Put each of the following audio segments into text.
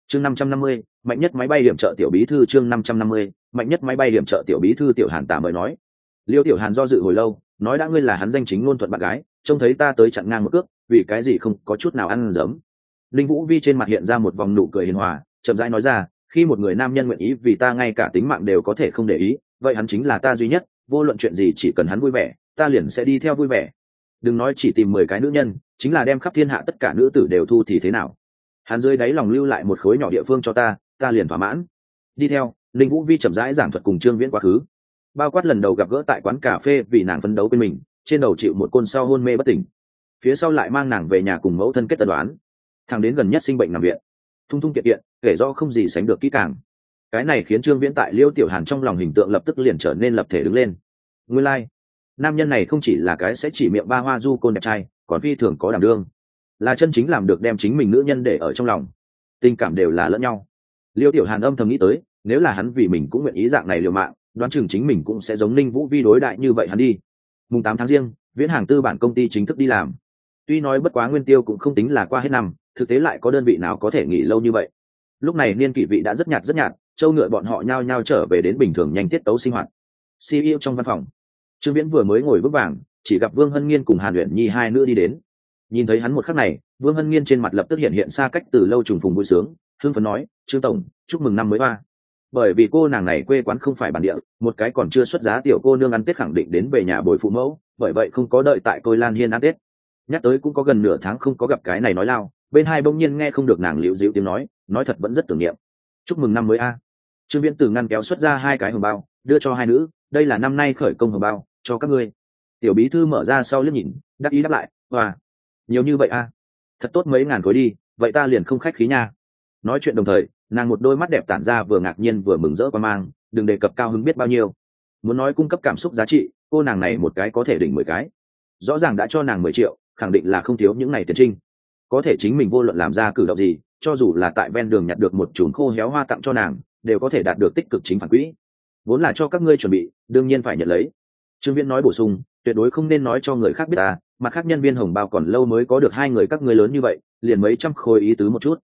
chương 550, mạnh nhất máy bay điểm trợ tiểu bí thư. chương 550, mạnh nhất máy bay điểm trợ tiểu bí thư. Tiểu Hàn tả mời nói. Liêu Tiểu Hàn do dự hồi lâu, nói đã ngươi là hắn danh chính ngôn thuận bạn gái, trông thấy ta tới chặn ngang một cước, vì cái gì không có chút nào ăn dấm. Linh Vũ Vi trên mặt hiện ra một vòng nụ cười hiền hòa, chậm rãi nói ra, khi một người nam nhân nguyện ý vì ta ngay cả tính mạng đều có thể không để ý, vậy hắn chính là ta duy nhất, vô luận chuyện gì chỉ cần hắn vui vẻ, ta liền sẽ đi theo vui vẻ. Đừng nói chỉ tìm 10 cái nữ nhân, chính là đem khắp thiên hạ tất cả nữ tử đều thu thì thế nào. Hắn dưới đáy lòng lưu lại một khối nhỏ địa phương cho ta liền thỏa mãn. Đi theo, Linh Vũ Vi chậm rãi giảng thuật cùng Trương Viễn quá khứ. Bao quát lần đầu gặp gỡ tại quán cà phê vì nàng phấn đấu bên mình, trên đầu chịu một côn sau hôn mê bất tỉnh. Phía sau lại mang nàng về nhà cùng mẫu thân kết tân đoán. Thằng đến gần nhất sinh bệnh nằm viện. Thung thung kiện kiện, kể rõ không gì sánh được kỹ càng. Cái này khiến Trương Viễn tại Liêu Tiểu Hàn trong lòng hình tượng lập tức liền trở nên lập thể đứng lên. Nguyên lai, nam nhân này không chỉ là cái sẽ chỉ miệng ba hoa du côn đẹp trai, còn phi thường có đảm đương, là chân chính làm được đem chính mình nữ nhân để ở trong lòng, tình cảm đều là lẫn nhau. Liêu Tiểu Hàn âm thầm nghĩ tới, nếu là hắn vì mình cũng nguyện ý dạng này liều mạng, đoán chừng chính mình cũng sẽ giống Ninh Vũ Vi đối đại như vậy hắn đi. Mùng 8 tháng Giêng, Viễn Hàng tư bản công ty chính thức đi làm. Tuy nói bất quá nguyên tiêu cũng không tính là qua hết năm, thực tế lại có đơn vị nào có thể nghỉ lâu như vậy. Lúc này niên kỷ vị đã rất nhạt, châu ngựa bọn họ nhao nhao trở về đến bình thường nhanh tiết tấu sinh hoạt. CEO trong văn phòng, Trương Viễn vừa mới ngồi vững vàng, chỉ gặp Vương Hân Nghiên cùng Hàn Uyển Nhi hai nữ đi đến. Nhìn thấy hắn một khắc này, Vương Hân Nghiên trên mặt lập tức hiện xa cách từ lâu trùng phùng vui sướng, hưng phấn nói, Trương tổng, chúc mừng năm mới ba. Bởi vì cô nàng này quê quán không phải bản địa, một cái còn chưa xuất giá tiểu cô nương ăn Tết khẳng định đến về nhà bồi phụ mẫu, bởi vậy không có đợi tại Tôi Lan Hiên ăn Tết. Nhắc tới cũng có gần nửa tháng không có gặp cái này nói lao, bên hai bỗng nhiên nghe không được nàng liễu díu tiếng nói thật vẫn rất tưởng niệm. Chúc mừng năm mới a. Trương Viễn từ ngăn kéo xuất ra hai cái hồng bao, đưa cho hai nữ, đây là năm nay khởi công hồng bao, cho các ngươi. Tiểu bí thư mở ra sau liếc nhìn, đáp ý đáp lại, và nhiều như vậy a, thật tốt mấy ngàn khối đi, vậy ta liền không khách khí nha. Nói chuyện đồng thời, nàng một đôi mắt đẹp tản ra vừa ngạc nhiên vừa mừng rỡ qua mang, đừng đề cập cao hứng biết bao nhiêu. Muốn nói cung cấp cảm xúc giá trị, cô nàng này một cái có thể đỉnh 10 cái. Rõ ràng đã cho nàng 10 triệu, khẳng định là không thiếu những này tiền trinh. Có thể chính mình vô luận làm ra cử động gì, cho dù là tại ven đường nhặt được một chùm khô héo hoa tặng cho nàng, đều có thể đạt được tích cực chính phản quỹ. Vốn là cho các ngươi chuẩn bị, đương nhiên phải nhận lấy. Trương Viễn nói bổ sung, tuyệt đối không nên nói cho người khác biết ta, mặt khác nhân viên hồng bao còn lâu mới có được hai người các ngươi lớn như vậy, liền mấy trăm khối ý tứ một chút.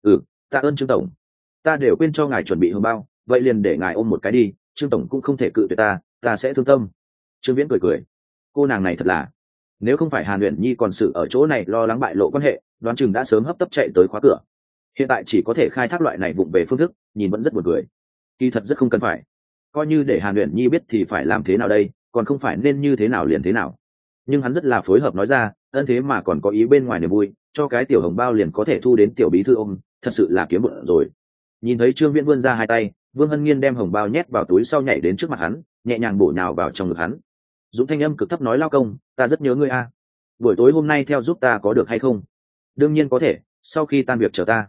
Tạ ơn Trương tổng, ta đều quên cho ngài chuẩn bị hồng bao, vậy liền để ngài ôm một cái đi, Trương tổng cũng không thể cự tuyệt ta sẽ thương tâm. Trương Viễn cười, cô nàng này thật là, nếu không phải Hàn Uyển Nhi còn sự ở chỗ này lo lắng bại lộ quan hệ, đoán chừng đã sớm hấp tấp chạy tới khóa cửa. Hiện tại chỉ có thể khai thác loại này vụng về phương thức, nhìn vẫn rất buồn cười. Kỳ thật rất không cần phải, coi như để Hàn Uyển Nhi biết thì phải làm thế nào đây, còn không phải nên như thế nào liền thế nào. Nhưng hắn rất là phối hợp nói ra, ân thế mà còn có ý bên ngoài niềm vui, cho cái tiểu hồng bao liền có thể thu đến tiểu bí thư ôm, thật sự là kiếm bụng rồi. Nhìn thấy Trương Viễn vươn ra hai tay, Vương Hân Nghiên đem hồng bao nhét vào túi sau nhảy đến trước mặt hắn, nhẹ nhàng bổ nhào vào trong ngực hắn. Dũng thanh âm cực thấp nói, lao công, ta rất nhớ ngươi a. Buổi tối hôm nay theo giúp ta có được hay không? Đương nhiên có thể, sau khi tan việc chờ ta.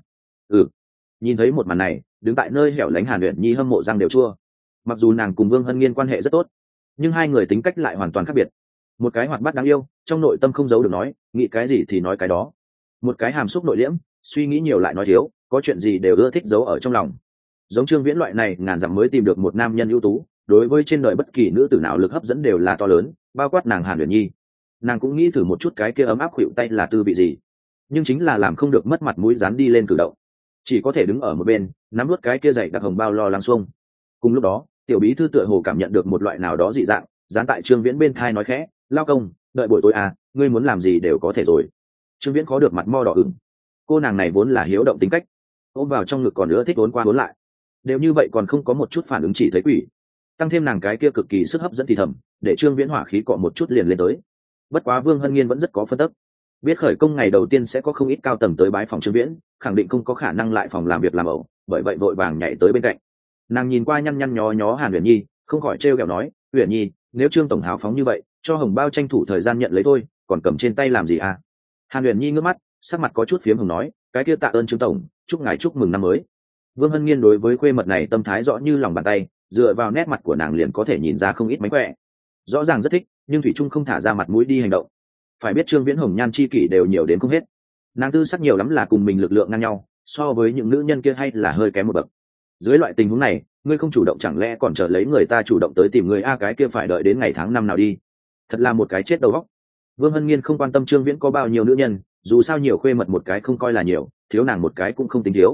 Nhìn thấy một màn này, đứng tại nơi hẻo lánh Hàn Uyển Nhi hâm mộ răng đều chua. Mặc dù nàng cùng Vương Hân Nghiên quan hệ rất tốt, nhưng hai người tính cách lại hoàn toàn khác biệt. Một cái hoạt bát đáng yêu, trong nội tâm không giấu được nói, nghĩ cái gì thì nói cái đó. Một cái hàm xúc nội liễm, suy nghĩ nhiều lại nói thiếu, có chuyện gì đều ưa thích giấu ở trong lòng. Giống Trương Viễn loại này ngàn dặm mới tìm được một nam nhân ưu tú, đối với trên đời bất kỳ nữ tử nào lực hấp dẫn đều là to lớn, bao quát nàng Hàn Uyển Nhi. Nàng cũng nghĩ thử một chút cái kia ấm áp khuỵu tay là tư vị gì, nhưng chính là làm không được mất mặt mũi dán đi lên cử động, chỉ có thể đứng ở một bên nắm nuốt cái kia dày đặc hồng bao lo lắng xuông. Cùng lúc đó, tiểu bí thư tựa hồ cảm nhận được một loại nào đó dị dạng, dán tại Trương Viễn bên thai nói khẽ, lao công, đợi buổi tối à, ngươi muốn làm gì đều có thể rồi. Trương Viễn khó được mặt mo đỏ ửng. Cô nàng này vốn là hiếu động tính cách, ôm vào trong ngực còn nữa thích vốn qua vốn lại, đều như vậy còn không có một chút phản ứng chỉ thấy quỷ. Tăng thêm nàng cái kia cực kỳ sức hấp dẫn thì thầm, để Trương Viễn hỏa khí cọ một chút liền lên tới. Bất quá Vương Hân Nghiên vẫn rất có phân tích, biết khởi công ngày đầu tiên sẽ có không ít cao tầng tới bái phòng Trương Viễn, khẳng định không có khả năng lại phòng làm việc làm ẩu, bởi vậy vội vàng nhảy tới bên cạnh. Nàng nhìn qua nhăn nhăn nhó nhó Hàn Uyển Nhi, không khỏi trêu ghẹo nói, Uyển Nhi, nếu Trương tổng hào phóng như vậy, cho hồng bao tranh thủ thời gian nhận lấy thôi, còn cầm trên tay làm gì à? Hàn Uyển Nhi ngước mắt, sắc mặt có chút phiếm hồng nói, cái kia tạ ơn Trương tổng, chúc ngài chúc mừng năm mới. Vương Hân Nghiên đối với khuê mật này tâm thái rõ như lòng bàn tay, dựa vào nét mặt của nàng liền có thể nhìn ra không ít mánh khỏe. Rõ ràng rất thích, nhưng thủy trung không thả ra mặt mũi đi hành động. Phải biết Trương Viễn hồng nhan chi kỷ đều nhiều đến không hết, nàng tư sắc nhiều lắm là cùng mình lực lượng ngang nhau, so với những nữ nhân kia hay là hơi kém một bậc. Dưới loại tình huống này, ngươi không chủ động chẳng lẽ còn chờ lấy người ta chủ động tới tìm người a, cái kia phải đợi đến ngày tháng năm nào đi. Thật là một cái chết đầu óc. Vương Hân Nghiên không quan tâm Trương Viễn có bao nhiêu nữ nhân, dù sao nhiều khuê mật một cái không coi là nhiều, thiếu nàng một cái cũng không tính thiếu.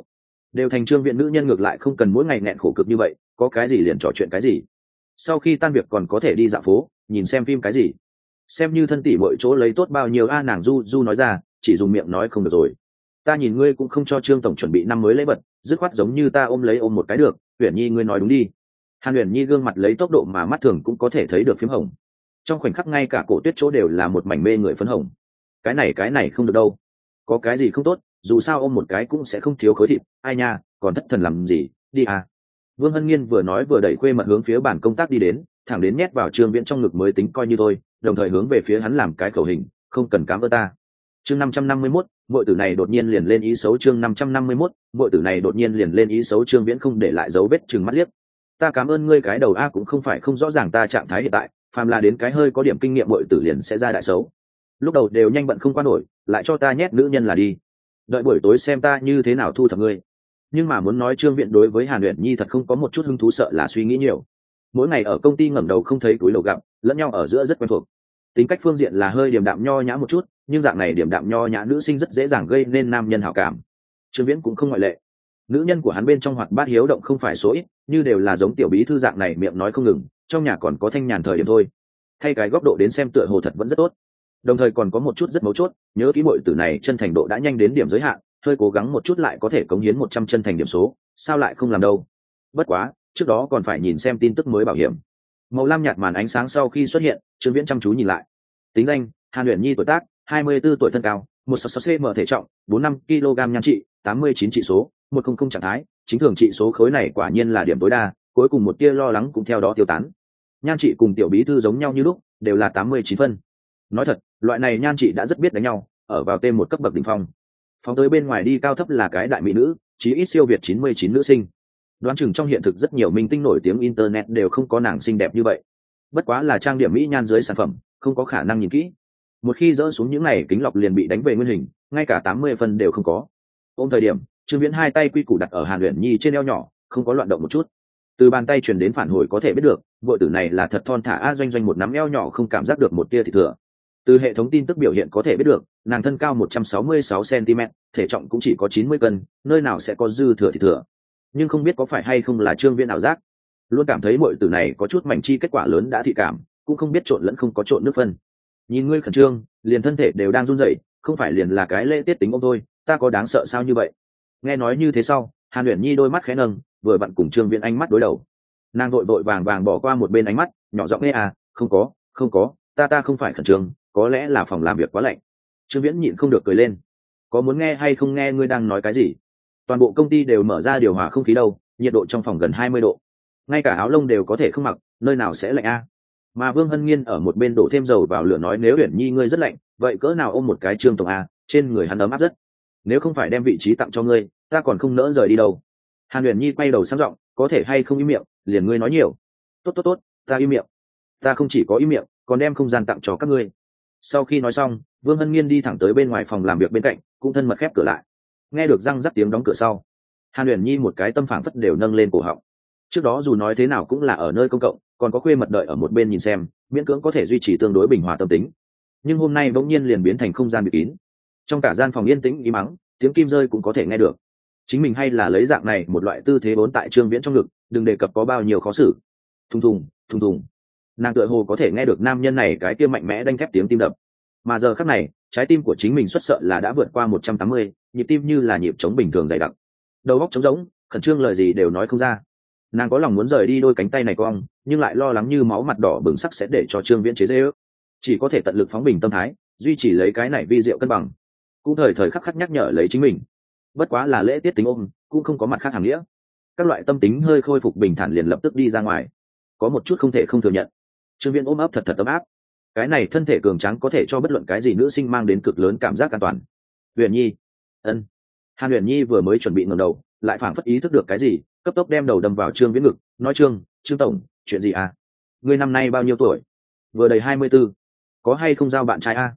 đều thành trương viện nữ nhân ngược lại không cần mỗi ngày nghẹn khổ cực như vậy, có cái gì liền trò chuyện cái gì. Sau khi tan việc còn có thể đi dạo phố nhìn xem phim cái gì, xem như thân tỷ mọi chỗ lấy tốt bao nhiêu a. Nàng du du nói ra, chỉ dùng miệng nói không được rồi. Ta nhìn ngươi cũng không cho trương tổng chuẩn bị năm mới lễ vật, dứt khoát giống như ta ôm lấy ôm một cái được. Uyển Nhi ngươi nói đúng đi. Hàn Uyển Nhi gương mặt lấy tốc độ mà mắt thường cũng có thể thấy được phím hồng, trong khoảnh khắc ngay cả cổ tuyết chỗ đều là một mảnh mê người phấn hồng. Cái này không được đâu. Có cái gì không tốt, dù sao ôm một cái cũng sẽ không thiếu khối thịt. Ai nha, còn thất thần làm gì, đi à. Vương Hân Nghiên vừa nói vừa đẩy khuê mật hướng phía bàn công tác đi đến, thẳng đến nhét vào Trương Viễn trong ngực mới tính coi như thôi, đồng thời hướng về phía hắn làm cái khẩu hình, không cần cám ơn ta. Chương 551, muội tử này đột nhiên liền lên ý xấu. Chương 551, muội tử này đột nhiên liền lên ý xấu. Trương Viễn không để lại dấu vết trừng mắt liếc. Ta cảm ơn ngươi cái đầu a, cũng không phải không rõ ràng ta trạng thái hiện tại, phàm là đến cái hơi có điểm kinh nghiệm muội tử liền sẽ ra đại xấu. Lúc đầu đều nhanh bận không qua nổi, lại cho ta nhét nữ nhân là đi. Đợi buổi tối xem ta như thế nào thu thập ngươi. Nhưng mà muốn nói Trương Viễn đối với Hàn Uyển Nhi thật không có một chút hứng thú, sợ là suy nghĩ nhiều. Mỗi ngày ở công ty ngẩng đầu không thấy túi lầu gặp, lẫn nhau ở giữa rất quen thuộc. Tính cách phương diện là hơi điềm đạm nho nhã một chút, nhưng dạng này điềm đạm nho nhã nữ sinh rất dễ dàng gây nên nam nhân hảo cảm. Trương Viễn cũng không ngoại lệ. Nữ nhân của hắn bên trong hoạt bát hiếu động không phải số ít, như đều là giống tiểu bí thư dạng này miệng nói không ngừng, trong nhà còn có thanh nhàn thời điểm thôi. Thay cái góc độ đến xem tựa hồ thật vẫn rất tốt. Đồng thời còn có một chút rất mấu chốt, nhớ kỹ muội tử này chân thành độ đã nhanh đến điểm giới hạn, hơi cố gắng một chút lại có thể cống hiến 100 chân thành điểm số, sao lại không làm đâu. Bất quá trước đó còn phải nhìn xem tin tức mới bảo hiểm. Màu lam nhạt màn ánh sáng sau khi xuất hiện, Trương Viễn chăm chú nhìn lại. Tính danh: Hàn Uyển Nhi, tuổi tác 24 tuổi, thân cao 166 cm, thể trọng 45 kg, nhan trị 89 trị số 100, trạng thái chính thường. Trị số khối này quả nhiên là điểm tối đa, cuối cùng một tia lo lắng cũng theo đó tiêu tán. Nhan trị cùng tiểu bí thư giống nhau như lúc, đều là 89 phân. Nói thật, loại này nhan trị đã rất biết đánh nhau, ở vào tên một cấp bậc đỉnh phong. Phóng tới bên ngoài đi cao thấp là cái đại mỹ nữ, chí ít siêu việt 99 nữ sinh. Đoán chừng trong hiện thực rất nhiều minh tinh nổi tiếng internet đều không có nàng xinh đẹp như vậy. Bất quá là trang điểm mỹ nhan dưới sản phẩm, không có khả năng nhìn kỹ. Một khi dỡ xuống những này kính lọc liền bị đánh về nguyên hình, ngay cả 80 phân đều không có. Ôm thời điểm, Trương Viễn hai tay quy củ đặt ở Hàn Uyển Nhi trên eo nhỏ, không có loạn động một chút. Từ bàn tay truyền đến phản hồi có thể biết được, vội tử này là thật thon thả a. Doanh Doanh một nắm eo nhỏ không cảm giác được một tia thịt thừa. Từ hệ thống tin tức biểu hiện có thể biết được, nàng thân cao 166 cm, thể trọng cũng chỉ có 90 cân, nơi nào sẽ có dư thừa thịt thừa. Nhưng không biết có phải hay không là Trương Viễn ảo giác, luôn cảm thấy muội tử này có chút mảnh chi kết quả lớn đã thị cảm, cũng không biết trộn lẫn không có trộn nước phân. Nhìn ngươi khẩn trương, liền thân thể đều đang run rẩy, không phải liền là cái lễ tiết tính ôm thôi, ta có đáng sợ sao như vậy? Nghe nói như thế sau, Hàn Uyển Nhi đôi mắt khẽ nâng, vừa vặn cùng Trương Viễn ánh mắt đối đầu. Nàng vội vàng bỏ qua một bên ánh mắt, nhỏ giọng nghe à, không có, ta không phải khẩn trương, có lẽ là phòng làm việc quá lạnh. Trương Viễn nhịn không được cười lên. Có muốn nghe hay không nghe ngươi đang nói cái gì? Toàn bộ công ty đều mở ra điều hòa không khí đâu, nhiệt độ trong phòng gần 20 độ, ngay cả áo lông đều có thể không mặc, nơi nào sẽ lạnh a? Mà Vương Hân Nghiên ở một bên đổ thêm dầu vào lửa nói, nếu Uyển Nhi ngươi rất lạnh, vậy cỡ nào ôm một cái Trương tổng a, trên người hắn ấm áp rất. Nếu không phải đem vị trí tặng cho ngươi, ta còn không nỡ rời đi đâu. Hàn Uyển Nhi quay đầu sang giọng, có thể hay không im miệng, liền ngươi nói nhiều. Tốt, ta im miệng. Ta không chỉ có im miệng, còn đem không gian tặng cho các ngươi. Sau khi nói xong, Vương Hân Nghiên đi thẳng tới bên ngoài phòng làm việc bên cạnh, cũng thân mật khép cửa lại. Nghe được răng rắc tiếng đóng cửa sau, Hàn Uyển Nhi một cái tâm phảng phất đều nâng lên cổ họng. Trước đó dù nói thế nào cũng là ở nơi công cộng, còn có khuê mật đợi ở một bên nhìn xem, miễn cưỡng có thể duy trì tương đối bình hòa tâm tính. Nhưng hôm nay bỗng nhiên liền biến thành không gian bịt kín. Trong cả gian phòng yên tĩnh im mắng, tiếng kim rơi cũng có thể nghe được. Chính mình hay là lấy dạng này một loại tư thế bốn tại Trương Viễn trong ngực, đừng đề cập có bao nhiêu khó xử. Thùng thùng. Nàng tựa hồ có thể nghe được nam nhân này cái kia mạnh mẽ đanh thép tiếng tim đập. Mà giờ khắc này, trái tim của chính mình xuất sợ là đã vượt qua 180, nhịp tim như là nhịp trống bình thường dày đặc. Đầu óc trống rỗng, khẩn trương lời gì đều nói không ra. Nàng có lòng muốn rời đi đôi cánh tay này cong, nhưng lại lo lắng như máu mặt đỏ bừng sắc sẽ để cho Trương Viễn chế giễu. Chỉ có thể tận lực phóng bình tâm thái, duy trì lấy cái này vi diệu cân bằng. Cũng thời khắc nhắc nhở lấy chính mình. Bất quá là lễ tiết tính ôm, cũng không có mặt khác hàm nghĩa. Các loại tâm tính hơi khôi phục bình thản liền lập tức đi ra ngoài. Có một chút không thể không thừa nhận. Trương Viễn ôm ấp thật ấm áp. Cái này thân thể cường tráng có thể cho bất luận cái gì nữ sinh mang đến cực lớn cảm giác an toàn. Uyển Nhi, ân. Hàn Uyển Nhi vừa mới chuẩn bị ngẩng đầu, lại phảng phất ý thức được cái gì, cấp tốc đem đầu đâm vào Trương Viễn ngực, nói Trương tổng, chuyện gì à? Ngươi năm nay bao nhiêu tuổi? Vừa đầy 24. Có hay không giao bạn trai a?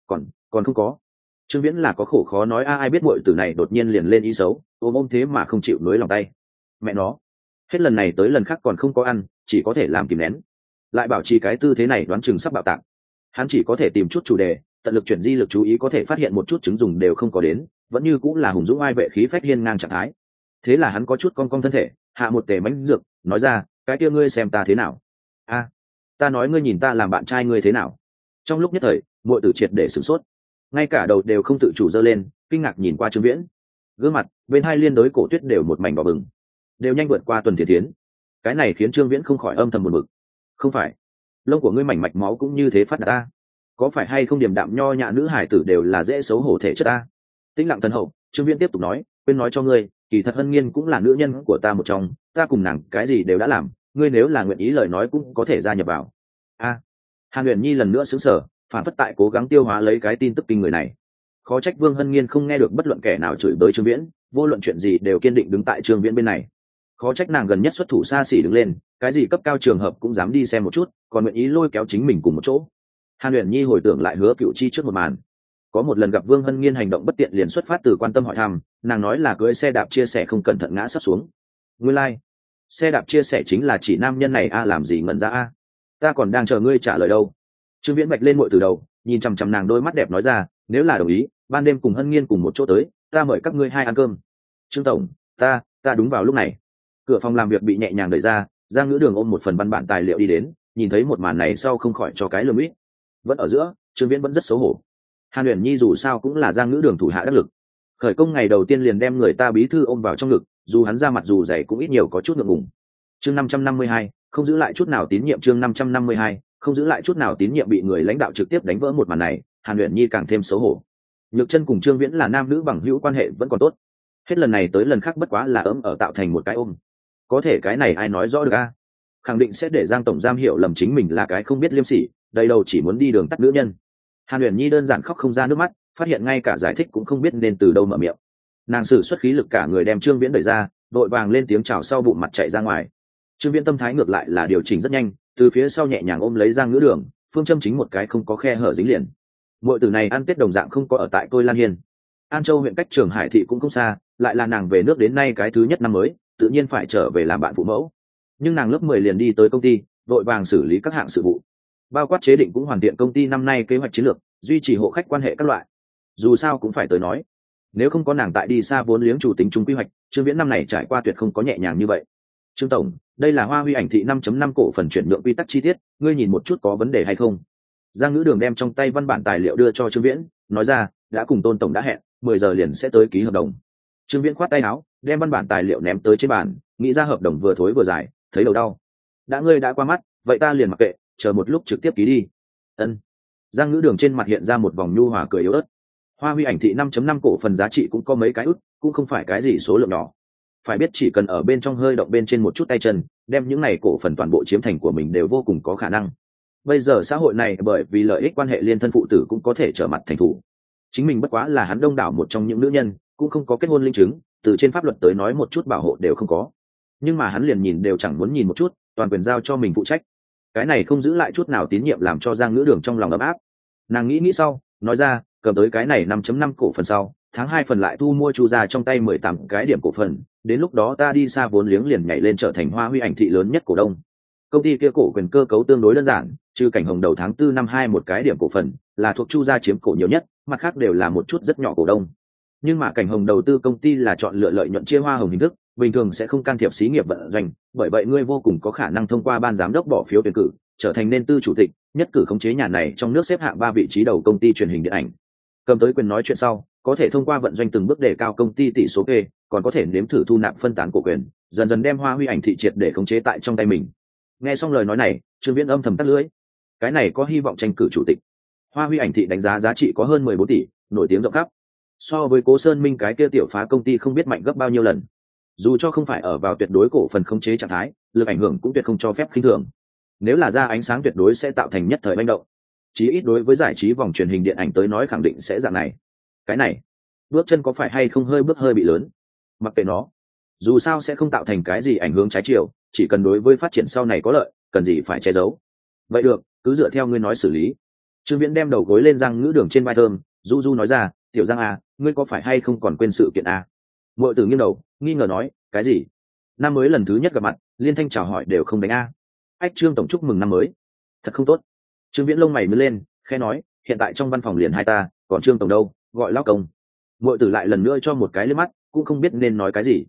Còn không có. Trương Viễn là có khổ khó nói ai biết muội tử này đột nhiên liền lên ý xấu, ôm thế mà không chịu nuối lòng tay. Mẹ nó, hết lần này tới lần khác còn không có ăn, chỉ có thể làm kìm nén. Lại bảo trì cái tư thế này đoán chừng sắp bạo tạc. Hắn chỉ có thể tìm chút chủ đề, tận lực chuyển di lực chú ý, có thể phát hiện một chút chứng dùng đều không có đến, vẫn như cũng là hùng dũng ai vệ khí phách hiên ngang trạng thái. thế là hắn có chút cong cong thân thể, hạ một tể mánh dược, nói ra, cái kia ngươi xem ta thế nào? A, ta nói ngươi nhìn ta làm bạn trai ngươi thế nào? Trong lúc nhất thời, muội tử triệt để sửng sốt, ngay cả đầu đều không tự chủ dơ lên, kinh ngạc nhìn qua Trương Viễn. Gương mặt bên hai liên đối cổ tuyết đều một mảnh đỏ bừng, đều nhanh vượt qua Tuần Thiền Thiến. Cái này khiến Trương Viễn không khỏi âm thầm buồn bực. Không phải, lông của ngươi mảnh mạch máu cũng như thế phát đạt ta, có phải hay không điềm đạm nho nhã nữ hải tử đều là dễ xấu hổ thể chất ta? Tĩnh lặng thần hậu, Trương Viễn tiếp tục nói, quên nói cho ngươi, kỳ thật Hân Nghiên cũng là nữ nhân của ta một trong, ta cùng nàng cái gì đều đã làm, ngươi nếu là nguyện ý lời nói cũng có thể gia nhập vào. A, Hàn Uyển Nhi lần nữa sững sờ, phản phất tại cố gắng tiêu hóa lấy cái tin tức kinh người này. Khó trách Vương Hân Nghiên không nghe được bất luận kẻ nào chửi bới Trương Viễn, vô luận chuyện gì đều kiên định đứng tại Trương Viễn bên này. Khó trách nàng gần nhất xuất thủ xa xỉ đứng lên, cái gì cấp cao trường hợp cũng dám đi xem một chút, còn nguyện ý lôi kéo chính mình cùng một chỗ. Hàn Uyển Nhi hồi tưởng lại Hứa Cựu Chi trước một màn. Có một lần gặp Vương Hân Nghiên hành động bất tiện liền xuất phát từ quan tâm hỏi thăm, nàng nói là cưỡi xe đạp chia sẻ không cẩn thận ngã sắp xuống. Nguyên lai, xe đạp chia sẻ chính là chỉ nam nhân này làm gì ngẩn ra ta còn đang chờ ngươi trả lời đâu. Trương Viễn bạch lên muội từ đầu, nhìn chằm chằm nàng đôi mắt đẹp nói ra, nếu là đồng ý, ban đêm cùng Hân Nghiên cùng một chỗ tới, ta mời các ngươi hai ăn cơm. Trương tổng, ta đúng vào lúc này. Cửa phòng làm việc bị nhẹ nhàng đẩy ra, Giang Ngữ Đường ôm một phần văn bản tài liệu đi đến, nhìn thấy một màn này sau không khỏi cho cái lườm ít. Vẫn ở giữa, Trương Viễn vẫn rất xấu hổ. Hàn Uyển Nhi dù sao cũng là Giang Ngữ Đường thủ hạ đắc lực, khởi công ngày đầu tiên liền đem người ta bí thư ôm vào trong ngực, dù hắn ra mặt dù dày cũng ít nhiều có chút ngượng ngùng. Chương 552, không giữ lại chút nào tín nhiệm. Chương 552, không giữ lại chút nào tín nhiệm bị người lãnh đạo trực tiếp đánh vỡ một màn này, Hàn Uyển Nhi càng thêm xấu hổ. Nhược Chân cùng Trương Viễn là nam nữ bằng hữu quan hệ vẫn còn tốt, hết lần này tới lần khác bất quá là ấm ở tạo thành một cái ôm. Có thể cái này ai nói rõ được khẳng định sẽ để Giang tổng giam hiểu lầm chính mình là cái không biết liêm sỉ, đầy đầu chỉ muốn đi đường tắt nữ nhân. Hàn Uyển Nhi đơn giản khóc không ra nước mắt, phát hiện ngay cả giải thích cũng không biết nên từ đâu mở miệng. Nàng sử xuất khí lực cả người đem Trương Viễn đẩy ra, đội vàng lên tiếng chào sau bụng mặt chạy ra ngoài. Trương Viễn tâm thái ngược lại là điều chỉnh rất nhanh, từ phía sau nhẹ nhàng ôm lấy Giang Ngữ Đường, phương châm chính một cái không có khe hở dính liền. Muội tử này ăn Tết đồng dạng không có ở tại Tôi Lan Hiên. An Châu huyện cách Trường Hải thị cũng không xa, lại là nàng về nước đến nay cái thứ nhất năm mới, tự nhiên phải trở về làm bạn phụ mẫu. Nhưng nàng lớp 10 liền đi tới công ty, vội vàng xử lý các hạng sự vụ, bao quát chế định cũng hoàn thiện công ty năm nay kế hoạch chiến lược, duy trì hộ khách quan hệ các loại. Dù sao cũng phải tới nói, nếu không có nàng tại đi xa vốn liếng chủ tính chung quy hoạch, Trương Viễn năm này trải qua tuyệt không có nhẹ nhàng như vậy. Trương tổng, đây là Hoa Huy Ảnh thị 5.5 cổ phần chuyển nhượng quy tắc chi tiết, ngươi nhìn một chút có vấn đề hay không? Giang Ngữ Đường đem trong tay văn bản tài liệu đưa cho Trương Viễn, nói ra, đã cùng Tôn tổng đã hẹn, 10 giờ liền sẽ tới ký hợp đồng. Trương Viễn khoát tay áo, đem văn bản tài liệu ném tới trên bàn, nghĩ ra hợp đồng vừa thối vừa dài, thấy đầu đau. Đã ngươi đã qua mắt, vậy ta liền mặc kệ, chờ một lúc trực tiếp ký đi. Ân. Giang Ngữ Đường trên mặt hiện ra một vòng nhu hòa cười yếu ớt. Hoa Huy Ảnh thị 5.5 cổ phần giá trị cũng có mấy cái ức, cũng không phải cái gì số lượng nhỏ. Phải biết chỉ cần ở bên trong hơi động bên trên một chút tay chân, đem những này cổ phần toàn bộ chiếm thành của mình đều vô cùng có khả năng. Bây giờ xã hội này bởi vì lợi ích quan hệ liên thân phụ tử cũng có thể trở mặt thành thủ. Chính mình bất quá là hắn đông đảo một trong những nữ nhân, cũng không có kết hôn linh chứng, từ trên pháp luật tới nói một chút bảo hộ đều không có. Nhưng mà hắn liền nhìn đều chẳng muốn nhìn một chút, toàn quyền giao cho mình phụ trách. Cái này không giữ lại chút nào tín nhiệm làm cho Giang Ngữ Đường trong lòng ấm áp. Nàng nghĩ sau, nói ra, cầm tới cái này 5.5 cổ phần sau, tháng 2 phần lại thu mua Chu gia trong tay 18 cái điểm cổ phần, đến lúc đó ta đi xa vốn liếng liền nhảy lên trở thành Hoa Huy Ảnh thị lớn nhất cổ đông. Công ty kia cổ quyền cơ cấu tương đối đơn giản, trừ Cảnh Hồng đầu tháng 4 năm 2 một cái điểm cổ phần, là thuộc Chu gia chiếm cổ nhiều nhất, mặt khác đều là một chút rất nhỏ cổ đông. Nhưng mà Cảnh Hồng đầu tư công ty là chọn lựa lợi nhuận chia hoa hồng hình thức, bình thường sẽ không can thiệp xí nghiệp vận doanh, bởi vậy ngươi vô cùng có khả năng thông qua ban giám đốc bỏ phiếu tuyển cử, trở thành nên tư chủ tịch, nhất cử khống chế nhà này trong nước xếp hạng 3 vị trí đầu công ty truyền hình điện ảnh. Cầm tới quyền nói chuyện sau, có thể thông qua vận doanh từng bước đề cao công ty tỷ số P, còn có thể nếm thử thu nạp phân tán cổ quyền, dần dần đem Hoa Huy Ảnh thị triệt để khống chế tại trong tay mình. Nghe xong lời nói này, Trương Viễn âm thầm tắt lưỡi. Cái này có hy vọng tranh cử chủ tịch. Hoa Huy Ảnh thị đánh giá giá trị có hơn 14 tỷ, nổi tiếng rộng khắp. So với Cố Sơn Minh cái kia tiểu phá công ty không biết mạnh gấp bao nhiêu lần. Dù cho không phải ở vào tuyệt đối cổ phần khống chế trạng thái, lực ảnh hưởng cũng tuyệt không cho phép khinh thường. Nếu là ra ánh sáng tuyệt đối sẽ tạo thành nhất thời manh động. Chí ít đối với giải trí vòng truyền hình điện ảnh tới nói khẳng định sẽ dạng này. Cái này, bước chân có phải hay không hơi bị lớn? Mặc kệ nó, dù sao sẽ không tạo thành cái gì ảnh hưởng trái chiều, chỉ cần đối với phát triển sau này có lợi, cần gì phải che giấu. Vậy được, cứ dựa theo ngươi nói xử lý. Trương Viễn đem đầu gối lên Giang Ngữ Đường trên vai thơm, du du nói ra, tiểu Giang à, ngươi có phải hay không còn quên sự kiện à? Muội tử nghiêng đầu, nghi ngờ nói, cái gì? Năm mới lần thứ nhất gặp mặt, liên thanh chào hỏi đều không đánh a. Ách Trương tổng chúc mừng năm mới. Thật không tốt. Trương Viễn lông mày mới lên, khẽ nói, hiện tại trong văn phòng liền hai ta, còn Trương tổng đâu, gọi lão công. Muội tử lại lần nữa cho một cái liếc mắt, cũng không biết nên nói cái gì.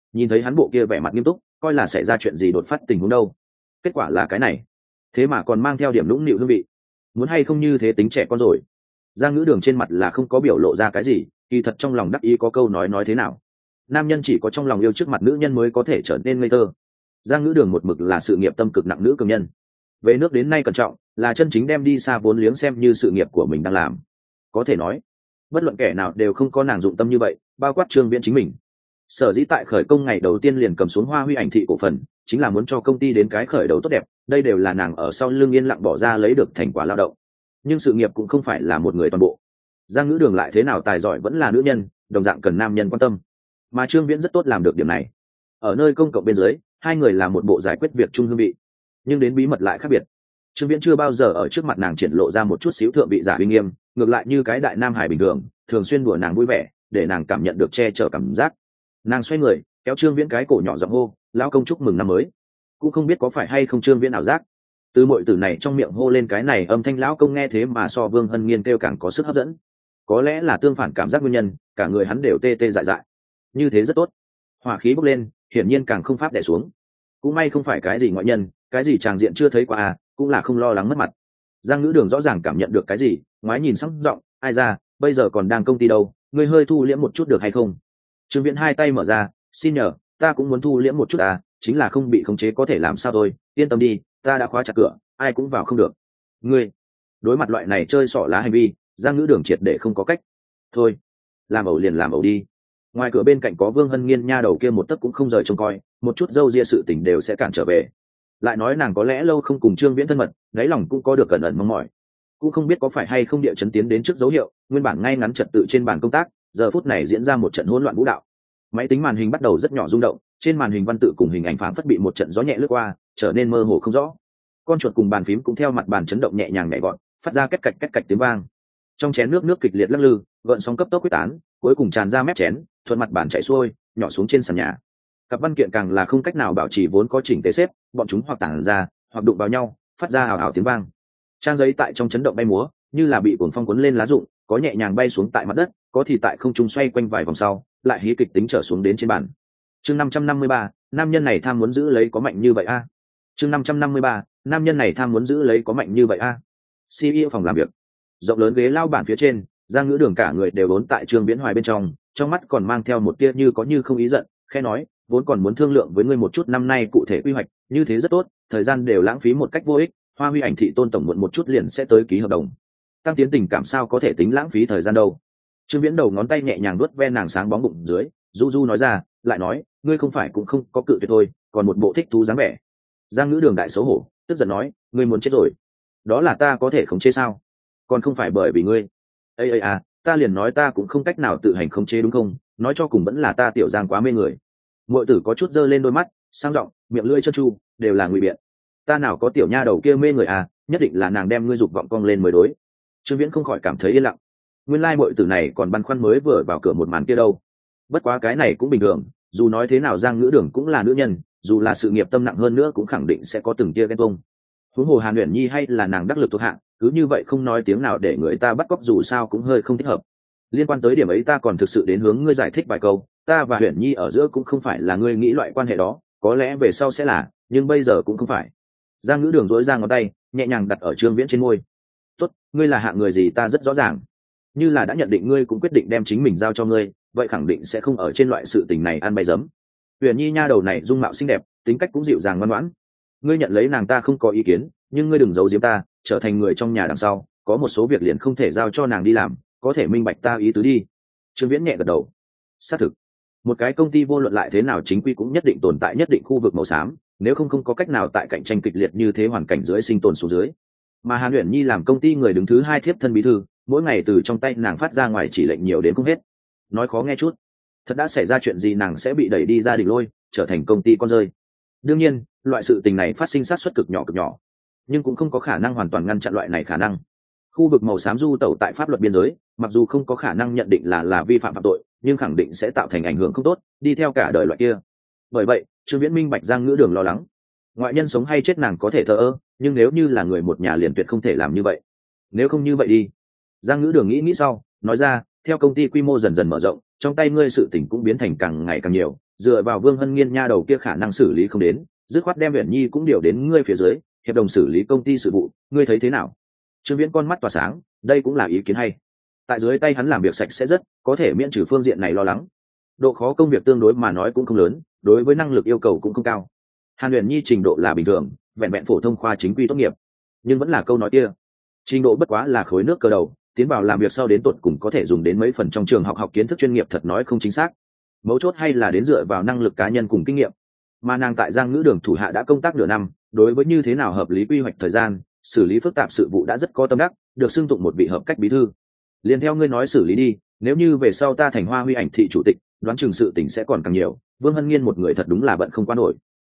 nhìn thấy hắn bộ kia vẻ mặt nghiêm túc, coi là xảy ra chuyện gì đột phát tình huống đâu. Kết quả là cái này, thế mà còn mang theo điểm lũng nịu hương vị. Muốn hay không như thế tính trẻ con rồi. Giang Ngữ Đường trên mặt là không có biểu lộ ra cái gì, kỳ thật trong lòng đắc ý có câu nói thế nào. Nam nhân chỉ có trong lòng yêu trước mặt nữ nhân mới có thể trở nên ngây thơ. Giang Ngữ Đường một mực là sự nghiệp tâm cực nặng nữ cường nhân. Về nước đến nay cẩn trọng, là chân chính đem đi xa vốn liếng xem như sự nghiệp của mình đang làm. Có thể nói, bất luận kẻ nào đều không có nàng dụng tâm như vậy, bao quát Trương Viễn chính mình. Sở dĩ tại khởi công ngày đầu tiên liền cầm xuống Hoa Huy ảnh thị cổ phần, chính là muốn cho công ty đến cái khởi đầu tốt đẹp, đây đều là nàng ở sau lưng yên lặng bỏ ra lấy được thành quả lao động. Nhưng sự nghiệp cũng không phải là một người toàn bộ. Giang Ngữ Đường lại thế nào tài giỏi vẫn là nữ nhân, đồng dạng cần nam nhân quan tâm. Mà Trương Viễn rất tốt làm được điểm này. Ở nơi công cộng bên dưới, hai người làm một bộ giải quyết việc chung hương vị, nhưng đến bí mật lại khác biệt. Trương Viễn chưa bao giờ ở trước mặt nàng triển lộ ra một chút xíu thượng vị giả uy nghiêm, ngược lại như cái đại nam hải bình thường, thường xuyên đùa nàng vui vẻ, để nàng cảm nhận được che chở cảm giác. Nàng xoay người, kéo Trương Viễn cái cổ nhỏ giọng hô, lão công chúc mừng năm mới. Cũng không biết có phải hay không Trương Viễn ảo giác, từ muội tử này trong miệng hô lên cái này âm thanh lão công nghe thế mà so Vương Hân Nghiên kêu càng có sức hấp dẫn. Có lẽ là tương phản cảm giác nguyên nhân, cả người hắn đều tê tê dại dại. Như thế rất tốt. Hỏa khí bốc lên, hiển nhiên càng không pháp đè xuống. Cũng may không phải cái gì ngoại nhân, cái gì tràng diện chưa thấy qua à, cũng là không lo lắng mất mặt. Giang Ngữ Đường rõ ràng cảm nhận được cái gì, ngoái nhìn sắc giọng, ai ra, bây giờ còn đang công ty đâu, ngươi hơi thu liễm một chút được hay không? Trương Viễn hai tay mở ra, xin nhờ, ta cũng muốn thu liễm một chút à, chính là không bị khống chế có thể làm sao thôi, yên tâm đi, ta đã khóa chặt cửa, ai cũng vào không được. Ngươi, đối mặt loại này chơi xỏ lá hành vi, Giang Ngữ Đường triệt để không có cách. Thôi, làm ẩu liền làm ẩu đi. Ngoài cửa bên cạnh có Vương Hân Nghiên nha đầu kia một tấc cũng không rời trông coi, một chút dâu ria sự tình đều sẽ cản trở về. Lại nói nàng có lẽ lâu không cùng Trương Viễn thân mật, đáy lòng cũng có được cẩn ẩn mong mỏi. Cũng không biết có phải hay không địa chấn tiến đến trước dấu hiệu, nguyên bản ngay ngắn trật tự trên bàn công tác, giờ phút này diễn ra một trận hỗn loạn vũ đạo. Máy tính màn hình bắt đầu rất nhỏ rung động, trên màn hình văn tự cùng hình ảnh phảng phất bị một trận gió nhẹ lướt qua, trở nên mơ hồ không rõ. Con chuột cùng bàn phím cũng theo mặt bàn chấn động nhẹ nhàng nhảy vọt, phát ra két cạch tiếng vang. Trong chén nước kịch liệt lắc lư, gợn sóng cấp tốc quyết tán, cuối cùng tràn ra mép chén, thuận mặt bàn chảy xuôi, nhỏ xuống trên sàn nhà. Cặp văn kiện càng là không cách nào bảo trì vốn có chỉnh tề xếp, bọn chúng hoặc tản ra, hoặc đụng vào nhau, phát ra ào ào tiếng vang. Trang giấy tại trong chấn động bay múa, như là bị cuồng phong cuốn lên lá rụng, có nhẹ nhàng bay xuống tại mặt đất, có thì tại không trung xoay quanh vài vòng sau, lại hí kịch tính trở xuống đến trên bàn. Chương 553, nam nhân này tham muốn giữ lấy có mạnh như vậy a. Chương 553, nam nhân này tham muốn giữ lấy có mạnh như vậy a. CEO phòng làm việc, rộng lớn ghế lao bản phía trên, Giang Ngữ Đường cả người đều vốn tại Trương Viễn Hoài bên trong mắt còn mang theo một tia như có như không ý giận, khẽ nói, vốn còn muốn thương lượng với ngươi một chút năm nay cụ thể quy hoạch, như thế rất tốt, thời gian đều lãng phí một cách vô ích, Hoa Huy ảnh thị Tôn tổng muộn một chút liền sẽ tới ký hợp đồng. Tăng tiến tình cảm sao có thể tính lãng phí thời gian đâu. Trương Viễn đầu ngón tay nhẹ nhàng vuốt ve nàng sáng bóng bụng dưới, du nói ra, lại nói, ngươi không phải cũng không có cự tuyệt thôi, còn một bộ thích thú dáng vẻ. Giang Ngữ Đường đại xấu hổ, tức giận nói, ngươi muốn chết rồi. Đó là ta có thể khống chế sao? Còn không phải bởi vì ngươi. Ây à, ta liền nói ta cũng không cách nào tự hành khống chế đúng không? Nói cho cùng vẫn là ta tiểu Giang quá mê người. Muội tử có chút giơ lên đôi mắt, sang giọng, miệng lưỡi trơn tru, đều là ngụy biện. Ta nào có tiểu nha đầu kia mê người à, nhất định là nàng đem ngươi dục vọng cong lên mới đối. Trương Viễn không khỏi cảm thấy yên lặng. Nguyên lai muội tử này còn băn khoăn mới vừa vào cửa một màn kia đâu. Bất quá cái này cũng bình thường, dù nói thế nào Giang Ngữ Đường cũng là nữ nhân, dù là sự nghiệp tâm nặng hơn nữa cũng khẳng định sẽ có từng tia ghen tuông. Huống hồ Hàn Uyển Nhi hay là nàng đắc lực thuộc hạng, cứ như vậy không nói tiếng nào để người ta bắt cóc dù sao cũng hơi không thích hợp. Liên quan tới điểm ấy ta còn thực sự đến hướng ngươi giải thích vài câu, ta và Uyển Nhi ở giữa cũng không phải là ngươi nghĩ loại quan hệ đó, có lẽ về sau sẽ là, nhưng bây giờ cũng không phải. Giang Ngữ Đường duỗi ra ngón tay, nhẹ nhàng đặt ở Trương Viễn trên môi. Tốt, ngươi là hạng người gì ta rất rõ ràng. Như là đã nhận định ngươi cũng quyết định đem chính mình giao cho ngươi, vậy khẳng định sẽ không ở trên loại sự tình này ăn bay giấm. Uyển Nhi nha đầu này dung mạo xinh đẹp, tính cách cũng dịu dàng ngoan ngoãn. Ngươi nhận lấy nàng ta không có ý kiến, nhưng ngươi đừng giấu giếm ta, trở thành người trong nhà đằng sau, có một số việc liền không thể giao cho nàng đi làm, có thể minh bạch ta ý tứ đi. Trương Viễn nhẹ gật đầu. Xác thực, một cái công ty vô luận lại thế nào chính quy cũng nhất định tồn tại nhất định khu vực màu xám, nếu không có cách nào tại cạnh tranh kịch liệt như thế hoàn cảnh dưới sinh tồn xuống dưới. Mà Hàn Uyển Nhi làm công ty người đứng thứ hai thiếp thân bí thư, mỗi ngày từ trong tay nàng phát ra ngoài chỉ lệnh nhiều đến không hết. Nói khó nghe chút, thật đã xảy ra chuyện gì nàng sẽ bị đẩy đi ra đỉnh lôi, trở thành công ty con rơi. Đương nhiên, loại sự tình này phát sinh sát suất cực nhỏ, nhưng cũng không có khả năng hoàn toàn ngăn chặn loại này khả năng. Khu vực màu xám du tẩu tại pháp luật biên giới, mặc dù không có khả năng nhận định là vi phạm phạm tội, nhưng khẳng định sẽ tạo thành ảnh hưởng không tốt, đi theo cả đời loại kia. Bởi vậy, Trương Viễn minh bạch Giang Ngữ Đường lo lắng. Ngoại nhân sống hay chết nàng có thể thờ ơ, nhưng nếu như là người một nhà liền tuyệt không thể làm như vậy. Nếu không như vậy đi. Giang Ngữ Đường nghĩ sau, nói ra, theo công ty quy mô dần dần mở rộng, trong tay ngươi sự tình cũng biến thành càng ngày càng nhiều, dựa vào Vương Hân Nghiên nha đầu kia khả năng xử lý không đến, dứt khoát đem Uyển Nhi cũng điều đến ngươi phía dưới, hiệp đồng xử lý công ty sự vụ, ngươi thấy thế nào? Trương Viễn con mắt tỏa sáng, đây cũng là ý kiến hay. Tại dưới tay hắn làm việc sạch sẽ rất, có thể miễn trừ phương diện này lo lắng. Độ khó công việc tương đối mà nói cũng không lớn, đối với năng lực yêu cầu cũng không cao. Hàn Uyển Nhi trình độ là bình thường, vẹn vẹn phổ thông khoa chính quy tốt nghiệp, nhưng vẫn là câu nói kia, trình độ bất quá là khối nước cơ đầu, tiến vào làm việc sau đến tột cùng có thể dùng đến mấy phần trong trường học kiến thức chuyên nghiệp thật nói không chính xác. Mấu chốt hay là đến dựa vào năng lực cá nhân cùng kinh nghiệm. Mà nàng tại Giang Ngữ Đường thủ hạ đã công tác nửa năm, đối với như thế nào hợp lý quy hoạch thời gian, xử lý phức tạp sự vụ đã rất có tâm đắc, được xưng tụng một vị hợp cách bí thư. Liền theo ngươi nói xử lý đi, nếu như về sau ta thành Hoa Huy ảnh thị chủ tịch, đoán chừng sự tình sẽ còn càng nhiều. Vương Hân Nghiên một người thật đúng là bận không qua nổi.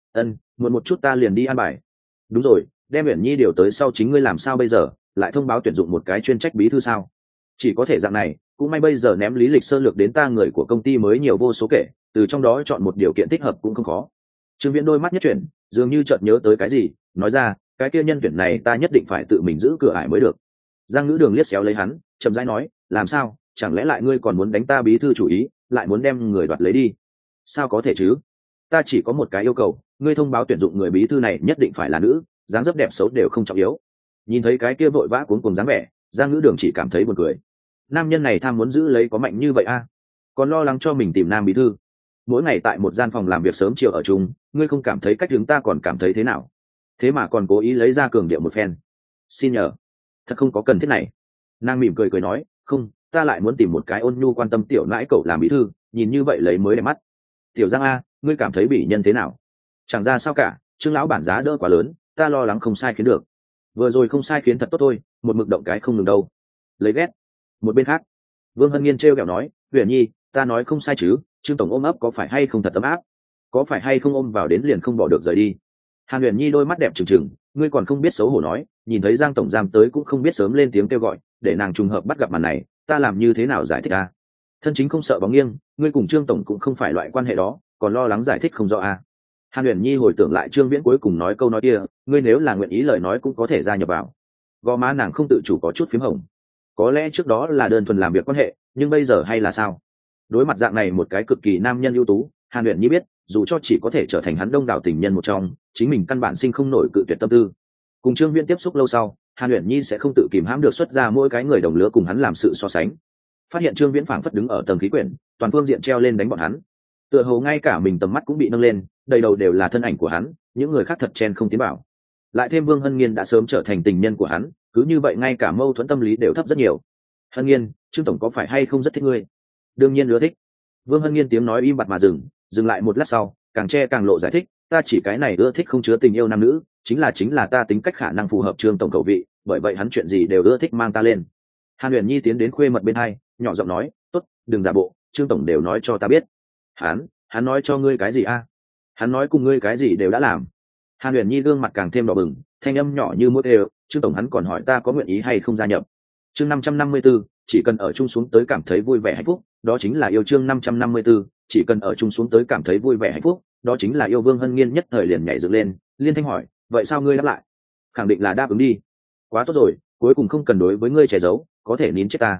Muộn một chút ta liền đi an bài. Đúng rồi, đem Uyển Nhi điều tới sau chính ngươi làm sao bây giờ, lại thông báo tuyển dụng một cái chuyên trách bí thư sao? Chỉ có thể dạng này, cũng may bây giờ ném lý lịch sơ lược đến ta người của công ty mới nhiều vô số kể, từ trong đó chọn một điều kiện thích hợp cũng không khó. Trương Viễn đôi mắt nhất chuyển, dường như chợt nhớ tới cái gì, nói ra, cái kia nhân tuyển này ta nhất định phải tự mình giữ cửa ải mới được. Giang Ngữ Đường liếc xéo lấy hắn, chậm rãi nói, làm sao, chẳng lẽ lại ngươi còn muốn đánh ta bí thư chủ ý, lại muốn đem người đoạt lấy đi? Sao có thể chứ? Ta chỉ có một cái yêu cầu, ngươi thông báo tuyển dụng người bí thư này nhất định phải là nữ, dáng dấp đẹp xấu đều không trọng yếu. Nhìn thấy cái kia vội vã cuống cuồng dáng vẻ, Giang Ngữ Đường chỉ cảm thấy buồn cười. Nam nhân này tham muốn giữ lấy có mạnh như vậy a? Còn lo lắng cho mình tìm nam bí thư. Mỗi ngày tại một gian phòng làm việc sớm chiều ở chung, ngươi không cảm thấy cách chúng ta còn cảm thấy thế nào? Thế mà còn cố ý lấy ra cường điệu một phen. Xin nhờ, thật không có cần thiết này. Nàng mỉm cười cười nói, không, ta lại muốn tìm một cái ôn nhu quan tâm tiểu nãi cậu làm bí thư, nhìn như vậy lấy mới đẹp mắt. Tiểu Giang a, ngươi cảm thấy bị nhân thế nào? Chẳng ra sao cả, Trương lão bản giá đỡ quá lớn, ta lo lắng không sai khiến được. Vừa rồi không sai khiến thật tốt thôi, một mực động cái không ngừng đâu. Lấy ghét. Một bên khác, Vương Hân Nghiên trêu ghẹo nói, Uyển Nhi, ta nói không sai chứ, Trương tổng ôm ấp có phải hay không thật ấm áp? Có phải hay không ôm vào đến liền không bỏ được rời đi? Hàn Uyển Nhi đôi mắt đẹp trừng trừng, ngươi còn không biết xấu hổ nói, nhìn thấy Giang tổng giam tới cũng không biết sớm lên tiếng kêu gọi, để nàng trùng hợp bắt gặp màn này, ta làm như thế nào giải thích a? Thân chính không sợ bóng nghiêng, ngươi cùng Trương tổng cũng không phải loại quan hệ đó, còn lo lắng giải thích không rõ a? Hàn Uyển Nhi hồi tưởng lại Trương Viễn cuối cùng nói câu nói kia, ngươi nếu là nguyện ý lời nói cũng có thể gia nhập vào. Gò má nàng không tự chủ có chút phím hồng. Có lẽ trước đó là đơn thuần làm việc quan hệ, nhưng bây giờ hay là sao? Đối mặt dạng này một cái cực kỳ nam nhân ưu tú, Hàn Uyển Nhi biết, dù cho chỉ có thể trở thành hắn đông đảo tình nhân một trong, chính mình căn bản sinh không nổi cự tuyệt tâm tư. Cùng Trương Viễn tiếp xúc lâu sau, Hàn Uyển Nhi sẽ không tự kìm hãm được xuất ra mỗi cái người đồng lứa cùng hắn làm sự so sánh. Phát hiện Trương Viễn phảng phất đứng ở tầng khí quyển, toàn phương diện treo lên đánh bọn hắn. Tựa hồ ngay cả mình tầm mắt cũng bị nâng lên, đầy đầu đều là thân ảnh của hắn, những người khác thật chen không tiến vào. Lại thêm Vương Hân Nghiên đã sớm trở thành tình nhân của hắn, cứ như vậy ngay cả mâu thuẫn tâm lý đều thấp rất nhiều. Hân Nghiên, Trương tổng có phải hay không rất thích ngươi? Đương nhiên ưa thích. Vương Hân Nghiên tiếng nói im bặt mà dừng lại một lát sau, càng che càng lộ giải thích, ta chỉ cái này ưa thích không chứa tình yêu nam nữ, chính là ta tính cách khả năng phù hợp Trương tổng khẩu vị, bởi vậy hắn chuyện gì đều ưa thích mang ta lên. Hàn Uyển Nhi tiến đến khuê mật bên hai, nhỏ giọng nói, tốt, đừng giả bộ, Trương tổng đều nói cho ta biết. Hắn nói cho ngươi cái gì a? Hắn nói cùng ngươi cái gì đều đã làm. Hàn Uyển Nhi gương mặt càng thêm đỏ bừng, thanh âm nhỏ như muỗi đều, Trương tổng hắn còn hỏi ta có nguyện ý hay không gia nhập. Chương 554, chỉ cần ở chung xuống tới cảm thấy vui vẻ hạnh phúc, đó chính là yêu. Chương 554, chỉ cần ở chung xuống tới cảm thấy vui vẻ hạnh phúc, đó chính là yêu. Vương Hân Nghiên nhất thời liền nhảy dựng lên, liên thanh hỏi, vậy sao ngươi đáp lại? Khẳng định là đáp ứng đi. Quá tốt rồi, cuối cùng không cần đối với ngươi che giấu, có thể nín chết ta.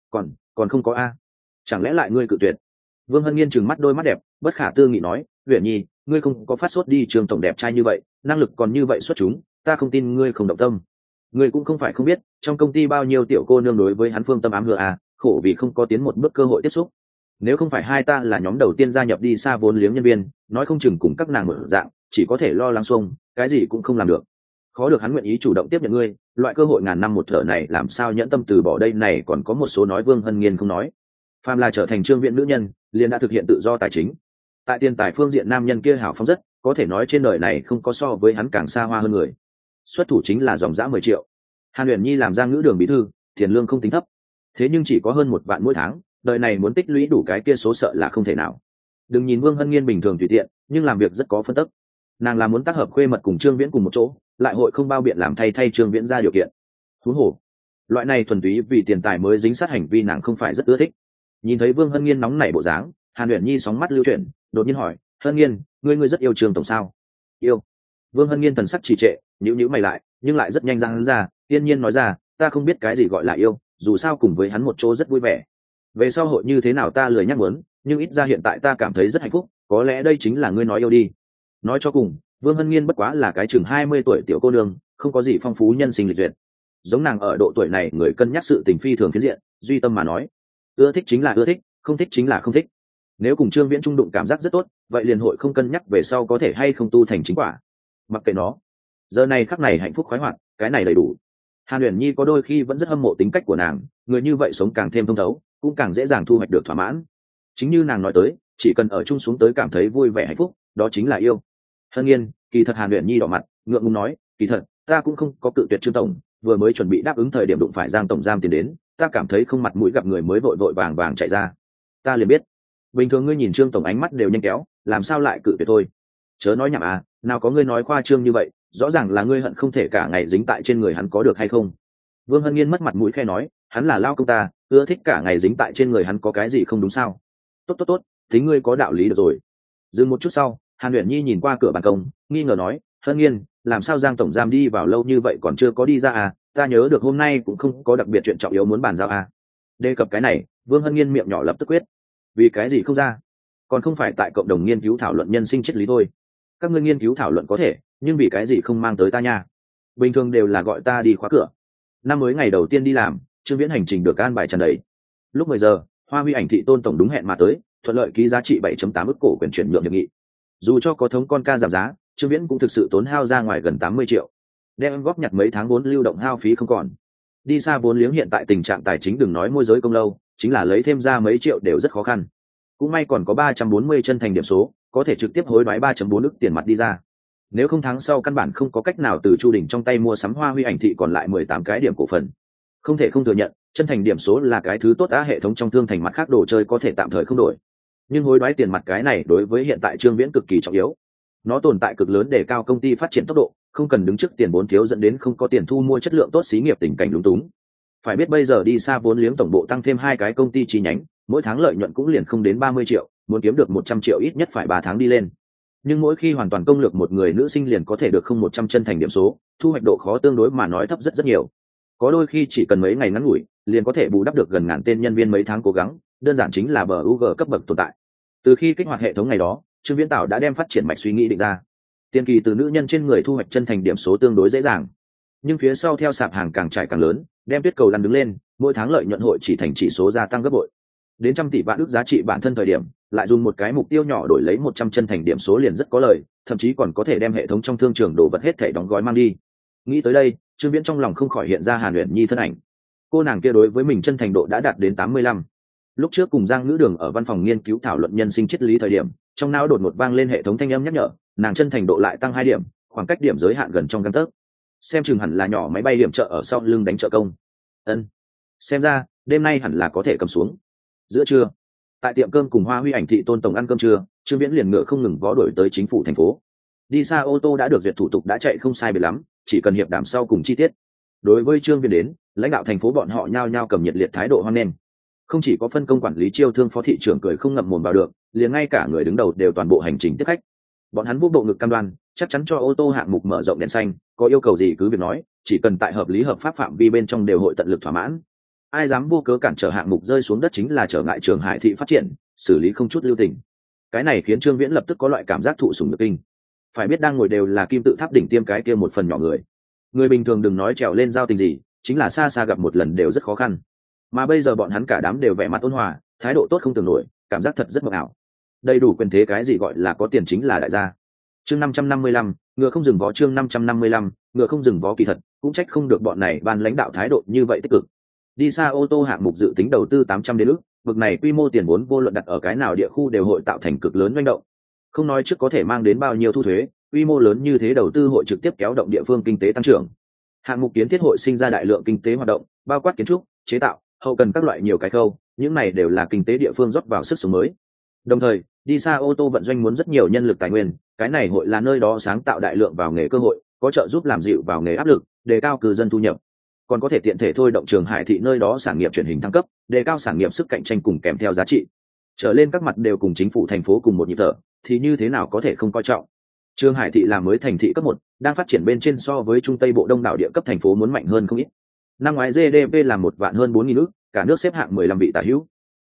Còn không có a? Chẳng lẽ lại ngươi cự tuyệt? Vương Hân Nghiên trừng mắt đôi mắt đẹp, bất khả tư nghị nói, Uyển Nhi, ngươi không có phát sốt đi, Trương tổng đẹp trai như vậy, năng lực còn như vậy xuất chúng, ta không tin ngươi không động tâm. Ngươi cũng không phải không biết, trong công ty bao nhiêu tiểu cô nương đối với hắn phương tâm ám hứa à, khổ vì không có tiến một bước cơ hội tiếp xúc. Nếu không phải hai ta là nhóm đầu tiên gia nhập đi xa vốn liếng nhân viên, nói không chừng cùng các nàng mở dạng, chỉ có thể lo lắng xuông, cái gì cũng không làm được. Khó được hắn nguyện ý chủ động tiếp nhận ngươi, loại cơ hội ngàn năm một thở này làm sao nhẫn tâm từ bỏ đây này. Còn có một số nói Vương Hân Nghiên không nói, phàm là trở thành Trương Viễn nữ nhân, liền đã thực hiện tự do tài chính. Tại tiền tài phương diện nam nhân kia hảo phóng rất, có thể nói trên đời này không có so với hắn càng xa hoa hơn người. Xuất thủ chính là dòng dã 10 triệu. Hàn Uyển Nhi làm Giang Ngữ Đường bí thư, tiền lương không tính thấp, thế nhưng chỉ có hơn 1 vạn mỗi tháng, đời này muốn tích lũy đủ cái kia số sợ là không thể nào. Đừng nhìn Vương Hân Nghiên bình thường tùy tiện, nhưng làm việc rất có phân tích. Nàng là muốn tác hợp khuê mật cùng Trương Viễn cùng một chỗ, lại hội không bao biện làm thay Trương Viễn ra điều kiện. Huống hồ, loại này thuần túy vì tiền tài mới dính sát hành vi nàng không phải rất ưa thích. Nhìn thấy Vương Hân Nghiên nóng nảy bộ dáng, Hàn Uyển Nhi sóng mắt lưu chuyển, đột nhiên hỏi, Hân Nghiên, ngươi rất yêu Trương tổng sao? Yêu. Vương Hân Nghiên thần sắc trì trệ, nhíu mày lại, nhưng lại rất nhanh ra hắn ra, tiên nhiên nói ra, ta không biết cái gì gọi là yêu, dù sao cùng với hắn một chỗ rất vui vẻ. về sau hội như thế nào ta lười nhắc muốn, nhưng ít ra hiện tại ta cảm thấy rất hạnh phúc, có lẽ đây chính là ngươi nói yêu đi. Nói cho cùng, Vương Hân Nghiên bất quá là cái chừng 20 tuổi tiểu cô nương, không có gì phong phú nhân sinh lịch duyệt. Giống nàng ở độ tuổi này, người cân nhắc sự tình phi thường phiến diện, duy tâm mà nói, ưa thích chính là ưa thích, không thích chính là không thích. Nếu cùng Trương Viễn trung đụng cảm giác rất tốt, vậy liền hội không cân nhắc về sau có thể hay không tu thành chính quả. Mặc kệ nó, giờ này khắc này hạnh phúc khoái hoạt, cái này đầy đủ. Hàn Uyển Nhi có đôi khi vẫn rất hâm mộ tính cách của nàng, người như vậy sống càng thêm thông thấu, cũng càng dễ dàng thu hoạch được thỏa mãn. Chính như nàng nói tới, chỉ cần ở chung xuống tới cảm thấy vui vẻ hạnh phúc, đó chính là yêu. Hân Nghiên, kỳ thật Hàn Uyển Nhi đỏ mặt, ngượng ngùng nói, kỳ thật ta cũng không có cự tuyệt Trương tổng, vừa mới chuẩn bị đáp ứng thời điểm đụng phải Giang tổng giam tiền đến, ta cảm thấy không mặt mũi gặp người mới vội vội vàng vàng chạy ra. Ta liền biết, bình thường ngươi nhìn Trương tổng ánh mắt đều nhanh kéo, làm sao lại cự tuyệt thôi? Chớ nói nhảm à, nào có ngươi nói khoa trương như vậy, rõ ràng là ngươi hận không thể cả ngày dính tại trên người hắn có được hay không? Vương Hân Nghiên mất mặt mũi khe nói, hắn là lao công ta, ưa thích cả ngày dính tại trên người hắn có cái gì không đúng sao? Tốt, tính ngươi có đạo lý được rồi. Dừng một chút sau, Hàn Uyển Nhi nhìn qua cửa ban công, nghi ngờ nói, Hân Nghiên, làm sao Giang tổng giam đi vào lâu như vậy còn chưa có đi ra à? Ta nhớ được hôm nay cũng không có đặc biệt chuyện trọng yếu muốn bàn giao à? Đề cập cái này, Vương Hân Nghiên miệng nhỏ lập tức quyết, vì cái gì không ra? Còn không phải tại cộng đồng nghiên cứu thảo luận nhân sinh triết lý thôi. Các ngươi nghiên cứu thảo luận có thể, nhưng vì cái gì không mang tới ta nha? Bình thường đều là gọi ta đi khóa cửa. Năm mới ngày đầu tiên đi làm, Trương Viễn hành trình được an bài tràn đầy. Lúc 10 giờ, Hoa Huy Ảnh thị Tôn tổng đúng hẹn mà tới, thuận lợi ký giá trị 7.8 ức cổ quyền chuyển nhượng hiệp nghị. Dù cho có thống con ca giảm giá, Trương Viễn cũng thực sự tốn hao ra ngoài gần 80 triệu, đem góp nhặt mấy tháng vốn lưu động hao phí không còn. Đi xa vốn liếng hiện tại tình trạng tài chính đừng nói môi giới công lâu, chính là lấy thêm ra mấy triệu đều rất khó khăn. Cũng may còn có 340 chân thành điểm số, có thể trực tiếp hối đoái 3.4 ức tiền mặt đi ra. Nếu không tháng sau căn bản không có cách nào từ Chu Đình trong tay mua sắm Hoa Huy Ảnh thị còn lại 18 cái điểm cổ phần. Không thể không thừa nhận, chân thành điểm số là cái thứ tốt á, hệ thống trong thương thành mặt khác đồ chơi có thể tạm thời không đổi. Nhưng hối đoái tiền mặt cái này đối với hiện tại Trương Viễn cực kỳ trọng yếu. Nó tồn tại cực lớn để cao công ty phát triển tốc độ, không cần đứng trước tiền vốn thiếu dẫn đến không có tiền thu mua chất lượng tốt xí nghiệp tình cảnh lúng túng. Phải biết bây giờ đi xa vốn liếng tổng bộ tăng thêm 2 cái công ty chi nhánh, mỗi tháng lợi nhuận cũng liền không đến 30 triệu, muốn kiếm được 100 triệu ít nhất phải 3 tháng đi lên. Nhưng mỗi khi hoàn toàn công lược một người nữ sinh liền có thể được không 100 chân thành điểm số, thu hoạch độ khó tương đối mà nói thấp rất nhiều. Có đôi khi chỉ cần mấy ngày ngắn ngủi, liền có thể bù đắp được gần ngàn tên nhân viên mấy tháng cố gắng, đơn giản chính là bờ UG cấp bậc tồn tại. Từ khi kích hoạt hệ thống ngày đó, Trương Viễn Tạo đã đem phát triển mạch suy nghĩ định ra. Tiền kỳ từ nữ nhân trên người thu hoạch chân thành điểm số tương đối dễ dàng, nhưng phía sau theo sạp hàng càng trải càng lớn, đem tuyết cầu lăn đứng lên, mỗi tháng lợi nhuận hội chỉ thành chỉ số gia tăng gấp bội. Đến trăm tỷ vạn ước giá trị bản thân thời điểm, lại dùng một cái mục tiêu nhỏ đổi lấy 100 chân thành điểm số liền rất có lợi, thậm chí còn có thể đem hệ thống trong thương trường đồ vật hết thảy đóng gói mang đi. Nghĩ tới đây, Trương Viễn trong lòng không khỏi hiện ra Hàn Uyển Nhi thân ảnh. Cô nàng kia đối với mình chân thành độ đã đạt đến 85. Lúc trước cùng Giang Ngữ Đường ở văn phòng nghiên cứu thảo luận nhân sinh triết lý thời điểm, trong não đột ngột vang lên hệ thống thanh âm nhắc nhở, nàng chân thành độ lại tăng 2 điểm, khoảng cách điểm giới hạn gần trong gang tấc. Xem chừng hẳn là nhỏ máy bay điểm trợ ở sau lưng đánh trợ công. Ân, xem ra đêm nay hẳn là có thể cầm xuống. Giữa trưa, tại tiệm cơm cùng Hoa Huy Ảnh thị Tôn tổng ăn cơm trưa, Trương Viễn liền ngựa không ngừng vó đuổi tới chính phủ thành phố. Đi xa ô tô đã được duyệt thủ tục đã chạy không sai biệt lắm, chỉ cần hiệp đàm sau cùng chi tiết. Đối với Trương Viễn đến, lãnh đạo thành phố bọn họ nhao nhao cầm nhiệt liệt thái độ hoan nghênh. Không chỉ có phân công quản lý chiêu thương phó thị trưởng cười không ngậm mồm vào được, liền ngay cả người đứng đầu đều toàn bộ hành trình tiếp khách. Bọn hắn vô bộ ngực cam đoan, chắc chắn cho ô tô hạng mục mở rộng đèn xanh, có yêu cầu gì cứ việc nói, chỉ cần tại hợp lý hợp pháp phạm vi bên trong đều hội tận lực thỏa mãn. Ai dám vô cớ cản trở hạng mục rơi xuống đất chính là trở ngại Trường Hải thị phát triển, xử lý không chút lưu tình. Cái này khiến Trương Viễn lập tức có loại cảm giác thụ sủng nhược kinh. Phải biết đang ngồi đều là kim tự tháp đỉnh tiêm cái kia một phần nhỏ người bình thường đừng nói trèo lên giao tình gì, chính là xa xa gặp một lần đều rất khó khăn. Mà bây giờ bọn hắn cả đám đều vẻ mặt ôn hòa, thái độ tốt không tưởng nổi, cảm giác thật rất mộng ảo. Đầy đủ quyền thế, cái gì gọi là có tiền chính là đại gia. Chương 555, ngựa không dừng vó. Chương 555, ngựa không dừng vó. Kỳ thật cũng trách không được bọn này ban lãnh đạo thái độ như vậy tích cực. Đi xa ô tô hạng mục dự tính đầu tư 800 đến ức, vực này quy mô tiền vốn vô luận đặt ở cái nào địa khu đều hội tạo thành cực lớn doanh động. Không nói trước có thể mang đến bao nhiêu thu thuế, quy mô lớn như thế đầu tư hội trực tiếp kéo động địa phương kinh tế tăng trưởng. Hạng mục kiến thiết hội sinh ra đại lượng kinh tế hoạt động, bao quát kiến trúc, chế tạo, hậu cần các loại nhiều cái khâu, những này đều là kinh tế địa phương rót vào sức sống mới. Đồng thời, đi xa ô tô vận doanh muốn rất nhiều nhân lực tài nguyên, cái này hội là nơi đó sáng tạo đại lượng vào nghề cơ hội, có trợ giúp làm dịu vào nghề áp lực, đề cao cư dân thu nhập. Còn có thể tiện thể thôi động Trường Hải thị nơi đó sản nghiệp chuyển hình thăng cấp, đề cao sản nghiệp sức cạnh tranh cùng kèm theo giá trị. Trở lên các mặt đều cùng chính phủ thành phố cùng một nhịp thở, thì như thế nào có thể không coi trọng. Trường Hải thị là mới thành thị cấp 1, đang phát triển bên trên so với trung tây bộ đông đảo địa cấp thành phố muốn mạnh hơn không ít. Năm ngoái GDP là 1 vạn hơn 4.000 ức, cả nước xếp hạng 15 vị tả hữu.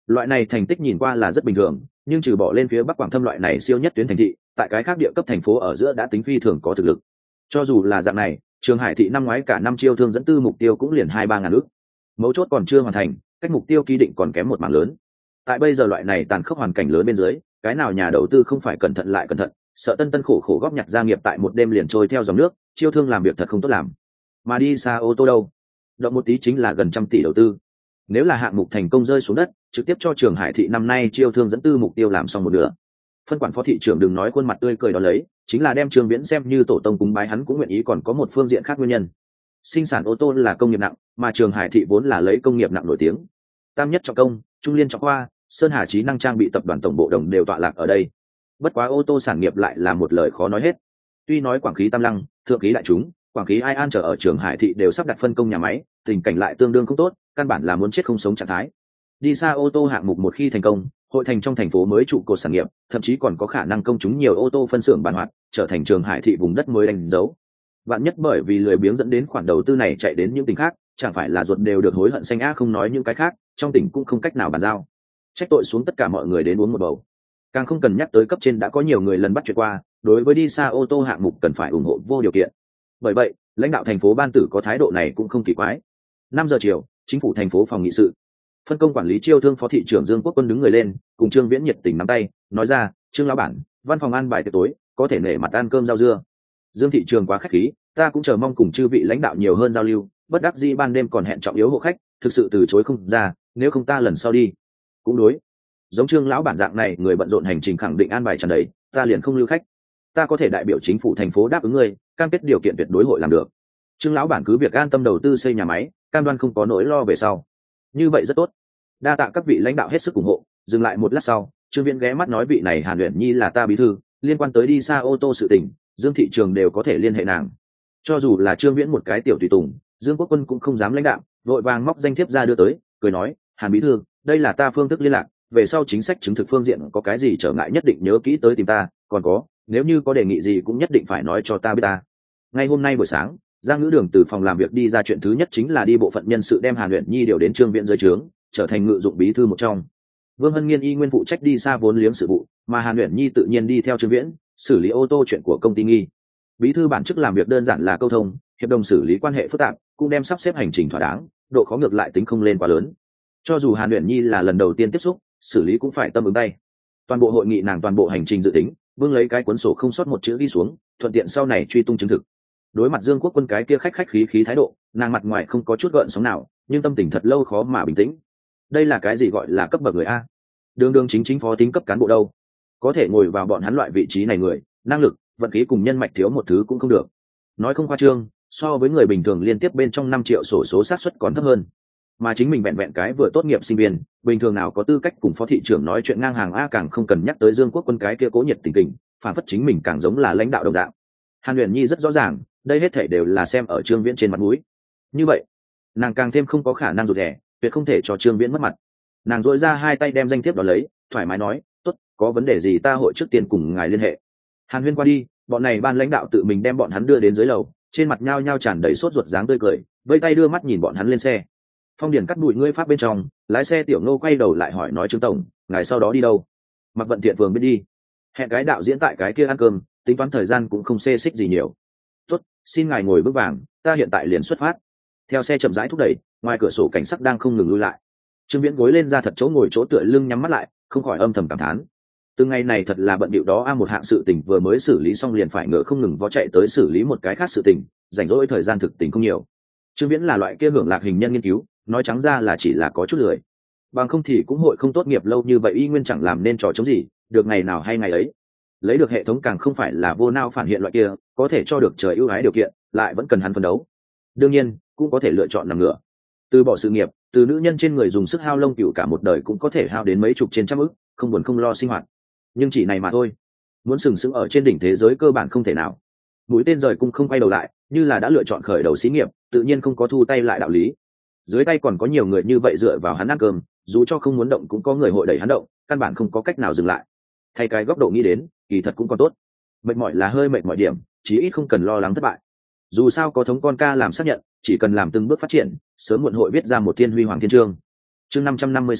Loại này thành tích nhìn qua là rất bình thường, nhưng trừ bỏ lên phía Bắc Quảng Thâm loại này siêu nhất tuyến thành thị, tại cái khác địa cấp thành phố ở giữa đã tính phi thường có thực lực. Cho dù là dạng này, Trường Hải thị năm ngoái cả năm chiêu thương dẫn tư mục tiêu cũng liền 2-3 ngàn ức. Mấu chốt còn chưa hoàn thành, cách mục tiêu ký định còn kém một mảng lớn. Tại bây giờ loại này tàn khốc hoàn cảnh lớn bên dưới, cái nào nhà đầu tư không phải cẩn thận lại cẩn thận, sợ tân khổ khổ góp nhặt gia nghiệp tại một đêm liền trôi theo dòng nước, chiêu thương làm việc thật không tốt làm. Mà đi xa ô tô đâu, động một tí chính là gần 100 tỷ đầu tư. Nếu là hạng mục thành công rơi xuống đất, trực tiếp cho Trường Hải thị năm nay chiêu thương dẫn tư mục tiêu làm xong một nửa. Phân quản phó thị trưởng đừng nói khuôn mặt tươi cười đó lấy, chính là đem Trương Viễn xem như tổ tông cúng bái hắn cũng nguyện ý. Còn có một phương diện khác nguyên nhân, sinh sản ô tô là công nghiệp nặng, mà Trường Hải thị vốn là lấy công nghiệp nặng nổi tiếng. Tam Nhất Trọng Công, Trung Liên Trọng Khoa, Sơn Hà Trí Năng Trang bị tập đoàn tổng bộ đồng đều tọa lạc ở đây. Bất quá ô tô sản nghiệp lại là một lời khó nói hết. Tuy nói Quảng Khí Tam Lăng, Thượng Khí Đại Chúng, Quảng Khí Ai An trở ở Trường Hải thị đều sắp đặt phân công nhà máy, tình cảnh lại tương đương không tốt, căn bản là muốn chết không sống trạng thái. Đi xa ô tô hạng mục một khi thành công, hội thành trong thành phố mới trụ cột sản nghiệp, thậm chí còn có khả năng công chúng nhiều ô tô phân xưởng bản hoạt, trở thành Trường Hải thị vùng đất mới đánh dấu. Vạn nhất bởi vì lười biếng dẫn đến khoản đầu tư này chạy đến những tỉnh khác, chẳng phải là ruột đều được hối hận xanh á. Không nói những cái khác, trong tỉnh cũng không cách nào bàn giao, trách tội xuống tất cả mọi người đến uống một bầu. Càng không cần nhắc tới cấp trên đã có nhiều người lần bắt chuyện qua, đối với đi xa ô tô hạng mục cần phải ủng hộ vô điều kiện. Bởi vậy lãnh đạo thành phố ban tử có thái độ này cũng không kỳ quái. 5 giờ chiều, chính phủ thành phố phòng nghị sự, phân công quản lý chiêu thương phó thị trưởng Dương Quốc Quân đứng người lên, cùng Trương Viễn nhiệt tình nắm tay, nói ra: Trương lão bản, văn phòng an bài tiệc tối, có thể nể mặt ăn cơm rau dưa. Dương thị trường quá khách khí, ta cũng chờ mong cùng chư vị lãnh đạo nhiều hơn giao lưu, bất đắc dĩ ban đêm còn hẹn trọng yếu hộ khách, thực sự từ chối không ra, nếu không ta lần sau đi. Cũng đối, giống Trương lão bản dạng này người bận rộn hành trình khẳng định an bài tràn đầy, ta liền không lưu khách. Ta có thể đại biểu chính phủ thành phố đáp ứng ngươi, cam kết điều kiện tuyệt đối hội làm được. Trương lão bản cứ việc an tâm đầu tư xây nhà máy, cam đoan không có nỗi lo về sau. Như vậy rất tốt, đa tạ các vị lãnh đạo hết sức ủng hộ. Dừng lại một lát sau, Trương Viễn ghé mắt nói: vị này Hàn Uyển Nhi là ta bí thư, liên quan tới đi xa ô tô sự tình, Dương thị trường đều có thể liên hệ nàng. Cho dù là Trương Viễn một cái tiểu tùy tùng, Dương Quốc Quân cũng không dám lãnh đạo, vội vàng móc danh thiếp ra đưa tới, cười nói: Hàn bí thư, đây là ta phương thức liên lạc, về sau chính sách chứng thực phương diện có cái gì trở ngại nhất định nhớ kỹ tới tìm ta, còn có, nếu như có đề nghị gì cũng nhất định phải nói cho ta biết ta. Ngay hôm nay buổi sáng, Giang Ngữ Đường từ phòng làm việc đi ra, chuyện thứ nhất chính là đi bộ phận nhân sự đem Hàn Uyển Nhi điều đến Trương Viễn dưới trướng, trở thành ngự dụng bí thư một trong. Vương Hân Nghiên y nguyên phụ trách đi xa vốn liếng sự vụ, mà Hàn Uyển Nhi tự nhiên đi theo Trương Viễn, xử lý ô tô chuyện của công ty nghi. Bí thư bản chức làm việc đơn giản là câu thông, hiệp đồng xử lý quan hệ phức tạp, cũng đem sắp xếp hành trình thỏa đáng, độ khó ngược lại tính không lên quá lớn. Cho dù Hàn Uyển Nhi là lần đầu tiên tiếp xúc, xử lý cũng phải tâm ứng tay. Toàn bộ hội nghị nàng toàn bộ hành trình dự tính, Vương lấy cái cuốn sổ không sót một chữ ghi xuống, thuận tiện sau này truy tung chứng thực. Đối mặt Dương Quốc Quân cái kia khách khí khí thái độ, nàng mặt ngoài không có chút gợn sóng nào, nhưng tâm tình thật lâu khó mà bình tĩnh. Đây là cái gì gọi là cấp bậc người a? Đường chính phó tính cấp cán bộ đâu? Có thể ngồi vào bọn hắn loại vị trí này người, năng lực, vận khí cùng nhân mạch thiếu một thứ cũng không được. Nói không khoa trương, so với người bình thường liên tiếp bên trong 5 triệu sổ số xác suất còn thấp hơn. Mà chính mình vẹn vẹn cái vừa tốt nghiệp sinh viên, bình thường nào có tư cách cùng phó thị trưởng nói chuyện ngang hàng a. Càng không cần nhắc tới Dương Quốc Quân cái kia cố nhiệt tình tình, phản phất chính mình càng giống là lãnh đạo đồng đạo. Hàn Uyển Nhi rất rõ ràng, đây hết thảy đều là xem ở Trương Viễn trên mặt mũi. Như vậy, nàng càng thêm không có khả năng rụt rè, tuyệt không thể cho Trương Viễn mất mặt. Nàng duỗi ra hai tay đem danh thiếp đó lấy, thoải mái nói: tốt, có vấn đề gì ta hội trước tiên cùng ngài liên hệ. Hàn Huyên qua đi, bọn này ban lãnh đạo tự mình đem bọn hắn đưa đến dưới lầu, trên mặt nhao nhao tràn đầy sốt ruột dáng tươi cười, vây tay đưa mắt nhìn bọn hắn lên xe. Phong Điền cắt đùi ngươi pháp bên trong, lái xe Tiểu Ngô quay đầu lại hỏi nói: Trương tổng, ngài sau đó đi đâu? Mặc Vận Thiện Phường biết đi, hẹn cái đạo diễn tại cái kia ăn cơm, tính toán thời gian cũng không xê xích gì nhiều. Tốt, xin ngài ngồi vững vàng, ta hiện tại liền xuất phát. Theo xe chậm rãi thúc đẩy, ngoài cửa sổ cảnh sắc đang không ngừng lui lại. Trương Viễn gối lên ra thật chỗ ngồi chỗ tựa lưng nhắm mắt lại, không khỏi âm thầm cảm thán. Từ ngày này thật là bận bịu đó a. Một hạng sự tình vừa mới xử lý xong liền phải ngựa không ngừng vó chạy tới xử lý một cái khác sự tình, rảnh rỗi thời gian thực tình không nhiều. Trương Viễn là loại kia hưởng lạc hình nhân nghiên cứu, nói trắng ra là chỉ là có chút lười. Bằng không thì cũng hội không tốt nghiệp lâu như vậy, y nguyên chẳng làm nên trò chống gì, được ngày nào hay ngày ấy. Lấy được hệ thống càng không phải là vô nao phản hiện loại kia, có thể cho được trời ưu ái điều kiện, lại vẫn cần hắn phấn đấu. Đương nhiên, cũng có thể lựa chọn nằm ngửa. Từ bỏ sự nghiệp, từ nữ nhân trên người dùng sức hao lông cừu cả một đời cũng có thể hao đến mấy chục trên trăm ức, không buồn không lo sinh hoạt. Nhưng chỉ này mà thôi, muốn sừng sững ở trên đỉnh thế giới cơ bản không thể nào. Mũi tên rời cung không quay đầu lại, như là đã lựa chọn khởi đầu xí nghiệp, tự nhiên không có thu tay lại đạo lý. Dưới tay còn có nhiều người như vậy dựa vào hắn ăn cơm, dù cho không muốn động cũng có người hội đẩy hắn động, căn bản không có cách nào dừng lại. Thay cái góc độ nghĩ đến, kỳ thật cũng còn tốt. Mệt mỏi là hơi mệt mỏi điểm, chí ít không cần lo lắng thất bại. Dù sao có thống con ca làm xác nhận, chỉ cần làm từng bước phát triển, sớm muộn hội viết ra một thiên huy hoàng thiên chương. Chương 556,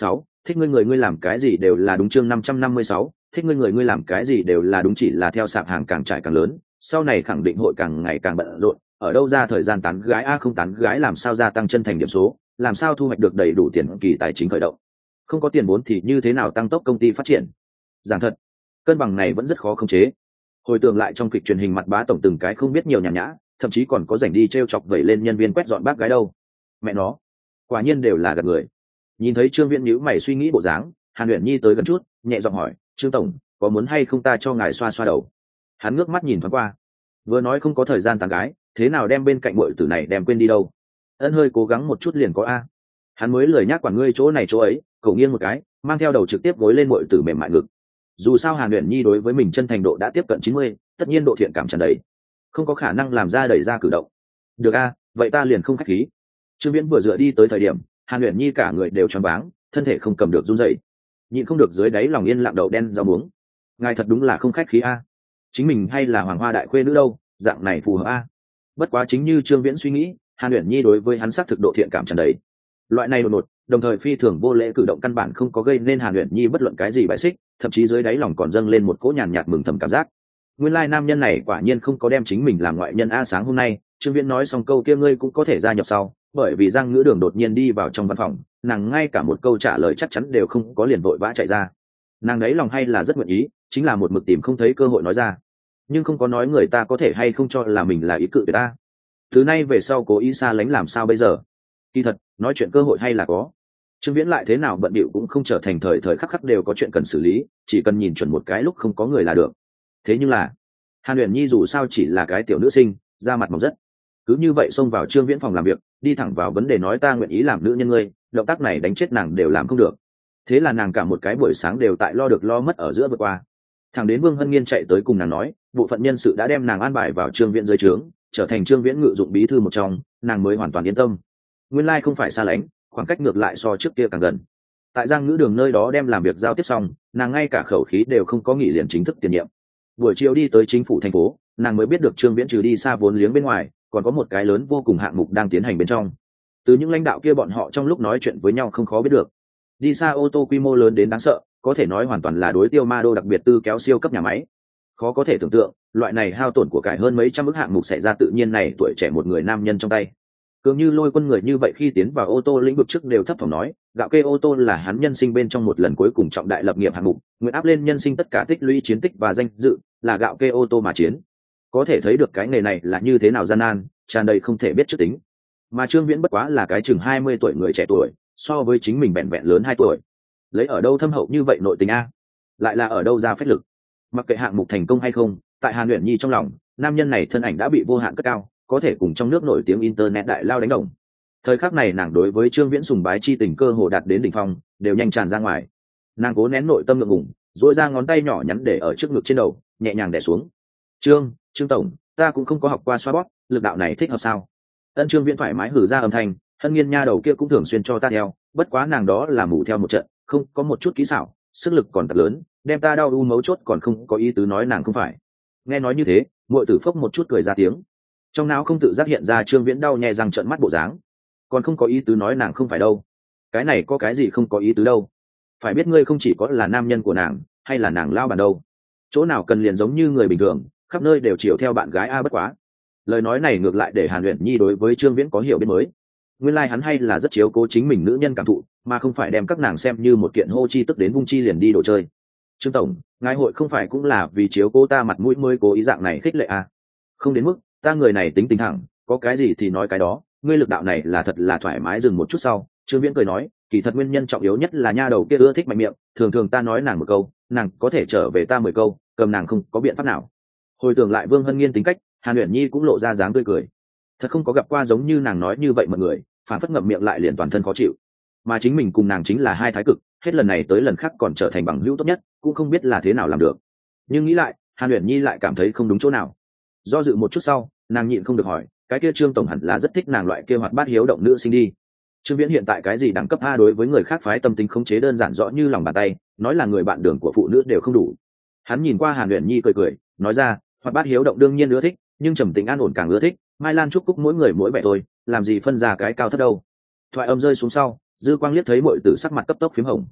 thích ngươi người ngươi làm cái gì đều là đúng. Chương 556, thích ngươi người ngươi làm cái gì đều là đúng, chỉ là theo sạp hàng càng trải càng lớn, sau này khẳng định hội càng ngày càng bận rộn, ở đâu ra thời gian tán gái a, không tán gái làm sao gia tăng chân thành điểm số, làm sao thu hoạch được đầy đủ tiền kỳ tài chính khởi động, không có tiền vốn thì như thế nào tăng tốc công ty phát triển. Giảng thật, cân bằng này vẫn rất khó khống chế. Hồi tưởng lại trong kịch truyền hình mặt bá tổng từng cái không biết nhiều nhàn nhã, thậm chí còn có rảnh đi trêu chọc vẩy lên nhân viên quét dọn bác gái đâu. Mẹ nó, quả nhiên đều là gạt người. Nhìn thấy Trương Viễn nhíu mày suy nghĩ bộ dáng, Hàn Uyển Nhi tới gần chút, nhẹ giọng hỏi, Trương tổng, có muốn hay không ta cho ngài xoa xoa đầu? Hắn ngước mắt nhìn thoáng qua, vừa nói không có thời gian tán gái, thế nào đem bên cạnh muội tử này đem quên đi đâu? Ân hơi cố gắng một chút liền có a. Hắn mới lười nhác quản ngươi chỗ này chỗ ấy, cậu nghiêng một cái, mang theo đầu trực tiếp gối lên muội tử mềm mại ngực. Dù sao Hàn Uyển Nhi đối với mình chân thành độ đã tiếp cận 90, tất nhiên độ thiện cảm tràn đầy, không có khả năng làm ra đẩy ra cử động. Được a, vậy ta liền không khách khí. Trương Viễn vừa dựa đi tới thời điểm, Hàn Uyển Nhi cả người đều choáng váng, thân thể không cầm được run rẩy, nhịn không được dưới đáy lòng yên lặng đậu đen rau muống. Ngài thật đúng là không khách khí a. Chính mình hay là hoàng hoa đại khuê nữ đâu, dạng này phù hợp a. Bất quá chính như Trương Viễn suy nghĩ, Hàn Uyển Nhi đối với hắn xác thực độ thiện cảm tràn đầy. Loại này đột ngột, đồng thời phi thường vô lễ cử động căn bản không có gây nên Hàn Uyển Nhi bất luận cái gì bại xích, thậm chí dưới đáy lòng còn dâng lên một cỗ nhàn nhạt mừng thầm cảm giác. Nguyên lai nam nhân này quả nhiên không có đem chính mình làm ngoại nhân a. Sáng hôm nay, Trương Viễn nói xong câu kia ngươi cũng có thể gia nhập sau, bởi vì Giang Ngữ Đường đột nhiên đi vào trong văn phòng, nàng ngay cả một câu trả lời chắc chắn đều không có, liền vội vã chạy ra. Nàng đấy lòng hay là rất nguyện ý, chính là một mực tìm không thấy cơ hội nói ra, nhưng không có nói người ta có thể hay không cho là mình là ý cự tuyệt ta. Thứ nay về sau cố ý xa lánh làm sao bây giờ? Kỳ thật, nói chuyện cơ hội hay là có. Trương Viễn lại thế nào bận bịu cũng không trở thành thời thời khắc khắc đều có chuyện cần xử lý, chỉ cần nhìn chuẩn một cái lúc không có người là được. Thế nhưng là Hàn Uyển Nhi dù sao chỉ là cái tiểu nữ sinh, da mặt mỏng rất, cứ như vậy xông vào Trương Viễn phòng làm việc, đi thẳng vào vấn đề nói ta nguyện ý làm nữ nhân ngươi, động tác này đánh chết nàng đều làm không được. Thế là nàng cả một cái buổi sáng đều tại lo được lo mất ở giữa vượt qua. Thằng đến Vương Hân Nghiên chạy tới cùng nàng nói, bộ phận nhân sự đã đem nàng an bài vào Trương Viễn dưới trướng, trở thành Trương Viễn ngự dụng bí thư một trong, nàng mới hoàn toàn yên tâm. Nguyên lai không phải xa lánh, khoảng cách ngược lại so trước kia càng gần. Tại Giang Ngữ Đường nơi đó đem làm việc giao tiếp xong, nàng ngay cả khẩu khí đều không có nghỉ liền chính thức tiền nhiệm. Buổi chiều đi tới chính phủ thành phố, nàng mới biết được Trương Viễn trừ đi xa vốn liếng bên ngoài, còn có một cái lớn vô cùng hạng mục đang tiến hành bên trong. Từ những lãnh đạo kia bọn họ trong lúc nói chuyện với nhau không khó biết được, đi xa ô tô quy mô lớn đến đáng sợ, có thể nói hoàn toàn là đối tiêu ma đô đặc biệt tư kéo siêu cấp nhà máy. Khó có thể tưởng tượng, loại này hao tổn của cải hơn mấy trăm ức hạng mục xảy ra tự nhiên này tuổi trẻ một người nam nhân trong tay. Cường như lôi quân người như vậy khi tiến vào ô tô lĩnh vực trước đều thấp thỏm nói, gạo kê ô tô là hắn nhân sinh bên trong một lần cuối cùng trọng đại lập nghiệp hạng mục, nguyện áp lên nhân sinh tất cả tích lũy chiến tích và danh dự, là gạo kê ô tô mà chiến. Có thể thấy được cái nghề này là như thế nào gian nan, tràn đầy không thể biết trước tính. Mà Trương Viễn bất quá là cái chừng 20 tuổi người trẻ tuổi, so với chính mình vẹn vẹn lớn 2 tuổi. Lấy ở đâu thâm hậu như vậy nội tình a? Lại là ở đâu ra phách lực? Mặc kệ hạng mục thành công hay không, tại Hàn Uyển Nhi trong lòng, nam nhân này thân ảnh đã bị vô hạn cất cao, có thể cùng trong nước nổi tiếng internet đại lao đánh đồng. Thời khắc này nàng đối với Trương Viễn sùng bái chi tình cơ hồ đạt đến đỉnh phong, đều nhanh tràn ra ngoài. Nàng cố nén nội tâm ngượng ngùng, duỗi ra ngón tay nhỏ nhắn để ở trước ngực trên đầu, nhẹ nhàng đè xuống. Trương tổng, ta cũng không có học qua xoa bóp, lực đạo này thích hợp sao? Ân. Trương Viễn thoải mái hử ra âm thanh, Hân Nghiên nha đầu kia cũng thường xuyên cho ta theo, bất quá nàng đó là mù theo một trận, không có một chút kỹ xảo, sức lực còn thật lớn, đem ta đau u mấu chốt còn không có ý tứ nói nàng không phải. Nghe nói như thế, muội tử phốc một chút cười ra tiếng, trong não không tự giác hiện ra Trương Viễn đau nhè răng trợn mắt bộ dáng, còn không có ý tứ nói nàng không phải đâu. Cái này có cái gì không có ý tứ đâu? Phải biết ngươi không chỉ có là nam nhân của nàng, hay là nàng lao bàn đâu. Chỗ nào cần liền giống như người bình thường, khắp nơi đều chiều theo bạn gái a. Bất quá lời nói này ngược lại để Hàn Uyển Nhi đối với Trương Viễn có hiểu biết mới. Nguyên lai hắn hay là rất chiếu cố chính mình nữ nhân cảm thụ, mà không phải đem các nàng xem như một kiện hô chi tức đến vung chi liền đi đồ chơi. Trương tổng, ngài hội không phải cũng là vì chiếu cố ta mặt mũi mới cố ý dạng này khích lệ à? Không đến mức, ta người này tính tình thẳng, có cái gì thì nói cái đó, ngươi lực đạo này là thật là thoải mái. Dừng một chút sau, Trương Viễn cười nói, kỳ thật nguyên nhân trọng yếu nhất là nha đầu kia ưa thích mạnh miệng, thường thường ta nói nàng một câu, nàng có thể trở về ta 10 câu, cầm nàng không có biện pháp nào. Hồi tưởng lại Vương Hân Nghiên tính cách, Hàn Uyển Nhi cũng lộ ra dáng tươi cười. Thật không có gặp qua giống như nàng nói như vậy mọi người, phản phất ngậm miệng lại liền toàn thân khó chịu. Mà chính mình cùng nàng chính là hai thái cực, hết lần này tới lần khác còn trở thành bằng hữu tốt nhất, cũng không biết là thế nào làm được. Nhưng nghĩ lại, Hàn Uyển Nhi lại cảm thấy không đúng chỗ nào. Do dự một chút sau, nàng nhịn không được hỏi, cái kia Trương tổng hẳn là rất thích nàng loại kia hoạt bát hiếu động nữ sinh đi. Trương Viễn hiện tại cái gì đẳng cấp A đối với người khác phái tâm tính khống chế đơn giản rõ như lòng bàn tay, nói là người bạn đường của phụ nữ đều không đủ. Hắn nhìn qua Hàn Uyển Nhi cười cười, nói ra, hoạt bát hiếu động đương nhiên ưa thích, nhưng trầm tĩnh an ổn càng ưa thích, Mai Lan Trúc Cúc mỗi người mỗi vẻ thôi, làm gì phân ra cái cao thấp đâu. Thoại âm rơi xuống sau, dư quang liếc thấy muội tử sắc mặt cấp tốc phím hồng.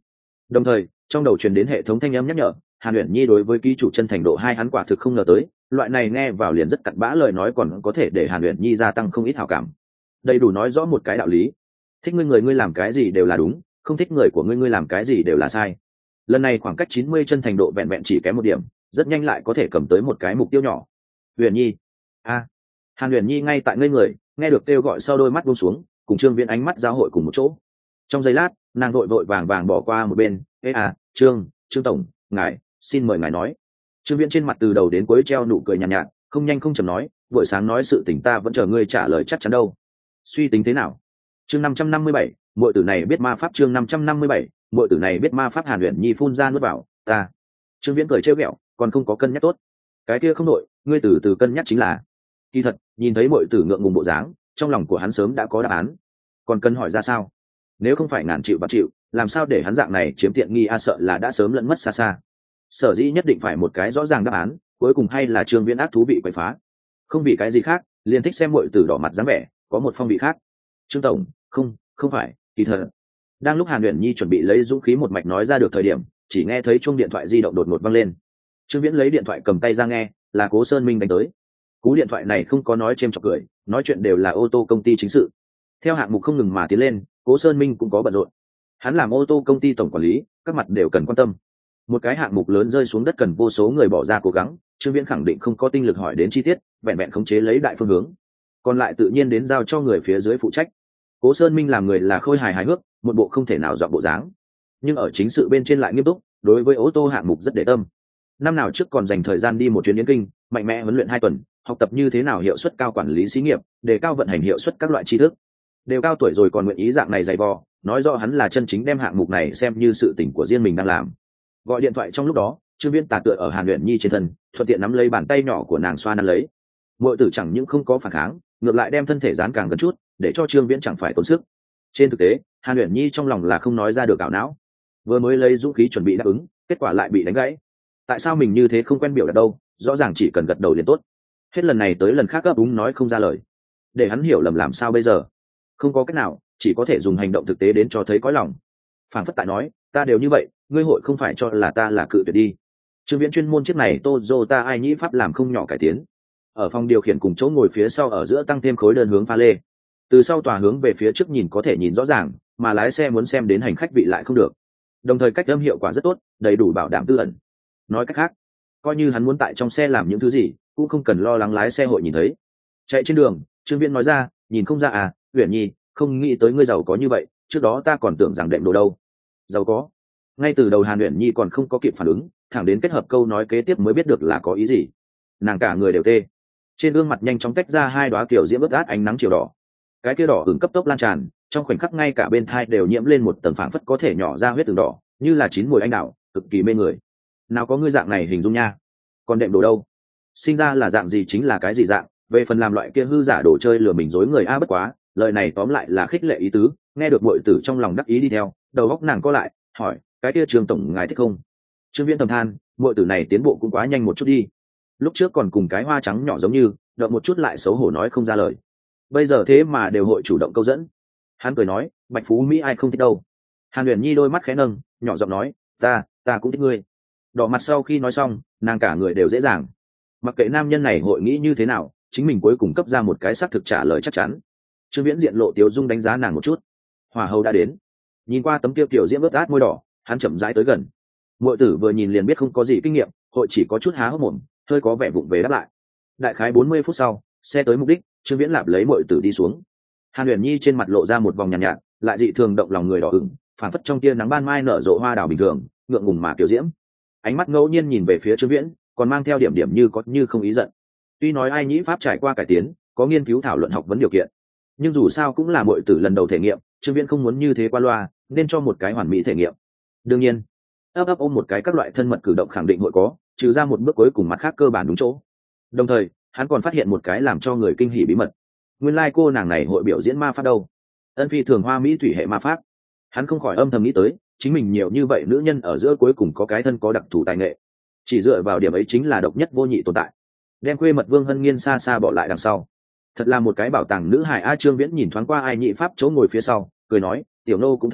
Đồng thời trong đầu truyền đến hệ thống thanh âm nhắc nhở, Hàn Uyển Nhi đối với ký chủ chân thành độ 2 hắn quả thực không ngờ tới, loại này nghe vào liền rất cặn bã lời nói còn có thể để Hàn Uyển Nhi gia tăng không ít hảo cảm. Đầy đủ nói rõ một cái đạo lý, thích người ngươi làm cái gì đều là đúng, không thích người của ngươi làm cái gì đều là sai. Lần này khoảng cách 90 chân thành độ vẹn vẹn chỉ kém một điểm, rất nhanh lại có thể cầm tới một cái mục tiêu nhỏ. Uyển Nhi, Hàn Uyển Nhi ngay tại ngây người, nghe được kêu gọi sau đôi mắt buông xuống, cùng Trương Viễn ánh mắt giao hội cùng một chỗ. Trong giây lát, nàng vội vàng bỏ qua một bên. Trương tổng, ngài, xin mời ngài nói. Trương Viễn trên mặt từ đầu đến cuối treo nụ cười nhàn nhạt, không nhanh không chậm nói, buổi sáng nói sự tình ta vẫn chờ ngươi trả lời chắc chắn đâu. Suy tính thế nào? Chương 557, muội tử này biết ma pháp. Chương 557, muội tử này biết ma pháp. Hàn Uyển Nhi phun ra nuốt vào, ta. Trương Viễn cười trêu ghẹo, còn không có cân nhắc tốt. Cái kia không đội, ngươi từ từ cân nhắc chính là. Kỳ thật, nhìn thấy muội tử ngượng ngùng bộ dáng, trong lòng của hắn sớm đã có đáp án. Còn cần hỏi ra sao? Nếu không phải ngàn chịu bạc chịu, làm sao để hắn dạng này chiếm tiện nghi sợ là đã sớm lẫn mất xa xa. Sở dĩ nhất định phải một cái rõ ràng đáp án, cuối cùng hay là Trương Viễn ác thú bị quậy phá. Không vì cái gì khác, liền thích xem muội tử đỏ mặt dáng vẻ, có một phong vị khác. Trương tổng, không phải, kỳ thật. Đang lúc Hàn Uyển Nhi chuẩn bị lấy dũng khí một mạch nói ra được thời điểm, chỉ nghe thấy chuông điện thoại di động đột ngột vang lên. Trương Viễn lấy điện thoại cầm tay ra nghe, là Cố Sơn Minh đánh tới. Cú điện thoại này không có nói chêm chọc cười, nói chuyện đều là ô tô công ty chính sự. Theo hạng mục không ngừng mà tiến lên, Cố Sơn Minh cũng có bận rộn. Hắn làm ô tô công ty tổng quản lý, các mặt đều cần quan tâm. Một cái hạng mục lớn rơi xuống đất cần vô số người bỏ ra cố gắng, Trương Viễn khẳng định không có tinh lực hỏi đến chi tiết, vẹn vẹn khống chế lấy đại phương hướng, còn lại tự nhiên đến giao cho người phía dưới phụ trách. Cố Sơn Minh làm người là khôi hài hài hước, một bộ không thể nào dọn bộ dáng, nhưng ở chính sự bên trên lại nghiêm túc, đối với ô tô hạng mục rất để tâm. Năm nào trước còn dành thời gian đi một chuyến Yến Kinh, mạnh mẽ huấn luyện 2 tuần, học tập như thế nào hiệu suất cao quản lý xí nghiệp, đề cao vận hành hiệu suất các loại tri thức. Đều cao tuổi rồi còn nguyện ý dạng này dày vò, nói rõ hắn là chân chính đem hạng mục này xem như sự tỉnh của riêng mình đang làm. Gọi điện thoại trong lúc đó, Trương Viễn tà tựa ở Hàn Uyển Nhi trên thân, thuận tiện nắm lấy bàn tay nhỏ của nàng xoa nắn lấy. Muội tử chẳng những không có phản kháng, ngược lại đem thân thể dán càng gần chút, để cho Trương Viễn chẳng phải tốn sức. Trên thực tế, Hàn Uyển Nhi trong lòng là không nói ra được ảo não. Vừa mới lấy dũng khí chuẩn bị đáp ứng, kết quả lại bị đánh gãy. Tại sao mình như thế không quen biểu đạt đâu, rõ ràng chỉ cần gật đầu liền tốt. Hết lần này tới lần khác gấp úng nói không ra lời. Để hắn hiểu lầm làm sao bây giờ? Không có cách nào, chỉ có thể dùng hành động thực tế đến cho thấy cõi lòng. Phản phất tại nói, ta đều như vậy, ngươi hội không phải cho là ta là cự tuyệt đi. Trương Viễn chuyên môn chiếc này Toyota ai nhĩ pháp làm không nhỏ cải tiến. Ở phòng điều khiển cùng chỗ ngồi phía sau ở giữa tăng thêm khối đơn hướng pha lê. Từ sau tòa hướng về phía trước nhìn có thể nhìn rõ ràng, mà lái xe muốn xem đến hành khách vị lại không được. Đồng thời cách âm hiệu quả rất tốt, đầy đủ bảo đảm tư ẩn. Nói cách khác, coi như hắn muốn tại trong xe làm những thứ gì, cũng không cần lo lắng lái xe hội nhìn thấy. Chạy trên đường, Trương Viễn nói ra, nhìn không ra à, Uyển Nhi, không nghĩ tới ngươi giàu có như vậy, trước đó ta còn tưởng rằng đệm đồ đâu. Giàu có? Ngay từ đầu Hàn Uyển Nhi còn không có kịp phản ứng, thẳng đến kết hợp câu nói kế tiếp mới biết được là có ý gì. Nàng cả người đều tê, trên gương mặt nhanh chóng tách ra 2 đóa kiểu diễm ướt át ánh nắng chiều đỏ. Cái kia đỏ ửng cấp tốc lan tràn, trong khoảnh khắc ngay cả bên thai đều nhiễm lên một tầng phảng phất có thể nhỏ ra huyết từng đỏ, như là chín mùi anh đào, cực kỳ mê người. Nào có ngươi dạng này hình dung nha. Còn đệm đồ đâu? Sinh ra là dạng gì chính là cái gì dạng, về phần làm loại kia hư giả đồ chơi lừa mình dối người bất quá, lời này tóm lại là khích lệ ý tứ. Nghe được muội tử trong lòng đắc ý đi theo, đầu óc nàng co lại, hỏi, cái kia Trương tổng ngài thích không? Trương Viễn thầm than, muội tử này tiến bộ cũng quá nhanh một chút đi. Lúc trước còn cùng cái hoa trắng nhỏ giống như, động một chút lại xấu hổ nói không ra lời. Bây giờ thế mà đều hội chủ động câu dẫn. Hắn cười nói, Bạch Phú Mỹ ai không thích đâu. Hàn Uyển Nhi đôi mắt khẽ nâng, nhỏ giọng nói, ta cũng thích ngươi. Đỏ mặt sau khi nói xong, nàng cả người đều dễ dàng. Mặc kệ nam nhân này hội nghĩ như thế nào, chính mình cuối cùng cấp ra một cái xác thực trả lời chắc chắn. Trương Viễn diện lộ tiếu dung đánh giá nàng một chút. Hỏa hầu đã đến. Nhìn qua tấm kia kiểu diễm ướt át môi đỏ, hắn chậm rãi tới gần. Muội tử vừa nhìn liền biết không có gì kinh nghiệm, hội chỉ có chút há hốc mồm, hơi có vẻ vụng về đáp lại. Đại khái 40 phút sau, xe tới mục đích, Trương Viễn lạp lấy muội tử đi xuống. Hàn Uyển Nhi trên mặt lộ ra một vòng nhàn nhạt, lại dị thường động lòng người đỏ ửng, phảng phất trong tia nắng ban mai nở rộ hoa đào bình thường, ngượng ngùng mà kiểu diễm. Ánh mắt ngẫu nhiên nhìn về phía Trương Viễn, còn mang theo điểm điểm như có như không ý giận. Tuy nói ai nhĩ pháp trải qua cải tiến, có nghiên cứu thảo luận học vấn điều kiện, nhưng dù sao cũng là muội tử lần đầu thể nghiệm, Trương Viễn không muốn như thế qua loa, nên cho một cái hoàn mỹ thể nghiệm. Đương nhiên, ấp ôm một cái các loại thân mật cử động khẳng định hội có, trừ ra một bước cuối cùng mặt khác cơ bản đúng chỗ. Đồng thời, hắn còn phát hiện một cái làm cho người kinh hỉ bí mật. Nguyên lai cô nàng này hội biểu diễn ma pháp đâu? Ân phi thường hoa mỹ thủy hệ ma pháp. Hắn không khỏi âm thầm nghĩ tới, chính mình nhiều như vậy nữ nhân ở giữa cuối cùng có cái thân có đặc thù tài nghệ. Chỉ dựa vào điểm ấy chính là độc nhất vô nhị tồn tại. Đem khuê mật Vương Hân Nghiên xa xa bỏ lại đằng sau. Thật là một cái bảo tàng nữ hài. Trương Viễn nhìn thoáng qua ai nhị pháp chỗ ngồi phía sau, cười nói, tiểu nô cũng thật là,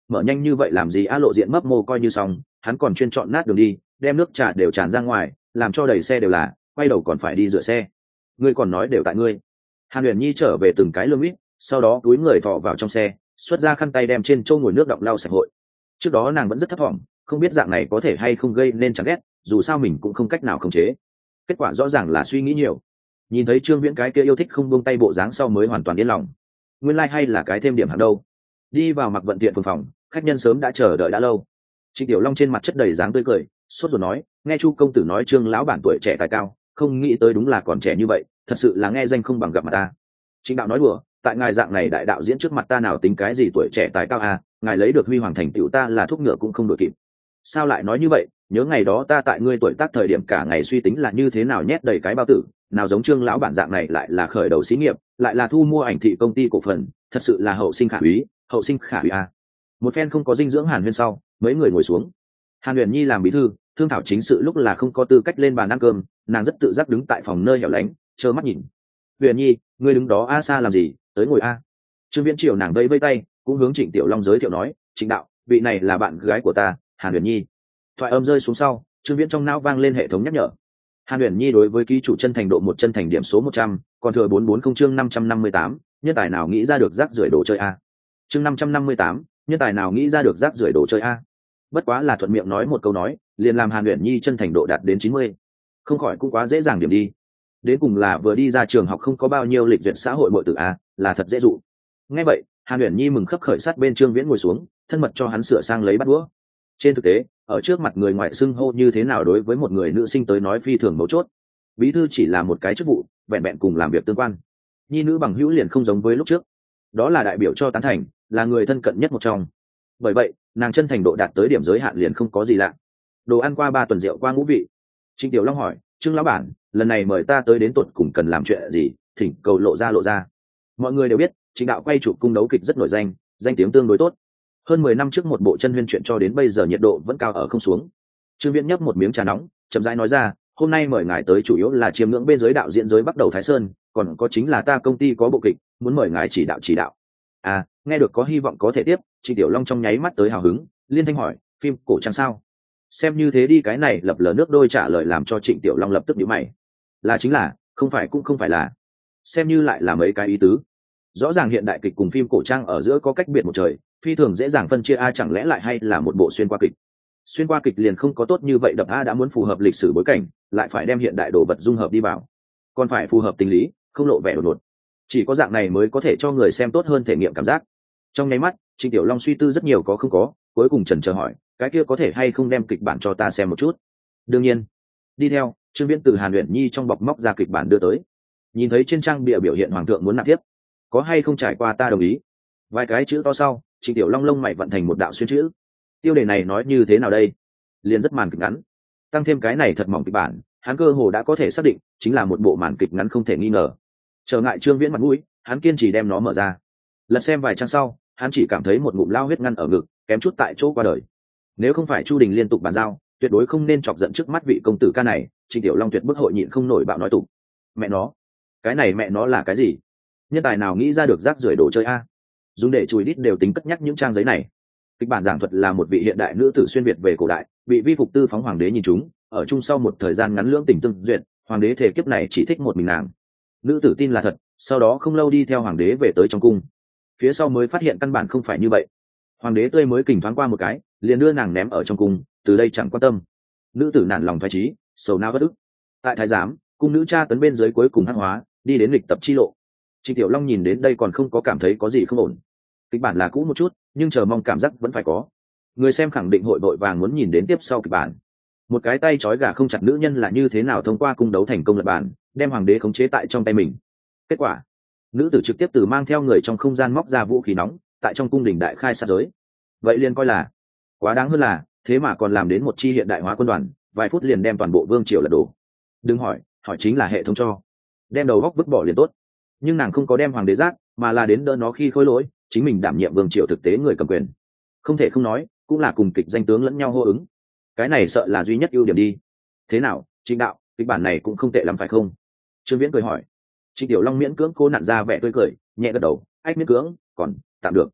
mở nhanh như vậy làm gì? Lộ Diện mấp mô coi như xong, hắn còn chuyên chọn nát đường đi, đem nước trà đều tràn ra ngoài, làm cho đầy xe đều là, quay đầu còn phải đi rửa xe. Ngươi còn nói đều tại ngươi. Hàn Uyển Nhi trở về từng cái lương ít, sau đó túi người thọ vào trong xe, xuất ra khăn tay đem trên châu ngồi nước đọng lau sạch hội. Trước đó nàng vẫn rất thấp thỏm, không biết dạng này có thể hay không gây nên chán ghét, dù sao mình cũng không cách nào khống chế. Kết quả rõ ràng là suy nghĩ nhiều. Nhìn thấy Trương Viễn cái kia yêu thích không buông tay bộ dáng sau mới hoàn toàn yên lòng. Nguyên lai hay là cái thêm điểm hàng đâu. Đi vào Mặc Vận Tiện phường phòng, khách nhân sớm đã chờ đợi đã lâu. Trịnh Tiểu Long trên mặt chất đầy dáng tươi cười, sốt ruột nói, nghe Chu công tử nói Trương lão bản tuổi trẻ tài cao, không nghĩ tới đúng là còn trẻ như vậy, thật sự là nghe danh không bằng gặp mặt ta. Trịnh đạo nói đùa, tại ngài dạng này đại đạo diễn trước mặt ta nào tính cái gì tuổi trẻ tài cao à, ngài lấy được huy hoàng thành tựu ta là thuốc ngựa cũng không đổi kịp. Sao lại nói như vậy? Nhớ ngày đó ta tại ngươi tuổi tác thời điểm cả ngày suy tính là như thế nào nhét đầy cái bao tử, nào giống Trương lão bản dạng này lại là khởi đầu xí nghiệp, lại là thu mua ảnh thị công ty cổ phần, thật sự là hậu sinh khả úy, hậu sinh khả úy à. Một phen không có dinh dưỡng hàn huyên sau, mấy người ngồi xuống. Hàn Uyển Nhi làm bí thư, thương thảo chính sự lúc là không có tư cách lên bàn ăn cơm, nàng rất tự giác đứng tại phòng nơi hẻo lánh, trơ mắt nhìn. Uyển Nhi, ngươi đứng đó a xa làm gì, tới ngồi a. Trương Viễn chiều nàng vẫy vẫy tay, cũng hướng Trịnh Tiểu Long giới thiệu nói, Trịnh đạo, vị này là bạn gái của ta, Hàn Uyển Nhi. Thoại âm rơi xuống sau, Trương Viễn trong não vang lên hệ thống nhắc nhở. Hàn Uyển Nhi đối với ký chủ chân thành độ 1 chân thành điểm số 100, còn thừa 440 chương 558, nhân tài nào nghĩ ra được rác rưởi đồ chơi a. Chương 558, nhân tài nào nghĩ ra được rác rưởi đồ chơi a. Bất quá là thuận miệng nói một câu nói, liền làm Hàn Uyển Nhi chân thành độ đạt đến 90. Không khỏi cũng quá dễ dàng điểm đi. Đến cùng là vừa đi ra trường học không có bao nhiêu lịch duyệt xã hội muội tử a, là thật dễ dụ. Nghe vậy, Hàn Uyển Nhi mừng khấp khởi sát bên Trương Viễn ngồi xuống, thân mật cho hắn sửa sang lấy bát đũa. Trên thực tế, ở trước mặt người ngoại xưng hô như thế nào đối với một người nữ sinh tới nói phi thường mấu chốt. Bí thư chỉ là một cái chức vụ, vẹn vẹn cùng làm việc tương quan. Nhi nữ bằng hữu liền không giống với lúc trước. Đó là đại biểu cho tán thành, là người thân cận nhất một trong. Bởi vậy, nàng chân thành độ đạt tới điểm giới hạn liền không có gì lạ. Đồ ăn qua 3 tuần rượu qua ngũ vị. Trịnh Tiểu Long hỏi, Trương lão bản, lần này mời ta tới đến tuột cùng cần làm chuyện gì, thỉnh cầu lộ ra. Mọi người đều biết, Trịnh đạo quay chụp cung đấu kịch rất nổi danh, danh tiếng tương đối tốt. Hơn 10 năm trước một bộ chân huyên chuyện cho đến bây giờ nhiệt độ vẫn cao ở không xuống. Trương Viễn nhấp một miếng trà nóng, chậm rãi nói ra, hôm nay mời ngài tới chủ yếu là chiêm ngưỡng bên giới đạo diễn giới bắt đầu Thái Sơn, còn có chính là ta công ty có bộ kịch, muốn mời ngài chỉ đạo. À, nghe được có hy vọng có thể tiếp. Trịnh Tiểu Long trong nháy mắt tới hào hứng, liên thanh hỏi, phim cổ trang sao? Xem như thế đi, cái này lập lờ nước đôi trả lời làm cho Trịnh Tiểu Long lập tức nhíu mày. Là chính là, không phải cũng không phải là. Xem như lại là mấy cái ý tứ. Rõ ràng hiện đại kịch cùng phim cổ trang ở giữa có cách biệt một trời, phi thường dễ dàng phân chia a, chẳng lẽ lại hay là một bộ xuyên qua kịch. Xuyên qua kịch liền không có tốt như vậy đập a, đã muốn phù hợp lịch sử bối cảnh, lại phải đem hiện đại đồ vật dung hợp đi vào. Còn phải phù hợp tình lý, không lộ vẻ đột ngột. Chỉ có dạng này mới có thể cho người xem tốt hơn thể nghiệm cảm giác. Trong nháy mắt, Trịnh Tiểu Long suy tư rất nhiều có không có, cuối cùng chần chờ hỏi, cái kia có thể hay không đem kịch bản cho ta xem một chút? Đương nhiên. Đi theo, Trương Viễn từ Hàn Uyển Nhi trong bọc móc ra kịch bản đưa tới. Nhìn thấy trên trang bìa biểu hiện hoàng thượng muốn nạp tiếp, có hay không trải qua ta đồng ý. Vài cái chữ to sau, Trịnh Tiểu Long lông mày vận thành một đạo xuyên chữ. Tiêu đề này nói như thế nào đây? Liền rất màn kịch ngắn. Tăng thêm cái này thật mỏng kịch bản, hắn cơ hồ đã có thể xác định chính là một bộ màn kịch ngắn không thể nghi ngờ. Trở ngại Trương Viễn mặt mũi, hắn kiên trì đem nó mở ra. Lật xem vài trang sau, hắn chỉ cảm thấy một ngụm lao huyết ngăn ở ngực, kém chút tại chỗ qua đời. Nếu không phải Chu Đình liên tục bàn giao, tuyệt đối không nên chọc giận trước mắt vị công tử ca này. Trịnh Tiểu Long tuyệt bức hội nhịn không nổi bạo nói tục. Mẹ nó, cái này mẹ nó là cái gì? Nhân tài nào nghĩ ra được rác rưởi đồ chơi a? Dùng để chùi đít đều tính cất nhắc những trang giấy này. Kịch bản giảng thuật là một vị hiện đại nữ tử xuyên việt về cổ đại, bị vi phục tư phóng hoàng đế nhìn chúng, ở chung sau một thời gian ngắn lưỡng tình tương duyệt, hoàng đế thể kiếp này chỉ thích một mình nàng. Nữ tử tin là thật, sau đó không lâu đi theo hoàng đế về tới trong cung. Phía sau mới phát hiện căn bản không phải như vậy. Hoàng đế tươi mới kình thoáng qua một cái, liền đưa nàng ném ở trong cung, từ đây chẳng quan tâm. Nữ tử nản lòng thoái chí, sầu não bất ức. Tại thái giám, cung nữ cha tấn bên dưới cuối cùng hắc hóa, đi đến lịch tập chi lộ. Trịnh Tiểu Long nhìn đến đây còn không có cảm thấy có gì không ổn. Kịch bản là cũ một chút, nhưng chờ mong cảm giác vẫn phải có. Người xem khẳng định hội vội vàng muốn nhìn đến tiếp sau kịch bản. Một cái tay trói gà không chặt nữ nhân là như thế nào thông qua cung đấu thành công lập bản, đem hoàng đế khống chế tại trong tay mình. Kết quả, nữ tử trực tiếp từ mang theo người trong không gian móc ra vũ khí nóng, tại trong cung đình đại khai sát giới. Vậy liền coi là quá đáng hơn là, thế mà còn làm đến một chi hiện đại hóa quân đoàn, vài phút liền đem toàn bộ vương triều lật đổ. Đừng hỏi, hỏi chính là hệ thống cho. Đem đầu góc vứt bỏ liền tốt. Nhưng nàng không có đem hoàng đế giác, mà là đến đỡ nó khi khôi lỗi, chính mình đảm nhiệm vương triều thực tế người cầm quyền. Không thể không nói, cũng là cùng kịch danh tướng lẫn nhau hô ứng. Cái này sợ là duy nhất ưu điểm đi. Thế nào, Trịnh đạo, kịch bản này cũng không tệ lắm phải không? Trương Viễn cười hỏi. Trịnh Tiểu Long miễn cưỡng cố nặn ra vẻ tươi cười, nhẹ gật đầu, ách miễn cưỡng, còn tạm được.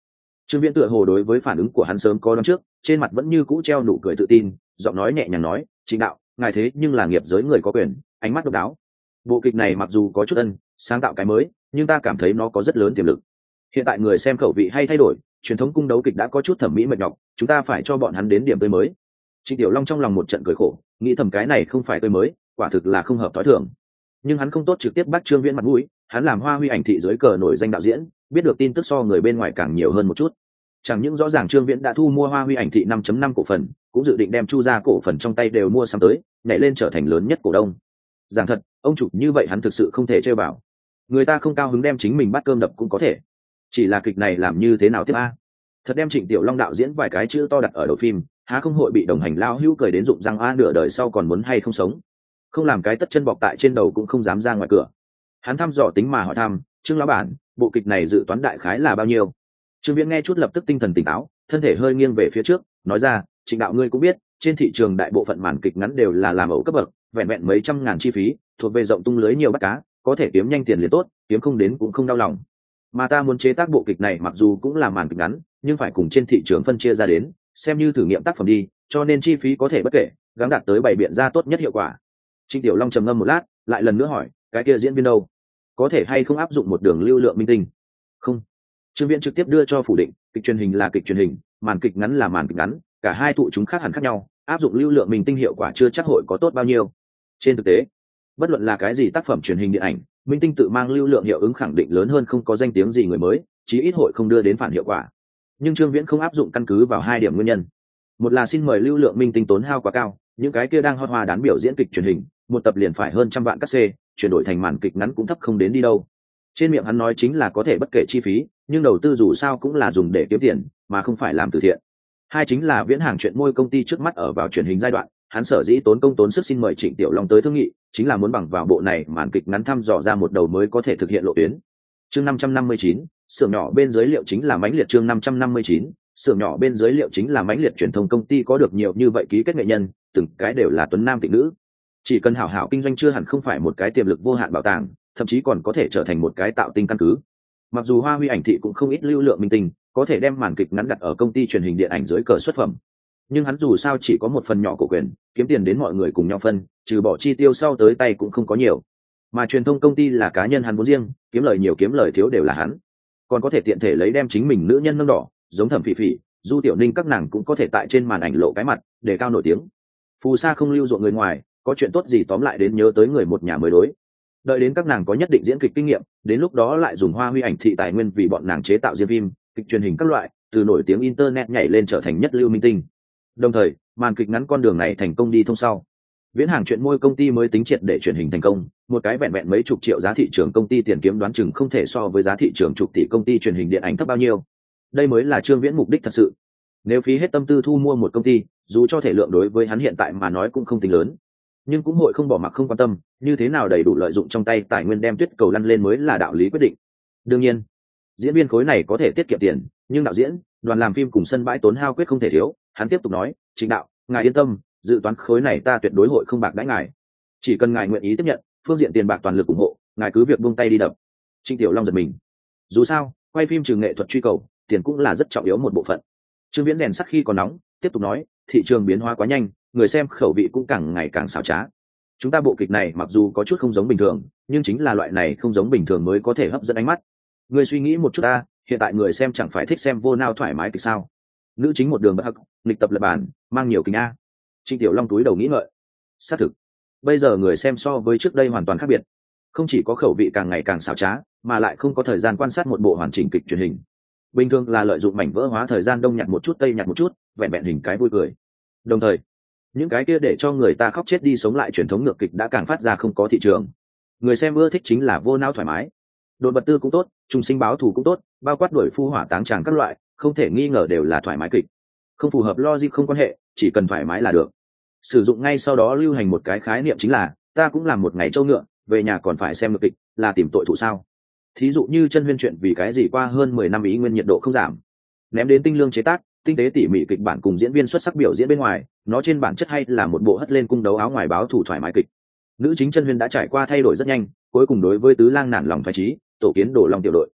Trương Viễn tựa hồ đối với phản ứng của hắn sớm có đoán trước, trên mặt vẫn như cũ treo nụ cười tự tin, giọng nói nhẹ nhàng nói, Trịnh đạo, ngài thế nhưng là nghiệp giới người có quyền, ánh mắt độc đáo. Bộ kịch này mặc dù có chút sáng tạo cái mới, nhưng ta cảm thấy nó có rất lớn tiềm lực. Hiện tại người xem khẩu vị hay thay đổi, truyền thống cung đấu kịch đã có chút thẩm mỹ mệt nhọc, chúng ta phải cho bọn hắn đến điểm tươi mới. Trịnh Tiểu Long trong lòng một trận cười khổ, nghĩ thầm cái này không phải tươi mới, quả thực là không hợp thói thường. Nhưng hắn không tốt trực tiếp bắt Trương Viễn mặt mũi, hắn làm Hoa Huy ảnh thị dưới cờ nổi danh đạo diễn, biết được tin tức so người bên ngoài càng nhiều hơn một chút. Chẳng những rõ ràng Trương Viễn đã thu mua Hoa Huy ảnh thị 5.5 cổ phần, cũng dự định đem Chu gia cổ phần trong tay đều mua sắm tới, nhảy lên trở thành lớn nhất cổ đông. Giảng thật, ông chủ như vậy hắn thực sự không thể chơi vào. Người ta không cao hứng đem chính mình bắt cơm đập cũng có thể, chỉ là kịch này làm như thế nào tiếp a? Thật đem Trịnh Tiểu Long đạo diễn vài cái chữ to đặt ở đầu phim, há không hội bị đồng hành lao hữu cười đến rụng răng a, nửa đời sau còn muốn hay không sống, không làm cái tất chân bọc tại trên đầu cũng không dám ra ngoài cửa. Hắn thăm dò tính mà hỏi thăm, Trương lão bản, bộ kịch này dự toán đại khái là bao nhiêu? Trương Viễn nghe chút lập tức tinh thần tỉnh táo, thân thể hơi nghiêng về phía trước, nói ra, Trịnh đạo ngươi cũng biết, trên thị trường đại bộ phận màn kịch ngắn đều là làm ẩu cấp bậc, vẹn vẹn mấy trăm ngàn chi phí, thuộc về rộng tung lưới nhiều bắt cá, có thể kiếm nhanh tiền liền tốt, kiếm không đến cũng không đau lòng. Mà ta muốn chế tác bộ kịch này mặc dù cũng là màn kịch ngắn, nhưng phải cùng trên thị trường phân chia ra đến, xem như thử nghiệm tác phẩm đi, cho nên chi phí có thể bất kể, gắng đạt tới bảy biện ra tốt nhất hiệu quả. Trịnh Tiểu Long trầm ngâm một lát, lại lần nữa hỏi, cái kia diễn viên đâu? Có thể hay không áp dụng một đường lưu lượng minh tinh? Không. Trương Viễn trực tiếp đưa cho phủ định, kịch truyền hình là kịch truyền hình, màn kịch ngắn là màn kịch ngắn, cả hai tụ chúng khác hẳn khác nhau, áp dụng lưu lượng minh tinh hiệu quả chưa chắc hội có tốt bao nhiêu. Trên thực tế, bất luận là cái gì tác phẩm truyền hình điện ảnh, minh tinh tự mang lưu lượng hiệu ứng khẳng định lớn hơn không có danh tiếng gì người mới, chí ít hội không đưa đến phản hiệu quả. Nhưng Trương Viễn không áp dụng căn cứ vào hai điểm nguyên nhân. Một là xin mời lưu lượng minh tinh tốn hao quá cao, những cái kia đang hot hoa đán biểu diễn kịch truyền hình, một tập liền phải hơn trăm vạn cắt xê, chuyển đổi thành màn kịch ngắn cũng thấp không đến đi đâu. Trên miệng hắn nói chính là có thể bất kể chi phí, nhưng đầu tư dù sao cũng là dùng để kiếm tiền, mà không phải làm từ thiện. Hai chính là Viễn Hàng chuyện môi công ty trước mắt ở vào truyền hình giai đoạn, hắn sở dĩ tốn công tốn sức xin mời Trịnh Tiểu Long tới thương nghị, chính là muốn bằng vào bộ này màn kịch ngắn thăm dò ra một đầu mới có thể thực hiện lộ tuyến. Chương 559, xưởng nhỏ bên dưới liệu chính là mãnh liệt. Chương 559, xưởng nhỏ bên dưới liệu chính là mãnh liệt. Truyền thông công ty có được nhiều như vậy ký kết nghệ nhân, từng cái đều là tuấn nam tịnh nữ, chỉ cần hảo hảo kinh doanh chưa hẳn không phải một cái tiềm lực vô hạn bảo tàng, thậm chí còn có thể trở thành một cái tạo tinh căn cứ. Mặc dù Hoa Huy ảnh thị cũng không ít lưu lượng minh tinh, có thể đem màn kịch ngắn đặt ở công ty truyền hình điện ảnh dưới cờ xuất phẩm, nhưng hắn dù sao chỉ có một phần nhỏ cổ quyền, kiếm tiền đến mọi người cùng nhau phân, trừ bỏ chi tiêu sau tới tay cũng không có nhiều. Mà truyền thông công ty là cá nhân hắn vốn riêng, kiếm lời nhiều kiếm lời thiếu đều là hắn, còn có thể tiện thể lấy đem chính mình nữ nhân nâng đỏ, giống Thẩm Phỉ Phỉ, Du Tiểu Ninh các nàng cũng có thể tại trên màn ảnh lộ cái mặt, để cao nổi tiếng. Phù sa không lưu ruộng người ngoài, có chuyện tốt gì tóm lại đến nhớ tới người một nhà mới đối. Đợi đến các nàng có nhất định diễn kịch kinh nghiệm, đến lúc đó lại dùng Hoa Huy ảnh thị tài nguyên vì bọn nàng chế tạo diễn phim, kịch truyền hình các loại, từ nổi tiếng internet nhảy lên trở thành nhất lưu minh tinh. Đồng thời, màn kịch ngắn con đường này thành công đi thông sau, Viễn Hàng chuyện môi công ty mới tính triệt để truyền hình thành công, một cái vẹn vẹn mấy chục triệu giá thị trường công ty tiền kiếm đoán chừng không thể so với giá thị trường chục tỷ công ty truyền hình điện ảnh thấp bao nhiêu. Đây mới là Trương Viễn mục đích thật sự. Nếu phí hết tâm tư thu mua một công ty, dù cho thể lượng đối với hắn hiện tại mà nói cũng không tính lớn, nhưng cũng hội không bỏ mặc không quan tâm, như thế nào đầy đủ lợi dụng trong tay tài nguyên đem tuyết cầu lăn lên mới là đạo lý quyết định. Đương nhiên, diễn viên khối này có thể tiết kiệm tiền, nhưng đạo diễn, đoàn làm phim cùng sân bãi tốn hao quyết không thể thiếu. Hắn tiếp tục nói, Trịnh đạo, ngài yên tâm, dự toán khối này ta tuyệt đối hội không bạc đãi ngài, chỉ cần ngài nguyện ý tiếp nhận, phương diện tiền bạc toàn lực ủng hộ, ngài cứ việc buông tay đi đập. Trịnh Tiểu Long giật mình, dù sao quay phim trừ nghệ thuật truy cầu, tiền cũng là rất trọng yếu một bộ phận. Trương Viễn rèn sắt khi còn nóng, tiếp tục nói, thị trường biến hóa quá nhanh, người xem khẩu vị cũng càng ngày càng xảo trá. Chúng ta bộ kịch này mặc dù có chút không giống bình thường, nhưng chính là loại này không giống bình thường mới có thể hấp dẫn ánh mắt. Người suy nghĩ một chút ta, hiện tại người xem chẳng phải thích xem vô nao thoải mái kịch sao? Nữ chính một đường bất hắc, nghịch tập lập bản, mang nhiều kính a. Trịnh Tiểu Long túi đầu nghĩ ngợi, xác thực, bây giờ người xem so với trước đây hoàn toàn khác biệt, không chỉ có khẩu vị càng ngày càng xảo trá, mà lại không có thời gian quan sát một bộ hoàn chỉnh kịch truyền hình. Bình thường là lợi dụng mảnh vỡ hóa thời gian, đông nhặt một chút tây nhặt một chút, vẹn vẹn hình cái vui cười. Đồng thời, những cái kia để cho người ta khóc chết đi sống lại truyền thống ngược kịch đã càng phát ra không có thị trường. Người xem ưa thích chính là vô não thoải mái, đột vật tư cũng tốt, trùng sinh báo thù cũng tốt, bao quát đuổi phu hỏa táng tràng các loại, không thể nghi ngờ đều là thoải mái kịch. Không phù hợp logic không quan hệ, chỉ cần thoải mái là được. Sử dụng ngay sau đó lưu hành một cái khái niệm chính là, ta cũng làm một ngày trâu ngựa, về nhà còn phải xem ngược kịch, là tìm tội thủ sao? Thí dụ như Chân Huyên chuyện vì cái gì qua hơn 10 năm ý nguyên nhiệt độ không giảm. Ném đến tinh lương chế tác, tinh tế tỉ mỉ kịch bản cùng diễn viên xuất sắc biểu diễn bên ngoài, nó trên bản chất hay là một bộ hất lên cung đấu áo ngoài báo thủ thoải mái kịch. Nữ chính Chân Huyên đã trải qua thay đổi rất nhanh, cuối cùng đối với Tứ Lang nản lòng phái trí, tổ kiến Đổ Long tiểu đội.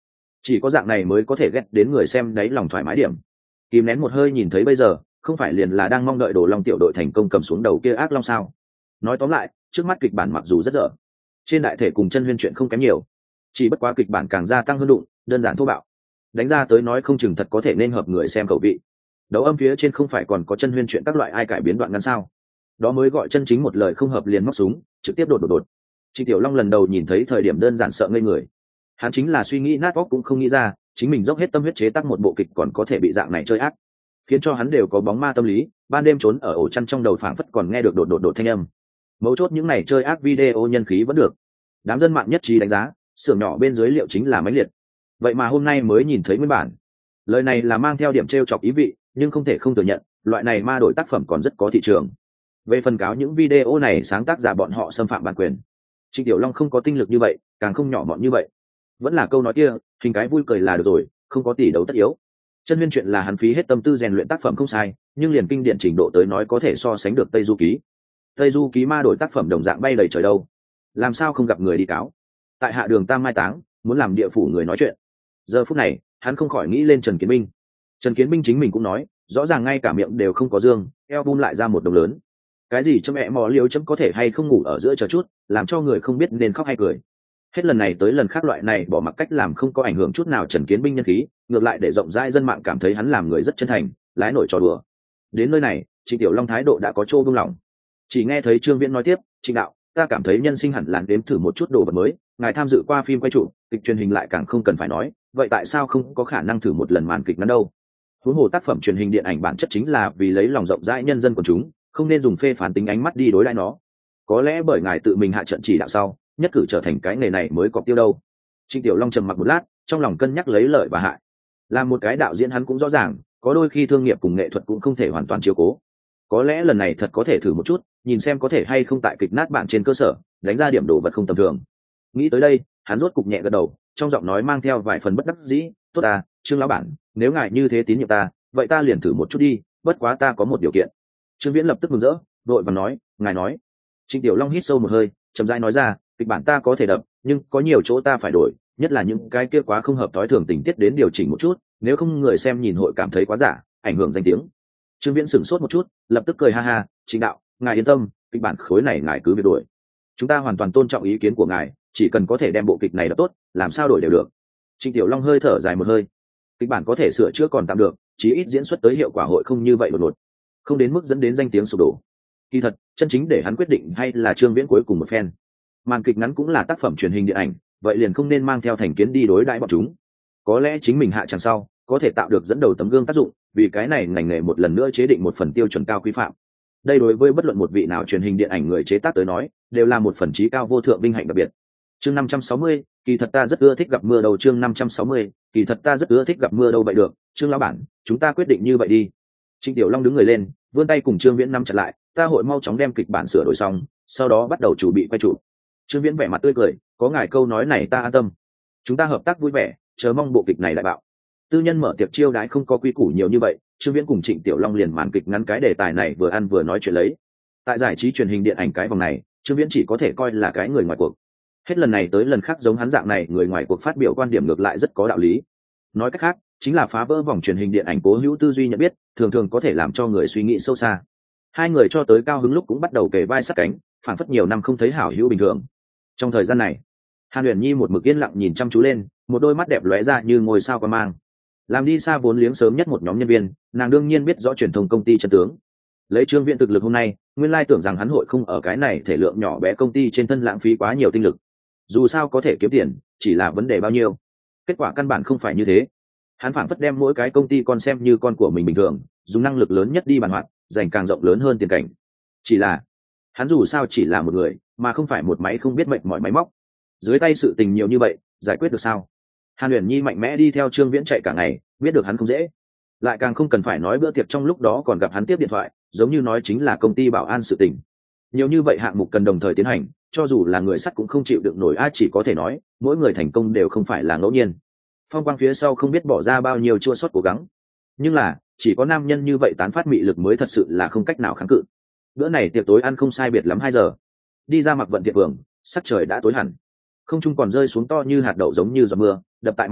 chỉ có dạng này mới có thể ghét đến người xem đáy lòng thoải mái điểm. Kìm nén một hơi nhìn thấy bây giờ, không phải liền là đang mong đợi Đồ Long tiểu đội thành công cầm xuống đầu kia ác long sao? Nói tóm lại, trước mắt kịch bản mặc dù rất dở, trên đại thể cùng chân huyên chuyện không kém nhiều, chỉ bất quá kịch bản càng gia tăng hơn đụng, đơn giản thô bạo, đánh ra tới nói không chừng thật có thể nên hợp người xem khẩu vị. Đấu âm phía trên không phải còn có chân huyên chuyện các loại ai cải biến đoạn ngắn sao? Đó mới gọi chân chính một lời không hợp liền móc súng, trực tiếp đột. Trịnh Tiểu Long lần đầu nhìn thấy thời điểm đơn giản sợ ngây người. Hắn chính là suy nghĩ nát óc cũng không nghĩ ra, chính mình dốc hết tâm huyết chế tác một bộ kịch còn có thể bị dạng này chơi ác, khiến cho hắn đều có bóng ma tâm lý, ban đêm trốn ở ổ chăn trong đầu phảng phất còn nghe được đột thanh âm. Mấu chốt những này chơi ác video nhân khí vẫn được. Đám dân mạng nhất trí đánh giá, xưởng nhỏ bên dưới liệu chính là máy liệt. Vậy mà hôm nay mới nhìn thấy nguyên bản. Lời này là mang theo điểm trêu chọc ý vị, nhưng không thể không thừa nhận, loại này ma đổi tác phẩm còn rất có thị trường. Về phần cáo những video này sáng tác giả bọn họ xâm phạm bản quyền, Trịnh Tiểu Long không có tinh lực như vậy, càng không nhỏ mọn như vậy. Vẫn là câu nói kia, hình cái vui cười là được rồi, không có tỷ đấu tất yếu. Chân huyên chuyện là hắn phí hết tâm tư rèn luyện tác phẩm không sai, nhưng liền kinh điển trình độ tới nói có thể so sánh được Tây Du Ký. Tây Du Ký ma đổi tác phẩm đồng dạng bay đầy trời đâu, làm sao không gặp người đi cáo? Tại hạ đường Tam Mai Táng, muốn làm địa phủ người nói chuyện. Giờ phút này, hắn không khỏi nghĩ lên Trần Kiến Minh. Trần Kiến Minh chính mình cũng nói, rõ ràng ngay cả miệng đều không có dương, eo bum lại ra một đồng lớn. Cái gì chấm mẹ mò liêu chấm có thể hay không ngủ ở giữa chờ chút, làm cho người không biết nên khóc hay cười. Hết lần này tới lần khác loại này bỏ mặc cách làm không có ảnh hưởng chút nào Trần Kiến Minh nhân khí, ngược lại để rộng rãi dân mạng cảm thấy hắn làm người rất chân thành, lái nổi trò đùa. Đến nơi này, Trịnh Tiểu Long thái độ đã có chỗ buông lỏng. Chỉ nghe thấy Trương Viễn nói tiếp, "Trịnh đạo, ta cảm thấy nhân sinh hẳn là đếm thử một chút đồ vật mới, ngài tham dự qua phim quay trụ, kịch truyền hình lại càng không cần phải nói, vậy tại sao không có khả năng thử một lần màn kịch ngắn đâu?" Huống hồ tác phẩm truyền hình điện ảnh bản chất chính là vì lấy lòng rộng rãi nhân dân của chúng, không nên dùng phê phán tính ánh mắt đi đối đãi nó. Có lẽ bởi ngài tự mình hạ trận chỉ đạo sau, nhất cử trở thành cái nghề này mới có tiêu đâu. Trịnh Tiểu Long trầm mặc một lát, trong lòng cân nhắc lấy lợi và hại. Làm một cái đạo diễn hắn cũng rõ ràng, có đôi khi thương nghiệp cùng nghệ thuật cũng không thể hoàn toàn chiếu cố. Có lẽ lần này thật có thể thử một chút, nhìn xem có thể hay không tại kịch nát bạn trên cơ sở, đánh ra điểm đồ vật không tầm thường. Nghĩ tới đây, hắn rốt cục nhẹ gật đầu, trong giọng nói mang theo vài phần bất đắc dĩ, "Tốt à, Trương lão bản, nếu ngài như thế tín nhiệm ta, vậy ta liền thử một chút đi, bất quá ta có một điều kiện." Trương Viễn lập tức mừng rỡ, vội vàng nói, "Ngài nói." Trịnh Tiểu Long hít sâu một hơi, chậm rãi nói ra, "Kịch bản ta có thể đập, nhưng có nhiều chỗ ta phải đổi, nhất là những cái kia quá không hợp tối thường tình tiết đến điều chỉnh một chút, nếu không người xem nhìn hội cảm thấy quá giả, ảnh hưởng danh tiếng." Trương Viễn sửng sốt một chút, lập tức cười ha ha, "Trịnh đạo, ngài yên tâm, kịch bản khối này ngài cứ việc đổi. Chúng ta hoàn toàn tôn trọng ý kiến của ngài, chỉ cần có thể đem bộ kịch này đập tốt, làm sao đổi đều được." Trịnh Tiểu Long hơi thở dài một hơi, kịch bản có thể sửa chữa còn tạm được, chí ít diễn xuất tới hiệu quả hội không như vậy đột ngột, không đến mức dẫn đến danh tiếng sụp đổ. Kỳ thật, chân chính để hắn quyết định hay là Trương Viễn cuối cùng một phen. Màn kịch ngắn cũng là tác phẩm truyền hình điện ảnh, vậy liền không nên mang theo thành kiến đi đối đãi bọn chúng. Có lẽ chính mình hạ chẳng sau, có thể tạo được dẫn đầu tấm gương tác dụng, vì cái này ngành nghề một lần nữa chế định một phần tiêu chuẩn cao quy phạm. Đây đối với bất luận một vị nào truyền hình điện ảnh người chế tác tới nói, đều là một phần chí cao vô thượng vinh hạnh đặc biệt. Chương 560, kỳ thật ta rất ưa thích gặp mưa đâu. Chương 560, kỳ thật ta rất ưa thích gặp mưa đâu. Vậy được, Trương lão bản, chúng ta quyết định như vậy đi. Trịnh Tiểu Long đứng người lên, vươn tay cùng Trương Viễn nắm chặt lại, "Ta hội mau chóng đem kịch bản sửa đổi xong, sau đó bắt đầu chuẩn bị quay trụ." Trương Viễn vẻ mặt tươi cười, "Có ngài câu nói này ta an tâm. Chúng ta hợp tác vui vẻ, chờ mong bộ kịch này đại bạo." Tư nhân mở tiệc chiêu đãi không có quy củ nhiều như vậy, Trương Viễn cùng Trịnh Tiểu Long liền màn kịch ngắn cái đề tài này vừa ăn vừa nói chuyện lấy. Tại giải trí truyền hình điện ảnh cái vòng này, Trương Viễn chỉ có thể coi là cái người ngoài cuộc. Hết lần này tới lần khác giống hắn dạng này người ngoài cuộc phát biểu quan điểm ngược lại rất có đạo lý. Nói cách khác, chính là phá vỡ vòng truyền hình điện ảnh cố hữu tư duy nhận biết, thường thường có thể làm cho người suy nghĩ sâu xa. Hai người cho tới cao hứng lúc cũng bắt đầu kề vai sát cánh, phản phất nhiều năm không thấy hảo hữu bình thường. Trong thời gian này, Hàn Uyển Nhi một mực yên lặng nhìn chăm chú lên, một đôi mắt đẹp lóe ra như ngôi sao qua mang. Làm đi xa vốn liếng sớm nhất một nhóm nhân viên, nàng đương nhiên biết rõ truyền thông công ty chân tướng. Lấy Trương Viễn thực lực hôm nay, nguyên lai tưởng rằng hắn hội không ở cái này thể lượng nhỏ bé công ty trên thân lãng phí quá nhiều tinh lực. Dù sao có thể kiếm tiền, chỉ là vấn đề bao nhiêu. Kết quả căn bản không phải như thế. Hắn phảng phất đem mỗi cái công ty con xem như con của mình bình thường, dùng năng lực lớn nhất đi bàn hoạt, dành càng rộng lớn hơn tiền cảnh. Chỉ là, hắn dù sao chỉ là một người, mà không phải một máy không biết mệnh mỏi máy móc. Dưới tay sự tình nhiều như vậy, giải quyết được sao? Hàn Uyển Nhi mạnh mẽ đi theo Trương Viễn chạy cả ngày, biết được hắn không dễ, lại càng không cần phải nói bữa tiệc trong lúc đó còn gặp hắn tiếp điện thoại, giống như nói chính là công ty bảo an sự tình. Nhiều như vậy hạng mục cần đồng thời tiến hành, cho dù là người sắt cũng không chịu đựng nổi, chỉ có thể nói mỗi người thành công đều không phải là ngẫu nhiên. Phong quang phía sau không biết bỏ ra bao nhiêu chua xót cố gắng, nhưng là chỉ có nam nhân như vậy tán phát mị lực mới thật sự là không cách nào kháng cự. Bữa này tiệc tối ăn không sai biệt lắm 2 giờ, đi ra Mặc Vận Thiện Phường, sắc trời đã tối hẳn, không trung còn rơi xuống to như hạt đậu giống như giọt mưa đập tại mặt đất,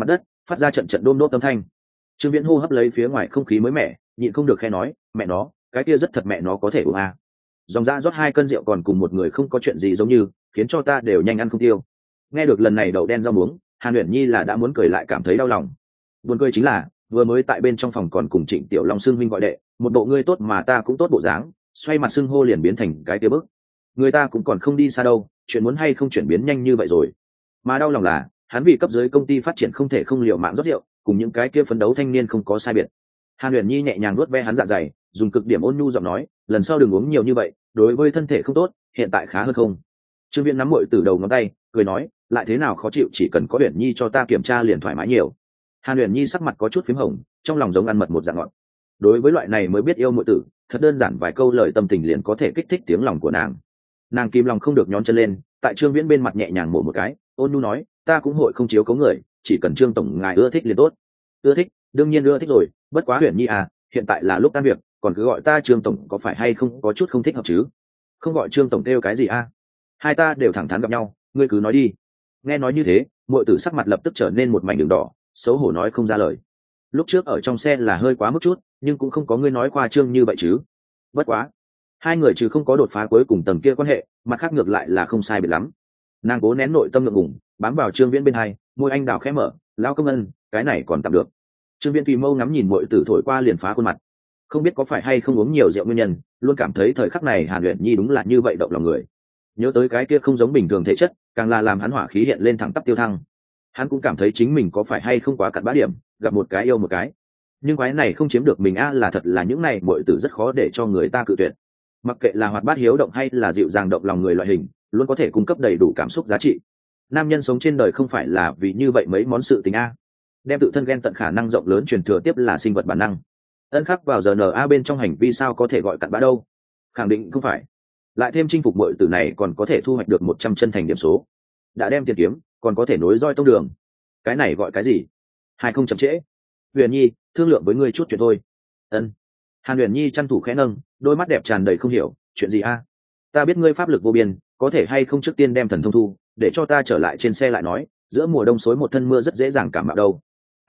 phát ra trận trận đôm đốt âm thanh. Trương Viễn hô hấp lấy phía ngoài không khí mới mẻ, nhịn không được khe nói, mẹ nó, cái kia rất thật, mẹ nó có thể uống à. Dòng dã rót 2 cân rượu còn cùng một người không có chuyện gì giống như, khiến cho ta đều nhanh ăn không tiêu. Nghe được lần này đậu đen rau muống, Hàn Uyển Nhi là đã muốn cười lại cảm thấy đau lòng. Buồn cười chính là, vừa mới tại bên trong phòng còn cùng Trịnh Tiểu Long xưng huynh gọi đệ, một bộ ngươi tốt mà ta cũng tốt bộ dáng, xoay mặt xưng hô liền biến thành cái kia bức. Người ta cũng còn không đi xa đâu, chuyện muốn hay không chuyển biến nhanh như vậy rồi. Mà đau lòng là, hắn vì cấp dưới công ty phát triển không thể không liều mạng rót rượu, cùng những cái kia phấn đấu thanh niên không có sai biệt. Hàn Uyển Nhi nhẹ nhàng nuốt ve hắn dạ dày, dùng cực điểm ôn nhu giọng nói, lần sau đừng uống nhiều như vậy, đối với thân thể không tốt, hiện tại khá hơn không? Trương Viễn nắm muội từ đầu ngón tay, cười nói, lại thế nào khó chịu, chỉ cần có Uyển Nhi cho ta kiểm tra liền thoải mái nhiều. Hàn Uyển Nhi sắc mặt có chút phím hồng, trong lòng giống ăn mật một dạng ngọt. Đối với loại này mới biết yêu muội tử, thật đơn giản vài câu lời tâm tình liền có thể kích thích tiếng lòng của nàng. Nàng kìm lòng không được nhón chân lên, tại Trương Viễn bên mặt nhẹ nhàng mổ một cái, ôn nhu nói, ta cũng hội không chiếu cố người, chỉ cần Trương tổng ngài ưa thích liền tốt. Ưa thích, đương nhiên ưa thích rồi, bất quá Uyển Nhi à, hiện tại là lúc tan việc, còn cứ gọi ta Trương tổng có phải hay không có chút không thích hợp chứ? Không gọi Trương tổng kêu cái gì a? Hai ta đều thẳng thắn gặp nhau, ngươi cứ nói đi. Nghe nói như thế, muội tử sắc mặt lập tức trở nên một mảnh đường đỏ, xấu hổ nói không ra lời. Lúc trước ở trong xe là hơi quá mức chút, nhưng cũng không có ngươi nói khoa trương như vậy chứ. Bất quá, hai người trừ không có đột phá cuối cùng tầng kia quan hệ, mặt khác ngược lại là không sai biệt lắm. Nàng cố nén nội tâm ngượng ngùng, bám vào Trương Viễn bên hai, môi anh đào khẽ mở, lão công ân, cái này còn tạm được. Trương Viễn tùy mâu ngắm nhìn muội tử thổi qua liền phá khuôn mặt. Không biết có phải hay không uống nhiều rượu nguyên nhân, luôn cảm thấy thời khắc này Hàn Uyển Nhi đúng là như vậy động lòng người. Nhớ tới cái kia không giống bình thường thể chất, càng là làm hắn hỏa khí hiện lên thẳng tắp tiêu thăng. Hắn cũng cảm thấy chính mình có phải hay không quá cặn bã điểm, gặp một cái yêu một cái. Nhưng cái này không chiếm được mình là thật là những này muội tử rất khó để cho người ta cự tuyệt. Mặc kệ là hoạt bát hiếu động hay là dịu dàng động lòng người loại hình, luôn có thể cung cấp đầy đủ cảm xúc giá trị. Nam nhân sống trên đời không phải là vì như vậy mấy món sự tình đem tự thân ghen tận khả năng rộng lớn truyền thừa tiếp là sinh vật bản năng. Ân khắc vào giờ NA bên trong hành vi sao có thể gọi cặn bã đâu? Khẳng định không phải. Lại thêm chinh phục muội tử này còn có thể thu hoạch được 100 chân thành điểm số. Đã đem tiền kiếm, còn có thể nối roi tông đường. Cái này gọi cái gì? Hai không chậm trễ. Huyền Nhi, thương lượng với ngươi chút chuyện thôi. Ân. Hàn Huyền Nhi chăm thủ khẽ nâng, đôi mắt đẹp tràn đầy không hiểu, chuyện gì ta biết ngươi pháp lực vô biên, có thể hay không trước tiên đem thần thông thu, để cho ta trở lại trên xe lại nói, giữa mùa đông xối một thân mưa rất dễ dàng cảm mạo đâu.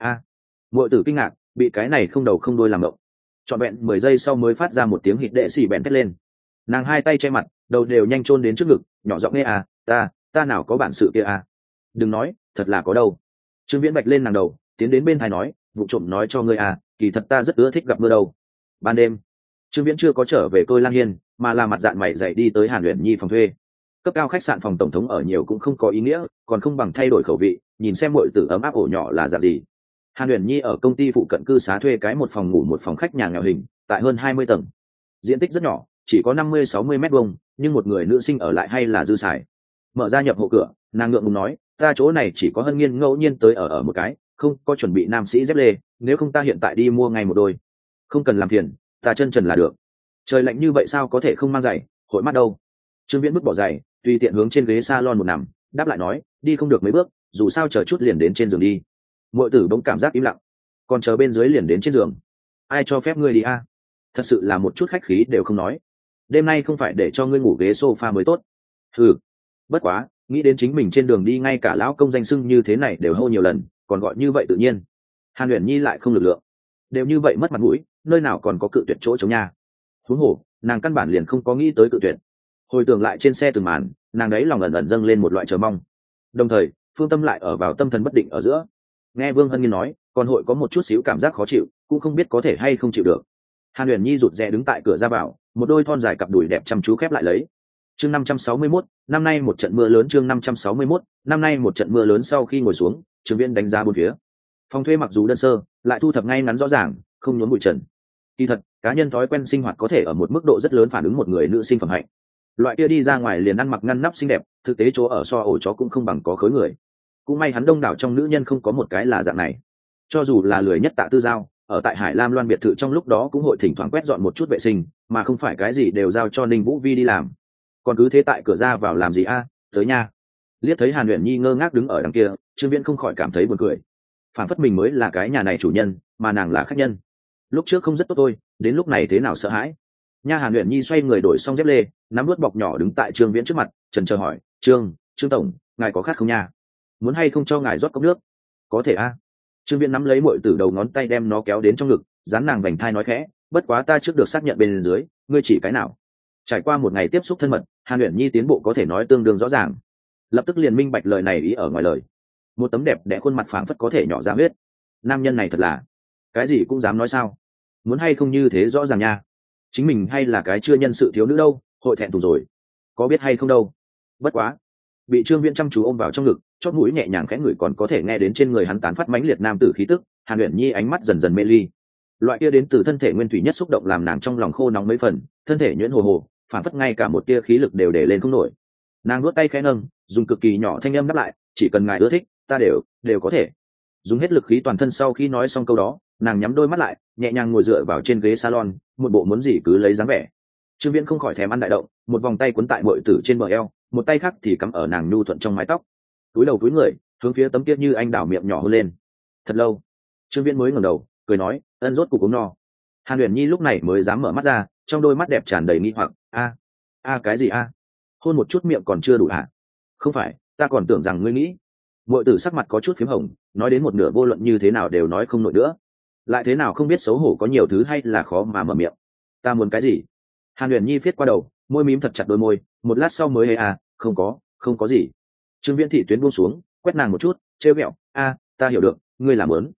Muội tử kinh ngạc, bị cái này không đầu không đuôi làm động. Trọn vẹn 10 giây sau mới phát ra một tiếng hít đệ xì bèn thét lên. Nàng hai tay che mặt, đầu đều nhanh chôn đến trước ngực, nhỏ giọng nghe ta nào có bản sự kia đừng nói, thật là có đâu. Trương Viễn bạch lên nàng đầu, tiến đến bên tai nói, vụ trộm nói cho ngươi kỳ thật ta rất ưa thích gặp mưa đâu. Ban đêm, Trương Viễn chưa có trở về Tôi Lang Hiên, mà là mặt dạn mày dày đi tới Hàn Uyển Nhi phòng thuê. Cấp cao khách sạn phòng tổng thống ở nhiều cũng không có ý nghĩa, còn không bằng thay đổi khẩu vị, nhìn xem muội tử ấm áp ổ nhỏ là dạng gì. Hàn Uyển Nhi ở công ty phụ cận cư xá thuê cái một phòng ngủ một phòng khách nhà nghèo hình, tại hơn 20 tầng. Diện tích rất nhỏ, chỉ có 50-60 mét vuông, nhưng một người nữ sinh ở lại hay là dư xài. Mở ra nhập hộ cửa, nàng ngượng ngùng nói, ta chỗ này chỉ có Hân Nghiên ngẫu nhiên tới ở một cái, không có chuẩn bị nam sĩ dép lê, nếu không ta hiện tại đi mua ngay một đôi. Không cần làm phiền, ta chân trần là được. Trời lạnh như vậy sao có thể không mang giày, hội mắt đâu. Trương Viễn vứt bỏ giày, tùy tiện hướng trên ghế salon một nằm, đáp lại nói, đi không được mấy bước, dù sao chờ chút liền đến trên giường đi. Muội tử bỗng cảm giác im lặng, còn chờ bên dưới liền đến trên giường. Ai cho phép ngươi đi thật sự là một chút khách khí đều không nói. Đêm nay không phải để cho ngươi ngủ ghế sofa mới tốt. Bất quá, nghĩ đến chính mình trên đường đi ngay cả lão công danh xưng như thế này đều hô nhiều lần, còn gọi như vậy tự nhiên. Hàn Uyển Nhi lại không lực lượng, đều như vậy mất mặt mũi, nơi nào còn có cự tuyệt chỗ chống nha. Huống hồ, nàng căn bản liền không có nghĩ tới cự tuyệt. Hồi tưởng lại trên xe từng màn, nàng đấy lòng ẩn ẩn dâng lên một loại chờ mong. Đồng thời, phương tâm lại ở vào tâm thần bất định ở giữa. Nghe Vương Hân Nghiên nói, còn hội có một chút xíu cảm giác khó chịu, cũng không biết có thể hay không chịu được. Hàn Uyển Nhi rụt rè đứng tại cửa ra vào, một đôi thon dài cặp đùi đẹp chăm chú khép lại lấy. Chương 561, năm nay một trận mưa lớn. Chương 561, năm nay một trận mưa lớn. Sau khi ngồi xuống, Trương Viễn đánh giá bốn phía. Phòng thuê mặc dù đơn sơ, lại thu thập ngay ngắn rõ ràng, không nhốn bụi trần. Kỳ thật, cá nhân thói quen sinh hoạt có thể ở một mức độ rất lớn phản ứng một người nữ sinh phẩm hạnh. Loại kia đi ra ngoài liền ăn mặc ngăn nắp xinh đẹp, thực tế chỗ ở so ổ chó cũng không bằng có khối người. Cũng may hắn đông đảo trong nữ nhân không có một cái là dạng này. Cho dù là lười nhất Tạ Tư Giao, ở tại Hải Lam Loan biệt thự trong lúc đó cũng hội thỉnh thoảng quét dọn một chút vệ sinh, mà không phải cái gì đều giao cho Ninh Vũ Vi đi làm. Còn cứ thế tại cửa ra vào làm gì tới nha. Liếc thấy Hàn Uyển Nhi ngơ ngác đứng ở đằng kia, Trương Viễn không khỏi cảm thấy buồn cười. Phản phất mình mới là cái nhà này chủ nhân, mà nàng là khách nhân. Lúc trước không rất tốt thôi, đến lúc này thế nào sợ hãi. Nha. Hàn Uyển Nhi xoay người đổi xong dép lê, nắm vớt bọc nhỏ đứng tại Trương Viễn trước mặt, chần chờ hỏi, Trương tổng, ngài có khát không nha? Muốn hay không cho ngài rót cốc nước? Có thể Trương Viễn nắm lấy muội tử đầu ngón tay đem nó kéo đến trong ngực, dán nàng vành thai nói khẽ, bất quá ta trước được xác nhận bên dưới, ngươi chỉ cái nào. Trải qua một ngày tiếp xúc thân mật, Hàn Uyển Nhi tiến bộ có thể nói tương đương rõ ràng, lập tức liền minh bạch lời này ý ở ngoài lời. Một tấm đẹp đẽ khuôn mặt phảng phất có thể nhỏ ra huyết, nam nhân này thật là cái gì cũng dám nói sao? Muốn hay không như thế rõ ràng nha. Chính mình hay là cái chưa nhân sự thiếu nữ đâu, hội thẹn thùng rồi, có biết hay không đâu. Bất quá, bị Trương Viễn chăm chú ôm vào trong ngực, chót mũi nhẹ nhàng khẽ ngửi còn có thể nghe đến trên người hắn tán phát mãnh liệt nam tử khí tức. Hàn Uyển Nhi ánh mắt dần dần mê ly, loại kia đến từ thân thể nguyên thủy nhất xúc động làm nàng trong lòng khô nóng mấy phần, thân thể nhuyễn hồ hồ, phản phất ngay cả một tia khí lực đều để lên không nổi. Nàng nuốt tay khẽ nâng, dùng cực kỳ nhỏ thanh âm đáp lại, chỉ cần ngài ưa thích, ta đều có thể. Dùng hết lực khí toàn thân sau khi nói xong câu đó, nàng nhắm đôi mắt lại, nhẹ nhàng ngồi dựa vào trên ghế salon, một bộ muốn gì cứ lấy dáng vẻ. Trương Viễn không khỏi thèm ăn đại động, một vòng tay cuốn tại muội tử trên bờ eo, một tay khác thì cắm ở nàng nhu thuận trong mái tóc, túi đầu túi người hướng phía tấm kia như anh đào miệng nhỏ hôn lên. Thật lâu, Trương Viễn mới ngẩng đầu cười nói, ân, rốt cục uống no. Hàn Uyển Nhi lúc này mới dám mở mắt ra, trong đôi mắt đẹp tràn đầy nghi hoặc, cái gì hôn một chút miệng còn chưa đủ hả? Không phải, ta còn tưởng rằng ngươi nghĩ. Muội tử sắc mặt có chút phím hồng, nói đến một nửa vô luận như thế nào đều nói không nổi nữa, lại thế nào không biết xấu hổ có nhiều thứ hay là khó mà mở miệng. Ta muốn cái gì? Hàn Uyển Nhi viết qua đầu, môi mím thật chặt đôi môi, một lát sau mới không có gì. Trương Viễn thị tuyến buông xuống, quét nàng một chút, trêu ghẹo, ta hiểu được, ngươi làm muốn.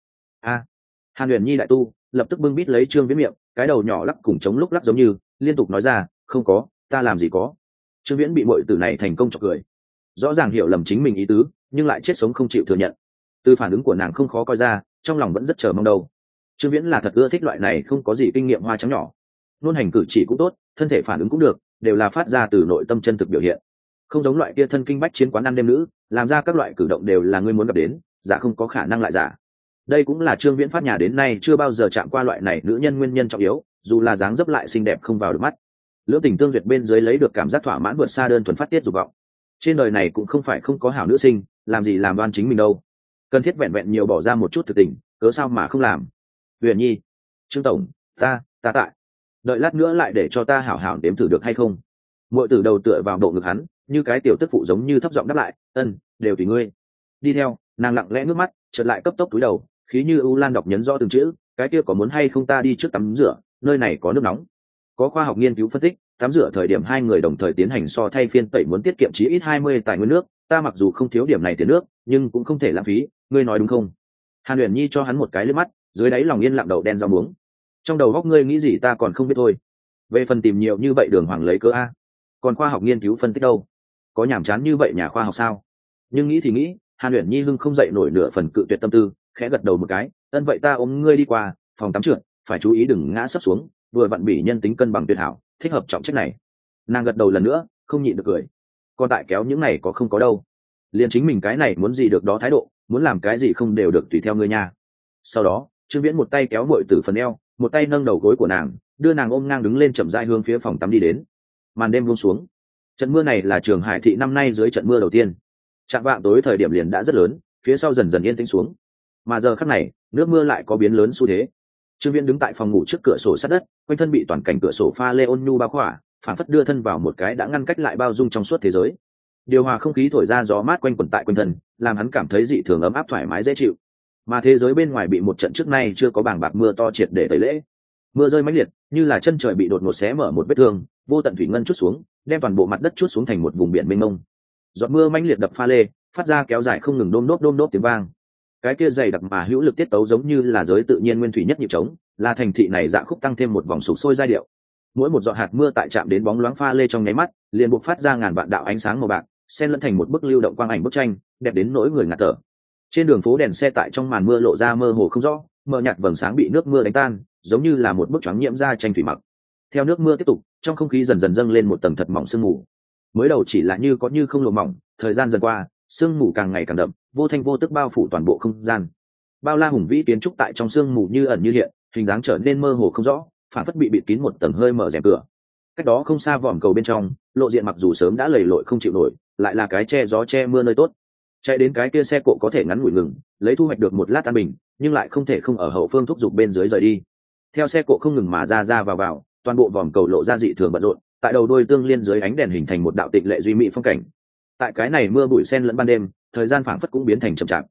Hàn Uyển Nhi đại tu, lập tức bưng bít lấy Trương Viễn miệng, cái đầu nhỏ lắc cùng chống lúc lắc giống như, liên tục nói ra, không có, ta làm gì có. Trương Viễn bị muội tử này thành công chọc cười, rõ ràng hiểu lầm chính mình ý tứ, nhưng lại chết sống không chịu thừa nhận. Từ phản ứng của nàng không khó coi ra, trong lòng vẫn rất chờ mong đâu. Trương Viễn là thật ưa thích loại này không có gì kinh nghiệm hoa trắng nhỏ, luôn hành cử chỉ cũng tốt, thân thể phản ứng cũng được, đều là phát ra từ nội tâm chân thực biểu hiện, không giống loại kia thân kinh bách chiến quán ăn đêm nữ, làm ra các loại cử động đều là ngươi muốn gặp đến, giả không có khả năng lại giả. Đây cũng là Trương Viễn phát nhà đến nay chưa bao giờ chạm qua loại này nữ nhân nguyên nhân trọng yếu, dù là dáng dấp lại xinh đẹp không vào được mắt, lưỡng tình tương duyệt bên dưới lấy được cảm giác thỏa mãn vượt xa đơn thuần phát tiết dục vọng. Trên đời này cũng không phải không có hảo nữ sinh, làm gì làm đoan chính mình đâu, cần thiết vẹn vẹn nhiều bỏ ra một chút thực tình, cớ sao mà không làm. Huyền Nhi, Trương tổng, ta tại, đợi lát nữa lại để cho ta hảo hảo đếm thử được hay không. Muội tử đầu tựa vào bộ ngực hắn, như cái tiểu tức phụ giống như thấp giọng đáp lại, ân, đều tùy ngươi. Đi theo, nàng lặng lẽ ngước mắt, chợt lại cấp tốc túi đầu, khí như u lan đọc nhấn rõ từng chữ, cái kia có muốn hay không ta đi trước tắm rửa, nơi này có nước nóng. Có khoa học nghiên cứu phân tích, tắm rửa thời điểm hai người đồng thời tiến hành so thay phiên tẩy muốn tiết kiệm chí ít 20 tài nguyên nước, ta mặc dù không thiếu điểm này tiền nước, nhưng cũng không thể lãng phí, ngươi nói đúng không? Hàn Uyển Nhi cho hắn một cái liếc mắt, dưới đáy lòng yên lặng đầu đen rau muống. Trong đầu góc ngươi nghĩ gì ta còn không biết thôi. Về phần tìm nhiều như vậy đường hoàng lấy cớ còn khoa học nghiên cứu phân tích đâu? Có nhàm chán như vậy nhà khoa học sao? Nhưng nghĩ thì nghĩ, Hàn Uyển Nhi hưng không dậy nổi nửa phần cự tuyệt tâm tư, khẽ gật đầu một cái, ân, vậy ta ôm ngươi đi qua phòng tắm trượt, phải chú ý đừng ngã sấp xuống, vừa vặn bỉ nhân tính cân bằng tuyệt hảo, thích hợp trọng trách này. Nàng gật đầu lần nữa, không nhịn được cười. Còn tại kéo những này có không có đâu, liền chính mình cái này muốn gì được đó thái độ, muốn làm cái gì không đều được tùy theo ngươi nha. Sau đó, Trương Viễn một tay kéo muội tử phần eo, một tay nâng đầu gối của nàng, đưa nàng ôm ngang đứng lên chậm rãi hướng phía phòng tắm đi đến. Màn đêm buông xuống. Trận mưa này là Trường Hải thị năm nay dưới trận mưa đầu tiên. Trạm vạng tối thời điểm liền đã rất lớn, phía sau dần dần yên tĩnh xuống. Mà giờ khắc này, nước mưa lại có biến lớn xu thế. Trương Viễn đứng tại phòng ngủ trước cửa sổ sát đất, quanh thân bị toàn cảnh cửa sổ pha lê ôn nhu bao khỏa, phản phất đưa thân vào một cái đã ngăn cách lại bao dung trong suốt thế giới. Điều hòa không khí thổi ra gió mát quanh quẩn tại quanh thân, làm hắn cảm thấy dị thường ấm áp thoải mái dễ chịu. Mà thế giới bên ngoài bị một trận trước nay chưa có bàng bạc mưa to triệt để tẩy lễ. Mưa rơi mãnh liệt, như là chân trời bị đột ngột xé mở một vết thương, vô tận thủy ngân trút xuống, đem toàn bộ mặt đất trút xuống thành một vùng biển mênh mông. Giọt mưa mãnh liệt đập pha lê, phát ra kéo dài không ngừng đôm đốp tiếng vang. Cái kia dày đặc mà hữu lực tiết tấu giống như là giới tự nhiên nguyên thủy nhất nhịp trống, là thành thị này dạ khúc tăng thêm một vòng sục sôi giai điệu. Mỗi một giọt hạt mưa tại chạm đến bóng loáng pha lê trong nháy mắt, liền bộc phát ra ngàn vạn đạo ánh sáng màu bạc, xen lẫn thành một bức lưu động quang ảnh bức tranh, đẹp đến nỗi người ngạt thở. Trên đường phố đèn xe tại trong màn mưa lộ ra mơ hồ không rõ, mờ nhạt vầng sáng bị nước mưa đánh tan, giống như là một bức choáng nhiễm ra tranh thủy mặc. Theo nước mưa tiếp tục, trong không khí dần dần dâng lên một tầng thật mỏng sương mù. Mới đầu chỉ là như có như không lụa mỏng, thời gian dần qua, sương mù càng ngày càng đậm, vô thanh vô tức bao phủ toàn bộ không gian. Bao la hùng vĩ kiến trúc tại trong sương mù như ẩn như hiện, hình dáng trở nên mơ hồ không rõ, phản phất bị bịt kín một tầng hơi mở rèm cửa. Cách đó không xa vòm cầu bên trong, lộ diện mặc dù sớm đã lầy lội không chịu nổi, lại là cái che gió che mưa nơi tốt. Chạy đến cái kia xe cộ có thể ngắn ngủi ngừng, lấy thu hoạch được một lát an bình, nhưng lại không thể không ở hậu phương thúc giục bên dưới rời đi. Theo xe cộ không ngừng mà ra vào, toàn bộ vòm cầu lộ ra dị thường bận rộn, tại đầu đuôi tương liên dưới ánh đèn hình thành một đạo tịnh lệ duy mỹ phong cảnh. Tại cái này mưa bụi xen lẫn ban đêm, thời gian phảng phất cũng biến thành chậm chạp.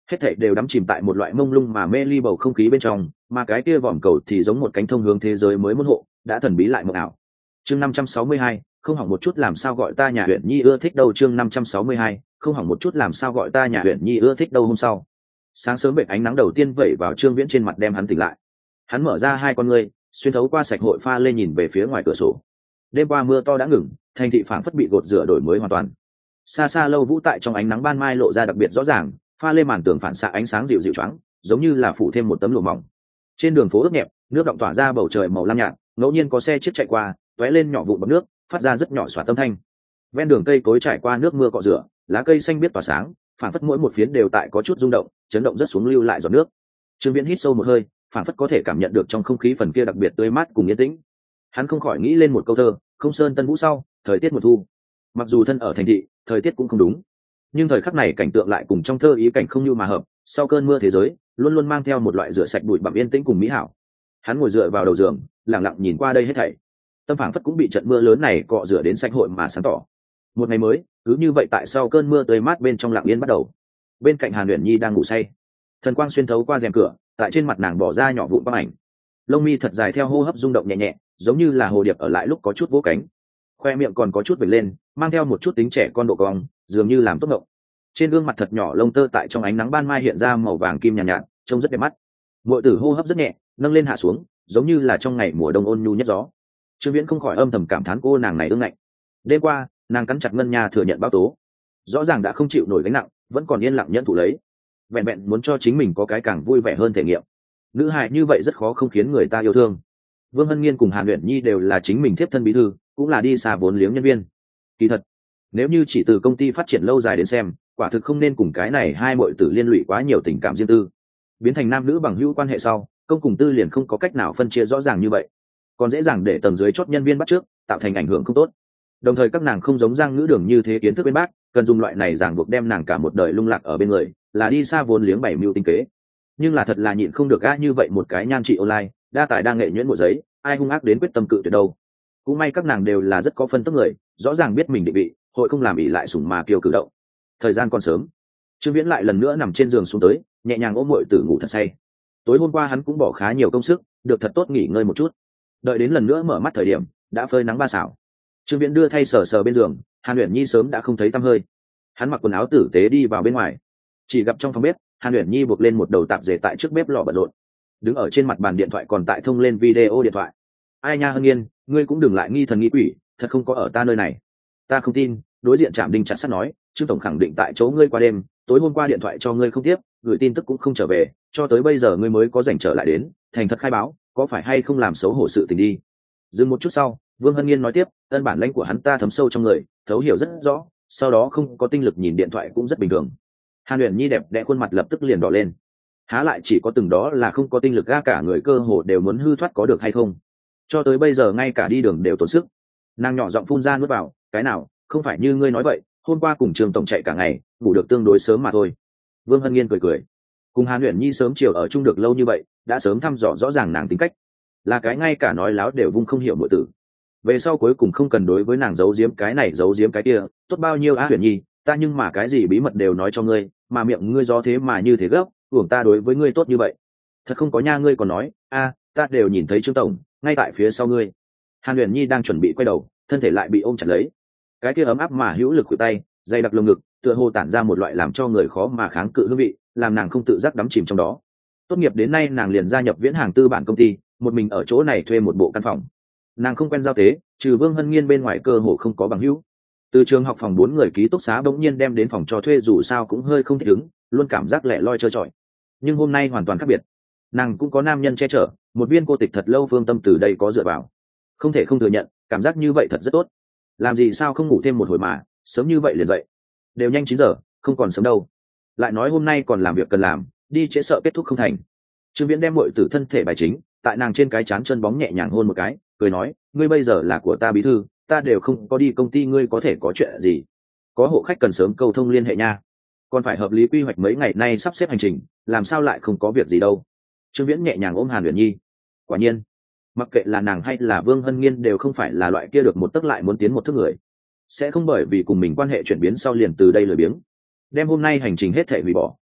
hết thảy đều đắm chìm tại một loại mông lung mà mê ly bầu không khí bên trong, mà cái kia vòm cầu thì giống một cánh thông hướng thế giới mới môn hộ, đã thần bí lại mộng ảo. Chương 562, không hỏng một chút làm sao gọi ta nhà huyện nhi ưa thích đâu. Chương 562, không hỏng một chút làm sao gọi ta nhà huyện nhi ưa thích đâu. Hôm sau sáng sớm vệt ánh nắng đầu tiên vẩy vào Trương Viễn trên mặt đem hắn tỉnh lại. Hắn mở ra hai con ngươi, xuyên thấu qua sạch hội pha lên nhìn về phía ngoài cửa sổ. Đêm qua mưa to đã ngừng, thành thị phảng phất bị gột rửa đổi mới hoàn toàn. Xa xa Lâu Vũ tại trong ánh nắng ban mai lộ ra đặc biệt rõ ràng, pha lên màn tường phản xạ ánh sáng dịu dịu choáng, giống như là phủ thêm một tấm lụa mỏng. Trên đường phố ướt nhẹp, nước đọng tỏa ra bầu trời màu lam nhạt, ngẫu nhiên có xe chiếc chạy qua, tóe lên nhỏ vụn bọt nước, phát ra rất nhỏ xoạt âm thanh. Ven đường cây cối trải qua nước mưa cọ rửa, lá cây xanh biếc tỏa sáng, phảng phất mỗi một phiến đều tại có chút rung động, chấn động rất xuống lưu lại giọt nước. Trương Viễn hít sâu một hơi, phảng phất có thể cảm nhận được trong không khí phần kia đặc biệt tươi mát cùng yên tĩnh. Hắn không khỏi nghĩ lên một câu thơ: không sơn tân vũ sau, thời tiết mùa thu. Mặc dù thân ở thành thị, thời tiết cũng không đúng, nhưng thời khắc này cảnh tượng lại cùng trong thơ ý cảnh không như mà hợp. Sau cơn mưa thế giới luôn luôn mang theo một loại rửa sạch bụi bặm yên tĩnh cùng mỹ hảo. Hắn ngồi dựa vào đầu giường, lặng lặng nhìn qua đây hết thảy. Tâm phảng phất cũng bị trận mưa lớn này cọ rửa đến sạch hội mà sáng tỏ. Một ngày mới cứ như vậy tại sau cơn mưa tươi mát bên trong lặng yên bắt đầu. Bên cạnh Hàn Uyển Nhi đang ngủ say, thần quang xuyên thấu qua rèm cửa, tại trên mặt nàng bỏ ra nhỏ vụn băng ảnh. Lông mi thật dài theo hô hấp rung động nhẹ nhẹ, giống như là hồ điệp ở lại lúc có chút vỗ cánh. Khoe miệng còn có chút vểnh lên, mang theo một chút tính trẻ con độ cong, dường như làm tốt ngộng. Trên gương mặt thật nhỏ lông tơ tại trong ánh nắng ban mai hiện ra màu vàng kim nhàn nhạt, trông rất đẹp mắt. Muội tử hô hấp rất nhẹ, nâng lên hạ xuống, giống như là trong ngày mùa đông ôn nhu nhất gió. Trương Viễn không khỏi âm thầm cảm thán cô nàng này ương ngạnh. Đêm qua nàng cắn chặt ngân nha thừa nhận báo tố, rõ ràng đã không chịu nổi gánh nặng, vẫn còn yên lặng nhẫn thụ lấy, vẹn vẹn muốn cho chính mình có cái càng vui vẻ hơn thể nghiệm. Nữ hài như vậy rất khó không khiến người ta yêu thương. Vương Hân Nghiên cùng Hàn Uyển Nhi đều là chính mình thiếp thân bí thư, cũng là đi xa vốn liếng nhân viên. Kỳ thật, nếu như chỉ từ công ty phát triển lâu dài đến xem, quả thực không nên cùng cái này hai muội tử liên lụy quá nhiều tình cảm riêng tư. Biến thành nam nữ bằng hữu quan hệ sau, công cùng tư liền không có cách nào phân chia rõ ràng như vậy, còn dễ dàng để tầng dưới chót nhân viên bắt trước, tạo thành ảnh hưởng không tốt. Đồng thời các nàng không giống Giang Ngữ Đường như thế kiến thức bên bác, cần dùng loại này ràng buộc đem nàng cả một đời lung lạc ở bên người, là đi xa vốn liếng bảy mưu tinh kế. Nhưng là thật là nhịn không được như vậy một cái nhan trị online, đa tài đa nghệ nhuyễn một giấy, ai hung ác đến quyết tâm cự tuyệt đâu. Cũng may các nàng đều là rất có phân tức người, rõ ràng biết mình định vị, hội không làm ỉ lại sủng mà kiêu cử động. Thời gian còn sớm, Trương Viễn lại lần nữa nằm trên giường xuống tới, nhẹ nhàng ôm muội tử ngủ thật say. Tối hôm qua hắn cũng bỏ khá nhiều công sức, được thật tốt nghỉ ngơi một chút. Đợi đến lần nữa mở mắt thời điểm, đã phơi nắng ba xảo. Trương Viễn đưa thay sờ sờ bên giường, Hàn Uyển Nhi sớm đã không thấy tăm hơi. Hắn mặc quần áo tử tế đi vào bên ngoài, chỉ gặp trong phòng bếp, Hàn Uyển Nhi buộc lên một đầu tạp dề tại trước bếp lò bận rộn. Đứng ở trên mặt bàn điện thoại còn tại thông lên video điện thoại. Ai nha Hân Nghiên, ngươi cũng đừng lại nghi thần nghi quỷ, thật không có ở ta nơi này. Ta không tin. Đối diện Trạm Đinh chặt sắt nói, Trương tổng khẳng định tại chỗ ngươi qua đêm, tối hôm qua điện thoại cho ngươi không tiếp, gửi tin tức cũng không trở về, cho tới bây giờ ngươi mới có rảnh trở lại đến, thành thật khai báo, có phải hay không làm xấu hổ sự tình đi. Dừng một chút sau, Vương Hân Nghiên nói tiếp, ân bản lãnh của hắn ta thấm sâu trong người, thấu hiểu rất rõ, sau đó không có tinh lực nhìn điện thoại cũng rất bình thường. Hàn Uyển Nhi đẹp đẽ khuôn mặt lập tức liền đỏ lên. Há lại chỉ có từng đó là không có tinh lực, ga cả người cơ hồ đều muốn hư thoát có được hay không. Cho tới bây giờ ngay cả đi đường đều tốn sức. Nàng nhỏ giọng phun ra nuốt vào, cái nào, không phải như ngươi nói vậy, hôm qua cùng Trường tổng chạy cả ngày, ngủ được tương đối sớm mà thôi. Vương Hân Nghiên cười cười. Cùng Hàn Uyển Nhi sớm chiều ở chung được lâu như vậy, đã sớm thăm dò rõ ràng nàng tính cách, là cái ngay cả nói láo đều vung không hiểu muội tử. Về sau cuối cùng không cần đối với nàng giấu giếm cái này giấu giếm cái kia, tốt bao nhiêu Uyển Nhi, ta nhưng mà cái gì bí mật đều nói cho ngươi, mà miệng ngươi do thế mà như thế gấp, uổng ta đối với ngươi tốt như vậy. Thật không có nha, ngươi còn nói, ta đều nhìn thấy Trương tổng ngay tại phía sau ngươi. Hàn Uyển Nhi đang chuẩn bị quay đầu, thân thể lại bị ôm chặt lấy. Cái kia ấm áp mà hữu lực của tay, dày đặc lồng ngực, tựa hồ tản ra một loại làm cho người khó mà kháng cự hương vị, làm nàng không tự giác đắm chìm trong đó. Tốt nghiệp đến nay nàng liền gia nhập Viễn Hàng tư bản công ty, một mình ở chỗ này thuê một bộ căn phòng. Nàng không quen giao tế, trừ Vương Hân Nghiên bên ngoài cơ hồ không có bằng hữu. Từ trường học phòng 4 người ký túc xá bỗng nhiên đem đến phòng cho thuê, dù sao cũng hơi không thích ứng, luôn cảm giác lẻ loi trơ trọi. Nhưng hôm nay hoàn toàn khác biệt. Nàng cũng có nam nhân che chở, một viên cô tịch thật lâu Phương Tâm từ đây có dựa vào. Không thể không thừa nhận, cảm giác như vậy thật rất tốt. Làm gì sao không ngủ thêm một hồi mà, sớm như vậy liền dậy. Đều nhanh 9 giờ, không còn sớm đâu. Lại nói hôm nay còn làm việc cần làm, đi trễ sợ kết thúc không thành. Trương Viễn đem muội tử thân thể bài chính, tại nàng trên cái trán chân bóng nhẹ nhàng hôn một cái, cười nói, ngươi bây giờ là của ta bí thư, ta đều không có đi công ty, ngươi có thể có chuyện gì? Có hộ khách cần sớm cầu thông liên hệ nha. Còn phải hợp lý quy hoạch mấy ngày nay sắp xếp hành trình, làm sao lại không có việc gì đâu. Trương Viễn nhẹ nhàng ôm Hàn Uyển Nhi. Quả nhiên, mặc kệ là nàng hay là Vương Hân Nghiên đều không phải là loại kia được một tấc lại muốn tiến một thước người, sẽ không bởi vì cùng mình quan hệ chuyển biến sau liền từ đây lười biếng, đem hôm nay hành trình hết thảy hủy bỏ,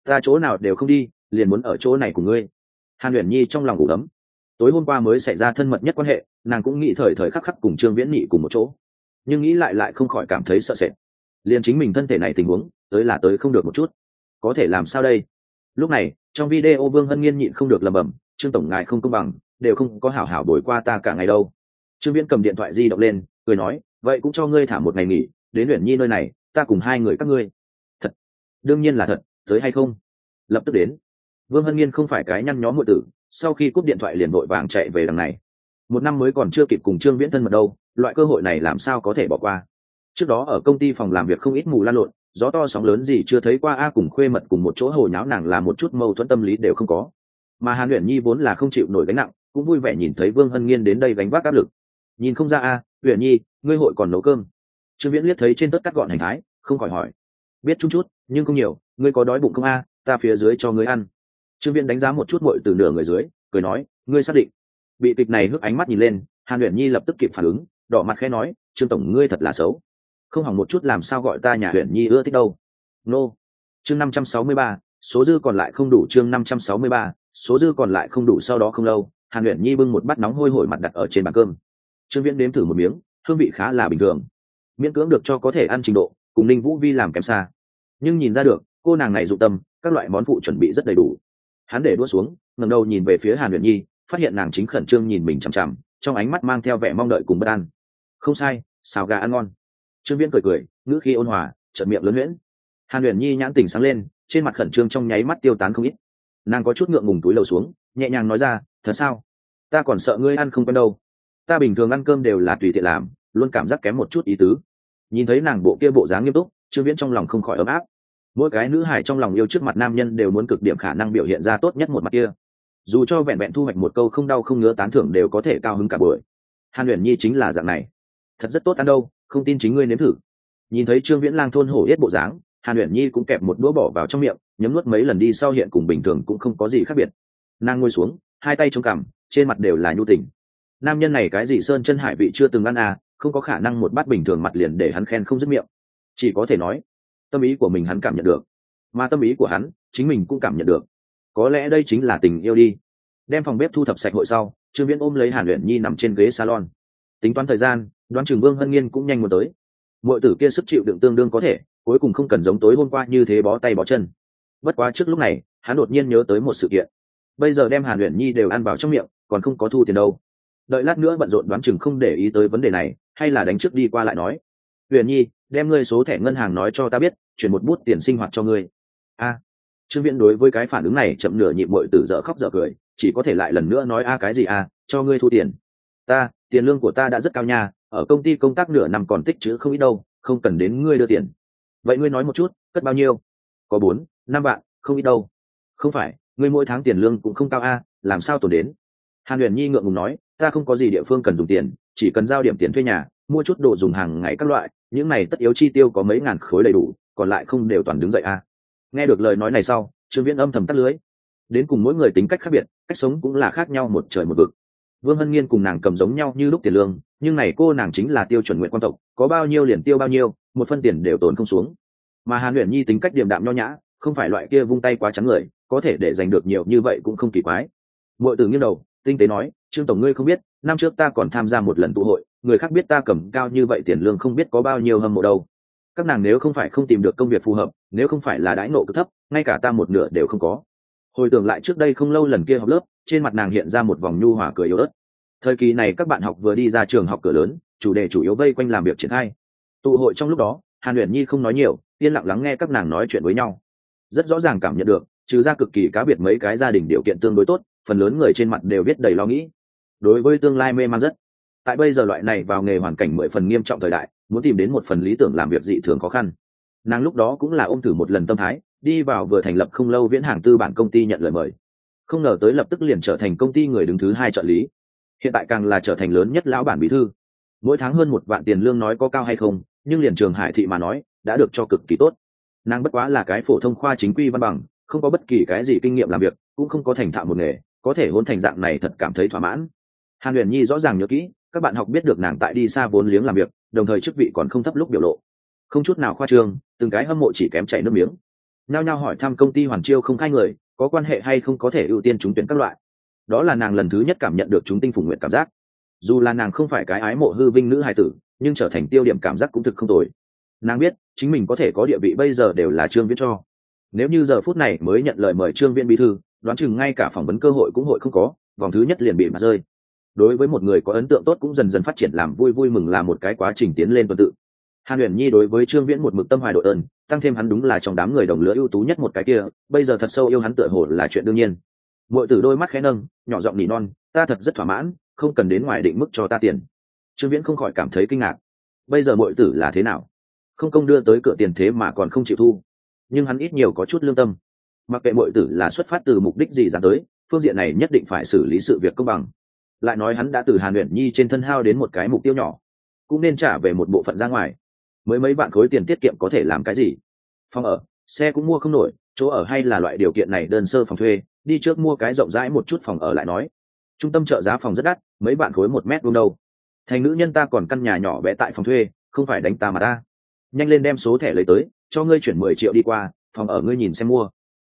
ta chỗ nào đều không đi, liền muốn ở chỗ này của ngươi. Hàn Uyển Nhi trong lòng ủ ấm. Tối hôm qua mới xảy ra thân mật nhất quan hệ, nàng cũng nghĩ thời thời khắc khắc cùng Trương Viễn Nghị cùng một chỗ, nhưng nghĩ lại không khỏi cảm thấy sợ sệt. Liền chính mình thân thể này tình huống, tới không được một chút, có thể làm sao đây? Lúc này, trong video Vương Hân Nghiên nhịn không được lẩm bẩm, Trương tổng ngài không công bằng, đều không có hảo hảo bồi qua ta cả ngày đâu. Trương Viễn cầm điện thoại di động lên, cười nói, vậy cũng cho ngươi thả một ngày nghỉ, đến Uyển Nhi nơi này, ta cùng hai người các ngươi. Thật? Đương nhiên là thật, tới hay không? Lập tức đến. Vương Hân Nghiên không phải cái nhăn nhó muội tử, sau khi cúp điện thoại liền vội vàng chạy về đằng này. Một năm mới còn chưa kịp cùng Trương Viễn thân mật đâu, loại cơ hội này làm sao có thể bỏ qua. Trước đó ở công ty phòng làm việc không ít mù lan lộn, gió to sóng lớn gì chưa thấy qua, cùng khuê mật cùng một chỗ hồ nháo nàng là một chút mâu thuẫn tâm lý đều không có. Mà Hàn Uyển Nhi vốn là không chịu nổi gánh nặng, cũng vui vẻ nhìn thấy Vương Hân Nghiên đến đây gánh vác áp lực. Nhìn không ra Uyển Nhi, ngươi hội còn nấu cơm? Trương Viễn liếc thấy trên tất cắt gọn hành thái, không khỏi hỏi. Biết chút, nhưng không nhiều, ngươi có đói bụng không ta phía dưới cho ngươi ăn. Trương Viễn đánh giá một chút muội từ nửa người dưới, cười nói, ngươi xác định? Bị kịch này hức ánh mắt nhìn lên, Hàn Uyển Nhi lập tức kịp phản ứng, đỏ mặt khẽ nói, Trương tổng ngươi thật là xấu, không hỏng một chút làm sao gọi ta nhà Uyển Nhi ưa thích đâu. Nô. Chương 563, số dư còn lại không đủ. Chương 563, số dư còn lại không đủ. Sau đó không lâu, Hàn Uyển Nhi bưng một bát nóng hôi hổi mặt đặt ở trên bàn cơm. Trương Viễn đếm thử một miếng, hương vị khá là bình thường, miễn cưỡng được cho có thể ăn trình độ, cùng Ninh Vũ Vi làm kém xa. Nhưng nhìn ra được, cô nàng này dụng tâm, các loại món phụ chuẩn bị rất đầy đủ. Hắn để đũa xuống, ngẩng đầu nhìn về phía Hàn Uyển Nhi, phát hiện nàng chính khẩn trương nhìn mình chằm chằm, trong ánh mắt mang theo vẻ mong đợi cùng bất an. Không sai, xào gà ăn ngon. Trương Viễn cười, ngữ khí ôn hòa, trợn miệng lớn huyễn. Hàn Uyển Nhi nhãn tình sáng lên, trên mặt khẩn trương trong nháy mắt tiêu tán không ít. Nàng có chút ngượng ngùng túi lầu xuống, nhẹ nhàng nói ra, thật sao? Ta còn sợ ngươi ăn không quen đâu. Ta bình thường ăn cơm đều là tùy tiện làm, luôn cảm giác kém một chút ý tứ. Nhìn thấy nàng bộ kia bộ dáng nghiêm túc, Trương Viễn trong lòng không khỏi ấm áp. Mỗi cái nữ hài trong lòng yêu trước mặt nam nhân đều muốn cực điểm khả năng biểu hiện ra tốt nhất một mặt kia, dù cho vẹn vẹn thu hoạch một câu không đau không ngứa tán thưởng đều có thể cao hứng cả buổi. Hàn Uyển Nhi chính là dạng này, thật rất tốt ăn đâu, không tin chính ngươi nếm thử. Nhìn thấy Trương Viễn lang thôn hổ yết bộ dáng, Hàn Uyển Nhi cũng kẹp một đũa bỏ vào trong miệng, nhấm nuốt mấy lần đi sau hiện cùng bình thường cũng không có gì khác biệt. Nàng ngồi xuống, hai tay chống cằm, trên mặt đều là nhu tình. Nam nhân này cái gì sơn chân hải vị chưa từng ăn không có khả năng một bát bình thường mặt liền để hắn khen không dứt miệng. Chỉ có thể nói, tâm ý của mình hắn cảm nhận được, mà tâm ý của hắn chính mình cũng cảm nhận được. Có lẽ đây chính là tình yêu đi. Đem phòng bếp thu thập sạch hội sau, Trương Viễn ôm lấy Hàn Uyển Nhi nằm trên ghế salon. Tính toán thời gian, đoán chừng Vương Hân Nghiên cũng nhanh muốn tới. Muội tử kia sức chịu đựng tương đương có thể, cuối cùng không cần giống tối hôm qua như thế bó tay bó chân. Bất quá trước lúc này, hắn đột nhiên nhớ tới một sự kiện. Bây giờ đem Hàn Uyển Nhi đều ăn vào trong miệng, còn không có thu tiền đâu. Đợi lát nữa bận rộn đoán chừng không để ý tới vấn đề này, hay là đánh trước đi qua lại nói. Uyển Nhi, đem ngươi số thẻ ngân hàng nói cho ta biết, chuyển một bút tiền sinh hoạt cho ngươi. Trương Viễn đối với cái phản ứng này chậm nửa nhịp muội tử dở khóc dở cười, chỉ có thể lại lần nữa nói cái gì cho ngươi thu tiền. Tiền lương của ta đã rất cao nha, ở công ty công tác nửa năm còn tích chữ không ít đâu, không cần đến ngươi đưa tiền. Vậy ngươi nói một chút, cất bao nhiêu? Có 4-5 vạn, không ít đâu. Không phải, ngươi mỗi tháng tiền lương cũng không cao làm sao tổn đến? Hàn Uyển Nhi ngượng ngùng nói, ta không có gì địa phương cần dùng tiền, chỉ cần giao điểm tiền thuê nhà, mua chút đồ dùng hàng ngày các loại, những này tất yếu chi tiêu có mấy ngàn khối đầy đủ, còn lại không đều toàn đứng dậy Nghe được lời nói này sau, Trương Viễn âm thầm tắt lưới. Đến cùng mỗi người tính cách khác biệt, cách sống cũng là khác nhau một trời một vực. Vương Hân Nghiên cùng nàng cầm giống nhau như lúc tiền lương, nhưng này cô nàng chính là tiêu chuẩn nguyện quan tộc, có bao nhiêu liền tiêu bao nhiêu, một phân tiền đều tốn không xuống. Mà Hàn Uyển Nhi tính cách điềm đạm nho nhã, không phải loại kia vung tay quá trắng người, có thể để giành được nhiều như vậy cũng không kỳ quái. Muội tử nghiêng đầu, tinh tế nói, Trương tổng ngươi không biết, năm trước ta còn tham gia một lần tụ hội, người khác biết ta cầm cao như vậy tiền lương không biết có bao nhiêu hâm mộ đâu. Các nàng nếu không phải không tìm được công việc phù hợp, nếu không phải là đãi ngộ cực thấp, ngay cả ta một nửa đều không có. Hồi tưởng lại trước đây không lâu lần kia học lớp, trên mặt nàng hiện ra một vòng nhu hòa cười yếu ớt. Thời kỳ này các bạn học vừa đi ra trường học cửa lớn, chủ đề chủ yếu vây quanh làm việc triển khai. Tụ hội trong lúc đó, Hàn Uyển Nhi không nói nhiều, yên lặng lắng nghe các nàng nói chuyện với nhau. Rất rõ ràng cảm nhận được, trừ ra cực kỳ cá biệt mấy cái gia đình điều kiện tương đối tốt, phần lớn người trên mặt đều viết đầy lo nghĩ. Đối với tương lai mê man rất. Tại bây giờ loại này vào nghề hoàn cảnh 10 phần nghiêm trọng thời đại, muốn tìm đến một phần lý tưởng làm việc dị thường khó khăn. Nàng lúc đó cũng là ôm thử một lần tâm thái, đi vào vừa thành lập không lâu viễn hàng tư bản công ty nhận lời mời. Không ngờ tới lập tức liền trở thành công ty người đứng thứ 2 trợ lý. Hiện tại càng là trở thành lớn nhất lão bản bí thư. Mỗi tháng hơn 1 vạn tiền lương nói có cao hay không, nhưng liền Trường Hải thị mà nói, đã được cho cực kỳ tốt. Nàng bất quá là cái phổ thông khoa chính quy văn bằng, không có bất kỳ cái gì kinh nghiệm làm việc, cũng không có thành thạo một nghề, có thể hôn thành dạng này thật cảm thấy thỏa mãn. Hàn Uyển Nhi rõ ràng nhớ kỹ, các bạn học biết được nàng tại đi xa vốn liếng làm việc, đồng thời chức vị còn không thấp lúc biểu lộ, không chút nào khoa trương, từng cái hâm mộ chỉ kém chảy nước miếng. nhao nhao hỏi thăm công ty Hoàn Chiêu không khai người có quan hệ hay không có thể ưu tiên trúng tuyển các loại. Đó là nàng lần thứ nhất cảm nhận được chúng tinh phùng nguyện cảm giác. Dù là nàng không phải cái ái mộ hư vinh nữ hài tử, nhưng trở thành tiêu điểm cảm giác cũng thực không tồi. Nàng biết chính mình có thể có địa vị bây giờ đều là Trương Viễn cho. Nếu như giờ phút này mới nhận lời mời Trương Viễn bí thư, đoán chừng ngay cả phỏng vấn cơ hội cũng hội không có, vòng thứ nhất liền bị mặt rơi. Đối với một người có ấn tượng tốt cũng dần dần phát triển làm vui vui mừng là một cái quá trình tiến lên tuần tự. Hàn Uyển Nhi đối với Trương Viễn một mực tâm hoài đội ơn, tăng thêm hắn đúng là trong đám người đồng lứa ưu tú nhất một cái kia, bây giờ thật sâu yêu hắn tựa hồ là chuyện đương nhiên. Muội tử đôi mắt khẽ nâng, nhỏ giọng nỉ non, ta thật rất thỏa mãn, không cần đến ngoài định mức cho ta tiền. Trương Viễn không khỏi cảm thấy kinh ngạc. Bây giờ muội tử là thế nào? Không công đưa tới cửa tiền thế mà còn không chịu thu. Nhưng hắn ít nhiều có chút lương tâm. Mặc kệ muội tử là xuất phát từ mục đích gì ra tới, phương diện này nhất định phải xử lý sự việc công bằng. Lại nói hắn đã từ Hàn Uyển Nhi trên thân hao đến một cái mục tiêu nhỏ, cũng nên trả về một bộ phận ra ngoài. Mới mấy vạn khối tiền tiết kiệm có thể làm cái gì? Phòng ở, xe cũng mua không nổi, chỗ ở hay là loại điều kiện này đơn sơ phòng thuê, đi trước mua cái rộng rãi một chút phòng ở lại nói. Trung tâm chợ giá phòng rất đắt, mấy vạn khối 1 mét vuông đâu. Thành nữ nhân ta còn căn nhà nhỏ bé tại phòng thuê, không phải đánh ta mà ta. Nhanh lên đem số thẻ lấy tới, cho ngươi chuyển 10 triệu đi qua, phòng ở ngươi nhìn xem mua.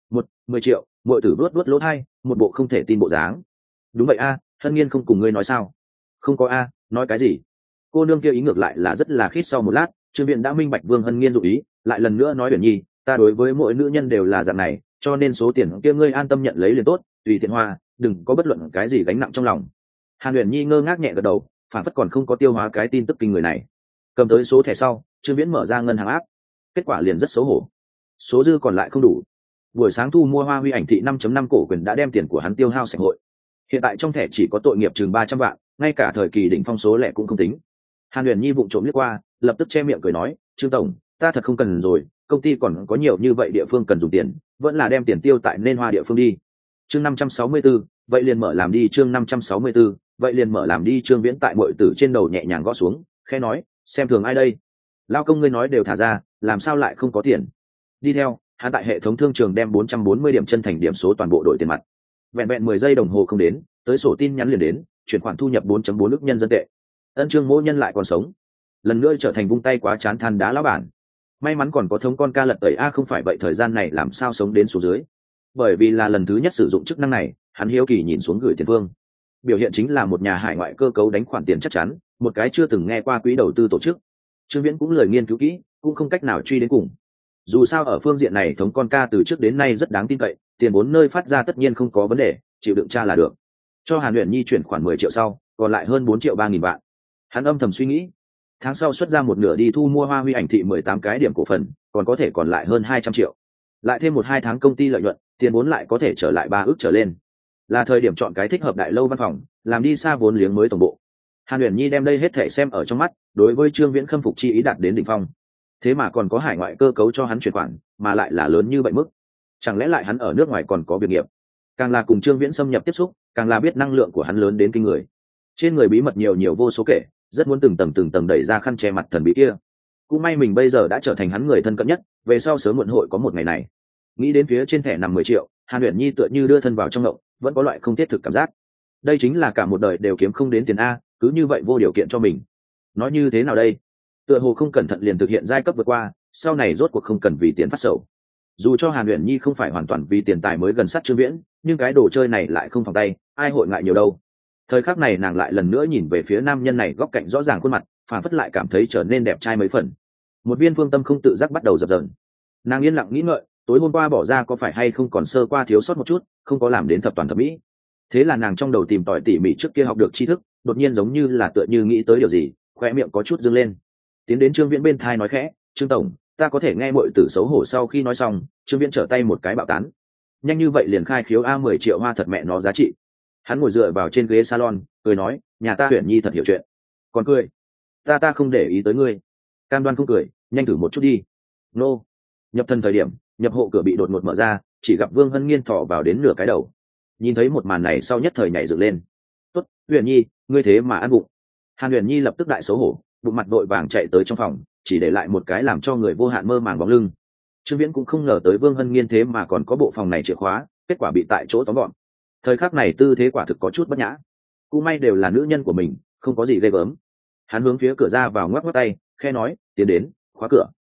10 triệu, muội tử vuốt lỗ tai, một bộ không thể tin bộ dáng. Đúng vậy a, Hân Nghiên không cùng ngươi nói sao? Không có a, nói cái gì? Cô nương kia ý ngược lại là rất là khít. Sau một lát, Trương Viễn đã minh bạch Vương Hân Nghiên dụ ý, lại lần nữa nói Uyển Nhi, ta đối với mỗi nữ nhân đều là dạng này, cho nên số tiền kia ngươi an tâm nhận lấy liền tốt, tùy tiện hoa, đừng có bất luận cái gì gánh nặng trong lòng. Hàn Uyển Nhi ngơ ngác nhẹ gật đầu, phản phất còn không có tiêu hóa cái tin tức kinh người này. Cầm tới số thẻ sau, Trương Viễn mở ra ngân hàng áp, kết quả liền rất xấu hổ. Số dư còn lại không đủ. Buổi sáng thu mua Hoa Huy ảnh thị 5.5 cổ quyền đã đem tiền của hắn tiêu hao sạch hội. Hiện tại trong thẻ chỉ có tội nghiệp chừng 300 vạn, ngay cả thời kỳ đỉnh phong số lẻ cũng không tính. Hàn Uyển Nhi vụng trộm liếc qua, lập tức che miệng cười nói, Trương tổng, ta thật không cần rồi, công ty còn có nhiều như vậy địa phương cần dùng tiền, vẫn là đem tiền tiêu tại nên hoa địa phương đi. Chương 564, vậy liền mở làm đi. Chương 564, vậy liền mở làm đi. Trương Viễn tại muội tử trên đầu nhẹ nhàng gõ xuống, khẽ nói, xem thường ai đây? Lao công ngươi nói đều thả ra, làm sao lại không có tiền? Đi theo, hắn tại hệ thống thương trường đem 440 điểm chân thành điểm số toàn bộ đổi tiền mặt. Vẹn 10 giây đồng hồ không đến, tới sổ tin nhắn liền đến, chuyển khoản thu nhập 4.4 ức nhân dân tệ. Ân Trương Mỗ Nhân lại còn sống, lần nữa trở thành vung tay quá chán than đá lão bản. May mắn còn có thống con ca lật tẩy a, không phải vậy thời gian này làm sao sống đến số dưới. Bởi vì là lần thứ nhất sử dụng chức năng này, hắn hiếu kỳ nhìn xuống gửi tiền phương. Biểu hiện chính là một nhà hải ngoại cơ cấu đánh khoản tiền chắc chắn, một cái chưa từng nghe qua quỹ đầu tư tổ chức. Trương Viễn cũng lời nghiên cứu kỹ, cũng không cách nào truy đến cùng. Dù sao ở phương diện này thống con ca từ trước đến nay rất đáng tin cậy, tiền vốn nơi phát ra tất nhiên không có vấn đề, chịu đựng tra là được. Cho Hàn Uyển Nhi chuyển khoản 10 triệu sau, còn lại hơn 4 triệu 3.000 vạn. Hắn âm thầm suy nghĩ, tháng sau xuất ra một nửa đi thu mua Hoa Huy ảnh thị 18 cái điểm cổ phần, còn có thể còn lại hơn 200 triệu. Lại thêm 1-2 tháng công ty lợi nhuận, tiền vốn lại có thể trở lại 3 ức trở lên. Là thời điểm chọn cái thích hợp đại lâu văn phòng, làm đi xa vốn liếng mới tổng bộ. Hàn Uyển Nhi đem đây hết thể xem ở trong mắt, đối với Trương Viễn khâm phục chi ý đạt đến đỉnh phong. Thế mà còn có hải ngoại cơ cấu cho hắn chuyển khoản, mà lại là lớn như vậy mức. Chẳng lẽ lại hắn ở nước ngoài còn có việc nghiệp? Càng là cùng Trương Viễn xâm nhập tiếp xúc, càng là biết năng lượng của hắn lớn đến kinh người. Trên người bí mật nhiều vô số kể, rất muốn từng tầng đẩy ra khăn che mặt thần bí kia. Cũng may mình bây giờ đã trở thành hắn người thân cận nhất, về sau sớm muộn hội có một ngày này. Nghĩ đến phía trên thẻ nằm 10 triệu, Hàn Uyển Nhi tựa như đưa thân vào trong ngộng, vẫn có loại không thiết thực cảm giác. Đây chính là cả một đời đều kiếm không đến tiền a, cứ như vậy vô điều kiện cho mình. Nói như thế nào đây? Tựa hồ không cẩn thận liền thực hiện giai cấp vượt qua, sau này rốt cuộc không cần vì tiền phát sầu. Dù cho Hàn Uyển Nhi không phải hoàn toàn vì tiền tài mới gần sát Trương Viễn, nhưng cái đồ chơi này lại không phòng tay, ai hội ngại nhiều đâu. Thời khắc này nàng lại lần nữa nhìn về phía nam nhân này góc cạnh rõ ràng khuôn mặt, phản phất lại cảm thấy trở nên đẹp trai mấy phần. Một viên phương tâm không tự giác bắt đầu dập dờn. Nàng yên lặng nghĩ ngợi, tối hôm qua bỏ ra có phải hay không còn sơ qua thiếu sót một chút, không có làm đến thập toàn thập mỹ. Thế là nàng trong đầu tìm tòi tỉ mỉ trước kia học được tri thức, đột nhiên giống như là tựa như nghĩ tới điều gì, khoe miệng có chút dương lên. Tiến đến Trương Viễn bên thai nói khẽ, Trương tổng, ta có thể nghe muội tử xấu hổ. Sau khi nói xong, Trương Viễn trở tay một cái bạo tán. Nhanh như vậy liền khai khiếu a, 10 triệu hoa thật mẹ nó giá trị. Hắn ngồi dựa vào trên ghế salon, cười nói, nhà ta Uyển Nhi thật hiểu chuyện. Còn cười, ta không để ý tới ngươi. Cam đoan không cười, nhanh thử một chút đi. Nô. Nhập thần thời điểm, nhập hộ cửa bị đột ngột mở ra, chỉ gặp Vương Hân Nghiên thò vào đến nửa cái đầu. Nhìn thấy một màn này sau nhất thời nhảy dựng lên. Tốt, Uyển Nhi, ngươi thế mà ăn bụng. Hàn Uyển Nhi lập tức đại xấu hổ, bụng mặt vội vàng chạy tới trong phòng, chỉ để lại một cái làm cho người vô hạn mơ màng bóng lưng. Trương Viễn cũng không ngờ tới Vương Hân Nghiên thế mà còn có bộ phòng này chìa khóa, kết quả bị tại chỗ tóm gọn. Thời khắc này tư thế quả thực có chút bất nhã. Cũng may đều là nữ nhân của mình, không có gì ghê gớm. Hắn hướng phía cửa ra vào ngoắc ngoắc tay, khe nói, tiến đến, khóa cửa.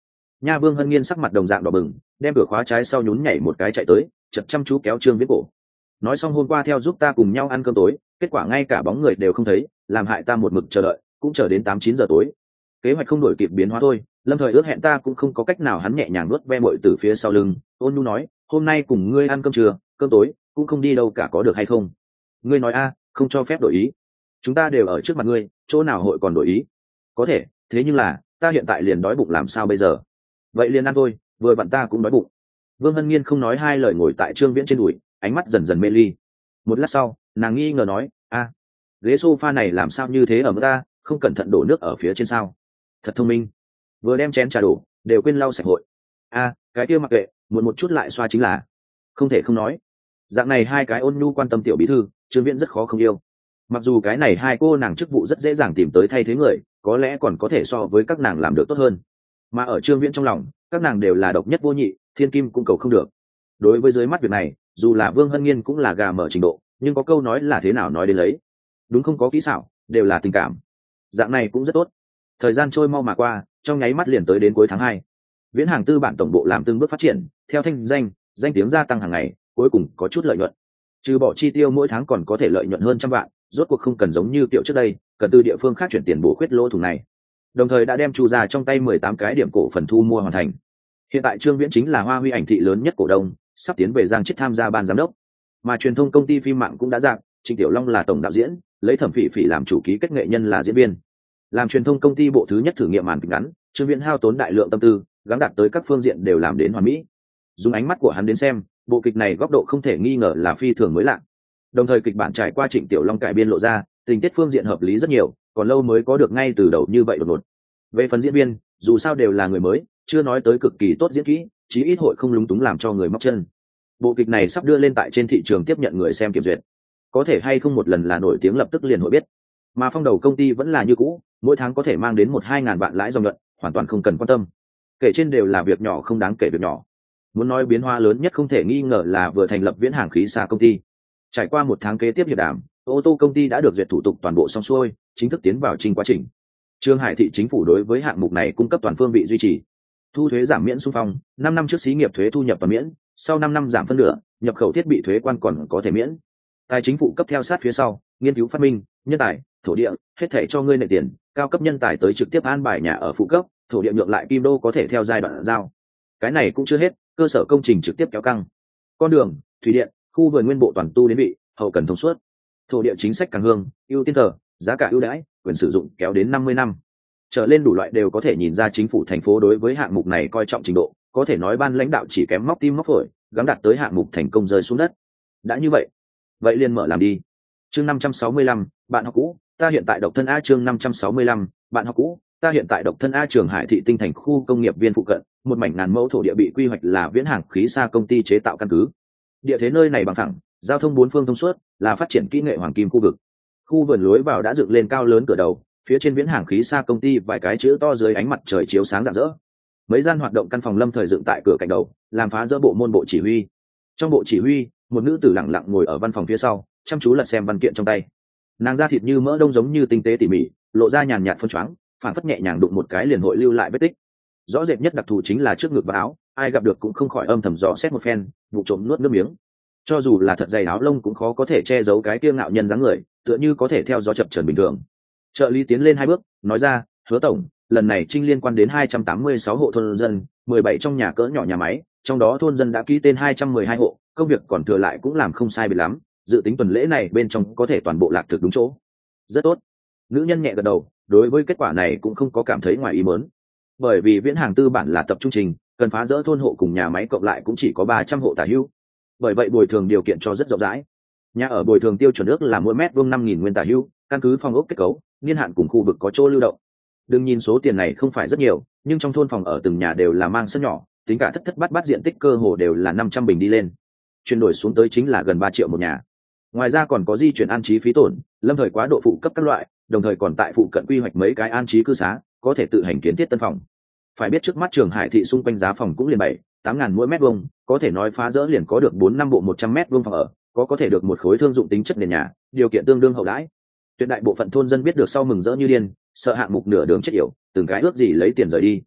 Nha Vương Hân Nghiên sắc mặt đồng dạng đỏ bừng, đem cửa khóa trái sau nhún nhảy một cái chạy tới, chật chăm chú kéo Trương Viễn cổ. Nói xong hôm qua theo giúp ta cùng nhau ăn cơm tối, kết quả ngay cả bóng người đều không thấy, làm hại ta một mực chờ đợi, cũng chờ đến 8-9 giờ tối. Kế hoạch không đổi kịp biến hóa thôi, lâm thời ước hẹn ta cũng không có cách nào. Hắn nhẹ nhàng nuốt ve muội từ phía sau lưng, ôn nhu nói, hôm nay cùng ngươi ăn cơm trưa, cơm tối, cũng không đi đâu cả, có được hay không? Ngươi nói a, không cho phép đổi ý. Chúng ta đều ở trước mặt ngươi, chỗ nào hội còn đổi ý? Có thể, thế nhưng là ta hiện tại liền đói bụng, làm sao bây giờ? Vậy liền ăn thôi, vừa vặn ta cũng đói bụng. Vương Hân Nghiên không nói hai lời ngồi tại Trương Viễn trên đùi, ánh mắt dần dần mê ly. Một lát sau, nàng nghi ngờ nói, a, ghế sofa này làm sao như thế ở mức ta, không cẩn thận đổ nước ở phía trên sao? Thật thông minh, vừa đem chén trà đổ đều quên lau sạch hội. A, cái kia mặc kệ, muộn một chút lại xoa chính là. Không thể không nói, dạng này hai cái ôn nhu quan tâm tiểu bí thư, Trương Viễn rất khó không yêu. Mặc dù cái này hai cô nàng chức vụ rất dễ dàng tìm tới thay thế người, có lẽ còn có thể so với các nàng làm được tốt hơn, mà ở Trương Viễn trong lòng, các nàng đều là độc nhất vô nhị, thiên kim cũng cầu không được. Đối với dưới mắt việc này, dù là Vương Hân Nghiên cũng là gà mở trình độ, nhưng có câu nói là thế nào nói đến lấy, đúng không có kỹ xảo, đều là tình cảm. Dạng này cũng rất tốt. Thời gian trôi mau mà qua, trong nháy mắt liền tới đến cuối tháng 2. Viễn Hàng Tư bản tổng bộ làm từng bước phát triển, theo thanh danh tiếng gia tăng hàng ngày, cuối cùng có chút lợi nhuận. Trừ bỏ chi tiêu mỗi tháng còn có thể lợi nhuận hơn 100 vạn, rốt cuộc không cần giống như kiểu trước đây, cần từ địa phương khác chuyển tiền bổ khuyết lỗ thủng này. Đồng thời đã đem Chu gia trong tay 18 cái điểm cổ phần thu mua hoàn thành. Hiện tại Trương Viễn chính là Hoa Huy ảnh thị lớn nhất cổ đông, sắp tiến về Giang Chiết tham gia ban giám đốc. Mà truyền thông công ty phim mạng cũng đã dạng, Trịnh Tiểu Long là tổng đạo diễn, lấy Thẩm Phỉ Phỉ làm chủ ký kết nghệ nhân là diễn viên. Làm truyền thông công ty bộ thứ nhất thử nghiệm màn kịch ngắn, Trương Viễn hao tốn đại lượng tâm tư, gắng đạt tới các phương diện đều làm đến hoàn mỹ. Dùng ánh mắt của hắn đến xem, bộ kịch này góc độ không thể nghi ngờ là phi thường mới lạ. Đồng thời kịch bản trải qua Trịnh Tiểu Long cải biên lộ ra, tình tiết phương diện hợp lý rất nhiều, còn lâu mới có được ngay từ đầu như vậy đột ngột. Về phần diễn viên, dù sao đều là người mới, chưa nói tới cực kỳ tốt diễn kỹ, chí ít hội không lúng túng làm cho người móc chân. Bộ kịch này sắp đưa lên tại trên thị trường tiếp nhận người xem kiểm duyệt, có thể hay không một lần là nổi tiếng lập tức liền hội biết. Mà phong đầu công ty vẫn là như cũ, mỗi tháng có thể mang đến 1-2 ngàn vạn lãi dòng nhuận, hoàn toàn không cần quan tâm. Kể trên đều là việc nhỏ không đáng kể việc nhỏ. Muốn nói biến hóa lớn nhất không thể nghi ngờ là vừa thành lập Viễn Hàng Khí Xa công ty. Trải qua 1 tháng kế tiếp hiệp đàm, ô tô công ty đã được duyệt thủ tục toàn bộ xong xuôi, chính thức tiến vào trình quá trình. Trương Hải thị chính phủ đối với hạng mục này cung cấp toàn phương vị duy trì. Thu thuế giảm miễn xung phong, 5 năm trước xí nghiệp thuế thu nhập và miễn, sau 5 năm giảm phân nửa, nhập khẩu thiết bị thuế quan còn có thể miễn. Tài chính phụ cấp theo sát phía sau, nghiên cứu phát minh, nhân tài, thổ địa, hết thảy cho ngươi nợ tiền, cao cấp nhân tài tới trực tiếp an bài nhà ở phụ cấp, thổ địa nhượng lại kim đô có thể theo giai đoạn giao. Cái này cũng chưa hết, cơ sở công trình trực tiếp kéo căng. Con đường, thủy điện, khu vườn nguyên bộ toàn tu đến vị, hậu cần thông suốt. Thổ địa chính sách càng hương, ưu tiên thờ, giá cả ưu đãi, quyền sử dụng kéo đến 50 năm. Trở lên đủ loại đều có thể nhìn ra chính phủ thành phố đối với hạng mục này coi trọng trình độ, có thể nói ban lãnh đạo chỉ kém móc tim móc phổi, gắng đạt tới hạng mục thành công rơi xuống đất. Đã như vậy, vậy liền mở làm đi. Chương 565, bạn học cũ, ta hiện tại độc thân A. Chương 565, bạn học cũ, ta hiện tại độc thân A. Trường Hải thị tinh thành khu công nghiệp viên phụ cận, một mảnh ngàn mẫu thổ địa bị quy hoạch là Viễn Hàng Khí Xa công ty chế tạo căn cứ. Địa thế nơi này bằng phẳng, giao thông 4 phương thông suốt, là phát triển kỹ nghệ hoàng kim khu vực. Khu vườn lối vào đã dựng lên cao lớn cửa đầu, phía trên Viễn Hàng Khí Xa công ty vài cái chữ to dưới ánh mặt trời chiếu sáng rạng rỡ. Mấy gian hoạt động căn phòng lâm thời dựng tại cửa cạnh đầu, làm phá dỡ bộ môn bộ chỉ huy. Trong bộ chỉ huy, một nữ tử lặng lặng ngồi ở văn phòng phía sau, chăm chú lật xem văn kiện trong tay. Nàng da thịt như mỡ đông giống như tinh tế tỉ mỉ, lộ ra nhàn nhạt phân choáng, phản phất nhẹ nhàng đụng một cái liền hội lưu lại vết tích. Rõ rệt nhất đặc thù chính là trước ngực và áo, ai gặp được cũng không khỏi âm thầm dò xét một phen, vụ trộm nuốt nước miếng. Cho dù là thật dày áo lông cũng khó có thể che giấu cái kia ngạo nhân dáng người, tựa như có thể theo gió chập chờn bình thường. Trợ lý tiến lên 2 bước, nói ra, Hứa tổng, lần này trinh liên quan đến 286 hộ thôn dân, 17 trong nhà cỡ nhỏ nhà máy, trong đó thôn dân đã ký tên 212 hộ, công việc còn thừa lại cũng làm không sai biệt lắm, dự tính tuần lễ này bên trong có thể toàn bộ lạc thực đúng chỗ. Rất tốt. Nữ nhân nhẹ gật đầu, đối với kết quả này cũng không có cảm thấy ngoài ý muốn. Bởi vì Viễn Hàng Tư bản là tập trung trình, cần phá rỡ thôn hộ cùng nhà máy cộng lại cũng chỉ có 300 hộ tả hữu. Bởi vậy bồi thường điều kiện cho rất rộng rãi. Nhà ở bồi thường tiêu chuẩn ước là mỗi mét vuông 5.000 nguyên tả hữu, căn cứ phòng ốc kết cấu, niên hạn cùng khu vực có chỗ lưu động. Đừng nhìn số tiền này không phải rất nhiều, nhưng trong thôn phòng ở từng nhà đều là mang sân nhỏ, tính cả thất thất bát bát diện tích cơ hồ đều là 500 bình đi lên. Chuyển đổi xuống tới chính là gần 3 triệu một nhà. Ngoài ra còn có di chuyển an trí phí tổn, lâm thời quá độ phụ cấp các loại, đồng thời còn tại phụ cận quy hoạch mấy cái an trí cư xá, có thể tự hành kiến thiết tân phòng. Phải biết trước mắt Trường Hải thị xung quanh giá phòng cũng liền 7-8 ngàn mỗi mét vuông, có thể nói phá rỡ liền có được 4-5 bộ 100 mét vuông phòng ở, có thể được một khối thương dụng tính chất nền nhà, điều kiện tương đương hậu đãi. Tuyệt đại bộ phận thôn dân biết được sau mừng rỡ như điên, sợ hạng mục nửa đường chết yểu, từng cái ước gì lấy tiền rời đi.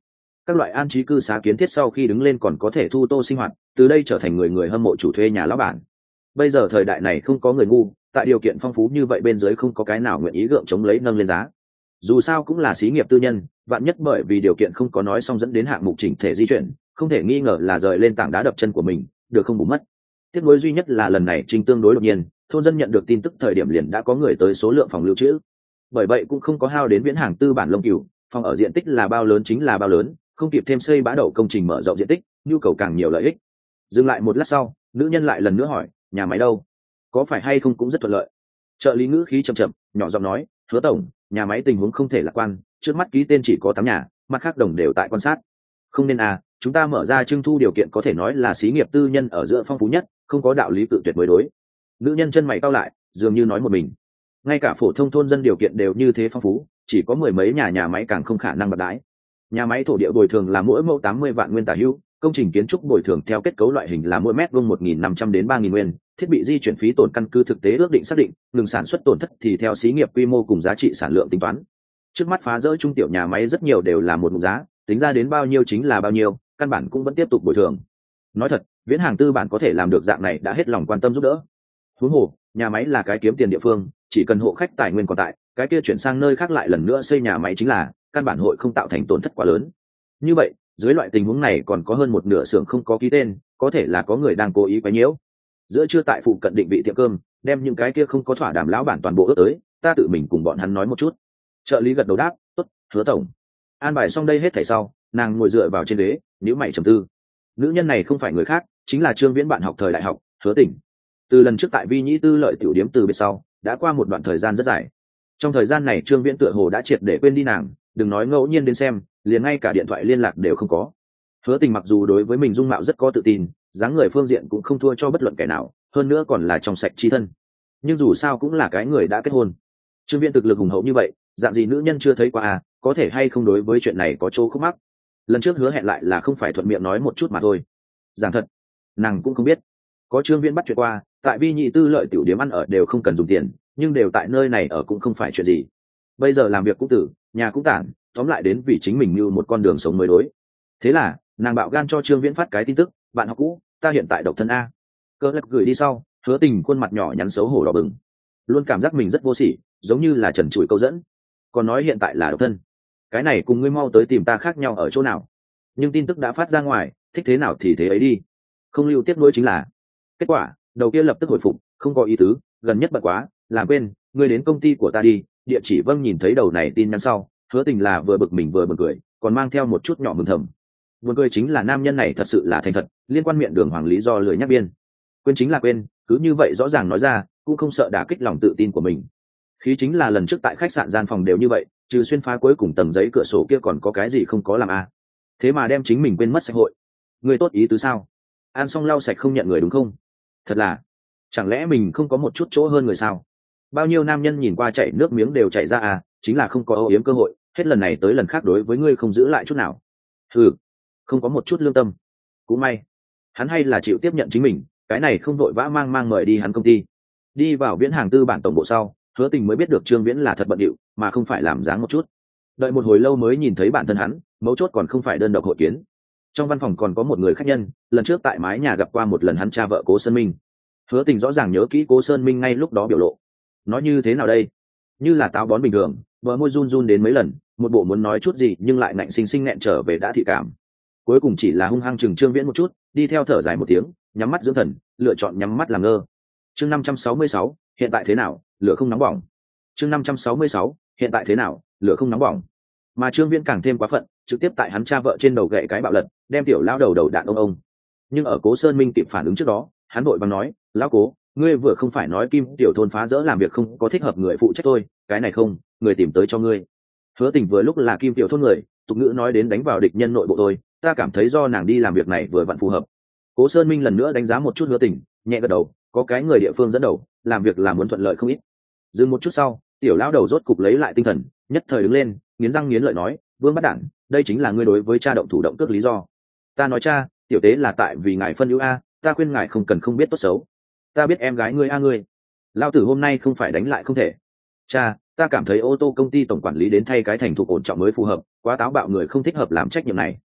Các loại an trí cư xá kiến thiết sau khi đứng lên còn có thể thu tô sinh hoạt, từ đây trở thành người người hâm mộ chủ thuê nhà lão bản. Bây giờ thời đại này không có người ngu, tại điều kiện phong phú như vậy bên dưới không có cái nào nguyện ý gượng chống lấy nâng lên giá. Dù sao cũng là xí nghiệp tư nhân, vạn nhất bởi vì điều kiện không có nói xong dẫn đến hạng mục chỉnh thể di chuyển, không thể nghi ngờ là rời lên tảng đá đập chân của mình, được không bù mất. Tiếc nuối duy nhất là lần này trình tương đối đột nhiên, thôn dân nhận được tin tức thời điểm liền đã có người tới số lượng phòng lưu trữ. Bởi vậy cũng không có hao đến viễn hàng tư bản lông cừu, phòng ở diện tích là bao lớn chính là bao lớn, không kịp thêm xây bã đậu công trình mở rộng diện tích, nhu cầu càng nhiều lợi ích. Dừng lại một lát sau, nữ nhân lại lần nữa hỏi, nhà máy đâu? Có phải hay không cũng rất thuận lợi. Trợ lý ngữ khí chậm chậm, nhỏ giọng nói, Hứa tổng, nhà máy tình huống không thể lạc quan, trước mắt ký tên chỉ có 8 nhà, mặt khác đồng đều tại quan sát. Không nên à, chúng ta mở ra trưng thu điều kiện có thể nói là xí nghiệp tư nhân ở giữa phong phú nhất, không có đạo lý cự tuyệt mới đối. Nữ nhân chân mày cau lại, dường như nói một mình. Ngay cả phổ thông thôn dân điều kiện đều như thế phong phú, chỉ có mười mấy nhà máy càng không khả năng bạc đái. Nhà máy thổ địa bồi thường là mỗi mẫu 80 vạn nguyên tả hữu, công trình kiến trúc bồi thường theo kết cấu loại hình là mỗi mét vuông 1.500 đến 3.000 nguyên, thiết bị di chuyển phí tổn căn cứ thực tế ước định xác định, ngừng sản xuất tổn thất thì theo xí nghiệp quy mô cùng giá trị sản lượng tính toán. Trước mắt phá rỡ trung tiểu nhà máy rất nhiều đều là một mục giá, tính ra đến bao nhiêu chính là bao nhiêu, căn bản cũng vẫn tiếp tục bồi thường. Nói thật, viễn hàng tư bản có thể làm được dạng này đã hết lòng quan tâm giúp đỡ. Huống hồ, nhà máy là cái kiếm tiền địa phương, chỉ cần hộ khách tài nguyên còn tại, cái kia chuyển sang nơi khác lại lần nữa xây nhà máy chính là, căn bản hội không tạo thành tổn thất quá lớn. Như vậy, dưới loại tình huống này còn có hơn một nửa xưởng không có ký tên, có thể là có người đang cố ý quấy nhiễu. Giữa trưa tại phụ cận định vị tiệm cơm, đem những cái kia không có thỏa đàm lão bản toàn bộ ước tới, ta tự mình cùng bọn hắn nói một chút. Trợ lý gật đầu đáp, tốt, Hứa tổng. An bài xong đây hết thảy sau, nàng ngồi dựa vào trên ghế, nhíu mày trầm tư. Nữ nhân này không phải người khác, chính là Trương Viễn bạn học thời đại học, Hứa Tỉnh. Từ lần trước tại Vi Nhĩ Tư Lợi tiểu điếm từ biệt sau, đã qua một đoạn thời gian rất dài. Trong thời gian này Trương Viễn tựa hồ đã triệt để quên đi nàng, đừng nói ngẫu nhiên đến xem, liền ngay cả điện thoại liên lạc đều không có. Hứa Tình mặc dù đối với mình dung mạo rất có tự tin, dáng người phương diện cũng không thua cho bất luận kẻ nào, hơn nữa còn là trong sạch chi thân, nhưng dù sao cũng là cái người đã kết hôn. Trương Viễn thực lực hùng hậu như vậy, dạng gì nữ nhân chưa thấy qua à, có thể hay không đối với chuyện này có chỗ khúc mắc. Lần trước hứa hẹn lại là không phải thuận miệng nói một chút mà thôi. Giảng thật, nàng cũng không biết. Có Trương Viễn bắt chuyện qua, tại Vi Nhị Tư Lợi tiểu điếm ăn ở đều không cần dùng tiền, nhưng đều tại nơi này ở cũng không phải chuyện gì. Bây giờ làm việc cũng tử, nhà cũng tản, tóm lại đến vì chính mình như một con đường sống mới đối. Thế là nàng bạo gan cho Trương Viễn phát cái tin tức, bạn học cũ, ta hiện tại độc thân a. Cơ lắc gửi đi sau, Hứa Tình khuôn mặt nhỏ nhắn xấu hổ đỏ bừng, luôn cảm giác mình rất vô sỉ, giống như là trần trụi câu dẫn. Còn nói hiện tại là độc thân, cái này cùng ngươi mau tới tìm ta khác nhau ở chỗ nào? Nhưng tin tức đã phát ra ngoài, thích thế nào thì thế ấy đi, không lưu tiếp nối chính là. Kết quả đầu kia lập tức hồi phục, không có ý tứ, gần nhất bận quá, làm quên, ngươi đến công ty của ta đi, địa chỉ. Vâng. Nhìn thấy đầu này tin nhắn sau, Hứa Tình là vừa bực mình vừa buồn cười, còn mang theo một chút nhỏ mừng thầm. Buồn cười chính là nam nhân này thật sự là thành thật, liên quan miệng đường hoàng lý do lười nhắc biên. Quên chính là quên, cứ như vậy rõ ràng nói ra, cũng không sợ đả kích lòng tự tin của mình. Khí chính là lần trước tại khách sạn gian phòng đều như vậy, trừ xuyên phá cuối cùng tầng giấy cửa sổ kia còn có cái gì không có làm à. Thế mà đem chính mình quên mất sạch hội. Người tốt ý tứ sao? Ăn xong lau sạch không nhận người đúng không? Thật là, chẳng lẽ mình không có một chút chỗ hơn người sao? Bao nhiêu nam nhân nhìn qua chảy nước miếng đều chảy ra à, chính là không có âu yếm cơ hội, hết lần này tới lần khác đối với ngươi không giữ lại chút nào. Ừ, không có một chút lương tâm. Cũng may hắn hay là chịu tiếp nhận chính mình, cái này không vội vã mang mời đi hắn công ty. Đi vào Viễn hàng tư bản tổng bộ sau, Hứa Tình mới biết được Trương Viễn là thật bận rộn, mà không phải làm dáng một chút. Đợi một hồi lâu mới nhìn thấy bản thân hắn, mấu chốt còn không phải đơn độc hội kiến. Trong văn phòng còn có một người khách nhân, lần trước tại mái nhà gặp qua một lần hắn cha vợ Cố Sơn Minh. Hứa Tình rõ ràng nhớ kỹ Cố Sơn Minh ngay lúc đó biểu lộ. Nói như thế nào đây? Như là táo bón bình thường, bờ môi run run đến mấy lần, một bộ muốn nói chút gì nhưng lại ngạnh sinh nghẹn trở về đã thị cảm. Cuối cùng chỉ là hung hăng chừng Trương Viễn một chút, đi theo thở dài một tiếng, nhắm mắt dưỡng thần, lựa chọn nhắm mắt làm ngơ. Chương 566, hiện tại thế nào, lửa không nóng bỏng. Chương 566, hiện tại thế nào, lửa không nóng bỏng. Mà Trương Viễn càng thêm quá phận, trực tiếp tại hắn cha vợ trên đầu gậy cái bạo lật, đem tiểu lão đầu đạn ông. Nhưng ở Cố Sơn Minh kịp phản ứng trước đó, hắn vội vàng nói, lão Cố, ngươi vừa không phải nói Kim tiểu thôn phá rỡ làm việc không có thích hợp người phụ trách tôi, cái này không, người tìm tới cho ngươi. Hứa Tình vừa lúc là Kim tiểu thôn người, tục ngữ nói đến đánh vào địch nhân nội bộ tôi, ta cảm thấy do nàng đi làm việc này vừa vặn phù hợp. Cố Sơn Minh lần nữa đánh giá một chút Hứa Tình, nhẹ gật đầu, có cái người địa phương dẫn đầu, làm việc là muốn thuận lợi không ít. Dừng một chút sau, tiểu lão đầu rốt cục lấy lại tinh thần, nhất thời đứng lên, nghiến răng nghiến lợi nói, Vương Bắt Đản, đây chính là ngươi đối với cha động thủ động cước lý do. Ta nói cha, tiểu tế là tại vì ngài phân ưu a, ta khuyên ngài không cần không biết tốt xấu. Ta biết em gái ngươi a ngươi. Lão tử hôm nay không phải đánh lại không thể. Cha, ta cảm thấy ô tô công ty tổng quản lý đến thay cái thành thục ổn trọng mới phù hợp, quá táo bạo người không thích hợp làm trách nhiệm này.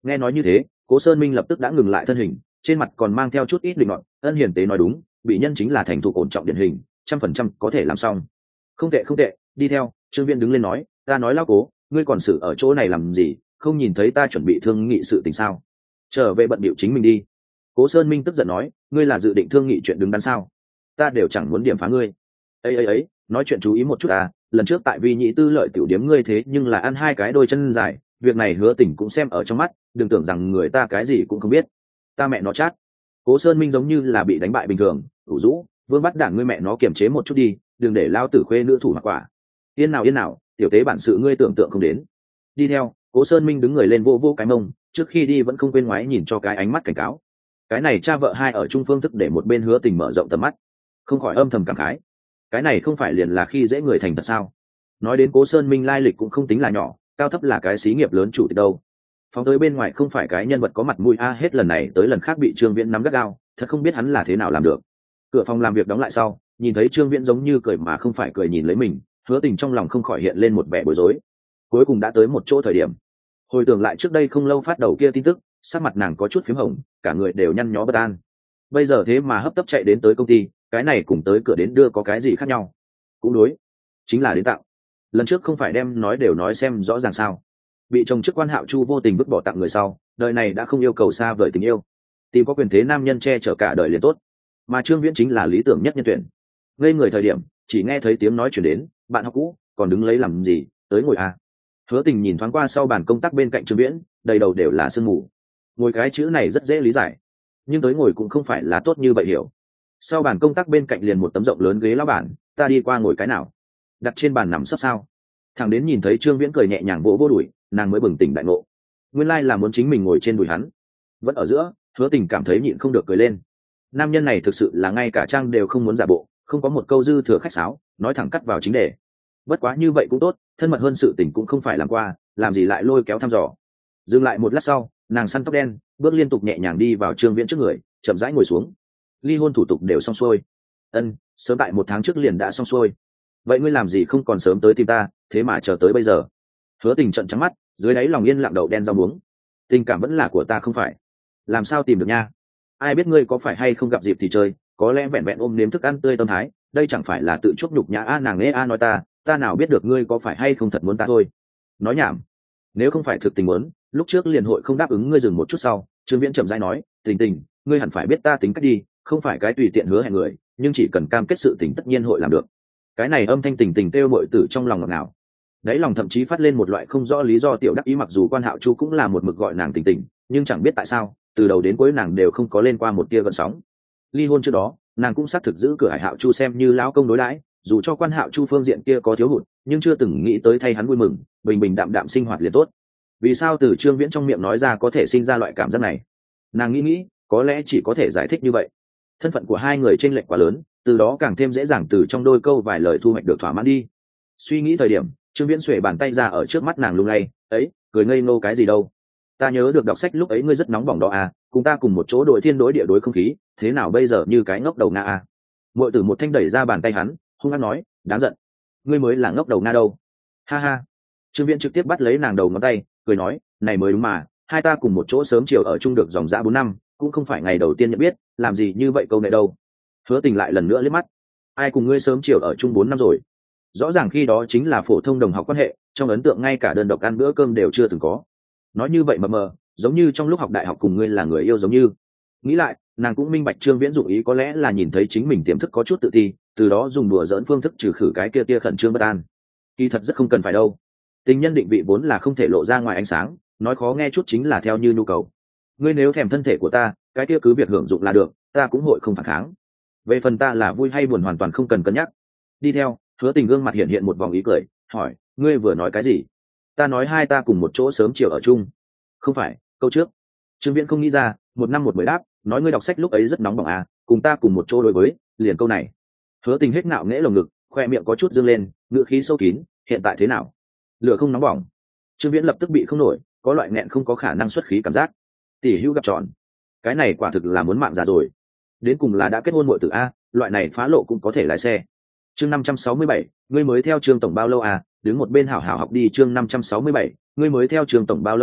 Nghe nói như thế, Cố Sơn Minh lập tức đã ngừng lại thân hình, trên mặt còn mang theo chút ít định nọt. Ân hiền tế nói đúng, bị nhân chính là thành thục ổn trọng điển hình, 100% có thể làm xong. Không tệ không tệ, đi theo. Trương Viễn đứng lên nói, ta nói lão Cố, ngươi còn xử ở chỗ này làm gì, không nhìn thấy ta chuẩn bị thương nghị sự tình sao? Trở về bận bịu chính mình đi. Cố Sơn Minh tức giận nói, ngươi là dự định thương nghị chuyện đứng đắn sao? Ta đều chẳng muốn điểm phá ngươi. Ấy, nói chuyện chú ý một chút à, lần trước tại Vi Nhĩ Tư lợi tiểu điếm ngươi thế nhưng là ăn hai cái đôi chân dài, việc này Hứa Tình cũng xem ở trong mắt, đừng tưởng rằng người ta cái gì cũng không biết. Ta mẹ nó chát. Cố Sơn Minh giống như là bị đánh bại bình thường, ủ rũ, Vương bắt đảng ngươi mẹ nó kiềm chế một chút đi, đừng để lao tử khuê nữ thủ mặc quả. Yên nào, tiểu tế bản sự ngươi tưởng tượng không đến. Đi theo. Cố Sơn Minh đứng người lên vô vô cái mông, trước khi đi vẫn không quên ngoái nhìn cho cái ánh mắt cảnh cáo. Cái này cha vợ hai ở chung phương thức để một bên Hứa Tình mở rộng tầm mắt, không khỏi âm thầm cảm khái. Cái này không phải liền là khi dễ người thành thật sao? Nói đến Cố Sơn Minh lai lịch cũng không tính là nhỏ, cao thấp là cái xí nghiệp lớn chủ tịch đâu. Phóng tới bên ngoài không phải cái nhân vật có mặt mũi a, hết lần này tới lần khác bị Trương Viễn nắm gắt gao, thật không biết hắn là thế nào làm được. Cửa phòng làm việc đóng lại sau, nhìn thấy Trương Viễn giống như cười mà không phải cười nhìn lấy mình, Hứa Tình trong lòng không khỏi hiện lên một vẻ bối rối. Cuối cùng đã tới một chỗ thời điểm, hồi tưởng lại trước đây không lâu phát đầu kia tin tức, sắc mặt nàng có chút phím hồng, cả người đều nhăn nhó bất an. Bây giờ thế mà hấp tấp chạy đến tới công ty, cái này cùng tới cửa đến đưa có cái gì khác nhau? Cũng đối, chính là đến tặng. Lần trước không phải đem nói đều nói xem rõ ràng sao? Bị chồng chức quan Hạo Chu vô tình vứt bỏ tặng người sau, đời này đã không yêu cầu xa vời tình yêu, tìm có quyền thế nam nhân che chở cả đời liền tốt. Mà Trương Viễn chính là lý tưởng nhất nhân tuyển. Ngây người thời điểm, chỉ nghe thấy tiếng nói chuyển đến, bạn học cũ, còn đứng lấy làm gì, tới ngồi à? Hứa Tình nhìn thoáng qua sau bàn công tác bên cạnh Trương Viễn, đầy đầu đều là sương mù. Ngồi cái chữ này rất dễ lý giải, nhưng tới ngồi cũng không phải là tốt như vậy hiểu. Sau bàn công tác bên cạnh liền một tấm rộng lớn ghế lão bản, ta đi qua ngồi cái nào? Đặt trên bàn nằm sấp sao? Thằng đến nhìn thấy Trương Viễn cười nhẹ nhàng vỗ vỗ đùi, nàng mới bừng tỉnh đại ngộ. Nguyên lai là muốn chính mình ngồi trên đùi hắn. Vẫn ở giữa, Hứa Tình cảm thấy nhịn không được cười lên. Nam nhân này thực sự là ngay cả trang đều không muốn giả bộ, không có một câu dư thừa khách sáo, nói thẳng cắt vào chính đề. Bất quá như vậy cũng tốt, thân mật hơn sự tình cũng không phải làm qua, làm gì lại lôi kéo thăm dò. Dừng lại một lát sau, nàng săn tóc đen, bước liên tục nhẹ nhàng đi vào Trương Viễn trước người, chậm rãi ngồi xuống. Ly hôn thủ tục đều xong xuôi. Ân, sớm tại 1 tháng trước liền đã xong xuôi. Vậy ngươi làm gì không còn sớm tới tìm ta, thế mà chờ tới bây giờ? Hứa Tình trợn trắng mắt, dưới đáy lòng yên lặng đậu đen rau muống. Tình cảm vẫn là của ta không phải? Làm sao tìm được nha? Ai biết ngươi có phải hay không gặp dịp thì chơi, có lẽ vẹn vẹn ôm nếm thức ăn tươi tâm thái, đây chẳng phải là tự chuốc nhục nhã a, nàng nghe a nói ta nào biết được ngươi có phải hay không thật muốn ta thôi. Nói nhảm. Nếu không phải thực tình muốn, lúc trước liền hội không đáp ứng ngươi. Dừng một chút sau, Trương Viễn chậm rãi nói, Tình, ngươi hẳn phải biết ta tính cách đi, không phải cái tùy tiện hứa hẹn người, nhưng chỉ cần cam kết sự tình tất nhiên hội làm được. Cái này âm thanh Tình kêu muội tử trong lòng ngọt ngào. Đáy lòng thậm chí phát lên một loại không rõ lý do tiểu đắc ý, mặc dù quan Hạo Chu cũng là một mực gọi nàng Tình, nhưng chẳng biết tại sao, từ đầu đến cuối nàng đều không có lên qua một tia gợn sóng. Ly hôn trước đó, nàng cũng xác thực giữ cửa Hải Hạo Chu xem như lão công đối đãi, dù cho quan Hạo Chu phương diện kia có thiếu hụt, nhưng chưa từng nghĩ tới thay hắn vui mừng, bình bình đạm đạm sinh hoạt liền tốt. Vì sao từ Trương Viễn trong miệng nói ra có thể sinh ra loại cảm giác này? Nàng nghĩ, có lẽ chỉ có thể giải thích như vậy. Thân phận của hai người chênh lệch quá lớn, từ đó càng thêm dễ dàng từ trong đôi câu vài lời thu hoạch được thỏa mãn đi. Suy nghĩ thời điểm, Trương Viễn xuề bàn tay ra ở trước mắt nàng lung lay, ấy, cười ngây ngô cái gì đâu? Ta nhớ được đọc sách lúc ấy ngươi rất nóng bỏng đó à, cùng ta cùng một chỗ đội thiên đối địa đối không khí, thế nào bây giờ như cái ngốc đầu nga à? Muội tử một thanh đẩy ra bàn tay hắn, hung hăng nói, đáng giận, ngươi mới là ngốc đầu nga đâu. Ha ha. Trương Viễn trực tiếp bắt lấy nàng đầu ngón tay, cười nói, này mới đúng mà, hai ta cùng một chỗ sớm chiều ở chung được dòng dã 4 năm, cũng không phải ngày đầu tiên nhận biết, làm gì như vậy câu này đâu. Hứa Tình lại lần nữa liếc mắt, ai cùng ngươi sớm chiều ở chung 4 năm rồi? Rõ ràng khi đó chính là phổ thông đồng học quan hệ, trong ấn tượng ngay cả đơn độc ăn bữa cơm đều chưa từng có. Nói như vậy mờ, giống như trong lúc học đại học cùng ngươi là người yêu giống như. Nghĩ lại, nàng cũng minh bạch Trương Viễn dụng ý có lẽ là nhìn thấy chính mình tiềm thức có chút tự ti, từ đó dùng đùa giỡn phương thức trừ khử cái kia tia khẩn trương bất an. Kỳ thật rất không cần phải đâu. Tình nhân định vị vốn là không thể lộ ra ngoài ánh sáng, nói khó nghe chút chính là theo như nhu cầu. Ngươi nếu thèm thân thể của ta, cái kia cứ việc hưởng dụng là được, ta cũng hội không phản kháng. Về phần ta là vui hay buồn hoàn toàn không cần cân nhắc. Đi theo. Hứa Tình gương mặt hiện một vòng ý cười, hỏi, ngươi vừa nói cái gì? Ta nói hai ta cùng một chỗ sớm chiều ở chung. Không phải, câu trước. Trương Viễn không nghĩ ra, 1 năm 1 mới đáp, nói ngươi đọc sách lúc ấy rất nóng bỏng à, cùng ta cùng một chỗ đối với, liền câu này. Hứa Tình hết ngạo nghễ lồng ngực, khoe miệng có chút dương lên, ngữ khí sâu kín, hiện tại thế nào? Lửa không nóng bỏng. Trương Viễn lập tức bị không nổi, có loại nghẹn không có khả năng xuất khí cảm giác. Tỷ hữu gặp tròn, cái này quả thực là muốn mạng già rồi. Đến cùng là đã kết hôn muội tử a, loại này phá lộ cũng có thể lái xe. Chương 567, ngươi mới theo Trương tổng bao lâu à? Đứng một bên hảo hảo học đi. Chương 567, ngươi mới theo Trương tổng bao lâu à?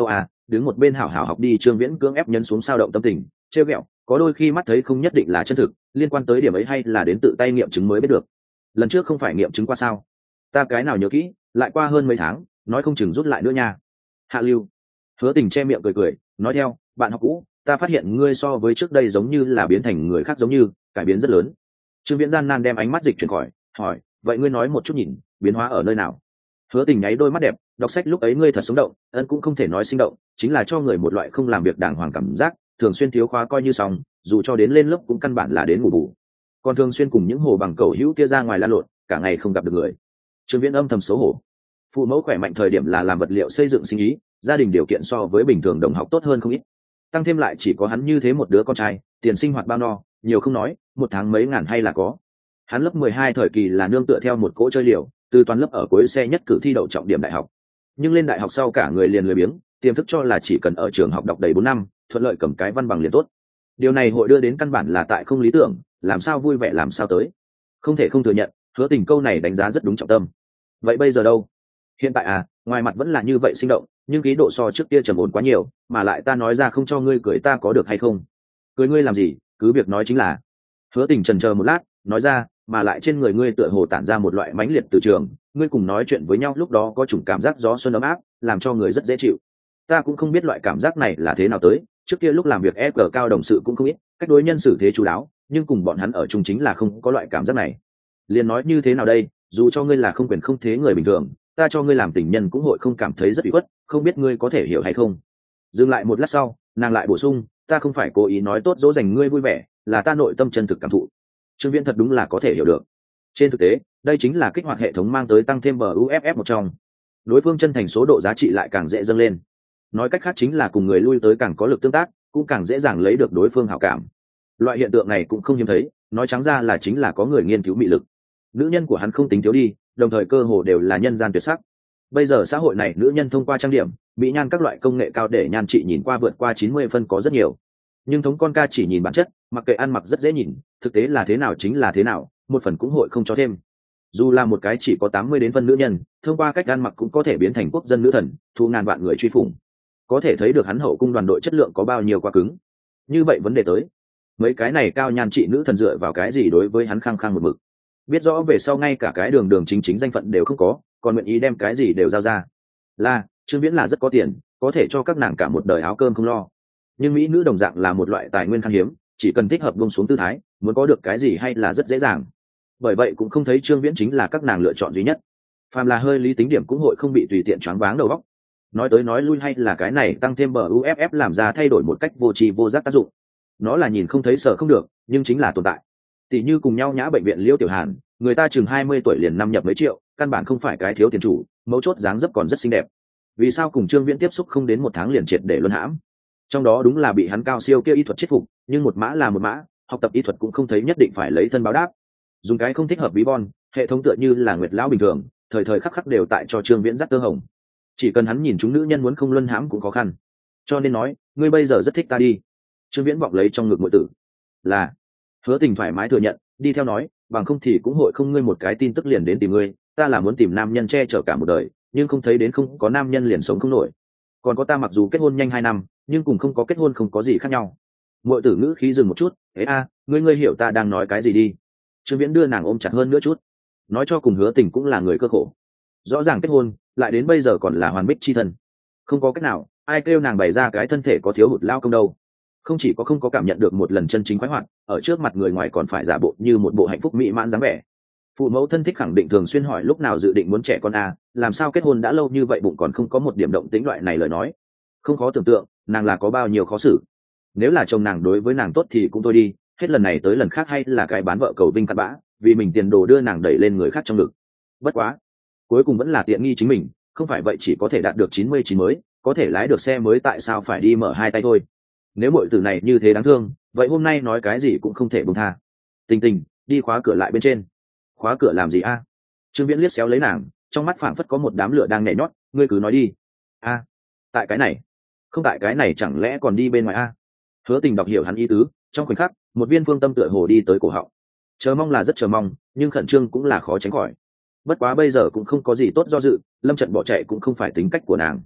đứng một bên hảo hảo học đi. Trương Viễn cưỡng ép nhấn xuống sao động tâm tình, trêu ghẹo, có đôi khi mắt thấy không nhất định là chân thực, liên quan tới điểm ấy hay là đến tự tay nghiệm chứng mới biết được. Lần trước không phải nghiệm chứng qua sao? Ta cái nào nhớ kỹ, lại qua hơn mấy tháng, nói không chừng rút lại nữa nha. Hạ Lưu. Hứa Tình che miệng cười, nói theo, bạn học cũ, ta phát hiện ngươi so với trước đây giống như là biến thành người khác, giống như cải biến rất lớn. Trương Viễn gian nan đem ánh mắt dịch chuyển khỏi, hỏi, vậy ngươi nói một chút nhìn, biến hóa ở nơi nào? Hứa Tình nháy đôi mắt đẹp, đọc sách lúc ấy ngươi thật sống động, ân cũng không thể nói sinh động, chính là cho người một loại không làm việc đàng hoàng cảm giác, thường xuyên thiếu khóa coi như xong, dù cho đến lên lớp cũng căn bản là đến ngủ bù. Còn thường xuyên cùng những hồ bằng cầu hữu kia ra ngoài lan lộn, cả ngày không gặp được người. Trương Viễn âm thầm xấu hổ. Phụ mẫu khỏe mạnh thời điểm là làm vật liệu xây dựng sinh ý, gia đình điều kiện so với bình thường đồng học tốt hơn không ít. Tăng thêm lại chỉ có hắn như thế một đứa con trai, tiền sinh hoạt bao no, nhiều không nói, một tháng mấy ngàn hay là có. Hắn lớp 12 thời kỳ là nương tựa theo một cỗ chơi liều, từ toàn lớp ở cuối xe nhất cử thi đậu trọng điểm đại học. Nhưng lên đại học sau cả người liền lười biếng, tiềm thức cho là chỉ cần ở trường học đọc đầy 4 năm, thuận lợi cầm cái văn bằng liền tốt. Điều này hội đưa đến căn bản là tại không lý tưởng, làm sao vui vẻ làm sao tới. Không thể không thừa nhận, Hứa Tình câu này đánh giá rất đúng trọng tâm. Vậy bây giờ đâu? Hiện tại à, ngoài mặt vẫn là như vậy sinh động, nhưng khí độ so trước kia trầm ổn quá nhiều, mà lại ta nói ra không cho ngươi cười ta có được hay không? Cười ngươi làm gì, cứ việc nói chính là. Hứa Tình chần chờ một lát, nói ra, mà lại trên người ngươi tựa hồ tản ra một loại mãnh liệt từ trường, ngươi cùng nói chuyện với nhau lúc đó có chủng cảm giác gió xuân ấm áp, làm cho người rất dễ chịu. Ta cũng không biết loại cảm giác này là thế nào tới, trước kia lúc làm việc EQ cao đồng sự cũng không ít, cách đối nhân xử thế chú đáo, nhưng cùng bọn hắn ở chung chính là không có loại cảm giác này. Liền nói như thế nào đây, dù cho ngươi là không quyền không thế người bình thường, ta cho ngươi làm tình nhân cũng hội không cảm thấy rất ủy khuất, không biết ngươi có thể hiểu hay không. Dừng lại một lát sau, nàng lại bổ sung, ta không phải cố ý nói tốt dỗ dành ngươi vui vẻ, là ta nội tâm chân thực cảm thụ. Trương Viễn thật đúng là có thể hiểu được. Trên thực tế, đây chính là kích hoạt hệ thống mang tới tăng thêm buff một trong. Đối phương chân thành số độ giá trị lại càng dễ dâng lên. Nói cách khác chính là cùng người lui tới càng có lực tương tác, cũng càng dễ dàng lấy được đối phương hảo cảm. Loại hiện tượng này cũng không hiếm thấy, nói trắng ra là chính là có người nghiên cứu mị lực. Nữ nhân của hắn không tính thiếu đi, đồng thời cơ hồ đều là nhân gian tuyệt sắc. Bây giờ xã hội này nữ nhân thông qua trang điểm, mỹ nhan các loại công nghệ cao để nhan trị nhìn qua vượt qua 90 phân có rất nhiều. Nhưng thống con ca chỉ nhìn bản chất, mặc kệ ăn mặc rất dễ nhìn, thực tế là thế nào chính là thế nào, một phần cũng hội không cho thêm. Dù là một cái chỉ có 80 đến phân nữ nhân, thông qua cách ăn mặc cũng có thể biến thành quốc dân nữ thần, thu ngàn vạn người truy phủng. Có thể thấy được hắn hậu cung đoàn đội chất lượng có bao nhiêu quá cứng. Như vậy vấn đề tới, mấy cái này cao nhan trị nữ thần dựa vào cái gì đối với hắn khăng khăng một mực? Biết rõ về sau ngay cả cái đường đường chính chính danh phận đều không có, còn nguyện ý đem cái gì đều giao ra. Là Trương Viễn là rất có tiền, có thể cho các nàng cả một đời áo cơm không lo. Nhưng mỹ nữ đồng dạng là một loại tài nguyên khan hiếm, chỉ cần thích hợp buông xuống tư thái, muốn có được cái gì hay là rất dễ dàng. Bởi vậy cũng không thấy Trương Viễn chính là các nàng lựa chọn duy nhất. Phàm là hơi lý tính điểm cũng hội không bị tùy tiện choáng váng đầu óc. Nói tới nói lui hay là cái này tăng thêm bờ UFF làm ra thay đổi một cách vô tri vô giác tác dụng. Nó là nhìn không thấy sợ không được, nhưng chính là tồn tại. Tỷ như cùng nhau nhã bệnh viện Liễu Tiểu Hàn, người ta chừng 20 tuổi liền năm nhập mấy triệu, căn bản không phải cái thiếu tiền chủ, mấu chốt dáng dấp còn rất xinh đẹp. Vì sao cùng Trương Viễn tiếp xúc không đến một tháng liền triệt để luân hãm? Trong đó đúng là bị hắn cao siêu kia y thuật chết phục, nhưng một mã là một mã, học tập y thuật cũng không thấy nhất định phải lấy thân báo đáp. Dùng cái không thích hợp ví von, hệ thống tựa như là nguyệt lão bình thường, thời thời khắc khắc đều tại cho Trương Viễn dắt tơ hồng. Chỉ cần hắn nhìn chúng nữ nhân muốn không luân hãm cũng khó khăn. Cho nên nói, ngươi bây giờ rất thích ta đi. Trương Viễn vọng lấy trong ngực muội tử. Là. Hứa Tình thoải mái thừa nhận, đi theo nói, bằng không thì cũng hội không ngươi một cái tin tức liền đến tìm ngươi, ta là muốn tìm nam nhân che chở cả một đời, nhưng không thấy đến không có nam nhân liền sống không nổi. Còn có ta mặc dù kết hôn nhanh 2 năm, nhưng cùng không có kết hôn không có gì khác nhau. Muội tử ngữ khí dừng một chút, "Ê a, ngươi hiểu ta đang nói cái gì đi?" Trương Viễn đưa nàng ôm chặt hơn nữa chút. Nói cho cùng Hứa Tình cũng là người cơ khổ. Rõ ràng kết hôn, lại đến bây giờ còn là hoàn bích chi thân. Không có cách nào, ai kêu nàng bày ra cái thân thể có thiếu hụt lao công đâu. Không chỉ có không có cảm nhận được một lần chân chính khoái hoạt, ở trước mặt người ngoài còn phải giả bộ như một bộ hạnh phúc mỹ mãn dáng vẻ. Phụ mẫu thân thích khẳng định thường xuyên hỏi lúc nào dự định muốn trẻ con à, làm sao kết hôn đã lâu như vậy bụng còn không có một điểm động tĩnh loại này lời nói. Không khó tưởng tượng, nàng là có bao nhiêu khó xử. Nếu là chồng nàng đối với nàng tốt thì cũng thôi đi, hết lần này tới lần khác hay là cái bán vợ cầu vinh cặn bã, vì mình tiền đồ đưa nàng đẩy lên người khác trong ngực. Bất quá, cuối cùng vẫn là tiện nghi chính mình, không phải vậy chỉ có thể đạt được 99 mới, có thể lái được xe mới tại sao phải đi mở hai tay thôi. Nếu muội tử này như thế đáng thương, vậy hôm nay nói cái gì cũng không thể buông tha. Tình Tình, đi khóa cửa lại bên trên. Khóa cửa làm gì a? Trương Viễn liếc xéo lấy nàng, trong mắt phảng phất có một đám lửa đang nhảy nhót, ngươi cứ nói đi. A, tại cái này. Không tại cái này chẳng lẽ còn đi bên ngoài a? Hứa Tình đọc hiểu hắn ý tứ, trong khoảnh khắc, một viên phương tâm tựa hồ đi tới cổ họng. Chờ mong là rất chờ mong, nhưng khẩn trương cũng là khó tránh khỏi. Bất quá bây giờ cũng không có gì tốt do dự, lâm trận bỏ chạy cũng không phải tính cách của nàng.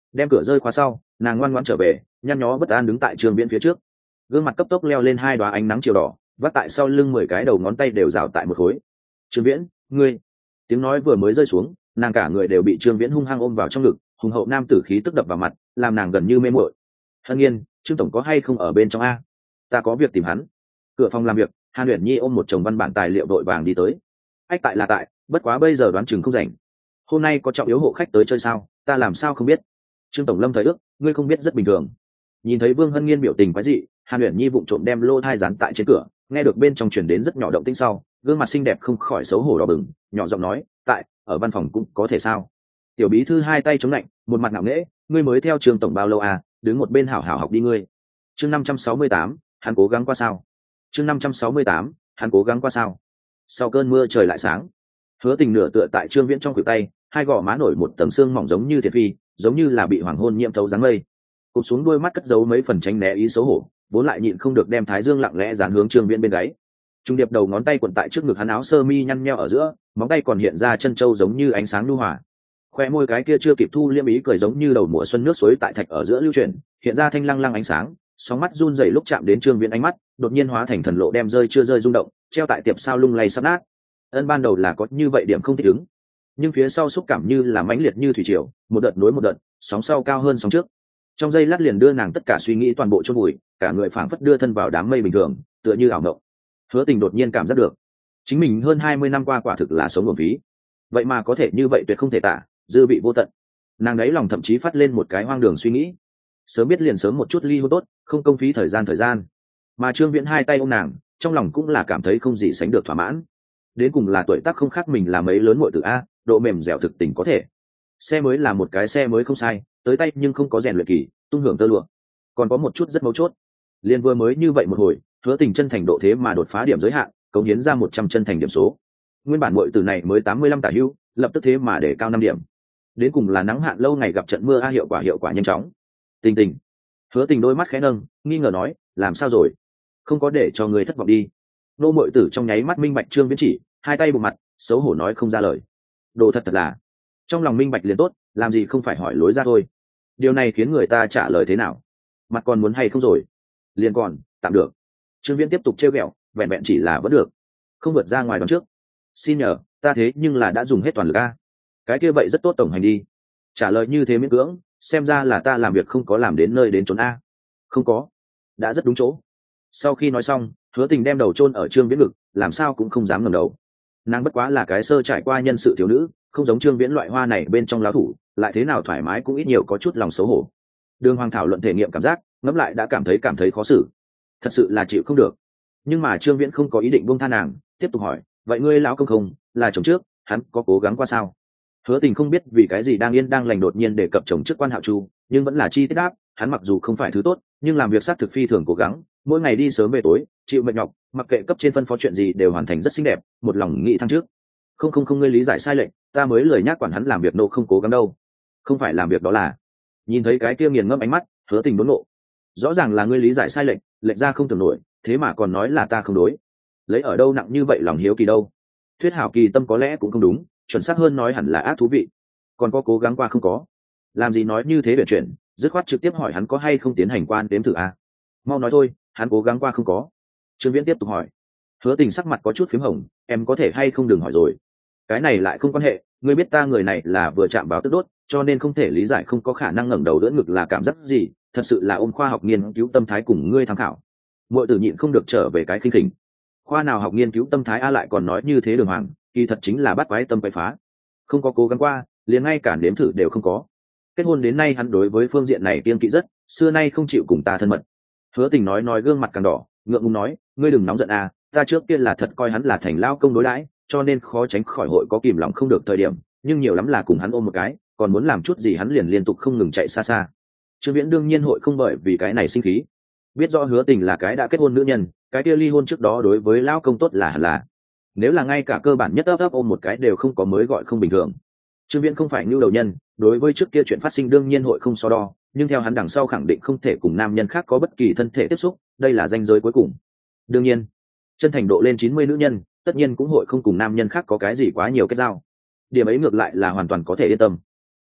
đem cửa rơi khóa sau, nàng ngoan ngoãn trở về, nhăn nhó bất an đứng tại Trương Viễn phía trước, gương mặt cấp tốc leo lên hai đoá ánh nắng chiều đỏ, vắt tại sau lưng 10 cái đầu ngón tay đều rào tại một khối. Trương Viễn, ngươi! Tiếng nói vừa mới rơi xuống, nàng cả người đều bị Trương Viễn hung hăng ôm vào trong ngực, hùng hậu nam tử khí tức đập vào mặt, làm nàng gần như mê muội. Hân Nhiên, Trương tổng có hay không ở bên trong a? Ta có việc tìm hắn. Cửa phòng làm việc, Hàn Uyển Nhi ôm một chồng văn bản tài liệu đội vàng đi tới. Ách tại là tại, bất quá bây giờ đoán chừng không rảnh. Hôm nay có trọng yếu hộ khách tới chơi sao? Ta làm sao không biết? Trương tổng lâm thời ước, ngươi không biết rất bình thường. Nhìn thấy Vương Hân Nghiên biểu tình quái dị, Hàn Uyển Nhi vụng trộm đem lô thai dán tại trên cửa, nghe được bên trong truyền đến rất nhỏ động tĩnh sau, gương mặt xinh đẹp không khỏi xấu hổ đỏ bừng, nhỏ giọng nói, tại ở văn phòng cũng có thể sao? Tiểu bí thư hai tay chống lạnh, một mặt ngạo nghễ, ngươi mới theo Trương tổng bao lâu à, đứng một bên hảo hảo học đi ngươi. Chương 568, hắn cố gắng qua sao? Chương 568, hắn cố gắng qua sao? Sau cơn mưa trời lại sáng. Hứa Tình nửa tựa tại Trương Viễn trong khuỷu tay, hai gò má nổi một tầng xương mỏng giống như thiệt phi, giống như là bị hoàng hôn nhiễm thấu dáng mây. Cụp xuống đôi mắt cất giấu mấy phần tránh né ý xấu hổ, vốn lại nhịn không được đem thái dương lặng lẽ dán hướng Trương Viễn bên gáy. Trung điệp đầu ngón tay quần tại trước ngực hắn áo sơ mi nhăn nheo ở giữa, móng tay còn hiện ra chân trâu giống như ánh sáng nhu hòa. Khoe môi cái kia chưa kịp thu liêm ý cười giống như đầu mùa xuân nước suối tại thạch ở giữa lưu chuyển, hiện ra thanh lăng lăng ánh sáng, sóng mắt run rẩy lúc chạm đến Trương Viễn ánh mắt, đột nhiên hóa thành thần lộ đem rơi chưa rơi rung động, treo tại tiệp sao lung lay sắp nát. Ân ban đầu là có như vậy điểm không thích ứng, nhưng phía sau xúc cảm như là mãnh liệt như thủy triều, một đợt nối một đợt, sóng sau cao hơn sóng trước. Trong giây lát liền đưa nàng tất cả suy nghĩ toàn bộ chôn vùi, cả người phảng phất đưa thân vào đám mây bình thường, tựa như ảo mộng. Hứa Tình đột nhiên cảm giác được, chính mình hơn 20 năm qua quả thực là sống uổng phí. Vậy mà có thể như vậy tuyệt không thể tả, dư vị vô tận. Nàng đấy lòng thậm chí phát lên một cái hoang đường suy nghĩ, sớm biết liền sớm một chút ly hôn tốt, không công phí thời gian. Mà Trương Viễn hai tay ôm nàng, trong lòng cũng là cảm thấy không gì sánh được thỏa mãn. Đến cùng là tuổi tác không khác mình là mấy lớn muội tử a, độ mềm dẻo thực tình có thể. Xe mới là một cái xe mới không sai, tới tay nhưng không có rèn luyện kỳ, tung hưởng tơ lụa. Còn có một chút rất mấu chốt, liên vừa mới như vậy một hồi, Hứa Tình chân thành độ thế mà đột phá điểm giới hạn, cống hiến ra 100 chân thành điểm số. Nguyên bản muội tử này mới 85 tả hữu, lập tức thế mà để cao 5 điểm. Đến cùng là nắng hạn lâu ngày gặp trận mưa a, hiệu quả nhanh chóng. Tình. Hứa Tình đôi mắt khẽ nâng, nghi ngờ nói, làm sao rồi? Không có để cho người thất vọng đi. Nô muội tử trong nháy mắt minh bạch Trương Viễn chỉ, hai tay bụng mặt, xấu hổ nói không ra lời. Đồ thật là, trong lòng minh bạch liền tốt, làm gì không phải hỏi lối ra thôi. Điều này khiến người ta trả lời thế nào? Mặt còn muốn hay không rồi? Liền còn, tạm được. Trương Viễn tiếp tục trêu ghẹo, vẹn vẹn chỉ là vẫn được, không vượt ra ngoài đón trước. Xin nhờ, ta thế nhưng là đã dùng hết toàn lực a. Cái kia vậy rất tốt tổng hành đi. Trả lời như thế miễn cưỡng, xem ra là ta làm việc không có làm đến nơi đến chốn a. Không có, đã rất đúng chỗ. Sau khi nói xong, Hứa Tình đem đầu chôn ở Trương Viễn ngực, làm sao cũng không dám ngẩng đầu. Nàng bất quá là cái sơ trải qua nhân sự thiếu nữ, không giống Trương Viễn loại hoa này bên trong lão thủ, lại thế nào thoải mái cũng ít nhiều có chút lòng xấu hổ. Đường Hoàng thảo luận thể nghiệm cảm giác, ngẫm lại đã cảm thấy khó xử, thật sự là chịu không được. Nhưng mà Trương Viễn không có ý định buông tha nàng, tiếp tục hỏi, vậy ngươi lão công không là chồng trước, hắn có cố gắng qua sao? Hứa Tình không biết vì cái gì đang yên đang lành đột nhiên đề cập chồng trước quan Hạo Chu, nhưng vẫn là chi tiết đáp, hắn mặc dù không phải thứ tốt, nhưng làm việc sát thực phi thường cố gắng, mỗi ngày đi sớm về tối, chịu mệt nhọc, mặc kệ cấp trên phân phó chuyện gì đều hoàn thành rất xinh đẹp, một lòng nghĩ thăng trước. Không ngươi lý giải sai lệch, ta mới lười nhác quản hắn làm việc nô không cố gắng đâu. Không phải làm việc đó là. Nhìn thấy cái kia nghiền ngẫm ánh mắt, Hứa Tình đốn nộ. Rõ ràng là ngươi lý giải sai lệch, lệch ra không tưởng nổi, thế mà còn nói là ta không đối. Lấy ở đâu nặng như vậy lòng hiếu kỳ đâu? Thuyết hảo kỳ tâm có lẽ cũng không đúng, chuẩn xác hơn nói hẳn là ác thú vị. Còn có cố gắng qua không có? Làm gì nói như thế về chuyện, dứt khoát trực tiếp hỏi hắn có hay không tiến hành quan đếm thử a. Mau nói thôi, hắn cố gắng qua không có? Trương Viễn tiếp tục hỏi. Hứa Tình sắc mặt có chút phím hồng, em có thể hay không đừng hỏi rồi. Cái này lại không quan hệ, ngươi biết ta người này là vừa chạm vào tức đốt, cho nên không thể lý giải không có khả năng ngẩng đầu đỡ ngực là cảm giác gì, thật sự là ôm khoa học nghiên cứu tâm thái cùng ngươi tham khảo. Muội tử nhịn không được trở về cái khinh khỉnh. Khoa nào học nghiên cứu tâm thái a lại còn nói như thế Đường Hoàng, kỳ thật chính là bắt quái tâm quái phá. Không có cố gắng qua, liền ngay cả nếm thử đều không có. Kết hôn đến nay hắn đối với phương diện này kiêng kỵ rất, xưa nay không chịu cùng ta thân mật. Hứa Tình nói gương mặt càng đỏ, ngượng ngùng nói, ngươi đừng nóng giận à, ta trước kia là thật coi hắn là thành lao công đối đãi, cho nên khó tránh khỏi hội có kìm lòng không được thời điểm, nhưng nhiều lắm là cùng hắn ôm một cái, còn muốn làm chút gì hắn liền liên tục không ngừng chạy xa xa. Trương Viễn đương nhiên hội không bởi vì cái này sinh khí, biết rõ Hứa Tình là cái đã kết hôn nữ nhân, cái kia ly hôn trước đó đối với lao công tốt là hẳn là. Nếu là ngay cả cơ bản nhất ấp ôm một cái đều không có mới gọi không bình thường. Trương Viễn không phải nhu đầu nhân, đối với trước kia chuyện phát sinh đương nhiên hội không so đo, nhưng theo hắn đằng sau khẳng định không thể cùng nam nhân khác có bất kỳ thân thể tiếp xúc, đây là ranh giới cuối cùng. Đương nhiên, chân thành độ lên 90 nữ nhân, tất nhiên cũng hội không cùng nam nhân khác có cái gì quá nhiều kết giao. Điểm ấy ngược lại là hoàn toàn có thể yên tâm.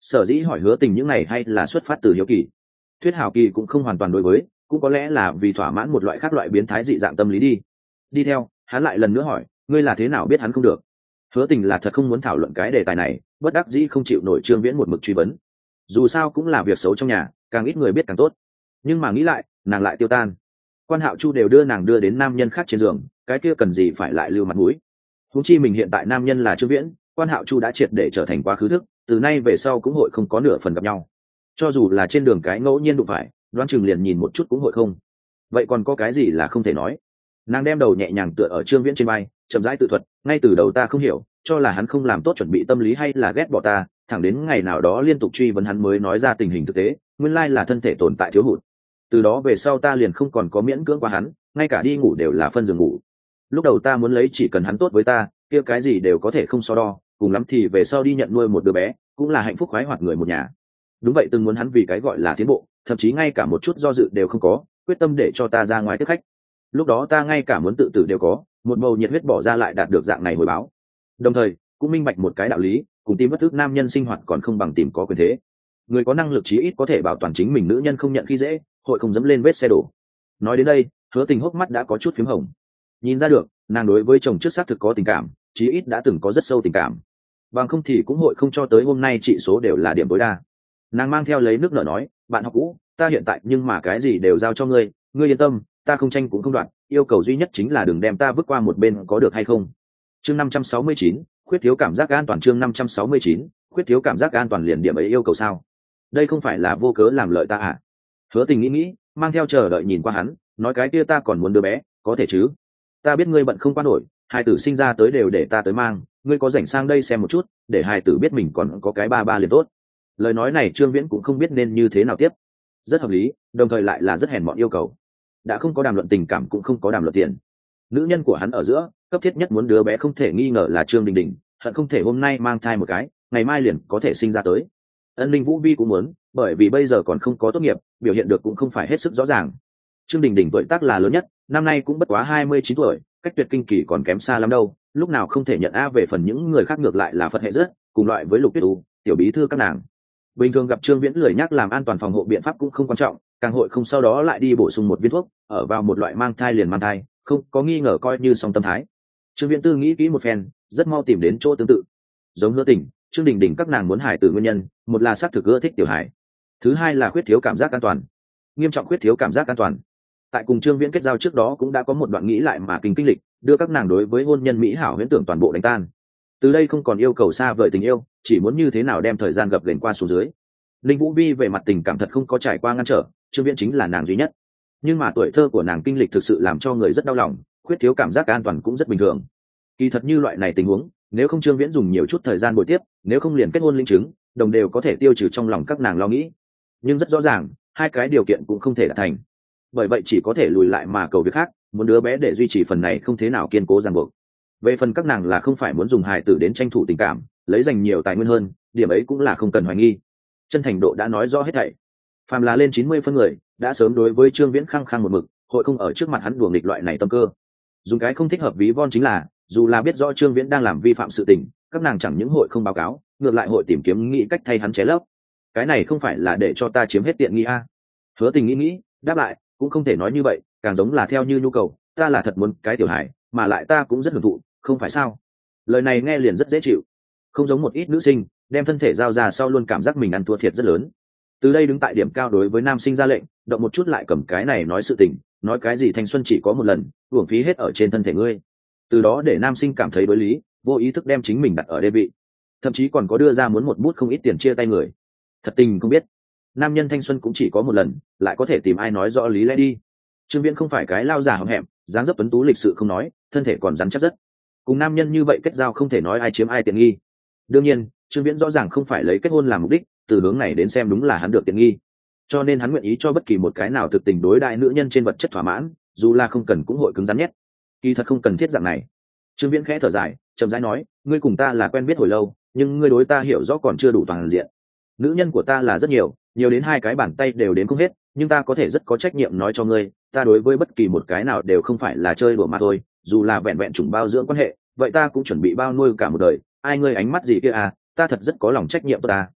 Sở dĩ hỏi Hứa Tình những này hay là xuất phát từ hiếu kỳ. Thuyết hào kỳ cũng không hoàn toàn đối với, cũng có lẽ là vì thỏa mãn một loại khác loại biến thái dị dạng tâm lý đi. Đi theo, hắn lại lần nữa hỏi, ngươi là thế nào biết hắn không được? Hứa Tình là thật không muốn thảo luận cái đề tài này, bất đắc dĩ không chịu nổi Trương Viễn một mực truy vấn. Dù sao cũng là việc xấu trong nhà, càng ít người biết càng tốt. Nhưng mà nghĩ lại, nàng lại tiêu tan. Quan Hạo Chu đều đưa nàng đưa đến nam nhân khác trên giường, cái kia cần gì phải lại lưu mặt mũi? Huống chi mình hiện tại nam nhân là Trương Viễn, Quan Hạo Chu đã triệt để trở thành quá khứ thức, từ nay về sau cũng hội không có nửa phần gặp nhau. Cho dù là trên đường cái ngẫu nhiên đụng phải, đoán chừng liền nhìn một chút cũng hội không. Vậy còn có cái gì là không thể nói? Nàng đem đầu nhẹ nhàng tựa ở Trương Viễn trên vai, chậm rãi tự thuật, ngay từ đầu ta không hiểu, cho là hắn không làm tốt chuẩn bị tâm lý hay là ghét bỏ ta, thẳng đến ngày nào đó liên tục truy vấn hắn mới nói ra tình hình thực tế, nguyên lai là thân thể tồn tại thiếu hụt. Từ đó về sau ta liền không còn có miễn cưỡng qua hắn, ngay cả đi ngủ đều là phân giường ngủ. Lúc đầu ta muốn lấy chỉ cần hắn tốt với ta, kia cái gì đều có thể không so đo, cùng lắm thì về sau đi nhận nuôi một đứa bé, cũng là hạnh phúc khoái hoạt người một nhà. Đúng vậy, từng muốn hắn vì cái gọi là tiến bộ, thậm chí ngay cả một chút do dự đều không có, quyết tâm để cho ta ra ngoài tiếp khách. Lúc đó ta ngay cả muốn tự tử đều có, một bầu nhiệt huyết bỏ ra lại đạt được dạng này hồi báo. Đồng thời cũng minh bạch một cái đạo lý, cùng tìm bất thức nam nhân sinh hoạt còn không bằng tìm có quyền thế. Người có năng lực chí ít có thể bảo toàn chính mình, nữ nhân không nhận khi dễ, hội không dẫm lên vết xe đổ. Nói đến đây, Hứa Tình hốc mắt đã có chút phím hồng. Nhìn ra được, nàng đối với chồng trước xác thực có tình cảm, chí ít đã từng có rất sâu tình cảm. Bằng không thì cũng hội không cho tới hôm nay trị số đều là điểm tối đa. Nàng mang theo lấy nước nở nói, bạn học cũ, ta hiện tại nhưng mà cái gì đều giao cho ngươi, ngươi yên tâm, ta không tranh cũng không đoạt, yêu cầu duy nhất chính là đừng đem ta vứt qua một bên, có được hay không? Chương 569, khuyết thiếu cảm giác an toàn. Chương 569, khuyết thiếu cảm giác an toàn, liền điểm ấy yêu cầu sao? Đây không phải là vô cớ làm lợi ta à? Hứa Tình nghĩ, mang theo chờ đợi nhìn qua hắn, nói cái kia ta còn muốn đứa bé, có thể chứ? Ta biết ngươi bận không qua nổi, hai tử sinh ra tới đều để ta tới mang, ngươi có rảnh sang đây xem một chút, để hai tử biết mình còn có cái ba liền tốt. Lời nói này Trương Viễn cũng không biết nên như thế nào tiếp. Rất hợp lý, đồng thời lại là rất hèn mọn yêu cầu. Đã không có đàm luận tình cảm, cũng không có đàm luận tiền. Nữ nhân của hắn ở giữa, cấp thiết nhất muốn đứa bé không thể nghi ngờ là Trương Đình Đình, hận không thể hôm nay mang thai một cái, ngày mai liền có thể sinh ra tới. Ân Linh Vũ Vi cũng muốn, bởi vì bây giờ còn không có tốt nghiệp, biểu hiện được cũng không phải hết sức rõ ràng. Trương Đình Đình tuổi tác là lớn nhất, năm nay cũng bất quá 29 tuổi, cách tuyệt kinh kỳ còn kém xa lắm đâu, lúc nào không thể nhận a. Về phần những người khác ngược lại là Phật hệ rất, cùng loại với Lục Tuyết U, tiểu bí thư các nàng. Bình thường gặp Trương Viễn lười nhắc làm an toàn phòng hộ biện pháp cũng không quan trọng, càng hội không sau đó lại đi bổ sung một viên thuốc, ở vào một loại mang thai liền mang thai, không có nghi ngờ coi như song tâm thái. Trương Viễn tư nghĩ kỹ một phen, rất mau tìm đến chỗ tương tự. Giống Hứa Tình, Trương Đình Đình các nàng muốn hài tử nguyên nhân, một là xác thực ưa thích tiểu hài, thứ hai là khuyết thiếu cảm giác an toàn, nghiêm trọng khuyết thiếu cảm giác an toàn. Tại cùng Trương Viễn kết giao trước đó cũng đã có một đoạn nghĩ lại mà kinh lịch, đưa các nàng đối với hôn nhân mỹ hảo huyễn tưởng toàn bộ đánh tan. Từ đây không còn yêu cầu xa vời tình yêu, chỉ muốn như thế nào đem thời gian gập ghềnh qua xuống dưới. Linh Vũ Vi về mặt tình cảm thật không có trải qua ngăn trở, Trương Viễn chính là nàng duy nhất. Nhưng mà tuổi thơ của nàng kinh lịch thực sự làm cho người rất đau lòng, khuyết thiếu cảm giác an toàn cũng rất bình thường. Kỳ thật như loại này tình huống, nếu không Trương Viễn dùng nhiều chút thời gian bồi tiếp, nếu không liền kết hôn linh chứng, đồng đều có thể tiêu trừ trong lòng các nàng lo nghĩ. Nhưng rất rõ ràng, hai cái điều kiện cũng không thể đạt thành. Bởi vậy chỉ có thể lùi lại mà cầu việc khác, muốn đứa bé để duy trì phần này không thế nào kiên cố ràng buộc. Về phần các nàng là không phải muốn dùng hài tử đến tranh thủ tình cảm, lấy dành nhiều tài nguyên hơn, điểm ấy cũng là không cần hoài nghi. Chân thành độ đã nói rõ hết thảy. Phàm là lên 90 phân người, đã sớm đối với Trương Viễn khăng khăng một mực, hội không ở trước mặt hắn đùa nghịch loại này tâm cơ. Dùng cái không thích hợp ví von chính là, dù là biết rõ Trương Viễn đang làm vi phạm sự tình, các nàng chẳng những hội không báo cáo, ngược lại hội tìm kiếm nghĩ cách thay hắn ché lấp. Cái này không phải là để cho ta chiếm hết tiện nghi a? Hứa Tình nghĩ, đáp lại, cũng không thể nói như vậy, càng giống là theo như nhu cầu, ta là thật muốn cái tiểu hài, mà lại ta cũng rất hưởng thụ, không phải sao? Lời này nghe liền rất dễ chịu, không giống một ít nữ sinh đem thân thể giao ra sau luôn cảm giác mình ăn thua thiệt rất lớn. Từ đây đứng tại điểm cao đối với nam sinh ra lệnh, động một chút lại cầm cái này nói sự tình, nói cái gì thanh xuân chỉ có một lần, uổng phí hết ở trên thân thể ngươi. Từ đó để nam sinh cảm thấy đối lý, vô ý thức đem chính mình đặt ở đê vị, thậm chí còn có đưa ra muốn một bút không ít tiền chia tay người. Thật tình không biết, nam nhân thanh xuân cũng chỉ có một lần, lại có thể tìm ai nói rõ lý lẽ đi. Trương Viễn không phải cái lao giả hậm hẹm, dáng dấp tuấn tú lịch sự không nói, thân thể còn rắn chắc rất. Cùng nam nhân như vậy kết giao không thể nói ai chiếm ai tiện nghi. Đương nhiên, Trương Viễn rõ ràng không phải lấy kết hôn làm mục đích, từ hướng này đến xem đúng là hắn được tiện nghi. Cho nên hắn nguyện ý cho bất kỳ một cái nào thực tình đối đại nữ nhân trên vật chất thỏa mãn, dù là không cần cũng hội cứng rắn nhất. Kỳ thật không cần thiết dạng này. Trương Viễn khẽ thở dài, chậm rãi nói, ngươi cùng ta là quen biết hồi lâu, nhưng ngươi đối ta hiểu rõ còn chưa đủ toàn diện. Nữ nhân của ta là rất nhiều, nhiều đến hai cái bàn tay đều đến không hết, nhưng ta có thể rất có trách nhiệm nói cho ngươi, ta đối với bất kỳ một cái nào đều không phải là chơi đùa mà thôi, dù là vẹn vẹn chủng bao dưỡng quan hệ, vậy ta cũng chuẩn bị bao nuôi cả một đời. Ai ngươi ánh mắt gì kia à, ta thật rất có lòng trách nhiệm của ta.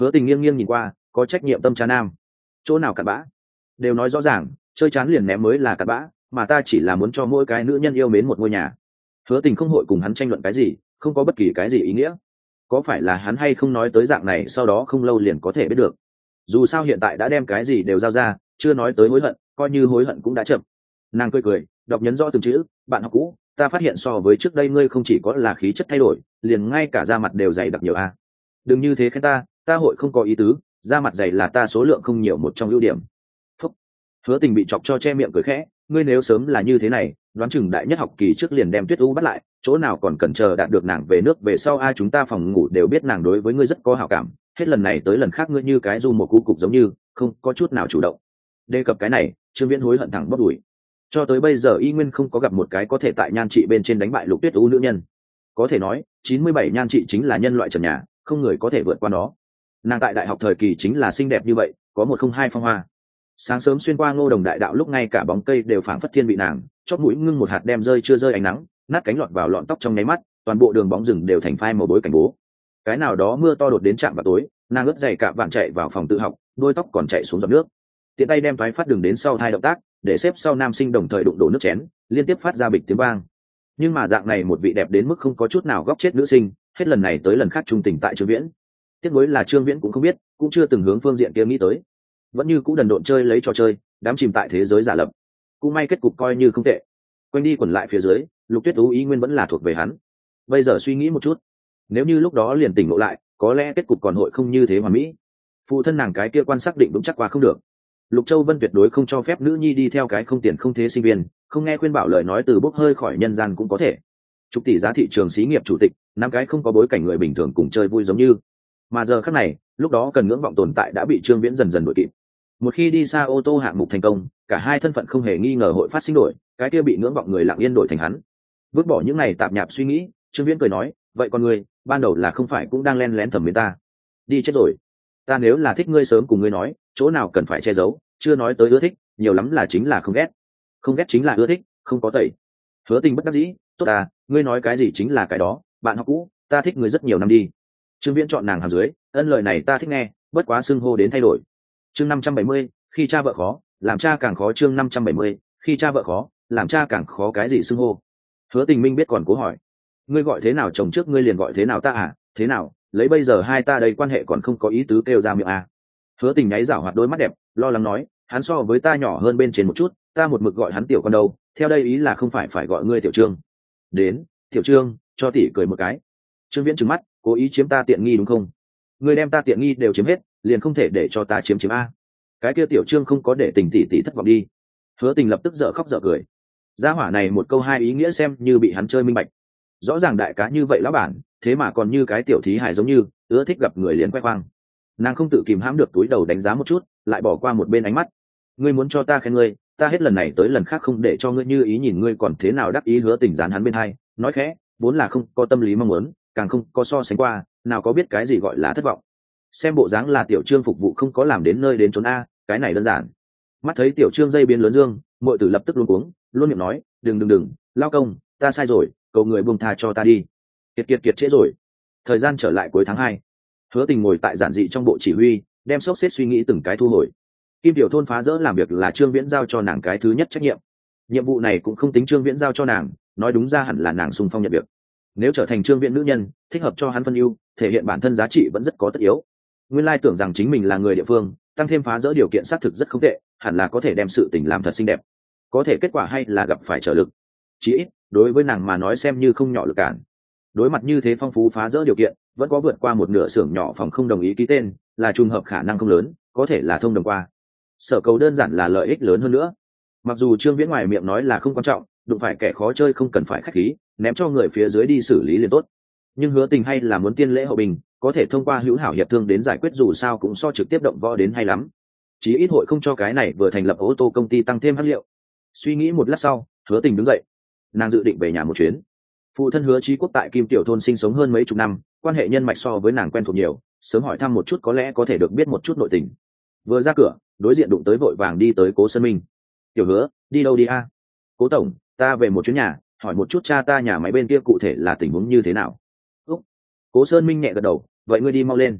Hứa Tình nghiêng nghiêng nhìn qua, có trách nhiệm tâm trá nam. Chỗ nào cặn bã? Đều nói rõ ràng, chơi chán liền ném mới là cặn bã, mà ta chỉ là muốn cho mỗi cái nữ nhân yêu mến một ngôi nhà. Hứa Tình không hội cùng hắn tranh luận cái gì, không có bất kỳ cái gì ý nghĩa. Có phải là hắn hay không nói tới dạng này sau đó không lâu liền có thể biết được. Dù sao hiện tại đã đem cái gì đều giao ra, chưa nói tới hối hận, coi như hối hận cũng đã chậm. Nàng cười cười, đọc nhấn rõ từng chữ, bạn học cũ, ta phát hiện so với trước đây ngươi không chỉ có là khí chất thay đổi, liền ngay cả da mặt đều dày đặc nhiều a. Đừng như thế khen ta hội không có ý tứ, da mặt dày là ta số lượng không nhiều một trong ưu điểm. Phúc. Hứa Tình bị chọc cho che miệng cười khẽ, ngươi nếu sớm là như thế này, đoán chừng đại nhất học kỳ trước liền đem Tuyết U bắt lại, chỗ nào còn cần chờ đạt được nàng về nước về sau ai chúng ta phòng ngủ đều biết nàng đối với ngươi rất có hảo cảm, hết lần này tới lần khác ngươi như cái du một cú cục giống như, không có chút nào chủ động. Đề cập cái này, Trương Viễn hối hận thẳng bóp đùi. Cho tới bây giờ y nguyên không có gặp một cái có thể tại nhan trị bên trên đánh bại Lục Tuyết U nữ nhân. Có thể nói, 97 nhan trị chính là nhân loại trần nhà, không người có thể vượt qua nó. Nàng tại đại học thời kỳ chính là xinh đẹp như vậy, có 102 phong hoa. Sáng sớm xuyên qua Ngô Đồng đại đạo lúc ngay cả bóng cây đều phảng phất thiên vị nàng, chót mũi ngưng một hạt đem rơi chưa rơi ánh nắng, nát cánh lọt vào lọn tóc trong nháy mắt, toàn bộ đường bóng rừng đều thành phai màu bối cảnh bố. Cái nào đó mưa to đột đến chạm vào tối, nàng ướt dày cả vạn chạy vào phòng tự học, đôi tóc còn chạy xuống giọt nước. Tiện tay đem thoái phát đường đến sau hai động tác, để xếp sau nam sinh đồng thời đụng đổ nước chén, liên tiếp phát ra bịch tiếng vang. Nhưng mà dạng này một vị đẹp đến mức không có chút nào góc chết nữ sinh, hết lần này tới lần khác trung tình tại Trương Viễn. Tiếc nuối là Trương Viễn cũng không biết, cũng chưa từng hướng phương diện kia nghĩ tới, vẫn như cũng đần độn chơi lấy trò chơi, đám chìm tại thế giới giả lập. Cũng may kết cục coi như không tệ. Quanh đi quẩn lại phía dưới, Lục Tuyết Tú ý nguyên vẫn là thuộc về hắn. Bây giờ suy nghĩ một chút, nếu như lúc đó liền tỉnh ngộ lại, có lẽ kết cục còn hội không như thế hoàn mỹ. Phụ thân nàng cái kia quan xác định vững chắc qua không được. Lục Châu Vân tuyệt đối không cho phép nữ nhi đi theo cái không tiền không thế sinh viên, không nghe khuyên bảo lời nói từ bốc hơi khỏi nhân gian cũng có thể. Chục tỷ giá thị trường xí nghiệp chủ tịch, năm cái không có bối cảnh người bình thường cùng chơi vui giống như. Mà giờ khắc này, lúc đó cần ngưỡng vọng tồn tại đã bị Trương Viễn dần dần đuổi kịp. Một khi đi xa ô tô hạng mục thành công, cả hai thân phận không hề nghi ngờ hội phát sinh đổi, cái kia bị ngưỡng vọng người lặng yên đổi thành hắn. Vứt bỏ những này tạp nhạp suy nghĩ, Trương Viễn cười nói, vậy con ngươi, ban đầu là không phải cũng đang len lén thẩm mến ta? Đi chết rồi. Ta nếu là thích ngươi sớm cùng ngươi nói, chỗ nào cần phải che giấu, chưa nói tới ưa thích, nhiều lắm là chính là không ghét. Không ghét chính là ưa thích, không có tẩy. Hứa Tình bất đắc dĩ, tốt à, ngươi nói cái gì chính là cái đó, bạn học cũ, ta thích ngươi rất nhiều năm đi. Trương Viễn chọn nàng hàm dưới, ân lời này ta thích nghe, bất quá xưng hô đến thay đổi. Chương 570, khi cha vợ khó, làm cha càng khó. Chương 570, khi cha vợ khó, làm cha càng khó. Cái gì xưng hô? Hứa Tình Minh biết còn cố hỏi, ngươi gọi thế nào chồng trước ngươi liền gọi thế nào ta à? Thế nào, lấy bây giờ hai ta đây quan hệ còn không có ý tứ kêu ra miệng à? Hứa Tình nháy rảo hoạt đôi mắt đẹp, lo lắng nói, hắn so với ta nhỏ hơn bên trên một chút, ta một mực gọi hắn tiểu con đâu, theo đây ý là không phải gọi ngươi tiểu Trương. Đến, tiểu Trương, cho tỷ cười một cái. Trương Viễn trừng mắt, cố ý chiếm ta tiện nghi đúng không? Ngươi đem ta tiện nghi đều chiếm hết, liền không thể để cho ta chiếm a? Cái kia tiểu Trương không có để Tình tỷ thất vọng đi. Hứa Tình lập tức dở khóc dở cười. Gia hỏa này một câu hai ý nghĩa xem như bị hắn chơi minh bạch. Rõ ràng đại cá như vậy lão bản, thế mà còn như cái tiểu thí hài giống như, ưa thích gặp người liền khoe khoang. Nàng không tự kìm hãm được túi đầu đánh giá một chút, lại bỏ qua một bên ánh mắt. Ngươi muốn cho ta khen ngươi, ta hết lần này tới lần khác không để cho ngươi như ý nhìn ngươi còn thế nào đắc ý. Hứa Tình dán hắn bên hai, nói khẽ, vốn là không có tâm lý mong muốn, càng không có so sánh qua, nào có biết cái gì gọi là thất vọng. Xem bộ dáng là tiểu Trương phục vụ không có làm đến nơi đến chốn a, cái này đơn giản. Mắt thấy tiểu Trương dây biến lớn dương, muội tử lập tức luống cuống, luôn miệng nói, đừng, lao công, ta sai rồi, cầu người buông tha cho ta đi. Kiệt trễ rồi. Thời gian trở lại cuối tháng 2. Hứa Tình ngồi tại giản dị trong bộ chỉ huy, đem xốc xếp suy nghĩ từng cái thu hồi. Kim tiểu thôn phá rỡ làm việc là Trương Viễn giao cho nàng cái thứ nhất trách nhiệm. Nhiệm vụ này cũng không tính Trương Viễn giao cho nàng, nói đúng ra hẳn là nàng xung phong nhận việc. Nếu trở thành Trương Viễn nữ nhân, thích hợp cho hắn phân ưu, thể hiện bản thân giá trị vẫn rất có tất yếu. Nguyên lai tưởng rằng chính mình là người địa phương, tăng thêm phá rỡ điều kiện xác thực rất không tệ, hẳn là có thể đem sự tình làm thật xinh đẹp. Có thể kết quả hay là gặp phải trở lực. Chỉ ít, đối với nàng mà nói xem như không nhỏ lực cản. Đối mặt như thế phong phú phá rỡ điều kiện, vẫn có vượt qua một nửa xưởng nhỏ phòng không đồng ý ký tên, là trùng hợp khả năng không lớn, có thể là thông đồng qua. Sở cầu đơn giản là lợi ích lớn hơn nữa. Mặc dù Trương Viễn ngoài miệng nói là không quan trọng, đụng phải kẻ khó chơi không cần phải khách khí, ném cho người phía dưới đi xử lý liền tốt. Nhưng Hứa Tình hay là muốn tiên lễ hậu bình, có thể thông qua hữu hảo hiệp thương đến giải quyết dù sao cũng so trực tiếp động võ đến hay lắm. Chí ít hội không cho cái này vừa thành lập ô tô công ty tăng thêm hắc liệu. Suy nghĩ một lát sau, Hứa Tình đứng dậy. Nàng dự định về nhà một chuyến. Phụ thân Hứa Chí Quốc tại Kim Tiểu thôn sinh sống hơn mấy chục năm, quan hệ nhân mạch so với nàng quen thuộc nhiều, sớm hỏi thăm một chút có lẽ có thể được biết một chút nội tình. Vừa ra cửa, đối diện đụng tới vội vàng đi tới Cố Sơn Minh. Tiểu Hứa, đi đâu đi a? Cố tổng, ta về một chuyến nhà, hỏi một chút cha ta nhà máy bên kia cụ thể là tình huống như thế nào. Úc. Cố Sơn Minh nhẹ gật đầu, vậy ngươi đi mau lên.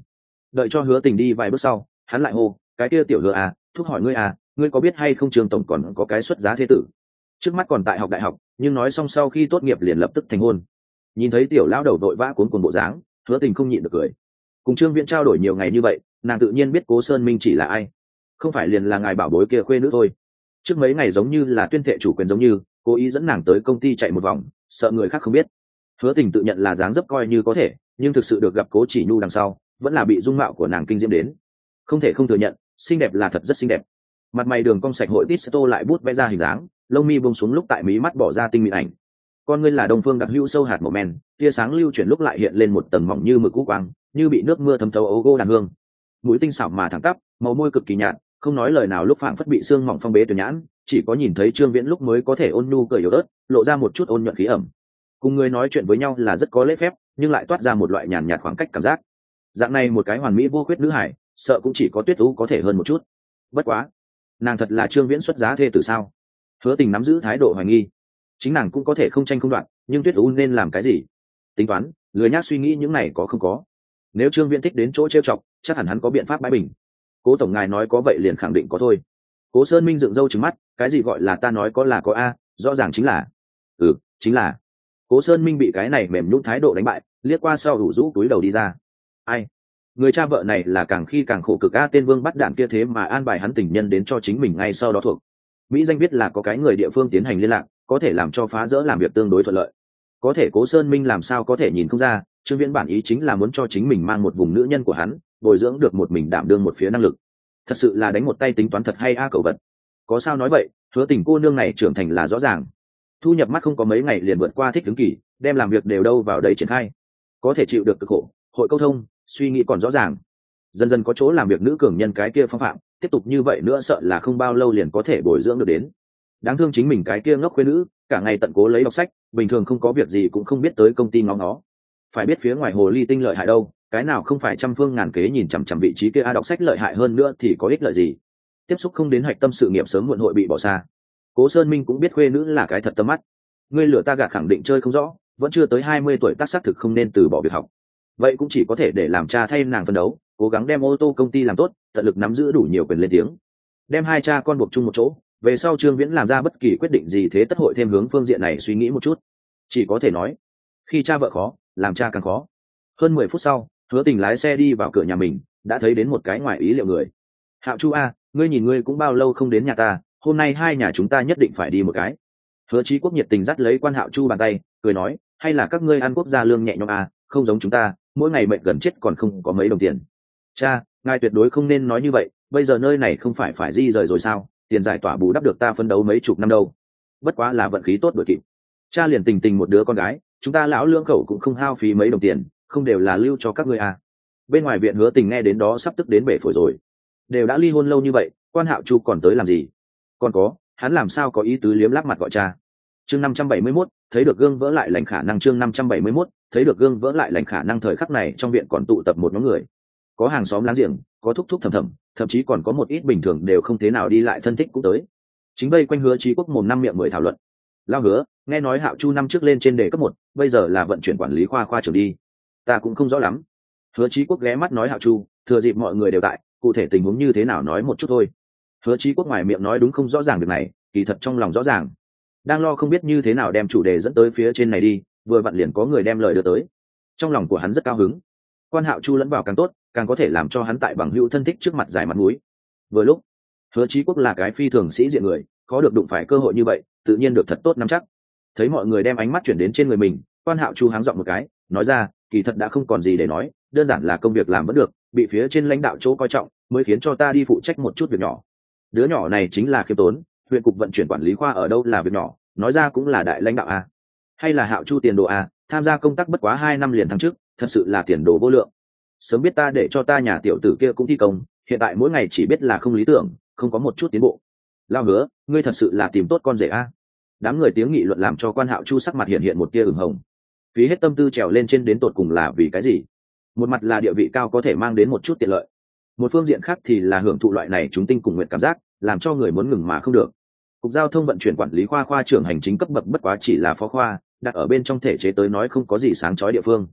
Đợi cho Hứa Tình đi vài bước sau, hắn lại hô, cái kia tiểu Hứa à, thúc hỏi ngươi à, ngươi có biết hay không Trương tổng còn có cái xuất giá thế tử, trước mắt còn tại học đại học, nhưng nói xong sau khi tốt nghiệp liền lập tức thành hôn. Nhìn thấy tiểu lão đầu đội vã cuốn cuồng bộ dáng, Hứa Tình không nhịn được cười. Cùng Trương Viễn trao đổi nhiều ngày như vậy, nàng tự nhiên biết Cố Sơn Minh chỉ là ai, không phải liền là ngài bảo bối kia khuê nữ thôi. Trước mấy ngày giống như là tuyên thệ chủ quyền giống như, cố ý dẫn nàng tới công ty chạy một vòng, sợ người khác không biết. Hứa Tình tự nhận là dáng dấp coi như có thể, nhưng thực sự được gặp Cố Chỉ Nhu đằng sau, vẫn là bị dung mạo của nàng kinh diễm đến. Không thể không thừa nhận, xinh đẹp là thật rất xinh đẹp. Mặt mày đường cong sạch hội tít tô lại bút vẽ ra hình dáng, lông mi buông xuống lúc tại mí mắt bỏ ra tinh mịn ảnh. Con ngươi là đông phương đặc hữu sâu hạt màu men, tia sáng lưu chuyển lúc lại hiện lên một tầng mỏng như mực cũ quang, như bị nước mưa thấm thấu ấu gô đàn hương. Mũi tinh xảo mà thẳng tắp, màu môi cực kỳ nhạt, không nói lời nào lúc phảng phất bị xương mỏng phong bế tuyệt nhãn, chỉ có nhìn thấy Trương Viễn lúc mới có thể ôn nhu cười yếu ớt, lộ ra một chút ôn nhuận khí ẩm. Cùng người nói chuyện với nhau là rất có lễ phép, nhưng lại toát ra một loại nhàn nhạt khoảng cách cảm giác. Dạng này một cái hoàn mỹ vô khuyết nữ hải, sợ cũng chỉ có Tuyết Ú có thể hơn một chút. Bất quá, nàng thật là Trương Viễn xuất giá thê tử sao? Hứa Tình nắm giữ thái độ hoài nghi. Chính nàng cũng có thể không tranh không đoạn, nhưng Tuyết Ú nên làm cái gì? Tính toán, lười nhác suy nghĩ những này có không có. Nếu Trương Viễn thích đến chỗ trêu chọc, chắc hẳn hắn có biện pháp bãi bình. Cố tổng ngài nói có vậy liền khẳng định có thôi. Cố Sơn Minh dựng râu trừng mắt, cái gì gọi là ta nói có là có a, rõ ràng chính là. Chính là. Cố Sơn Minh bị cái này mềm nhũn thái độ đánh bại, liếc qua sau đủ rũ túi đầu đi ra. Ai? Người cha vợ này là càng khi càng khổ cực a, tên vương bắt đạn kia thế mà an bài hắn tình nhân đến cho chính mình ngay sau đó thuộc. Mỹ danh biết là có cái người địa phương tiến hành liên lạc, có thể làm cho phá rỡ làm việc tương đối thuận lợi. Có thể Cố Sơn Minh làm sao có thể nhìn không ra, Trương Viễn bản ý chính là muốn cho chính mình mang một vùng nữ nhân của hắn, bồi dưỡng được một mình đảm đương một phía năng lực. Thật sự là đánh một tay tính toán thật hay a cẩu vật. Có sao nói vậy, Hứa Tình cô nương này trưởng thành là rõ ràng. Thu nhập mắt không có mấy ngày liền vượt qua thích ứng kỳ, đem làm việc đều đâu vào đấy triển khai. Có thể chịu được cực khổ, hội câu thông, suy nghĩ còn rõ ràng. Dần dần có chỗ làm việc nữ cường nhân cái kia phong phạm, tiếp tục như vậy nữa sợ là không bao lâu liền có thể bồi dưỡng được đến. Đáng thương chính mình cái kia ngốc khuê nữ, cả ngày tận cố lấy đọc sách, bình thường không có việc gì cũng không biết tới công ty ngó nó. Phải biết phía ngoài hồ ly tinh lợi hại đâu, cái nào không phải trăm phương ngàn kế nhìn chằm chằm vị trí kia a, đọc sách lợi hại hơn nữa thì có ích lợi gì? Tiếp xúc không đến hạch tâm sự nghiệp sớm muộn hội bị bỏ xa. Cố Sơn Minh cũng biết khuê nữ là cái thật tâm mắt. Ngươi lửa ta gạt khẳng định chơi không rõ, vẫn chưa tới 20 tuổi tác xác thực không nên từ bỏ việc học. Vậy cũng chỉ có thể để làm cha thay nàng phấn đấu, cố gắng đem ô tô công ty làm tốt, tận lực nắm giữ đủ nhiều quyền lên tiếng. Đem hai cha con buộc chung một chỗ, về sau Trương Viễn làm ra bất kỳ quyết định gì thế tất hội thêm hướng phương diện này suy nghĩ một chút. Chỉ có thể nói, khi cha vợ khó, làm cha càng khó. Hơn 10 phút sau, Hứa Tình lái xe đi vào cửa nhà mình, đã thấy đến một cái ngoài ý liệu người. Hạo Chu a, ngươi nhìn ngươi cũng bao lâu không đến nhà ta, hôm nay hai nhà chúng ta nhất định phải đi một cái. Hứa Chí Quốc nhiệt tình dắt lấy Quan Hạo Chu bàn tay, cười nói, hay là các ngươi ăn quốc gia lương nhẹ nhõm a, không giống chúng ta, mỗi ngày mệnh gần chết còn không có mấy đồng tiền. Cha, ngài tuyệt đối không nên nói như vậy, bây giờ nơi này không phải di rời rồi sao, tiền giải tỏa bù đắp được ta phấn đấu mấy chục năm đâu. Bất quá là vận khí tốt đuổi kịp. Cha liền tình tình một đứa con gái, chúng ta lão lương khẩu cũng không hao phí mấy đồng tiền, không đều là lưu cho các ngươi à. Bên ngoài viện Hứa Tình nghe đến đó sắp tức đến bể phổi rồi. Đều đã ly hôn lâu như vậy, Quan Hạo Chu còn tới làm gì? Còn có, hắn làm sao có ý tứ liếm láp mặt gọi cha. Chương 571, thấy được gương vỡ lại lành khả năng. Chương 571, thấy được gương vỡ lại lành khả năng. Thời khắc này trong viện còn tụ tập một nhóm người. Có hàng xóm láng giềng, có thúc thúc thầm thầm, thậm chí còn có một ít bình thường đều không thế nào đi lại thân thích cũng tới. Chính vây quanh Hứa Chí Quốc mồm năm miệng mười thảo luận. Lao Hứa, nghe nói Hạo Chu năm trước lên trên đề cấp 1, bây giờ là vận chuyển quản lý khoa trưởng đi. Ta cũng không rõ lắm. Hứa Chí Quốc ghé mắt nói Hạo Chu, thừa dịp mọi người đều tại, cụ thể tình huống như thế nào nói một chút thôi. Hứa Chí Quốc ngoài miệng nói đúng không rõ ràng việc này, kỳ thật trong lòng rõ ràng. Đang lo không biết như thế nào đem chủ đề dẫn tới phía trên này đi, vừa vặn liền có người đem lời đưa tới. Trong lòng của hắn rất cao hứng. Quan Hạo Chu lẫn vào càng tốt, càng có thể làm cho hắn tại bằng hữu thân thích trước mặt giải mặt mũi. Vừa lúc, Hứa Chí Quốc là cái phi thường sĩ diện người, khó được đụng phải cơ hội như vậy, tự nhiên được thật tốt nắm chắc. Thấy mọi người đem ánh mắt chuyển đến trên người mình, Quan Hạo Chu háng giọng một cái, nói ra, kỳ thật đã không còn gì để nói, đơn giản là công việc làm vẫn được, bị phía trên lãnh đạo chỗ coi trọng, mới khiến cho ta đi phụ trách một chút việc nhỏ. Đứa nhỏ này chính là Khiêm Tốn, huyện cục vận chuyển quản lý khoa ở đâu là việc nhỏ, nói ra cũng là đại lãnh đạo a. Hay là Hạo Chu tiền đồ a, tham gia công tác bất quá 2 năm liền thăng chức, thật sự là tiền đồ vô lượng. Sớm biết ta để cho ta nhà tiểu tử kia cũng thi công, hiện tại mỗi ngày chỉ biết là không lý tưởng, không có một chút tiến bộ. Lao Hứa, ngươi thật sự là tìm tốt con rể a. Đám người tiếng nghị luận làm cho Quan Hạo Chu sắc mặt hiện hiện một tia ửng hồng. Phí hết tâm tư trèo lên trên đến tột cùng là vì cái gì? Một mặt là địa vị cao có thể mang đến một chút tiện lợi, một phương diện khác thì là hưởng thụ loại này chúng tinh cùng nguyện cảm giác, làm cho người muốn ngừng mà không được. Cục giao thông vận chuyển quản lý khoa trưởng hành chính cấp bậc bất quá chỉ là phó khoa, đặt ở bên trong thể chế tới nói không có gì sáng chói địa phương.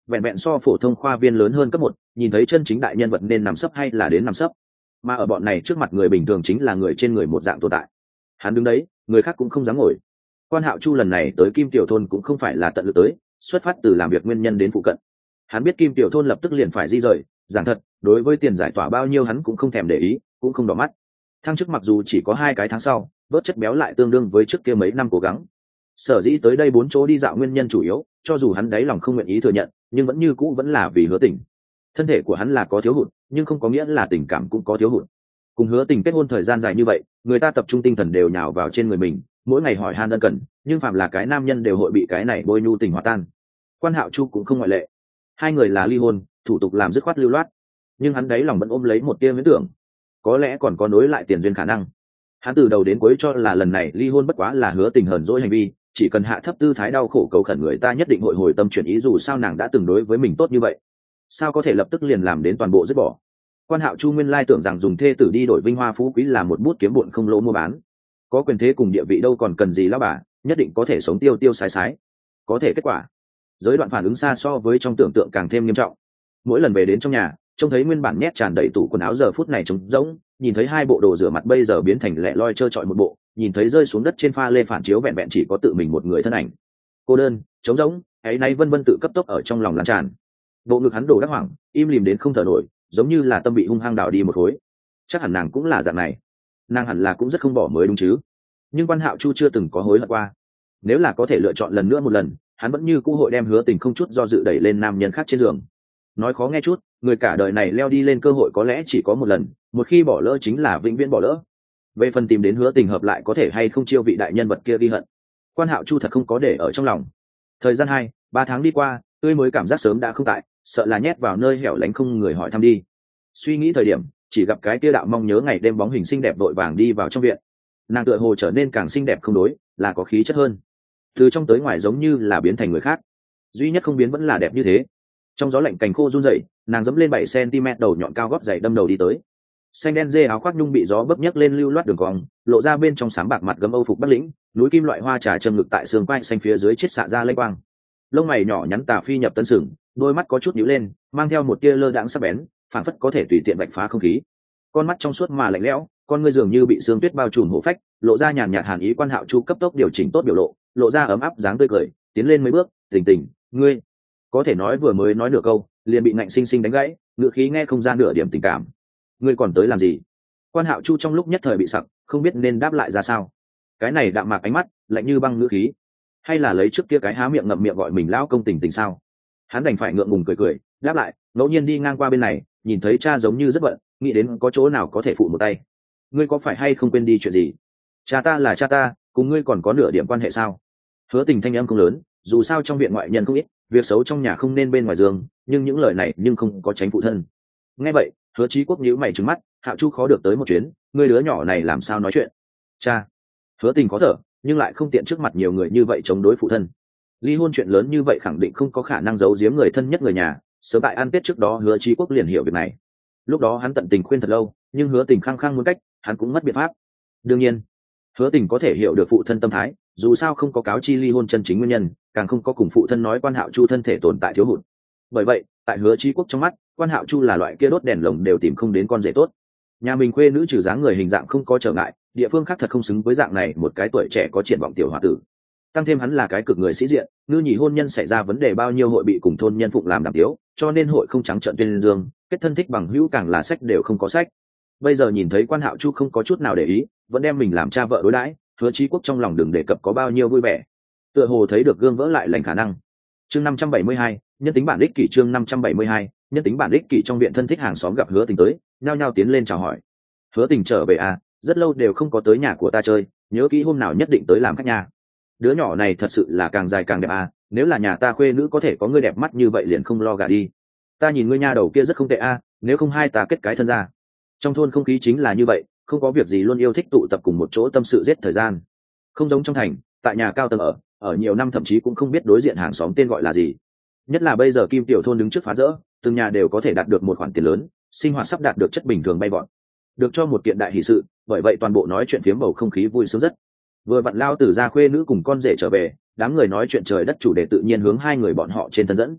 vẹn vẹn so phổ thông khoa viên lớn hơn cấp 1, nhìn thấy chân chính đại nhân vật nên nằm sấp hay là đến nằm sấp, mà ở bọn này trước mặt người bình thường chính là người trên người một dạng tồn tại. Hắn đứng đấy, người khác cũng không dám ngồi. Quan Hạo Chu lần này tới Kim Tiểu thôn cũng không phải là tận lực tới, xuất phát từ làm việc nguyên nhân đến phụ cận. Hắn biết Kim Tiểu thôn lập tức liền phải di rời, giảng thật, đối với tiền giải tỏa bao nhiêu hắn cũng không thèm để ý, cũng không đỏ mắt. Thăng chức mặc dù chỉ có 2 cái tháng sau, vớt chất béo lại tương đương với trước kia mấy năm cố gắng. Sở dĩ tới đây 4 chỗ đi dạo nguyên nhân chủ yếu, cho dù hắn đáy lòng không nguyện ý thừa nhận, nhưng vẫn như cũ vẫn là vì Hứa Tình. Thân thể của hắn là có thiếu hụt, nhưng không có nghĩa là tình cảm cũng có thiếu hụt. Cùng Hứa Tình kết hôn thời gian dài như vậy, người ta tập trung tinh thần đều nhào vào trên người mình, mỗi ngày hỏi han ân cần, nhưng phạm là cái nam nhân đều hội bị cái này bôi nhu tình hòa tan. Quan Hạo Chu cũng không ngoại lệ. 2 người là ly hôn, thủ tục làm dứt khoát lưu loát, nhưng hắn đáy lòng vẫn ôm lấy một tia viễn tưởng, có lẽ còn có nối lại tiền duyên khả năng. Hắn từ đầu đến cuối cho là lần này ly hôn bất quá là Hứa Tình hờn dỗi hành vi, chỉ cần hạ thấp tư thái đau khổ cầu khẩn người ta nhất định hội hồi tâm chuyển ý, dù sao nàng đã từng đối với mình tốt như vậy, sao có thể lập tức liền làm đến toàn bộ dứt bỏ. Quan Hạo Chu nguyên lai tưởng rằng dùng thê tử đi đổi vinh hoa phú quý là một bút kiếm bụn không lỗ mua bán, có quyền thế cùng địa vị đâu còn cần gì lão bà, nhất định có thể sống tiêu tiêu sái sái. Có thể kết quả, giới đoạn phản ứng xa so với trong tưởng tượng càng thêm nghiêm trọng. Mỗi lần về đến trong nhà, trông thấy nguyên bản nhét tràn đầy tủ quần áo giờ phút này trống rỗng, nhìn thấy 2 bộ đồ rửa mặt bây giờ biến thành lẻ loi trơ trọi một bộ, nhìn thấy rơi xuống đất trên pha lê phản chiếu vẹn vẹn chỉ có tự mình một người thân ảnh, cô đơn, trống rỗng, ấy nay vân vân tự cấp tốc ở trong lòng lan tràn. Bộ ngực hắn đổ đắc hoảng, im lìm đến không thở nổi, giống như là tâm bị hung hăng đào đi một khối. Chắc hẳn nàng cũng là dạng này, nàng hẳn là cũng rất không bỏ mới đúng chứ. Nhưng Quan Hạo Chu chưa từng có hối hận qua. Nếu là có thể lựa chọn lần nữa một lần, hắn vẫn như cũ hội đem Hứa Tình không chút do dự đẩy lên nam nhân khác trên giường. Nói khó nghe chút, người cả đời này leo đi lên cơ hội có lẽ chỉ có một lần, một khi bỏ lỡ chính là vĩnh viễn bỏ lỡ. Về phần tìm đến Hứa Tình hợp lại có thể hay không chiêu vị đại nhân vật kia ghi hận, Quan Hạo Chu thật không có để ở trong lòng. Thời gian 2-3 tháng đi qua, tươi mới cảm giác sớm đã không tại, sợ là nhét vào nơi hẻo lánh không người hỏi thăm đi. Suy nghĩ thời điểm, chỉ gặp cái kia đạo mong nhớ ngày đêm bóng hình xinh đẹp vội vàng đi vào trong viện. Nàng tựa hồ trở nên càng xinh đẹp không đối, là có khí chất hơn. Từ trong tới ngoài giống như là biến thành người khác. Duy nhất không biến vẫn là đẹp như thế. Trong gió lạnh cành khô run rẩy, nàng dẫm lên 7 cm đầu nhọn cao gót giày đâm đầu đi tới. Xanh đen dê áo khoác nhung bị gió bấp nhấc lên lưu loát đường cong, lộ ra bên trong sáng bạc mặt gấm Âu phục Bắc lĩnh, núi kim loại hoa trà châm ngực tại xương quai xanh phía dưới chết xạ ra lênh quang. Lông mày nhỏ nhắn tà phi nhập tân sừng, đôi mắt có chút nhíu lên, mang theo một tia lơ đãng sắc bén, phảng phất có thể tùy tiện vạch phá không khí. Con mắt trong suốt mà lạnh lẽo, con ngươi dường như bị sương tuyết bao trùm hổ phách, lộ ra nhàn nhạt hàn ý. Quan Hạo Chu cấp tốc điều chỉnh tốt biểu lộ, lộ ra ấm áp dáng tươi cười, tiến lên mấy bước, "Tình Tình, ngươi..." Có thể nói vừa mới nói nửa câu, liền bị ngạnh sinh sinh đánh gãy, ngựa khí nghe không ra nửa điểm tình cảm. "Ngươi còn tới làm gì?" Quan Hạo Chu trong lúc nhất thời bị sặc, không biết nên đáp lại ra sao. Cái này đạm mạc ánh mắt, lạnh như băng ngữ khí, hay là lấy trước kia cái há miệng ngậm miệng gọi mình lão công Tình Tình sao? Hắn đành phải ngượng ngùng cười cười, đáp lại, ngẫu nhiên đi ngang qua bên này, nhìn thấy cha giống như rất bận, nghĩ đến có chỗ nào có thể phụ một tay. Ngươi có phải hay không quên đi chuyện gì? Cha ta là cha ta, cùng ngươi còn có nửa điểm quan hệ sao? Hứa Tình thanh âm không lớn, dù sao trong viện ngoại nhân không ít, việc xấu trong nhà không nên bên ngoài giường, nhưng những lời này nhưng không có tránh phụ thân. Nghe vậy, Hứa Chí Quốc nhíu mày trừng mắt, Hạo Chu khó được tới một chuyến, ngươi đứa nhỏ này làm sao nói chuyện? Cha. Hứa Tình khó thở, nhưng lại không tiện trước mặt nhiều người như vậy chống đối phụ thân. Ly hôn chuyện lớn như vậy khẳng định không có khả năng giấu giếm người thân nhất người nhà, sớm tại ăn Tết trước đó Hứa Chí Quốc liền hiểu việc này. Lúc đó hắn tận tình khuyên thật lâu, nhưng Hứa Tình khăng khăng muốn cách, hắn cũng mất biện pháp. Đương nhiên, Hứa Tình có thể hiểu được phụ thân tâm thái, dù sao không có cáo chi ly hôn chân chính nguyên nhân, càng không có cùng phụ thân nói Quan Hạo Chu thân thể tồn tại thiếu hụt. Bởi vậy, tại Hứa Chí Quốc trong mắt, Quan Hạo Chu là loại kia đốt đèn lồng đều tìm không đến con rể tốt. Nhà mình khuê nữ trừ dáng người hình dạng không có trở ngại, địa phương khác thật không xứng với dạng này một cái tuổi trẻ có triển vọng tiểu hòa tử. Tăng thêm hắn là cái cực người sĩ diện, ngư nhị hôn nhân xảy ra vấn đề bao nhiêu hội bị cùng thôn nhân phụng làm đàm tiếu, cho nên hội không trắng trợn tuyên dương, kết thân thích bằng hữu càng là sách đều không có sách. Bây giờ nhìn thấy Quan Hạo Chu không có chút nào để ý, vẫn đem mình làm cha vợ đối đãi, Hứa Chí Quốc trong lòng đừng đề cập có bao nhiêu vui vẻ. Tựa hồ thấy được gương vỡ lại lành khả năng. Chương 572, nhân tính bản đích kỷ. Chương 572, nhân tính bản đích kỷ. Trong viện thân thích hàng xóm gặp Hứa Tình tới, nhao nhao tiến lên chào hỏi. Hứa Tình trở về à, rất lâu đều không có tới nhà của ta chơi, nhớ kỹ hôm nào nhất định tới làm khách nhà. Đứa nhỏ này thật sự là càng dài càng đẹp à, nếu là nhà ta khuê nữ có thể có ngươi đẹp mắt như vậy liền không lo gả đi. Ta nhìn ngươi nha đầu kia rất không tệ à, nếu không hai ta kết cái thân ra. Trong thôn không khí chính là như vậy, không có việc gì luôn yêu thích tụ tập cùng một chỗ tâm sự giết thời gian. Không giống trong thành, tại nhà cao tầng ở nhiều năm thậm chí cũng không biết đối diện hàng xóm tên gọi là gì. Nhất là bây giờ Kim Tiểu thôn đứng trước phá rỡ, từng nhà đều có thể đạt được một khoản tiền lớn, sinh hoạt sắp đạt được chất bình thường bay vọt. Được cho một kiện đại hỷ sự, bởi vậy toàn bộ nói chuyện phiếm bầu không khí vui sướng rất. Vừa vặn Lao Tử gia khuê nữ cùng con rể trở về, đám người nói chuyện trời đất chủ đề tự nhiên hướng hai người bọn họ trên thân dẫn.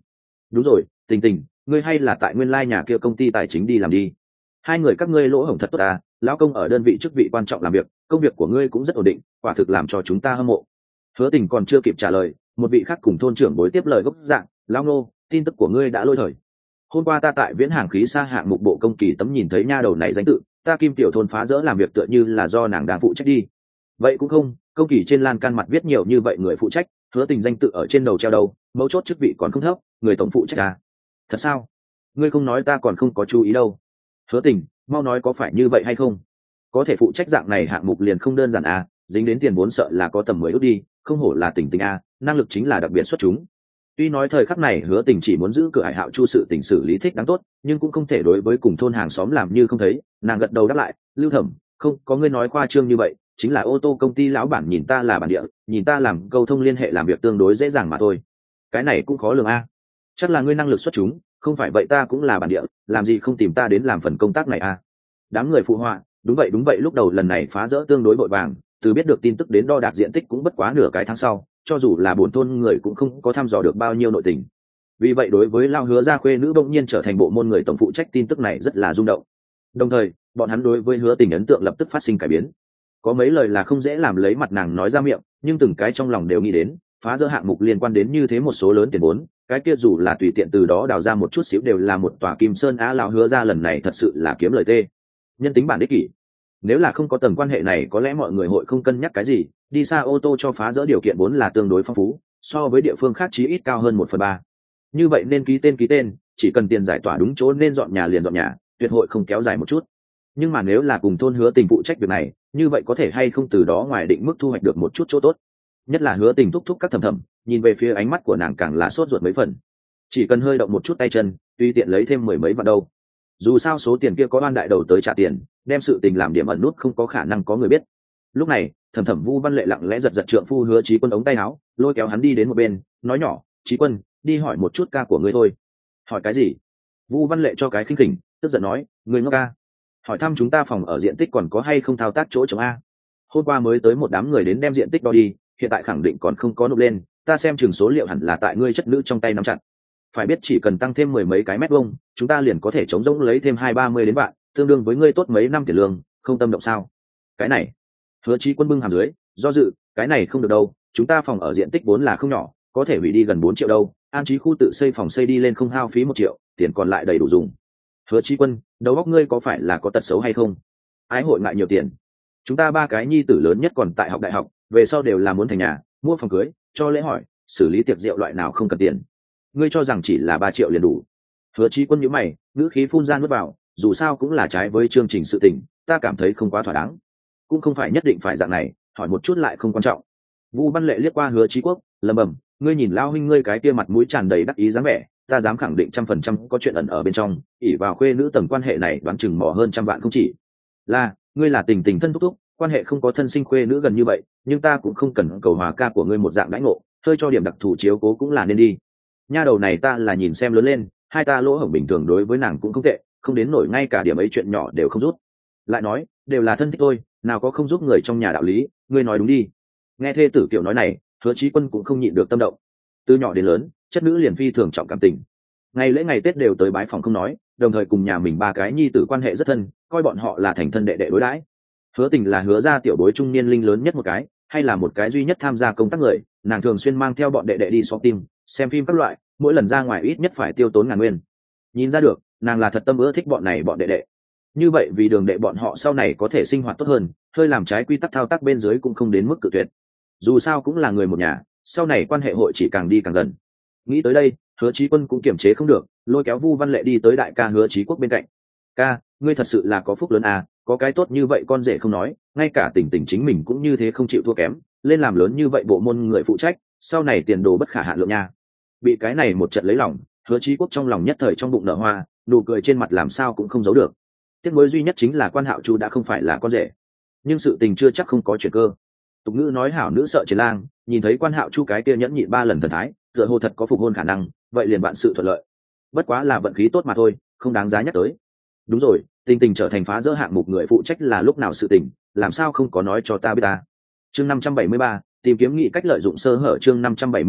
đúng rồi, tình tình, ngươi hay là tại nguyên lai nhà kia công ty tài chính đi làm đi. Hai người các ngươi lỗ hổng thật tốt à, lão công ở đơn vị chức vị quan trọng làm việc, công việc của ngươi cũng rất ổn định, quả thực làm cho chúng ta hâm mộ. Hứa Tình còn chưa kịp trả lời, một vị khác cùng thôn trưởng bối tiếp lời gốc dạng, lão nô, tin tức của ngươi đã lôi thời. Hôm qua ta tại viễn hàng khí xa hạng mục bộ công kỳ tấm nhìn thấy nha đầu này danh tự, ta Kim Tiểu thôn phá rỡ làm việc tựa như là do nàng đang phụ trách đi. Vậy cũng không, công kỳ trên lan can mặt viết nhiều như vậy người phụ trách, Hứa Tình danh tự ở trên đầu treo đầu, mấu chốt chức vị còn không thấp, người tổng phụ trách à? Thật sao? Ngươi không nói ta còn không có chú ý đâu. Hứa Tình, mau nói có phải như vậy hay không? Có thể phụ trách dạng này hạng mục liền không đơn giản à, dính đến tiền vốn sợ là có tầm 10 ước đi, không hổ là Tình Tình à, năng lực chính là đặc biệt xuất chúng. Tuy nói thời khắc này Hứa Tình chỉ muốn giữ cửa Hải Hạo Chu sự tình xử lý thích đáng tốt, nhưng cũng không thể đối với cùng thôn hàng xóm làm như không thấy. Nàng gật đầu đáp lại, Lưu Thẩm, không có ngươi nói khoa trương như vậy, chính là ô tô công ty lão bản nhìn ta là bản địa, nhìn ta làm câu thông liên hệ làm việc tương đối dễ dàng mà thôi. Cái này cũng khó lường a. Chắc là ngươi năng lực xuất chúng, không phải vậy ta cũng là bản địa, làm gì không tìm ta đến làm phần công tác này a. Đám người phụ họa, đúng vậy, lúc đầu lần này phá rỡ tương đối vội vàng, từ biết được tin tức đến đo đạc diện tích cũng bất quá nửa cái tháng sau, cho dù là buồn thôn người cũng không có thăm dò được bao nhiêu nội tình. Vì vậy đối với Lao Hứa gia khuê nữ bỗng nhiên trở thành bộ môn người tổng phụ trách tin tức này rất là rung động. Đồng thời, bọn hắn đối với Hứa Tình ấn tượng lập tức phát sinh cải biến. Có mấy lời là không dễ làm lấy mặt nàng nói ra miệng, nhưng từng cái trong lòng đều nghĩ đến, phá rỡ hạng mục liên quan đến như thế một số lớn tiền vốn, cái kia dù là tùy tiện từ đó đào ra một chút xíu đều là một tòa kim sơn á. Lão Hứa gia lần này thật sự là kiếm lời tê. Nhân tính bản đích kỷ. Nếu là không có tầng quan hệ này có lẽ mọi người hội không cân nhắc cái gì, đi xa ô tô cho phá rỡ điều kiện vốn là tương đối phong phú, so với địa phương khác chí ít cao hơn 1/3. Như vậy nên ký tên, chỉ cần tiền giải tỏa đúng chỗ nên dọn nhà liền dọn nhà, tuyệt hội không kéo dài một chút. Nhưng mà nếu là cùng thôn Hứa Tình phụ trách việc này, như vậy có thể hay không từ đó ngoài định mức thu hoạch được một chút chỗ tốt. Nhất là Hứa Tình thúc thúc các thầm, nhìn về phía ánh mắt của nàng càng là sốt ruột mấy phần. Chỉ cần hơi động một chút tay chân, tuy tiện lấy thêm 10 mấy vạn đâu. Dù sao số tiền kia có oan đại đầu tới trả tiền, đem sự tình làm điểm ẩn nút không có khả năng có người biết. Lúc này thầm Vu Văn Lệ lặng lẽ giật trượng phu Hứa Chí Quân ống tay áo, lôi kéo hắn đi đến một bên, nói nhỏ, Chí Quân, đi hỏi một chút ca của ngươi thôi. Hỏi cái gì? Vu Văn Lệ cho cái khinh khỉnh, tức giận nói, ngươi ngốc ca? Hỏi thăm chúng ta phòng ở diện tích còn có hay không thao tác chỗ trống a? Hôm qua mới tới một đám người đến đem diện tích đo đi, hiện tại khẳng định còn không có nộp lên, ta xem chừng số liệu hẳn là tại ngươi chất nữ trong tay nắm chặt. Phải biết chỉ cần tăng thêm 10 mấy cái mét vuông, chúng ta liền có thể chống rỗng lấy thêm 20-30 đến vạn, tương đương với ngươi tốt mấy năm tiền lương, không tâm động sao? Cái này, Hứa Chí Quân bưng hàm dưới, do dự, cái này không được đâu, chúng ta phòng ở diện tích vốn là không nhỏ, có thể hủy đi gần 4 triệu đâu, an trí khu tự xây phòng xây đi lên không hao phí 1 triệu, tiền còn lại đầy đủ dùng. Hứa Chí Quân, đầu óc ngươi có phải là có tật xấu hay không? Ái hội ngại nhiều tiền. Chúng ta 3 cái nhi tử lớn nhất còn tại học đại học, về sau đều là muốn thành nhà, mua phòng cưới, cho lễ hỏi, xử lý tiệc rượu loại nào không cần tiền. Ngươi cho rằng chỉ là 3 triệu liền đủ? Hứa Chí Quân nhíu mày, ngữ khí phun ra nuốt vào, dù sao cũng là trái với chương trình sự tình, ta cảm thấy không quá thỏa đáng. Cũng không phải nhất định phải dạng này, hỏi một chút lại không quan trọng. Vu Văn Lệ liếc qua Hứa Chí Quốc, lẩm bẩm, ngươi nhìn lao huynh ngươi cái kia mặt mũi tràn đầy đắc ý dáng vẻ, ta dám khẳng định 100% có chuyện ẩn ở bên trong, ỷ vào khuê nữ tầng quan hệ này đoán chừng mò hơn 100 vạn không chỉ. Là, ngươi là tình tình thân thúc thúc, quan hệ không có thân sinh khuê nữ gần như vậy, nhưng ta cũng không cần cầu hòa ca của ngươi một dạng đãi ngộ, hơi cho điểm đặc thù chiếu cố cũng là nên đi. Nha đầu này ta là nhìn xem lớn lên, hai ta lỗ hổng bình thường đối với nàng cũng không tệ, không đến nổi ngay cả điểm ấy chuyện nhỏ đều không rút. Lại nói, đều là thân thích thôi, nào có không giúp người trong nhà đạo lý, ngươi nói đúng đi. Nghe thê tử kiểu nói này, Hứa Chí Quân cũng không nhịn được tâm động. Từ nhỏ đến lớn, chất nữ liền phi thường trọng cảm tình. Ngày lễ ngày Tết đều tới bái phòng không nói, đồng thời cùng nhà mình 3 cái nhi tử quan hệ rất thân, coi bọn họ là thành thân đệ đệ đối đãi. Hứa Tình là Hứa gia tiểu bối trung niên linh lớn nhất một cái, hay là một cái duy nhất tham gia công tác người, nàng thường xuyên mang theo bọn đệ đệ đi shopping, xem phim các loại, mỗi lần ra ngoài ít nhất phải tiêu tốn ngàn nguyên. Nhìn ra được, nàng là thật tâm ưa thích bọn này bọn đệ đệ. Như vậy vì đường đệ bọn họ sau này có thể sinh hoạt tốt hơn, hơi làm trái quy tắc thao tác bên dưới cũng không đến mức cự tuyệt. Dù sao cũng là người một nhà, sau này quan hệ hội chỉ càng đi càng gần. Nghĩ tới đây, Hứa Chí Quân cũng kiềm chế không được, lôi kéo Vu Văn Lệ đi tới đại ca Hứa Chí Quốc bên cạnh. Ca, ngươi thật sự là có phúc lớn à, có cái tốt như vậy con rể không nói, ngay cả Tình Tình chính mình cũng như thế không chịu thua kém, lên làm lớn như vậy bộ môn người phụ trách, sau này tiền đồ bất khả hạn lượng nha. Bị cái này một trận lấy lòng, Hứa Chí Quốc trong lòng nhất thời trong bụng nở hoa, nụ cười trên mặt làm sao cũng không giấu được. Tiếc nuối duy nhất chính là Quan Hạo Chu đã không phải là con rể, nhưng sự tình chưa chắc không có chuyển cơ. Tục ngữ nói hảo nữ sợ chiến lang, nhìn thấy Quan Hạo Chu cái kia nhẫn nhịn 3 lần thần thái, tựa hồ thật có phục hôn khả năng, vậy liền bạn sự thuận lợi. Bất quá là vận khí tốt mà thôi, không đáng giá nhắc tới. Đúng rồi, Tình Tình trở thành phá rỡ hạng mục người phụ trách là lúc nào sự tình, làm sao không có nói cho ta biết ta. Chương 573, tìm kiếm nghị cách lợi dụng sơ hở. Chương 573,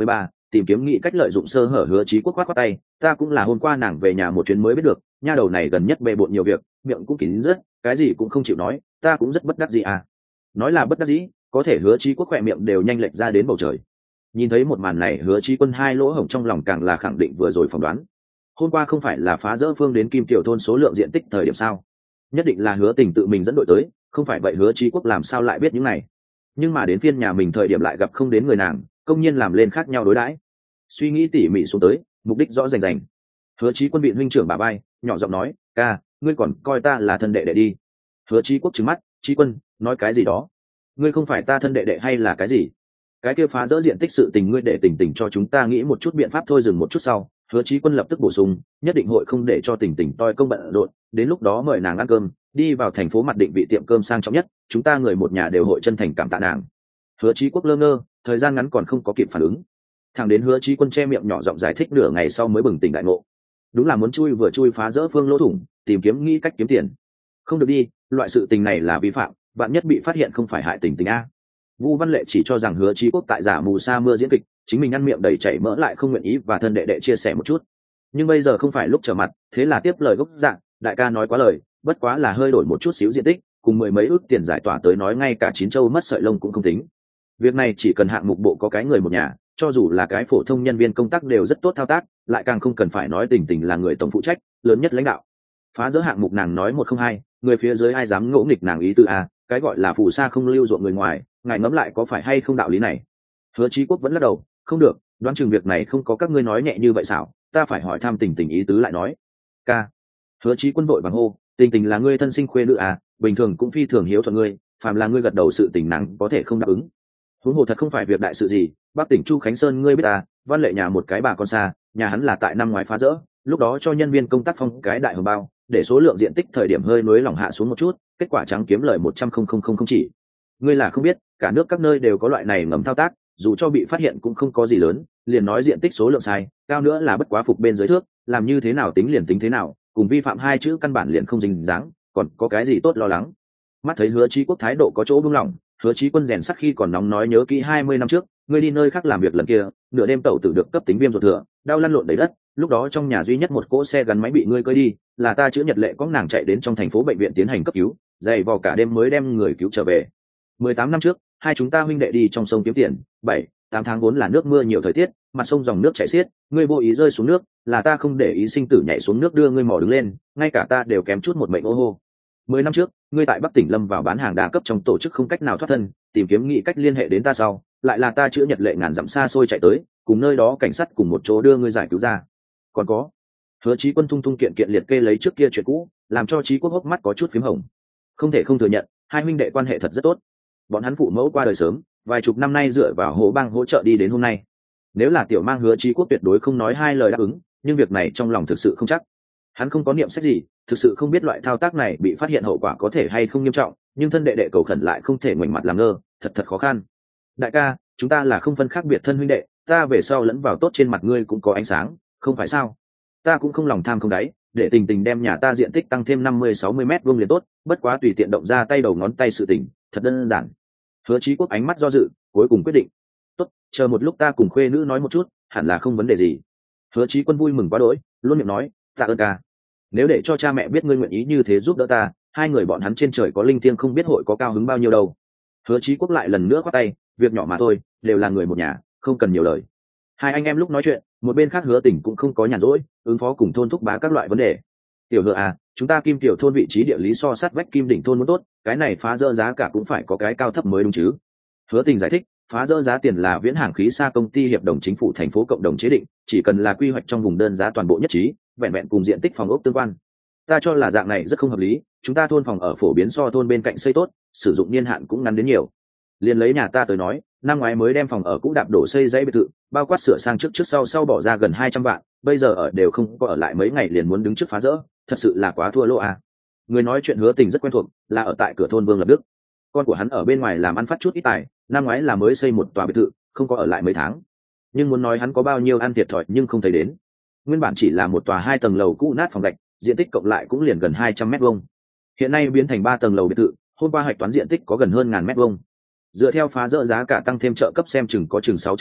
tìm kiếm nghĩ cách lợi dụng sơ hở. Hứa Chí Quốc khoát tay, ta cũng là hôm qua nàng về nhà một chuyến mới biết được, nha đầu này gần nhất bề bộn nhiều việc, miệng cũng kín rất, cái gì cũng không chịu nói, ta cũng rất bất đắc dĩ à. Nói là bất đắc dĩ, có thể Hứa Chí Quốc khỏe miệng đều nhanh lệch ra đến bầu trời. Nhìn thấy một màn này, Hứa Chí Quân hai lỗ hổng trong lòng càng là khẳng định vừa rồi phỏng đoán. Hôm qua không phải là phá dỡ phương đến Kim Tiểu thôn số lượng diện tích thời điểm sao? Nhất định là Hứa Tình tự mình dẫn đội tới, không phải vậy Hứa Chí Quốc làm sao lại biết những này? Nhưng mà đến phiên nhà mình thời điểm lại gặp không đến người nàng, công nhiên làm lên khác nhau đối đãi. Suy nghĩ tỉ mỉ xuống tới, mục đích rõ rành rành. Hứa Chí Quân bị huynh trưởng bà bay, nhỏ giọng nói, ca, ngươi còn coi ta là thân đệ đệ đi. Hứa Chí Quốc trừng mắt, Chí Quân, nói cái gì đó? Ngươi không phải ta thân đệ đệ hay là cái gì? Cái kia phá dỡ diện tích sự tình ngươi để Tình Tình cho chúng ta nghĩ một chút biện pháp thôi. Dừng một chút sau, Hứa Chí Quân lập tức bổ sung, nhất định hội không để cho Tình Tình toi công bận rộn, đến lúc đó mời nàng ăn cơm, đi vào thành phố mặt định vị tiệm cơm sang trọng nhất, chúng ta người một nhà đều hội chân thành cảm tạ nàng. Hứa Chí Quốc lơ ngơ, thời gian ngắn còn không có kịp phản ứng. Thằng đến Hứa Chí Quân che miệng nhỏ giọng giải thích nửa ngày sau mới bừng tỉnh đại ngộ. Đúng là muốn chui vừa chui phá dỡ phương lỗ thủng, tìm kiếm nghĩ cách kiếm tiền. Không được đi, loại sự tình này là vi phạm, bạn nhất bị phát hiện không phải hại Tình Tình a. Vu Văn Lệ chỉ cho rằng Hứa Chí Quốc tại giả mù sa mưa diễn kịch, chính mình ăn miệng đầy chảy mỡ lại không nguyện ý và thân đệ đệ chia sẻ một chút. Nhưng bây giờ không phải lúc trở mặt, thế là tiếp lời gốc dạng, đại ca nói quá lời, bất quá là hơi đổi một chút xíu diện tích, cùng mười mấy ước tiền giải tỏa tới nói ngay cả chín châu mất sợi lông cũng không tính. Việc này chỉ cần hạng mục bộ có cái người một nhà, cho dù là cái phổ thông nhân viên công tác đều rất tốt thao tác, lại càng không cần phải nói Tình Tình là người tổng phụ trách, lớn nhất lãnh đạo. Phá dỡ hạng mục nàng nói 102, người phía dưới ai dám ngỗ nghịch nàng ý tư a, cái gọi là phù sa không lưu ruộng người ngoài, ngài ngẫm lại có phải hay không đạo lý này. Hứa Chí Quốc vẫn lắc đầu, không được, đoán chừng việc này không có các ngươi nói nhẹ như vậy sao, ta phải hỏi thăm Tình Tình ý tứ lại nói. Ca. Hứa Chí Quân vội vàng hô, Tình Tình là ngươi thân sinh khuê nữ à, bình thường cũng phi thường hiếu thuận ngươi, phàm là ngươi gật đầu sự tình nàng có thể không đáp ứng. Huống hồ thật không phải việc đại sự gì, Bắc tỉnh Chu Khánh Sơn ngươi biết à, Văn Lệ nhà một cái bà con xa, nhà hắn là tại năm ngoái phá rỡ, lúc đó cho nhân viên công tác phong cái đại hồng bao, để số lượng diện tích thời điểm hơi nối lỏng hạ xuống một chút, kết quả trắng kiếm lời 100,000 chỉ. Ngươi là không biết, cả nước các nơi đều có loại này ngầm thao tác, dù cho bị phát hiện cũng không có gì lớn, liền nói diện tích số lượng sai, cao nữa là bất quá phục bên dưới thước, làm như thế nào tính liền tính thế nào, cùng vi phạm hai chữ căn bản liền không dính dáng, còn có cái gì tốt lo lắng. Mắt thấy Hứa Chí Quốc thái độ có chỗ buông lỏng, Hứa Chí Quân rèn sắt khi còn nóng nói nhớ kỹ 20 năm trước, ngươi đi nơi khác làm việc lần kia, nửa đêm tẩu tử được cấp tính viêm ruột thừa, đau lăn lộn đầy đất, lúc đó trong nhà duy nhất một cỗ xe gắn máy bị ngươi cơi đi, là ta chữa Nhật Lệ có nàng chạy đến trong thành phố bệnh viện tiến hành cấp cứu, dày vò cả đêm mới đem người cứu trở về. 18 năm trước, hai chúng ta huynh đệ đi trong sông kiếm tiền, 7, 8 tháng vốn là nước mưa nhiều thời tiết, mặt sông dòng nước chảy xiết, ngươi vô ý rơi xuống nước, là ta không để ý sinh tử nhảy xuống nước đưa ngươi mò đứng lên, ngay cả ta đều kém chút một mệnh ô hô. 10 năm trước, ngươi tại Bắc tỉnh lâm vào bán hàng đa cấp trong tổ chức không cách nào thoát thân, tìm kiếm nghị cách liên hệ đến ta sau, lại là ta chữa Nhật Lệ ngàn dặm xa xôi chạy tới, cùng nơi đó cảnh sát cùng một chỗ đưa ngươi giải cứu ra. Còn có, Hứa Chí Quân thung thung kiện kiện liệt kê lấy trước kia chuyện cũ, làm cho Chí Quốc hốc mắt có chút phím hồng. Không thể không thừa nhận, hai huynh đệ quan hệ thật rất tốt. Bọn hắn phụ mẫu qua đời sớm, vài chục năm nay dựa vào Hồ Bang hỗ trợ đi đến hôm nay. Nếu là tiểu mang Hứa Chí Quốc tuyệt đối không nói hai lời đáp ứng, nhưng việc này trong lòng thực sự không chắc. Hắn không có niệm xét gì, thực sự không biết loại thao tác này bị phát hiện hậu quả có thể hay không nghiêm trọng, nhưng thân đệ đệ cầu khẩn lại không thể ngoảnh mặt làm ngơ, thật khó khăn. Đại ca, chúng ta là không phân khác biệt thân huynh đệ, ta về sau lẫn vào tốt trên mặt ngươi cũng có ánh sáng, không phải sao? Ta cũng không lòng tham không đáy, để Tình Tình đem nhà ta diện tích tăng thêm 50-60 mét vuông liền tốt, bất quá tùy tiện động ra tay đầu ngón tay sự tình, thật đơn giản. Hứa Chí Quốc ánh mắt do dự, cuối cùng quyết định. Tốt, chờ một lúc ta cùng khuê nữ nói một chút, hẳn là không vấn đề gì. Hứa Chí Quân vui mừng quá đỗi, luôn miệng nói, tạ ơn ca. Nếu để cho cha mẹ biết ngươi nguyện ý như thế giúp đỡ ta, hai người bọn hắn trên trời có linh thiêng không biết hội có cao hứng bao nhiêu đâu. Hứa Chí Quốc lại lần nữa khoát tay, việc nhỏ mà thôi, đều là người một nhà, không cần nhiều lời. Hai anh em lúc nói chuyện, một bên khác Hứa Tình cũng không có nhàn rỗi, ứng phó cùng thôn thúc bá các loại vấn đề. Tiểu Hứa à, chúng ta Kim Tiểu thôn vị trí địa lý so sát vách Kim Đỉnh thôn muốn tốt, cái này phá dỡ giá cả cũng phải có cái cao thấp mới đúng chứ. Hứa Tình giải thích, phá dỡ giá tiền là viễn hàng khí xa công ty hiệp đồng chính phủ thành phố cộng đồng chế định, chỉ cần là quy hoạch trong vùng đơn giá toàn bộ nhất trí, vẹn vẹn cùng diện tích phòng ốc tương quan. Ta cho là dạng này rất không hợp lý, chúng ta thôn phòng ở phổ biến so thôn bên cạnh xây tốt, sử dụng niên hạn cũng ngắn đến nhiều. Liền lấy nhà ta tới nói, năm ngoái mới đem phòng ở cũ đạp đổ xây dãy biệt thự, bao quát sửa sang trước sau bỏ ra gần 200 vạn, bây giờ ở đều không có ở lại mấy ngày liền muốn đứng trước phá rỡ, thật sự là quá thua lỗ à. Người nói chuyện Hứa Tình rất quen thuộc, là ở tại cửa thôn Vương Lập Đức. Con của hắn ở bên ngoài làm ăn phát chút ít tài, năm ngoái là mới xây một tòa biệt thự, không có ở lại mấy tháng. Nhưng muốn nói hắn có bao nhiêu ăn thiệt thòi nhưng không thấy đến. Nguyên bản chỉ là một tòa 2 tầng lầu cũ nát phòng gạch, diện tích cộng lại cũng liền gần 200 mét vuông. Hiện nay biến thành 3 tầng lầu biệt thự, hôm qua hạch toán diện tích có gần hơn 1000 mét vuông. Dựa theo phá dỡ giá cả tăng thêm trợ cấp xem chừng có chừng 600 vạn,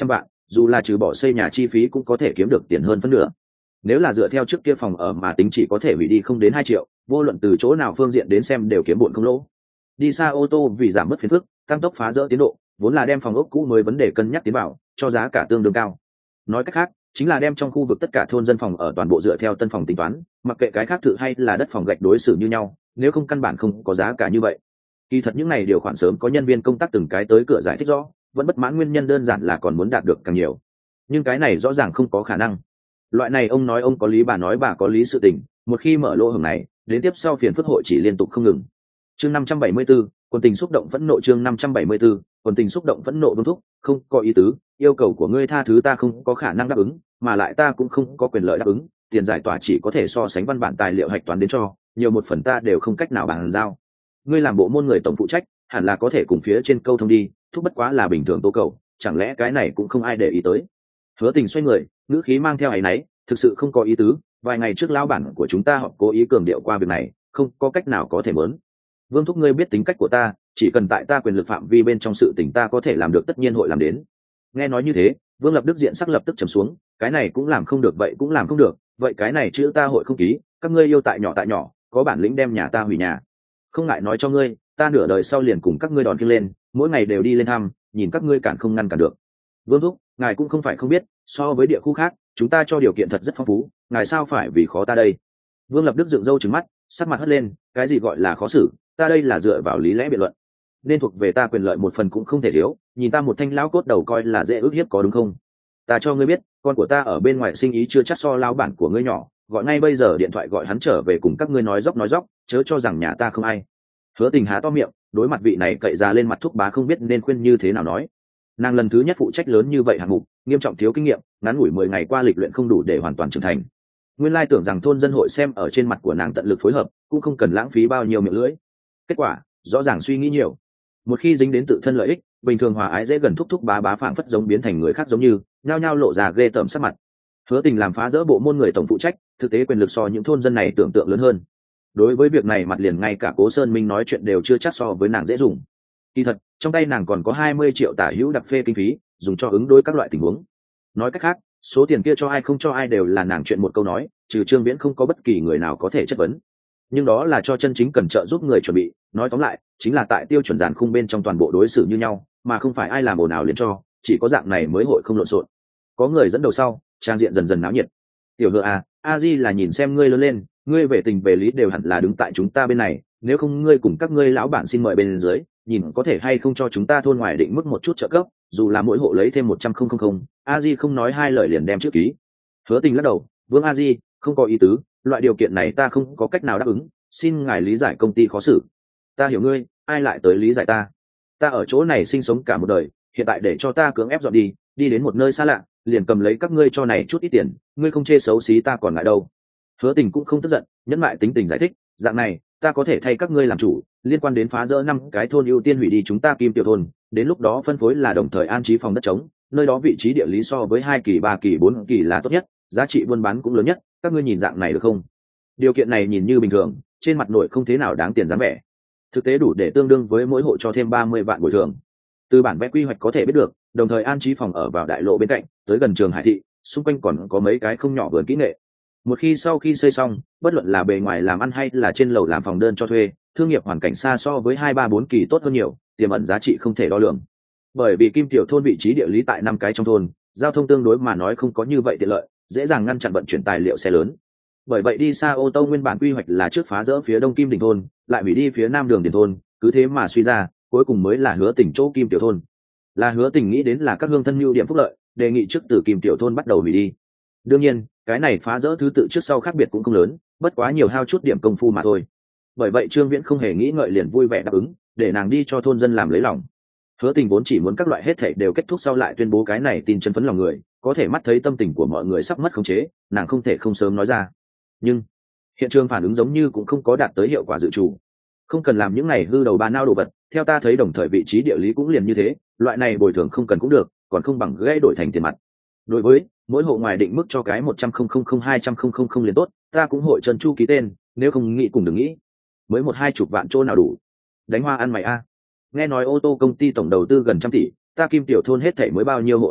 dù là trừ bỏ xây nhà chi phí cũng có thể kiếm được tiền hơn phân nửa. Nếu là dựa theo trước kia phòng ở mà tính chỉ có thể hủy đi không đến 2 triệu, vô luận từ chỗ nào phương diện đến xem đều kiếm bộn không lỗ. Đi xa ô tô vì giảm mất phiền phức, tăng tốc phá rỡ tiến độ, vốn là đem phòng ốc cũ mới vấn đề cân nhắc tiến vào, cho giá cả tương đương cao. Nói cách khác, chính là đem trong khu vực tất cả thôn dân phòng ở toàn bộ dựa theo tân phòng tính toán, mặc kệ cái khác thử hay là đất phòng gạch đối xử như nhau, nếu không căn bản không có giá cả như vậy. Kỳ thật những này điều khoản sớm có nhân viên công tác từng cái tới cửa giải thích rõ, vẫn bất mãn nguyên nhân đơn giản là còn muốn đạt được càng nhiều. Nhưng cái này rõ ràng không có khả năng. Loại này ông nói ông có lý bà nói bà có lý sự tình, một khi mở lỗ hổng này, đến tiếp sau phiền phức hội chỉ liên tục không ngừng. Chương 574, quần tình xúc động phẫn nộ. Chương 574, quần tình xúc động phẫn nộ. Vương thúc, không có ý tứ, yêu cầu của ngươi tha thứ ta không có khả năng đáp ứng, mà lại ta cũng không có quyền lợi đáp ứng, tiền giải tỏa chỉ có thể so sánh văn bản tài liệu hạch toán đến cho, nhiều một phần ta đều không cách nào bàn giao. Ngươi làm bộ môn người tổng phụ trách, hẳn là có thể cùng phía trên câu thông đi, thúc bất quá là bình thường tố cầu, chẳng lẽ cái này cũng không ai để ý tới. Hứa Tình xoay người, ngữ khí mang theo áy náy, thực sự không có ý tứ, vài ngày trước lão bản của chúng ta họ cố ý cường điệu qua việc này, không có cách nào có thể mớn. Vương thúc ngươi biết tính cách của ta, chỉ cần tại ta quyền lực phạm vi bên trong sự tình ta có thể làm được tất nhiên hội làm đến. Nghe nói như thế, Vương Lập Đức diện sắc lập tức trầm xuống, cái này cũng làm không được vậy cũng làm không được, vậy cái này chữ ta hội không ký, các ngươi yêu tại nhỏ, có bản lĩnh đem nhà ta hủy nhà. Không ngại nói cho ngươi, ta nửa đời sau liền cùng các ngươi đòn kia lên, mỗi ngày đều đi lên thăm, nhìn các ngươi cản không ngăn cản được. Vương thúc, ngài cũng không phải không biết, so với địa khu khác, chúng ta cho điều kiện thật rất phong phú, ngài sao phải vì khó ta đây. Vương Lập Đức dựng râu trừng mắt, sắc mặt hất lên, cái gì gọi là khó xử, ta đây là dựa vào lý lẽ biện luận, nên thuộc về ta quyền lợi một phần cũng không thể thiếu, nhìn ta một thanh lão cốt đầu coi là dễ ức hiếp có đúng không? Ta cho ngươi biết, con của ta ở bên ngoài sinh ý chưa chắc so lão bản của ngươi nhỏ, gọi ngay bây giờ điện thoại gọi hắn trở về cùng các ngươi nói dóc, chớ cho rằng nhà ta không ai. Hứa Tình há to miệng, đối mặt vị này cậy ra lên mặt thúc bá không biết nên khuyên như thế nào nói. Nàng lần thứ nhất phụ trách lớn như vậy hạng mục, nghiêm trọng thiếu kinh nghiệm, ngắn ngủi 10 ngày qua lịch luyện không đủ để hoàn toàn trưởng thành. Nguyên lai tưởng rằng thôn dân hội xem ở trên mặt của nàng tận lực phối hợp, cũng không cần lãng phí bao nhiêu miệng lưỡi. Kết quả, rõ ràng suy nghĩ nhiều. Một khi dính đến tự thân lợi ích, bình thường hòa ái dễ gần thúc bá phảng phất giống biến thành người khác giống như, nhao nhao lộ ra ghê tởm sắc mặt. Hứa Tình làm phá rỡ bộ môn người tổng phụ trách, thực tế quyền lực so những thôn dân này tưởng tượng lớn hơn. Đối với việc này mặt liền ngay cả Cố Sơn Minh nói chuyện đều chưa chắc so với nàng dễ dùng. Kỳ thật, trong tay nàng còn có 20 triệu tả hữu đặc phê kinh phí, dùng cho ứng đối các loại tình huống. Nói cách khác, số tiền kia cho ai không cho ai đều là nàng chuyện một câu nói, trừ Trương Viễn không có bất kỳ người nào có thể chất vấn. Nhưng đó là cho chân chính cần trợ giúp người chuẩn bị, nói tóm lại, chính là tại tiêu chuẩn giản khung bên trong toàn bộ đối xử như nhau, mà không phải ai làm ồn ào liền cho, chỉ có dạng này mới hội không lộn xộn. Có người dẫn đầu sau, trang diện dần dần náo nhiệt. Tiểu Hựa à, A Di là nhìn xem ngươi lớn lên, ngươi về tình về lý đều hẳn là đứng tại chúng ta bên này, nếu không ngươi cùng các ngươi lão bản xin mời bên dưới, nhìn có thể hay không cho chúng ta thôn ngoài định mức một chút trợ cấp, dù là mỗi hộ lấy thêm 100.000. A Di không nói hai lời liền đem chữ ký. Hứa Tình lắc đầu, Vương A Di, không có ý tứ, loại điều kiện này ta không có cách nào đáp ứng, xin ngài lý giải công ty khó xử. Ta hiểu ngươi, ai lại tới lý giải ta? Ta ở chỗ này sinh sống cả một đời, hiện tại để cho ta cưỡng ép dọn đi đến một nơi xa lạ, liền cầm lấy các ngươi cho này chút ít tiền, ngươi không chê xấu xí ta còn ngại đâu. Hứa Tình cũng không tức giận, nhẫn lại tính tình giải thích, dạng này, ta có thể thay các ngươi làm chủ, liên quan đến phá rỡ 5 cái thôn ưu tiên hủy đi chúng ta Kim Tiểu thôn, đến lúc đó phân phối là đồng thời an trí phòng đất trống, nơi đó vị trí địa lý so với 2 kỳ, 3 kỳ, 4 kỳ là tốt nhất, giá trị buôn bán cũng lớn nhất, các ngươi nhìn dạng này được không? Điều kiện này nhìn như bình thường, trên mặt nội không thế nào đáng tiền dáng vẻ, thực tế đủ để tương đương với mỗi hộ cho thêm 30 vạn bồi thường. Từ bản vẽ quy hoạch có thể biết được, đồng thời an trí phòng ở vào đại lộ bên cạnh, tới gần trường Hải thị, xung quanh còn có mấy cái không nhỏ vườn kỹ nghệ. Một khi sau khi xây xong, bất luận là bề ngoài làm ăn hay là trên lầu làm phòng đơn cho thuê, thương nghiệp hoàn cảnh xa so với 2, 3, 4 kỳ tốt hơn nhiều, tiềm ẩn giá trị không thể đo lường. Bởi vì Kim Tiểu thôn vị trí địa lý tại 5 cái trong thôn, giao thông tương đối mà nói không có như vậy tiện lợi, dễ dàng ngăn chặn vận chuyển tài liệu xe lớn. Bởi vậy đi xa ô tô nguyên bản quy hoạch là trước phá rỡ phía đông Kim Đình thôn, lại hủy đi phía nam đường Điền thôn, cứ thế mà suy ra, cuối cùng mới là Hứa Tình chỗ Kim Tiểu thôn. Là Hứa Tình nghĩ đến là các hương thân nhu điểm phúc lợi, đề nghị trước từ Kim Tiểu thôn bắt đầu hủy đi. Đương nhiên, cái này phá rỡ thứ tự trước sau khác biệt cũng không lớn, bất quá nhiều hao chút điểm công phu mà thôi. Bởi vậy Trương Viễn không hề nghĩ ngợi liền vui vẻ đáp ứng, để nàng đi cho thôn dân làm lấy lòng. Hứa Tình vốn chỉ muốn các loại hết thảy đều kết thúc sau lại tuyên bố cái này tin chân phấn lòng người, có thể mắt thấy tâm tình của mọi người sắp mất khống chế, nàng không thể không sớm nói ra. Nhưng hiện trường phản ứng giống như cũng không có đạt tới hiệu quả dự trù. Không cần làm những này hư đầu ba nao đồ vật, theo ta thấy đồng thời vị trí địa lý cũng liền như thế, loại này bồi thường không cần cũng được, còn không bằng gãy đổi thành tiền mặt. Đối với mỗi hộ ngoài định mức cho cái 100.000 200.000 liền tốt, ta cũng hội trần chu ký tên, nếu không nghĩ cùng đừng nghĩ. Mới 1-2 vạn chỗ nào đủ? Đánh hoa ăn mày a. Nghe nói ô tô công ty tổng đầu tư gần 100 tỷ, ta Kim Tiểu thôn hết thảy mới bao nhiêu hộ a,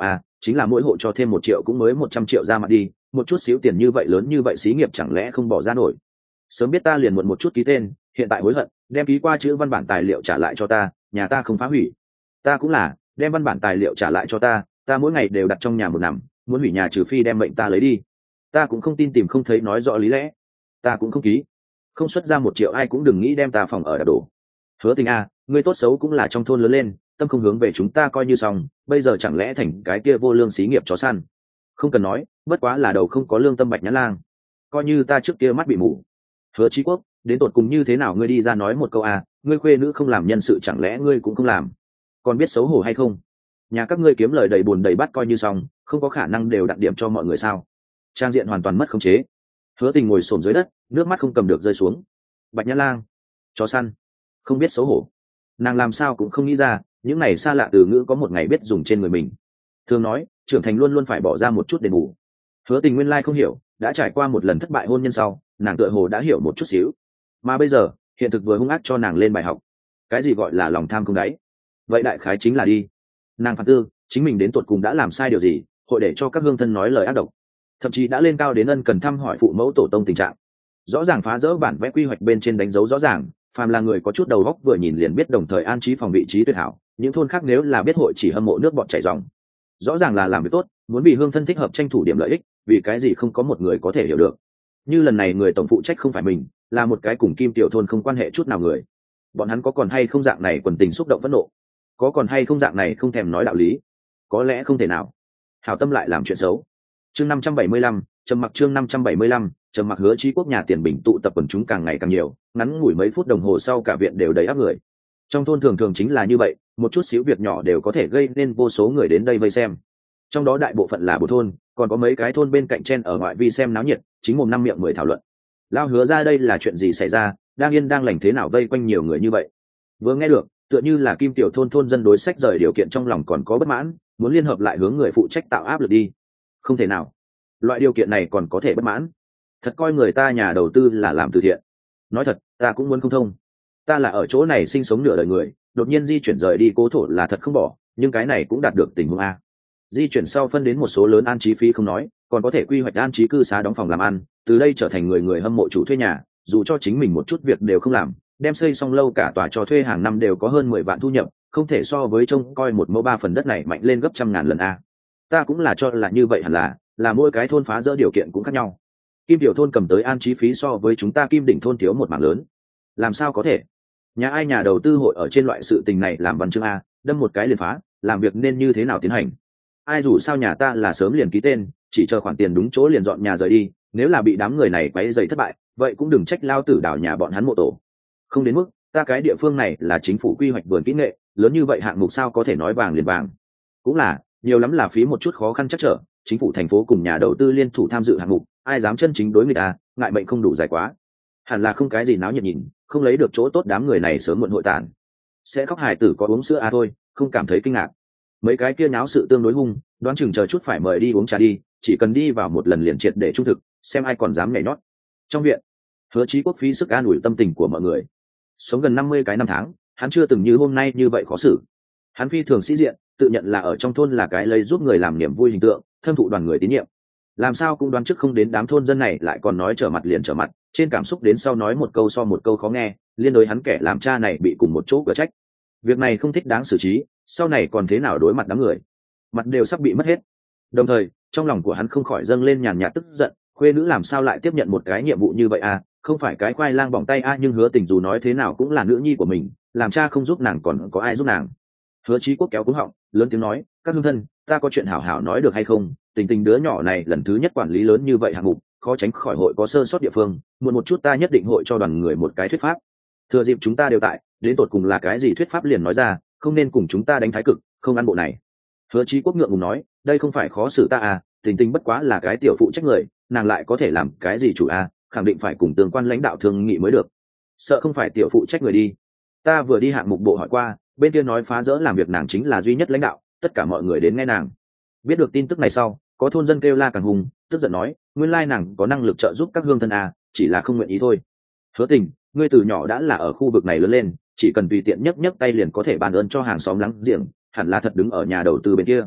chính là mỗi hộ cho thêm 1 triệu cũng mới 100 triệu ra mặt đi, một chút xíu tiền như vậy lớn như vậy xí nghiệp chẳng lẽ không bỏ ra nổi. Sớm biết ta liền muộn một chút ký tên, hiện tại hối hận, đem ký qua chữ văn bản tài liệu trả lại cho ta, nhà ta không phá hủy. Ta cũng là, đem văn bản tài liệu trả lại cho ta mỗi ngày đều đặt trong nhà một nằm, muốn hủy nhà trừ phi đem mệnh ta lấy đi. Ta cũng không tin tìm không thấy nói rõ lý lẽ, ta cũng không ký. Không xuất ra 1 triệu ai cũng đừng nghĩ đem ta phòng ở đạp đổ. Hứa Tình a, ngươi tốt xấu cũng là trong thôn lớn lên, tâm không hướng về chúng ta coi như xong, bây giờ chẳng lẽ thành cái kia vô lương xí nghiệp chó săn. Không cần nói, bất quá là đầu không có lương tâm Bạch Nhã Lang, coi như ta trước kia mắt bị mù. Hứa Chí Quốc, đến tột cùng như thế nào ngươi đi ra nói một câu a, ngươi khuê nữ không làm nhân sự chẳng lẽ ngươi cũng không làm, còn biết xấu hổ hay không? Nhà các ngươi kiếm lời đầy buồn đầy bát coi như xong, không có khả năng đều đặt điểm cho mọi người sao? Trang diện hoàn toàn mất khống chế. Hứa Tình ngồi xổm dưới đất, nước mắt không cầm được rơi xuống. Bạch Nhã Lang, chó săn, không biết xấu hổ. Nàng làm sao cũng không nghĩ ra, những này xa lạ từ ngữ có một ngày biết dùng trên người mình. Thường nói, trưởng thành luôn luôn phải bỏ ra một chút đền bù. Hứa Tình nguyên lai không hiểu, đã trải qua một lần thất bại hôn nhân sau, nàng tựa hồ đã hiểu một chút xíu. Mà bây giờ, hiện thực vừa hung ác cho nàng lên bài học. Cái gì gọi là lòng tham không đáy? Vậy đại khái chính là đi. Nàng phản tư, chính mình đến tột cùng đã làm sai điều gì, hội để cho các hương thân nói lời ác độc. Thậm chí đã lên cao đến ân cần thăm hỏi phụ mẫu tổ tông tình trạng. Rõ ràng phá rỡ bản vẽ quy hoạch bên trên đánh dấu rõ ràng, phàm là người có chút đầu óc vừa nhìn liền biết đồng thời an trí phòng vị trí tuyệt hảo, những thôn khác nếu là biết hội chỉ hâm mộ nước bọt chảy ròng. Rõ ràng là làm việc tốt, muốn vì hương thân thích hợp tranh thủ điểm lợi ích, vì cái gì không có một người có thể hiểu được. Như lần này người tổng phụ trách không phải mình, là một cái cùng Kim tiểu thôn không quan hệ chút nào người. Bọn hắn có còn hay không dạng này quần tình xúc động phẫn nộ? Có còn hay không dạng này không thèm nói đạo lý? Có lẽ không thể nào. Hảo tâm lại làm chuyện xấu. Chương 575, trầm mặc chương 575, trầm mặc. Hứa Chí Quốc nhà tiền bình tụ tập quần chúng càng ngày càng nhiều, ngắn ngủi mấy phút đồng hồ sau cả viện đều đầy áp người. Trong thôn thường thường chính là như vậy, một chút xíu việc nhỏ đều có thể gây nên vô số người đến đây vây xem. Trong đó đại bộ phận là bộ thôn, còn có mấy cái thôn bên cạnh chen ở ngoại vi xem náo nhiệt, chính mồm năm miệng mười thảo luận. Lao Hứa ra đây là chuyện gì xảy ra, đang yên đang lành thế nào vây quanh nhiều người như vậy. Vừa nghe được, tựa như là Kim tiểu thôn thôn dân đối sách rời điều kiện trong lòng còn có bất mãn, muốn liên hợp lại hướng người phụ trách tạo áp lực đi. Không thể nào, loại điều kiện này còn có thể bất mãn? Thật coi người ta nhà đầu tư là làm từ thiện. Nói thật, ta cũng muốn không thông. Ta là ở chỗ này sinh sống nửa đời người, đột nhiên di chuyển rời đi cố thổ là thật không bỏ, nhưng cái này cũng đạt được tình huống a. Di chuyển sau phân đến một số lớn an trí phí không nói, còn có thể quy hoạch an trí cư xá đóng phòng làm ăn, từ đây trở thành người người hâm mộ chủ thuê nhà, dù cho chính mình một chút việc đều không làm, đem xây xong lâu cả tòa cho thuê hàng năm đều có hơn 10 vạn thu nhập, không thể so với trông coi một mẫu 3 phần đất này mạnh lên gấp trăm ngàn lần a. Ta cũng là cho là như vậy, hẳn là mỗi cái thôn phá rỡ điều kiện cũng khác nhau. Kim tiểu thôn cầm tới an trí phí so với chúng ta Kim đỉnh thôn thiếu một mảng lớn. Làm sao có thể? Nhà ai nhà đầu tư hội ở trên loại sự tình này làm văn chương a, đâm một cái liền phá, làm việc nên như thế nào tiến hành? Ai dù sao nhà ta là sớm liền ký tên, chỉ chờ khoản tiền đúng chỗ liền dọn nhà rời đi, nếu là bị đám người này quấy rầy thất bại, vậy cũng đừng trách lao tử đảo nhà bọn hắn mộ tổ. Không đến mức, ta cái địa phương này là chính phủ quy hoạch vườn kỹ nghệ, lớn như vậy hạng mục sao có thể nói vàng liền vàng. Cũng là, nhiều lắm là phí một chút khó khăn chắc trở, chính phủ thành phố cùng nhà đầu tư liên thủ tham dự hạng mục, ai dám chân chính đối người ta, ngại mệnh không đủ dài quá. Hẳn là không cái gì náo nhiệt nhìn, không lấy được chỗ tốt đám người này sớm muộn hội tàn. Sẽ khóc hài tử có uống sữa thôi, không cảm thấy kinh ngạc. Mấy cái kia náo sự tương đối hung, đoán chừng chờ chút phải mời đi uống trà đi, chỉ cần đi vào một lần liền triệt để trung thực, xem ai còn dám nhảy nhót. Trong viện, Hứa Chí Quốc phí sức an ủi tâm tình của mọi người. Sống gần 50 cái năm tháng, hắn chưa từng như hôm nay như vậy khó xử. Hắn phi thường sĩ diện, tự nhận là ở trong thôn là cái lấy giúp người làm niềm vui hình tượng, thâm thụ đoàn người tín nhiệm. Làm sao cũng đoán trước không đến đám thôn dân này lại còn nói trở mặt liền trở mặt, trên cảm xúc đến sau nói một câu so một câu khó nghe, liên đối hắn kẻ làm cha này bị cùng một chỗ cửa trách. Việc này không thích đáng xử trí, sau này còn thế nào đối mặt đám người, mặt đều sắp bị mất hết. Đồng thời trong lòng của hắn không khỏi dâng lên nhàn nhạt tức giận, khuê nữ làm sao lại tiếp nhận một cái nhiệm vụ như vậy à, không phải cái khoai lang bỏng tay a, nhưng Hứa Tình dù nói thế nào cũng là nữ nhi của mình, làm cha không giúp nàng còn có ai giúp nàng. Hứa Chí Quốc kéo cúng họng, lớn tiếng nói, các hương thân, ta có chuyện hảo hảo nói được hay không? Tình tình đứa nhỏ này lần thứ nhất quản lý lớn như vậy hạng mục, khó tránh khỏi hội có sơ sót địa phương, muộn một chút ta nhất định hội cho đoàn người một cái thuyết pháp. Thừa dịp chúng ta đều tại, đến tột cùng là cái gì thuyết pháp liền nói ra, không nên cùng chúng ta đánh thái cực, không ăn bộ này. Hứa Chí Quốc ngượng ngùng nói, đây không phải khó xử ta à, tình tình bất quá là cái tiểu phụ trách người, nàng lại có thể làm cái gì chủ à, khẳng định phải cùng tương quan lãnh đạo thương nghị mới được. Sợ không phải tiểu phụ trách người đi. Ta vừa đi hạng mục bộ hỏi qua, bên kia nói phá rỡ làm việc nàng chính là duy nhất lãnh đạo, tất cả mọi người đến nghe nàng. Biết được tin tức này sau, có thôn dân kêu la càng hùng, tức giận nói, nguyên lai nàng có năng lực trợ giúp các hương thân à, chỉ là không nguyện ý thôi. Hứa Tình, ngươi từ nhỏ đã là ở khu vực này lớn lên, chỉ cần tùy tiện nhấc nhấc tay liền có thể bàn ơn cho hàng xóm láng giềng, hẳn là thật đứng ở nhà đầu tư bên kia.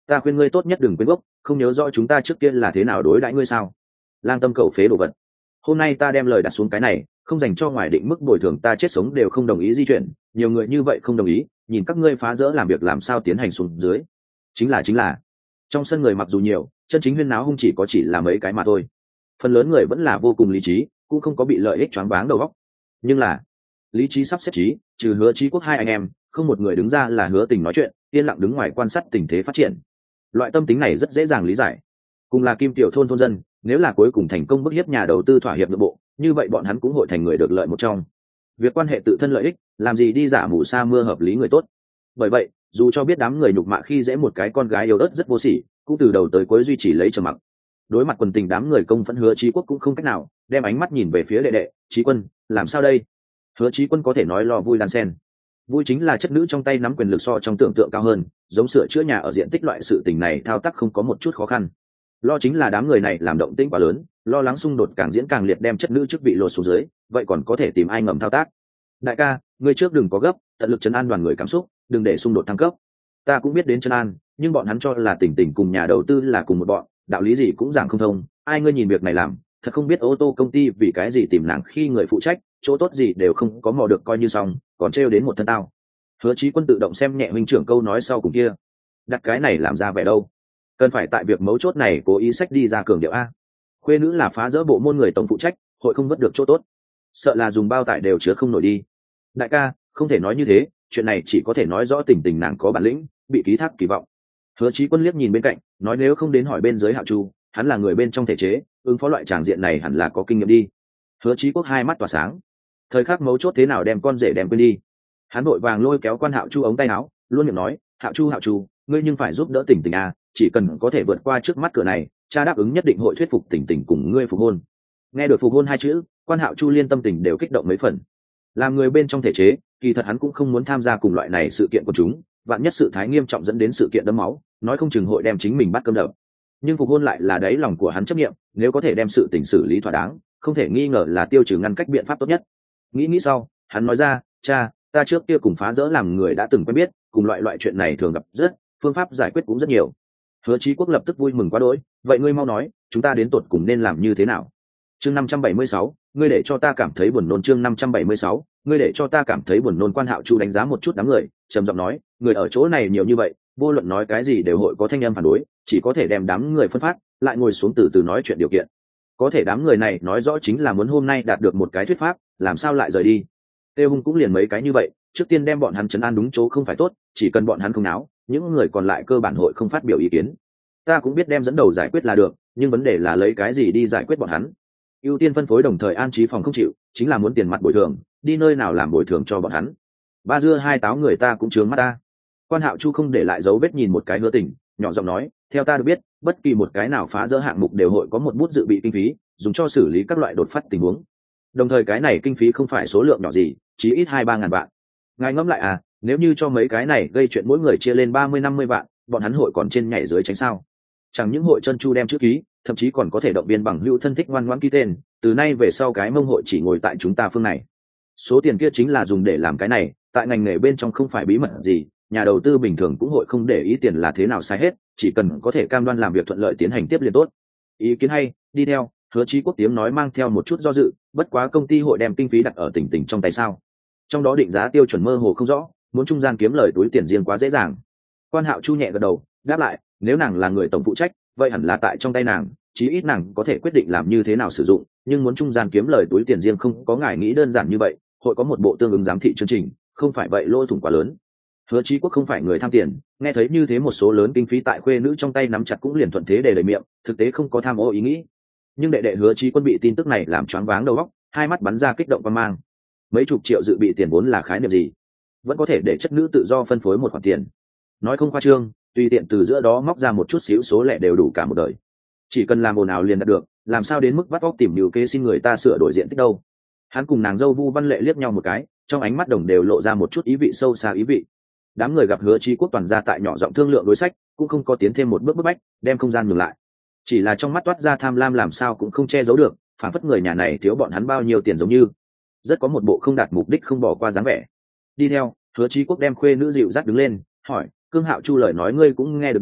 ta khuyên ngươi tốt nhất đừng quên gốc, không nhớ rõ chúng ta trước kia là thế nào đối đãi ngươi sao? Lang tâm cầu phế đồ vật. Hôm nay ta đem lời đặt xuống cái này, không dành cho ngoài định mức bồi thường, ta chết sống đều không đồng ý di chuyển, nhiều người như vậy không đồng ý, nhìn các ngươi phá rỡ làm việc làm sao tiến hành xuống dưới. Chính là trong sân người mặc dù nhiều, chân chính huyên náo hung chỉ là mấy cái mà thôi. Phần lớn người vẫn là vô cùng lý trí, cũng không có bị lợi ích choáng váng đầu óc. Nhưng là lý trí sắp xếp trí, trừ Hứa Chí Quốc hai anh em, không một người đứng ra là Hứa Tình nói chuyện, yên lặng đứng ngoài quan sát tình thế phát triển. Loại tâm tính này rất dễ dàng lý giải. Cùng là Kim Tiểu thôn dân, nếu là cuối cùng thành công bức hiếp nhà đầu tư thỏa hiệp nội bộ, như vậy bọn hắn cũng hội thành người được lợi một trong. Việc quan hệ tự thân lợi ích, làm gì đi giả mù sa mưa hợp lý người tốt. Bởi vậy, dù cho biết đám người nhục mạ khi dễ một cái con gái yếu ớt rất vô sỉ, cũng từ đầu tới cuối duy trì lấy trầm mặc. Đối mặt quần tình đám người công phẫn, Hứa Chí Quốc cũng không cách nào, đem ánh mắt nhìn về phía đệ đệ Chí Quân. Làm sao đây? Hứa Chí Quân có thể nói lo vui đan sen. Vui chính là chất nữ trong tay nắm quyền lực so trong tưởng tượng cao hơn, giống sửa chữa nhà ở diện tích loại sự tình này thao tác không có một chút khó khăn. Lo chính là đám người này làm động tĩnh quá lớn, lo lắng xung đột càng diễn càng liệt đem chất nữ chức vị lột xuống dưới, vậy còn có thể tìm ai ngầm thao tác. Đại ca, ngươi trước đừng có gấp, tận lực trấn an đoàn người cảm xúc, đừng để xung đột thăng cấp. Ta cũng biết đến trấn an, nhưng bọn hắn cho là Tỉnh Tỉnh cùng nhà đầu tư là cùng một bọn, đạo lý gì cũng giảng không thông. Ai ngươi nhìn việc này làm, thật không biết ô tô công ty vì cái gì tìm nàng khi người phụ trách, chỗ tốt gì đều không có mò được coi như xong, còn trêu đến một thân tao. Hứa Chí Quân tự động xem nhẹ huynh trưởng câu nói sau cùng kia, đặt cái này làm ra vẻ đâu, cần phải tại việc mấu chốt này cố ý sách đi ra cường điệu a. Khuê nữ là phá rỡ bộ môn người tổng phụ trách, hội không vớt được chỗ tốt, sợ là dùng bao tải đều chứa không nổi đi. Đại ca, không thể nói như thế, chuyện này chỉ có thể nói rõ Tình Tình nàng có bản lĩnh, bị ký thác kỳ vọng. Hứa Chí Quân liếc nhìn bên cạnh, nói nếu không đến hỏi bên dưới Hạo Chu, hắn là người bên trong thể chế, ứng phó loại tràng diện này hẳn là có kinh nghiệm đi. Hứa Chí Quốc hai mắt tỏa sáng, thời khắc mấu chốt thế nào đem con rể đem quên đi. Hắn vội vàng lôi kéo quan Hạo Chu ống tay áo, luôn miệng nói, Hạo Chu, ngươi nhưng phải giúp đỡ Tình Tình à, chỉ cần có thể vượt qua trước mắt cửa này, cha đáp ứng nhất định hội thuyết phục Tình Tình cùng ngươi phục hôn. Nghe được phục hôn hai chữ, quan Hạo Chu liên tâm tình đều kích động mấy phần. Làm người bên trong thể chế, kỳ thật hắn cũng không muốn tham gia cùng loại này sự kiện của chúng, vạn nhất sự thái nghiêm trọng dẫn đến sự kiện đẫm máu, nói không chừng hội đem chính mình bắt cơm đập. Nhưng phục hôn lại là đáy lòng của hắn chấp nghiệm, nếu có thể đem sự tình xử lý thỏa đáng, không thể nghi ngờ là tiêu trừ ngăn cách biện pháp tốt nhất. Nghĩ sau, hắn nói ra, cha, ta trước kia cùng phá rỡ làm người đã từng quen biết, cùng loại chuyện này thường gặp rất, phương pháp giải quyết cũng rất nhiều. Hứa Chí Quốc lập tức vui mừng quá đỗi, vậy ngươi mau nói, chúng ta đến tột cùng nên làm như thế nào? Chương 576, ngươi để cho ta cảm thấy buồn nôn. Chương 576, ngươi để cho ta cảm thấy buồn nôn. Quan Hạo Chu đánh giá một chút đám người, trầm giọng nói, người ở chỗ này nhiều như vậy, vô luận nói cái gì đều hội có thanh âm phản đối, chỉ có thể đem đám người phân phát, lại ngồi xuống từ từ nói chuyện điều kiện. Có thể đám người này nói rõ chính là muốn hôm nay đạt được một cái thuyết pháp, làm sao lại rời đi. Têu Hung cũng liền mấy cái như vậy, trước tiên đem bọn hắn trấn an đúng chỗ không phải tốt, chỉ cần bọn hắn không náo, những người còn lại cơ bản hội không phát biểu ý kiến. Ta cũng biết đem dẫn đầu giải quyết là được, nhưng vấn đề là lấy cái gì đi giải quyết bọn hắn. Ưu tiên phân phối đồng thời an trí phòng không chịu, chính là muốn tiền mặt bồi thường, đi nơi nào làm bồi thường cho bọn hắn. Ba dưa hai táo người ta cũng chướng mắt ta. Quan Hạo Chu không để lại dấu vết nhìn một cái Hứa Tình, nhỏ giọng nói, theo ta được biết, bất kỳ một cái nào phá rỡ hạng mục đều hội có một bút dự bị kinh phí, dùng cho xử lý các loại đột phát tình huống. Đồng thời cái này kinh phí không phải số lượng nhỏ gì, chỉ ít 2-3 ngàn vạn. Ngài ngẫm lại à, nếu như cho mấy cái này gây chuyện mỗi người chia lên 30-50 vạn, bọn hắn hội còn trên nhảy dưới tránh sao? Chẳng những hội chân chu đem chữ ký, thậm chí còn có thể động viên bằng hữu thân thích ngoan ngoãn ký tên, từ nay về sau cái mông hội chỉ ngồi tại chúng ta phương này. Số tiền kia chính là dùng để làm cái này, tại ngành nghề bên trong không phải bí mật gì, nhà đầu tư bình thường cũng hội không để ý tiền là thế nào sai hết, chỉ cần có thể cam đoan làm việc thuận lợi tiến hành tiếp liền tốt. Ý kiến hay, đi theo. Hứa Chí Quốc tiếng nói mang theo một chút do dự, bất quá công ty hội đem kinh phí đặt ở Tỉnh Tỉnh trong tay sao? Trong đó định giá tiêu chuẩn mơ hồ không rõ, muốn trung gian kiếm lời túi tiền riêng quá dễ dàng. Quan Hạo Chu nhẹ gật đầu, đáp lại, nếu nàng là người tổng phụ trách, vậy hẳn là tại trong tay nàng, chí ít nàng có thể quyết định làm như thế nào sử dụng, nhưng muốn trung gian kiếm lời túi tiền riêng không có ngài nghĩ đơn giản như vậy, hội có một bộ tương ứng giám thị chương trình, không phải vậy lỗ thủng quá lớn. Hứa Chí Quốc không phải người tham tiền, nghe thấy như thế một số lớn kinh phí tại khuê nữ trong tay nắm chặt cũng liền thuận thế để lời miệng, thực tế không có tham ô ý nghĩ. Nhưng đệ đệ Hứa Chí Quân bị tin tức này làm choáng váng đầu óc, hai mắt bắn ra kích động quan mang. Mấy chục triệu dự bị tiền vốn là khái niệm gì? Vẫn có thể để chất nữ tự do phân phối một khoản tiền. Nói không khoa trương, tùy tiện từ giữa đó móc ra một chút xíu số lẻ đều đủ cả một đời. Chỉ cần làm ồn ào liền đạt được, làm sao đến mức vắt óc tìm điều kế xin người ta sửa đổi diện tích đâu. Hắn cùng nàng dâu Vu Văn Lệ liếc nhau một cái, trong ánh mắt đồng đều lộ ra một chút ý vị sâu xa ý vị. Đám người gặp Hứa Chí Quốc toàn ra tại nhỏ giọng thương lượng đối sách, cũng không có tiến thêm một bước bức bách, đem không gian ngừng lại. Chỉ là trong mắt toát ra tham lam làm sao cũng không che giấu được, phản phất người nhà này thiếu bọn hắn bao nhiêu tiền giống như rất có một bộ không đạt mục đích không bỏ qua dáng vẻ. Đi theo, Hứa Chí Quốc đem khuê nữ dịu dắt đứng lên, hỏi, Cương Hạo Chu lời nói ngươi cũng nghe được đi,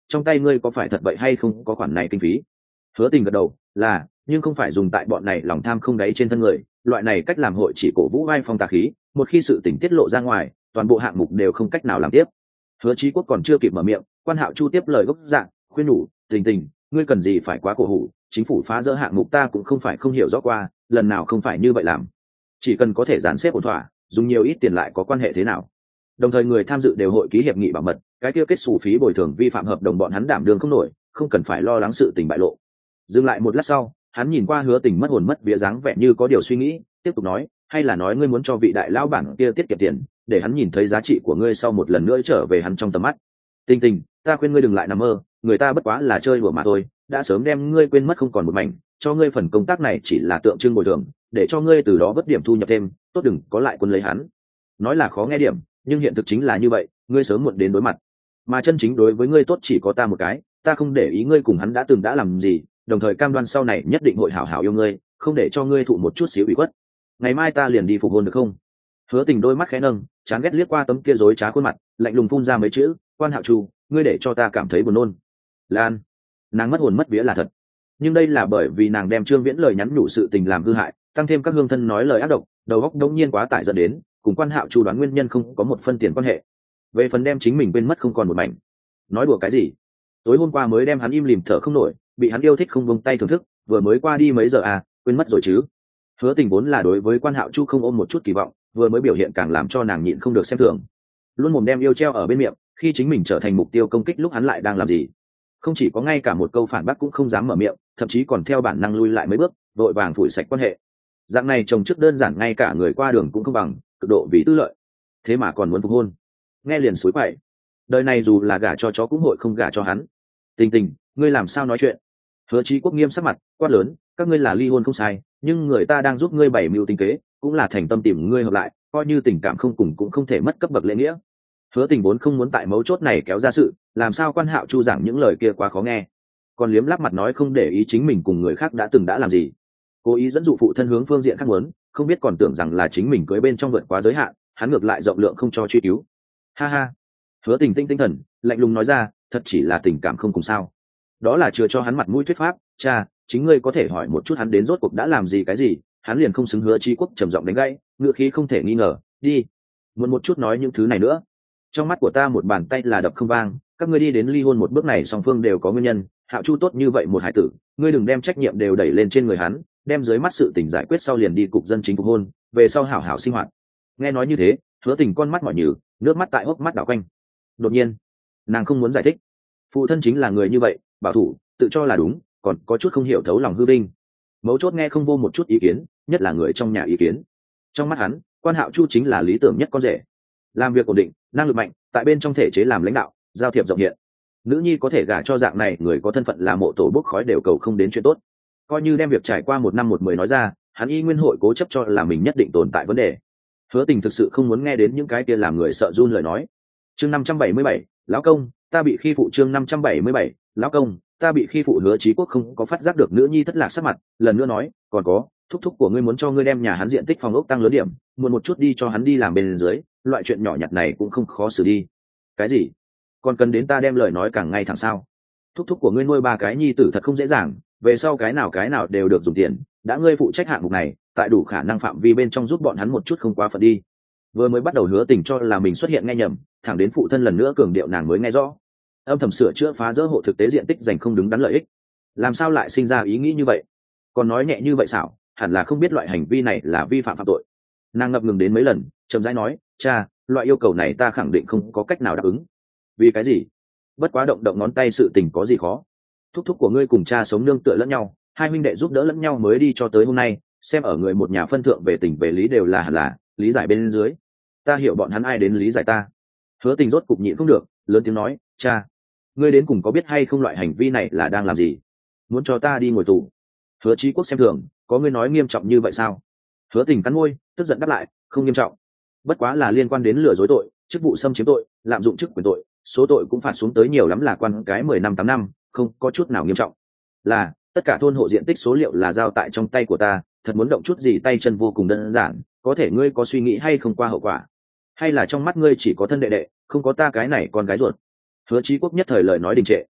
trong tay ngươi có phải thật vậy hay không có khoản này kinh phí? Hứa Tình gật đầu, là, nhưng không phải dùng tại bọn này lòng tham không đáy trên thân người, loại này cách làm hội chỉ cổ vũ vai phong tà khí, một khi sự tình tiết lộ ra ngoài, toàn bộ hạng mục đều không cách nào làm tiếp. Hứa Chí Quốc còn chưa kịp mở miệng, Quan Hạo Chu tiếp lời gốc dạng, khuyên nhủ, Tình Tình, ngươi cần gì phải quá cổ hủ, chính phủ phá dỡ hạng mục ta cũng không phải không hiểu rõ qua, lần nào không phải như vậy làm. Chỉ cần có thể dàn xếp ổn thỏa, dùng nhiều ít tiền lại có quan hệ thế nào? Đồng thời người tham dự đều hội ký hiệp nghị bảo mật, cái kia kết xù phí bồi thường vi phạm hợp đồng bọn hắn đảm đương không nổi, không cần phải lo lắng sự tình bại lộ. Dừng lại một lát sau, hắn nhìn qua Hứa Tình mất hồn mất vía dáng vẻ như có điều suy nghĩ, tiếp tục nói, hay là nói ngươi muốn cho vị đại lão bản kia tiết kiệm tiền, để hắn nhìn thấy giá trị của ngươi sau một lần nữa trở về hắn trong tầm mắt. Tình Tình, ta khuyên ngươi đừng lại nằm mơ, người ta bất quá là chơi đùa mà thôi, đã sớm đem ngươi quên mất không còn một mảnh, cho ngươi phần công tác này chỉ là tượng trưng bồi thường, để cho ngươi từ đó vớt điểm thu nhập thêm, tốt đừng có lại quân lấy hắn. Nói là khó nghe điểm, nhưng hiện thực chính là như vậy, ngươi sớm muộn đến đối mặt. Mà chân chính đối với ngươi tốt chỉ có ta một cái, ta không để ý ngươi cùng hắn đã làm gì, đồng thời cam đoan sau này nhất định hội hảo hảo yêu ngươi, không để cho ngươi thụ một chút xíu ủy khuất. Ngày mai ta liền đi phục hôn được không? Hứa Tình đôi mắt khẽ nâng, chán ghét liếc qua tấm kia rối trá khuôn mặt, lạnh lùng phun ra mấy chữ, Quan Hạo Chu, ngươi để cho ta cảm thấy buồn nôn. Lan, nàng mất hồn mất vía là thật, nhưng đây là bởi vì nàng đem Trương Viễn lời nhắn nhủ sự tình làm hư hại, tăng thêm các hương thân nói lời ác độc, đầu óc đống nhiên quá tải dẫn đến, cùng Quan Hạo Chu đoán nguyên nhân không có một phân tiền quan hệ. Về phần đem chính mình quên mất không còn một mảnh, nói đùa cái gì? Tối hôm qua mới đem hắn im lìm thở không nổi, bị hắn yêu thích không buông tay thưởng thức, vừa mới qua đi mấy giờ à, quên mất rồi chứ? Hứa Tình vốn là đối với Quan Hạo Chu không ôm một chút kỳ vọng, vừa mới biểu hiện càng làm cho nàng nhịn không được xem thường. Luôn mồm đem yêu treo ở bên miệng, khi chính mình trở thành mục tiêu công kích lúc hắn lại đang làm gì? Không chỉ có ngay cả một câu phản bác cũng không dám mở miệng, thậm chí còn theo bản năng lui lại mấy bước, vội vàng phủi sạch quan hệ. Dạng này chồng trước đơn giản ngay cả người qua đường cũng không bằng, cực độ vì tư lợi. Thế mà còn muốn phục hôn, nghe liền suối quậy. Đời này dù là gả cho chó cũng hội không gả cho hắn. Tình Tình, ngươi làm sao nói chuyện? Hứa Chí Quốc nghiêm sắc mặt, quát lớn, các ngươi là ly hôn không sai, nhưng người ta đang giúp ngươi bày mưu tính kế, cũng là thành tâm tìm ngươi hợp lại, coi như tình cảm không cùng cũng không thể mất cấp bậc lễ nghĩa. Hứa Tình vốn không muốn tại mấu chốt này kéo ra sự, làm sao Quan Hạo Chu giảng những lời kia quá khó nghe, còn liếm láp mặt nói không để ý chính mình cùng người khác đã làm gì, cố ý dẫn dụ phụ thân hướng phương diện khác muốn, không biết còn tưởng rằng là chính mình cưới bên trong vượt quá giới hạn, hắn ngược lại rộng lượng không cho truy cứu. Ha ha. Hứa Tình tinh thần, lạnh lùng nói ra, thật chỉ là tình cảm không cùng sao? Đó là chưa cho hắn mặt mũi thuyết pháp, cha, chính ngươi có thể hỏi một chút hắn đến rốt cuộc đã làm gì cái gì, hắn liền không xứng. Hứa Chí Quốc trầm giọng đánh gãy, ngựa khí không thể nghi ngờ, đi, muốn một chút nói những thứ này nữa. Trong mắt của ta một bàn tay là đập không vang, các ngươi đi đến ly hôn một bước này song phương đều có nguyên nhân, Hạo Chu tốt như vậy một hải tử, ngươi đừng đem trách nhiệm đều đẩy lên trên người hắn, đem dưới mắt sự tình giải quyết sau liền đi cục dân chính phục hôn, về sau hảo hảo sinh hoạt. Nghe nói như thế, Hứa Tình con mắt mỏi nhừ, nước mắt tại hốc mắt đảo quanh. Đột nhiên, nàng không muốn giải thích, phụ thân chính là người như vậy, bảo thủ, tự cho là đúng, còn có chút không hiểu thấu lòng hư vinh. Mấu chốt nghe không vô một chút ý kiến, nhất là người trong nhà ý kiến. Trong mắt hắn, Quan Hạo Chu chính là lý tưởng nhất con rể, làm việc ổn định, năng lực mạnh, tại bên trong thể chế làm lãnh đạo, giao thiệp rộng hiện. Nữ nhi có thể gả cho dạng này người có thân phận là mộ tổ bốc khói đều cầu không đến chuyện tốt. Coi như đem việc trải qua 1 năm 1 10 nói ra, hắn y nguyên hội cố chấp cho là mình nhất định tồn tại vấn đề. Hứa Tình thực sự không muốn nghe đến những cái kia làm người sợ run lời nói. Chương 577, lão công, ta bị khi phụ. Chương 577, lão công, ta bị khi phụ. Hứa Chí Quốc không có phát giác được nữ nhi thất lạc sắc mặt, lần nữa nói, còn có, thúc thúc của ngươi muốn cho ngươi đem nhà hắn diện tích phòng ốc tăng lớn điểm, muốn một chút đi cho hắn đi làm bên dưới, loại chuyện nhỏ nhặt này cũng không khó xử đi. Cái gì? Còn cần đến ta đem lời nói càng ngay thẳng sao? Thúc thúc của ngươi nuôi 3 cái nhi tử thật không dễ dàng, về sau cái nào đều được dùng tiền, đã ngươi phụ trách hạng mục này, tại đủ khả năng phạm vi bên trong giúp bọn hắn một chút không quá phận đi. Vừa mới bắt đầu Hứa Tình cho là mình xuất hiện nghe nhầm, thẳng đến phụ thân lần nữa cường điệu nàng mới nghe rõ. Âm thầm sửa chữa phá dỡ hộ thực tế diện tích dành không đứng đắn lợi ích, làm sao lại sinh ra ý nghĩ như vậy? Còn nói nhẹ như vậy xảo, hẳn là không biết loại hành vi này là vi phạm phạm tội. Nàng ngập ngừng đến mấy lần, chậm rãi nói, cha, loại yêu cầu này ta khẳng định không có cách nào đáp ứng. Vì cái gì? Bất quá động động ngón tay sự tình có gì khó? Thúc thúc của ngươi cùng cha sống nương tựa lẫn nhau, 2 huynh đệ giúp đỡ lẫn nhau mới đi cho tới hôm nay, xem ở người một nhà phân thượng về tình về lý đều là hẳn là lý giải bên dưới. Ta hiểu bọn hắn ai đến lý giải ta. Hứa Tình rốt cục nhịn không được, lớn tiếng nói, cha, ngươi đến cùng có biết hay không loại hành vi này là đang làm gì? Muốn cho ta đi ngồi tù? Hứa Chí Quốc xem thường, có ngươi nói nghiêm trọng như vậy sao? Hứa Tình cắn môi, tức giận đáp lại, không nghiêm trọng, bất quá là liên quan đến lừa dối tội, chức vụ xâm chiếm tội, lạm dụng chức quyền tội, số tội cũng phạt xuống tới nhiều lắm là quan cái 10 năm 8 năm, không có chút nào nghiêm trọng. Là tất cả thôn hộ diện tích số liệu là giao tại trong tay của ta, thật muốn động chút gì tay chân vô cùng đơn giản, có thể ngươi có suy nghĩ hay không qua hậu quả, hay là trong mắt ngươi chỉ có thân đệ đệ, không có ta cái này con gái ruột? Hứa Chí Quốc nhất thời lời nói đình trệ,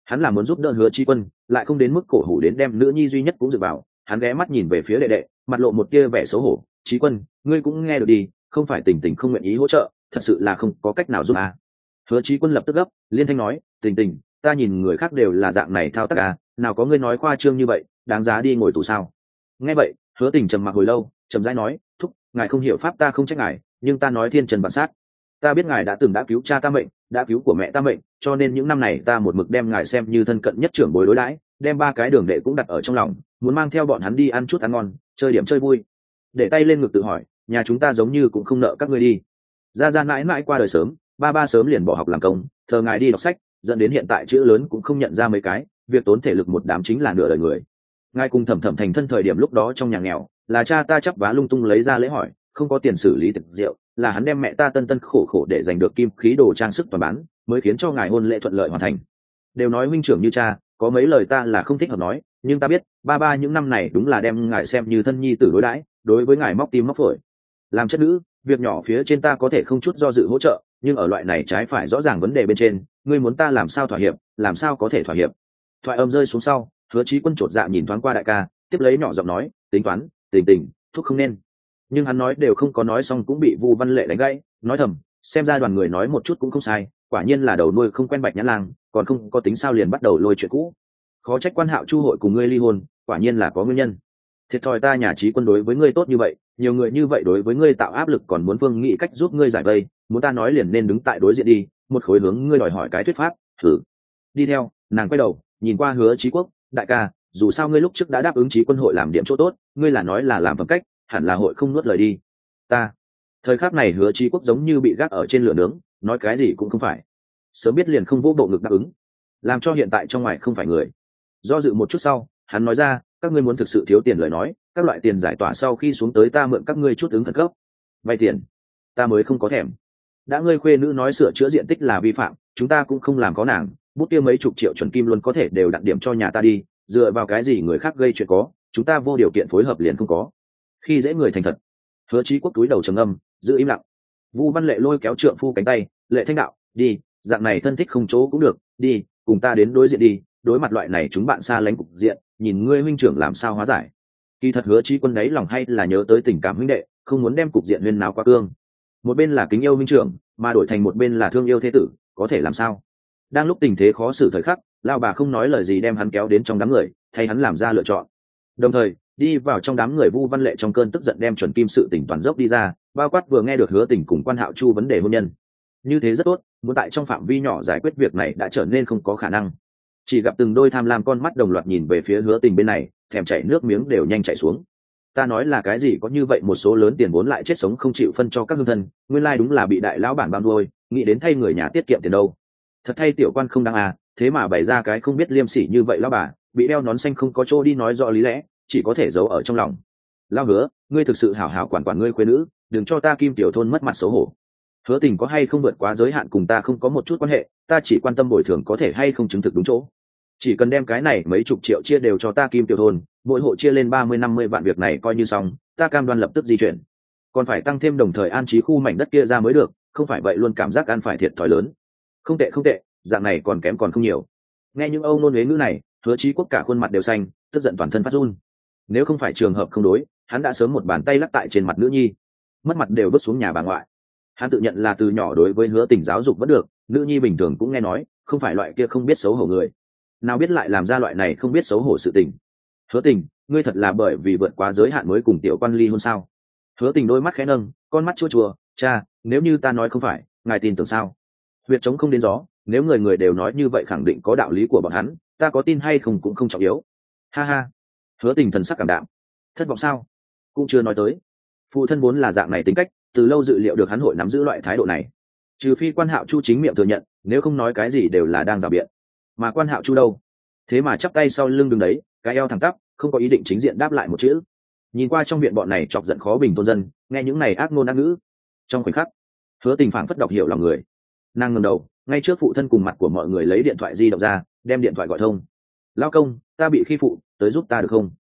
Hắn là muốn giúp đỡ Hứa Chí Quân, lại không đến mức cổ hủ đến đem nữ nhi duy nhất cũng dựa vào. Hắn ghé mắt nhìn về phía đệ đệ, mặt lộ một tia vẻ xấu hổ. Chí Quân, ngươi cũng nghe được đi, không phải Tình Tình không nguyện ý hỗ trợ, thật sự là không có cách nào giúp à. Hứa Chí Quân lập tức gấp, liên thanh nói, Tình Tình, ta nhìn người khác đều là dạng này thao tác à, nào có ngươi nói khoa trương như vậy, đáng giá đi ngồi tù sao? Nghe vậy, Hứa Tình trầm mặc hồi lâu, chậm rãi nói, thúc, ngài không hiểu pháp ta không trách ngài, nhưng ta nói thiên trần vạn sát, ta biết ngài đã từng đã cứu cha ta mệnh, đã cứu của mẹ ta mệnh, cho nên những năm này ta một mực đem ngài xem như thân cận nhất trưởng bối đối đãi, đem ba cái đường đệ cũng đặt ở trong lòng, muốn mang theo bọn hắn đi ăn chút ăn ngon, chơi điểm chơi vui. Để tay lên ngực tự hỏi, nhà chúng ta giống như cũng không nợ các ngươi đi. Gia Gia mãi mãi qua đời sớm, ba sớm liền bỏ học làm công, thờ ngài đi đọc sách, dẫn đến hiện tại chữ lớn cũng không nhận ra mấy cái, việc tốn thể lực một đám chính là nửa đời người. Ngài cùng Thẩm Thẩm thành thân thời điểm lúc đó trong nhà nghèo, là cha ta chắp vá lung tung lấy ra lễ hỏi, không có tiền xử lý tiệc rượu, là hắn đem mẹ ta tân tân khổ khổ để giành được kim khí đồ trang sức toàn bán, mới khiến cho ngài hôn lễ thuận lợi hoàn thành. Đều nói huynh trưởng như cha, có mấy lời ta là không thích hợp nói, nhưng ta biết ba những năm này đúng là đem ngài xem như thân nhi tử đối đãi, đối với ngài móc tim móc phổi. Làm chất nữ, việc nhỏ phía trên ta có thể không chút do dự hỗ trợ, nhưng ở loại này trái phải rõ ràng vấn đề bên trên, ngươi muốn ta làm sao thỏa hiệp, làm sao có thể thỏa hiệp. Thoại âm rơi xuống sau, Hứa Chí Quân chột dạ nhìn thoáng qua đại ca, tiếp lấy nhỏ giọng nói, tính toán, Tình Tình, thúc không nên. Nhưng hắn nói đều không có nói xong cũng bị Vu Văn Lệ đánh gãy, nói thầm, xem ra đoàn người nói một chút cũng không sai, quả nhiên là đầu nuôi không quen Bạch Nhã Lang, còn không có tính sao liền bắt đầu lôi chuyện cũ. Khó trách Quan Hạo Chu hội cùng ngươi ly hôn, quả nhiên là có nguyên nhân. Thiệt thòi ta nhà Chí Quân đối với ngươi tốt như vậy, nhiều người như vậy đối với ngươi tạo áp lực, còn muốn Phương nghĩ cách giúp ngươi giải vây, muốn ta nói liền nên đứng tại đối diện đi, một khối hướng ngươi đòi hỏi cái thuyết pháp, thử. Đi theo, nàng quay đầu, nhìn qua Hứa Chí Quốc, đại ca, dù sao ngươi lúc trước đã đáp ứng Chí Quân hội làm điểm chỗ tốt, ngươi là nói là làm phẩm cách, hẳn là hội không nuốt lời đi. Ta. Thời khắc này Hứa Chí Quốc giống như bị gác ở trên lửa nướng, nói cái gì cũng không phải. Sớm biết liền không vỗ bộ ngực đáp ứng, làm cho hiện tại trong ngoài không phải người. Do dự một chút sau, hắn nói ra, các ngươi muốn thực sự thiếu tiền lời nói, các loại tiền giải tỏa sau khi xuống tới ta mượn các ngươi chút ứng khẩn cấp. Vay tiền, ta mới không có thèm. Đã ngươi khuê nữ nói sửa chữa diện tích là vi phạm, chúng ta cũng không làm có nàng, bút kia mấy chục triệu chuẩn kim luôn có thể đều đặt điểm cho nhà ta đi, dựa vào cái gì người khác gây chuyện có, chúng ta vô điều kiện phối hợp liền không có. Khi dễ người thành thật. Hứa Chí Quốc túi đầu trầm ngâm, giữ im lặng. Vu Văn Lệ lôi kéo trượng phu cánh tay, Lệ Thanh đạo, đi, dạng này thân thích không chỗ cũng được, đi, cùng ta đến đối diện đi, đối mặt loại này chúng bạn xa lánh cục diện, nhìn ngươi huynh trưởng làm sao hóa giải. Kỳ thật Hứa Chí Quân đấy lòng hay là nhớ tới tình cảm huynh đệ, không muốn đem cục diện huyên náo quá cương. Một bên là kính yêu huynh trưởng, mà đổi thành một bên là thương yêu thế tử, có thể làm sao? Đang lúc tình thế khó xử thời khắc, lão bà không nói lời gì đem hắn kéo đến trong đám người, thay hắn làm ra lựa chọn. Đồng thời, đi vào trong đám người Vu Văn Lệ trong cơn tức giận đem chuẩn kim sự tình toàn dốc đi ra, bao quát vừa nghe được Hứa Tình cùng Quan Hạo Chu vấn đề hôn nhân. Như thế rất tốt, muốn tại trong phạm vi nhỏ giải quyết việc này đã trở nên không có khả năng. Chỉ gặp từng đôi tham lam con mắt đồng loạt nhìn về phía Hứa Tình bên này, thèm chảy nước miếng đều nhanh chảy xuống. Ta nói là cái gì có như vậy một số lớn tiền vốn lại chết sống không chịu phân cho các hương thân, nguyên lai đúng là bị đại lão bản bao nuôi, nghĩ đến thay người nhà tiết kiệm tiền đâu. Thật thay tiểu quan không đáng à, thế mà bày ra cái không biết liêm sỉ như vậy lão bà, bị đeo nón xanh không có chỗ đi nói rõ lý lẽ, chỉ có thể giấu ở trong lòng. Lão Hứa, ngươi thực sự hảo hảo quản quản ngươi khuê nữ, đừng cho ta Kim tiểu thôn mất mặt xấu hổ. Hứa Tình có hay không vượt quá giới hạn cùng ta không có một chút quan hệ, ta chỉ quan tâm bồi thường có thể hay không chứng thực đúng chỗ. Chỉ cần đem cái này mấy chục triệu chia đều cho ta Kim tiểu thôn, mỗi hộ chia lên 30-50 vạn, việc này coi như xong, ta cam đoan lập tức di chuyển. Còn phải tăng thêm đồng thời an trí khu mảnh đất kia ra mới được, không phải vậy luôn cảm giác ăn phải thiệt thòi lớn. Không tệ, dạng này còn kém còn không nhiều. Nghe những âu nôn huế ngữ này, Hứa Chí Quốc cả khuôn mặt đều xanh, tức giận toàn thân phát run. Nếu không phải trường hợp không đối, hắn đã sớm một bàn tay lắc tại trên mặt nữ nhi, mất mặt đều vứt xuống nhà bà ngoại. Hắn tự nhận là từ nhỏ đối với Hứa Tình giáo dục vẫn được, nữ nhi bình thường cũng nghe nói, không phải loại kia không biết xấu hổ người. Nào biết lại làm ra loại này không biết xấu hổ sự tình. Hứa Tình, ngươi thật là bởi vì vượt quá giới hạn mới cùng tiểu quan ly hôn sao? Hứa Tình đôi mắt khẽ nâng, con mắt chua chua, cha, nếu như ta nói không phải, ngài tin tưởng sao? Huyệt trống không đến gió, nếu người người đều nói như vậy khẳng định có đạo lý của bọn hắn, ta có tin hay không cũng không trọng yếu. Ha ha. Hứa Tình thần sắc cảm đạm. Thất vọng sao? Cũng chưa nói tới. Phụ thân vốn là dạng này tính cách, từ lâu dự liệu được hắn hội nắm giữ loại thái độ này. Trừ phi Quan Hạo Chu chính miệng thừa nhận, nếu không nói cái gì đều là đang rào biện. Mà Quan Hạo Chu đâu? Thế mà chắp tay sau lưng đứng đấy, cái eo thẳng tắp, không có ý định chính diện đáp lại một chữ. Nhìn qua trong viện bọn này chọc giận khó bình thôn dân, nghe những này ác ngôn ác ngữ. Trong khoảnh khắc, Hứa Tình phảng phất đọc hiểu lòng người. Nàng ngẩng đầu, ngay trước phụ thân cùng mặt của mọi người lấy điện thoại di động ra, đem điện thoại gọi thông. Lao công, ta bị khi phụ, tới giúp ta được không?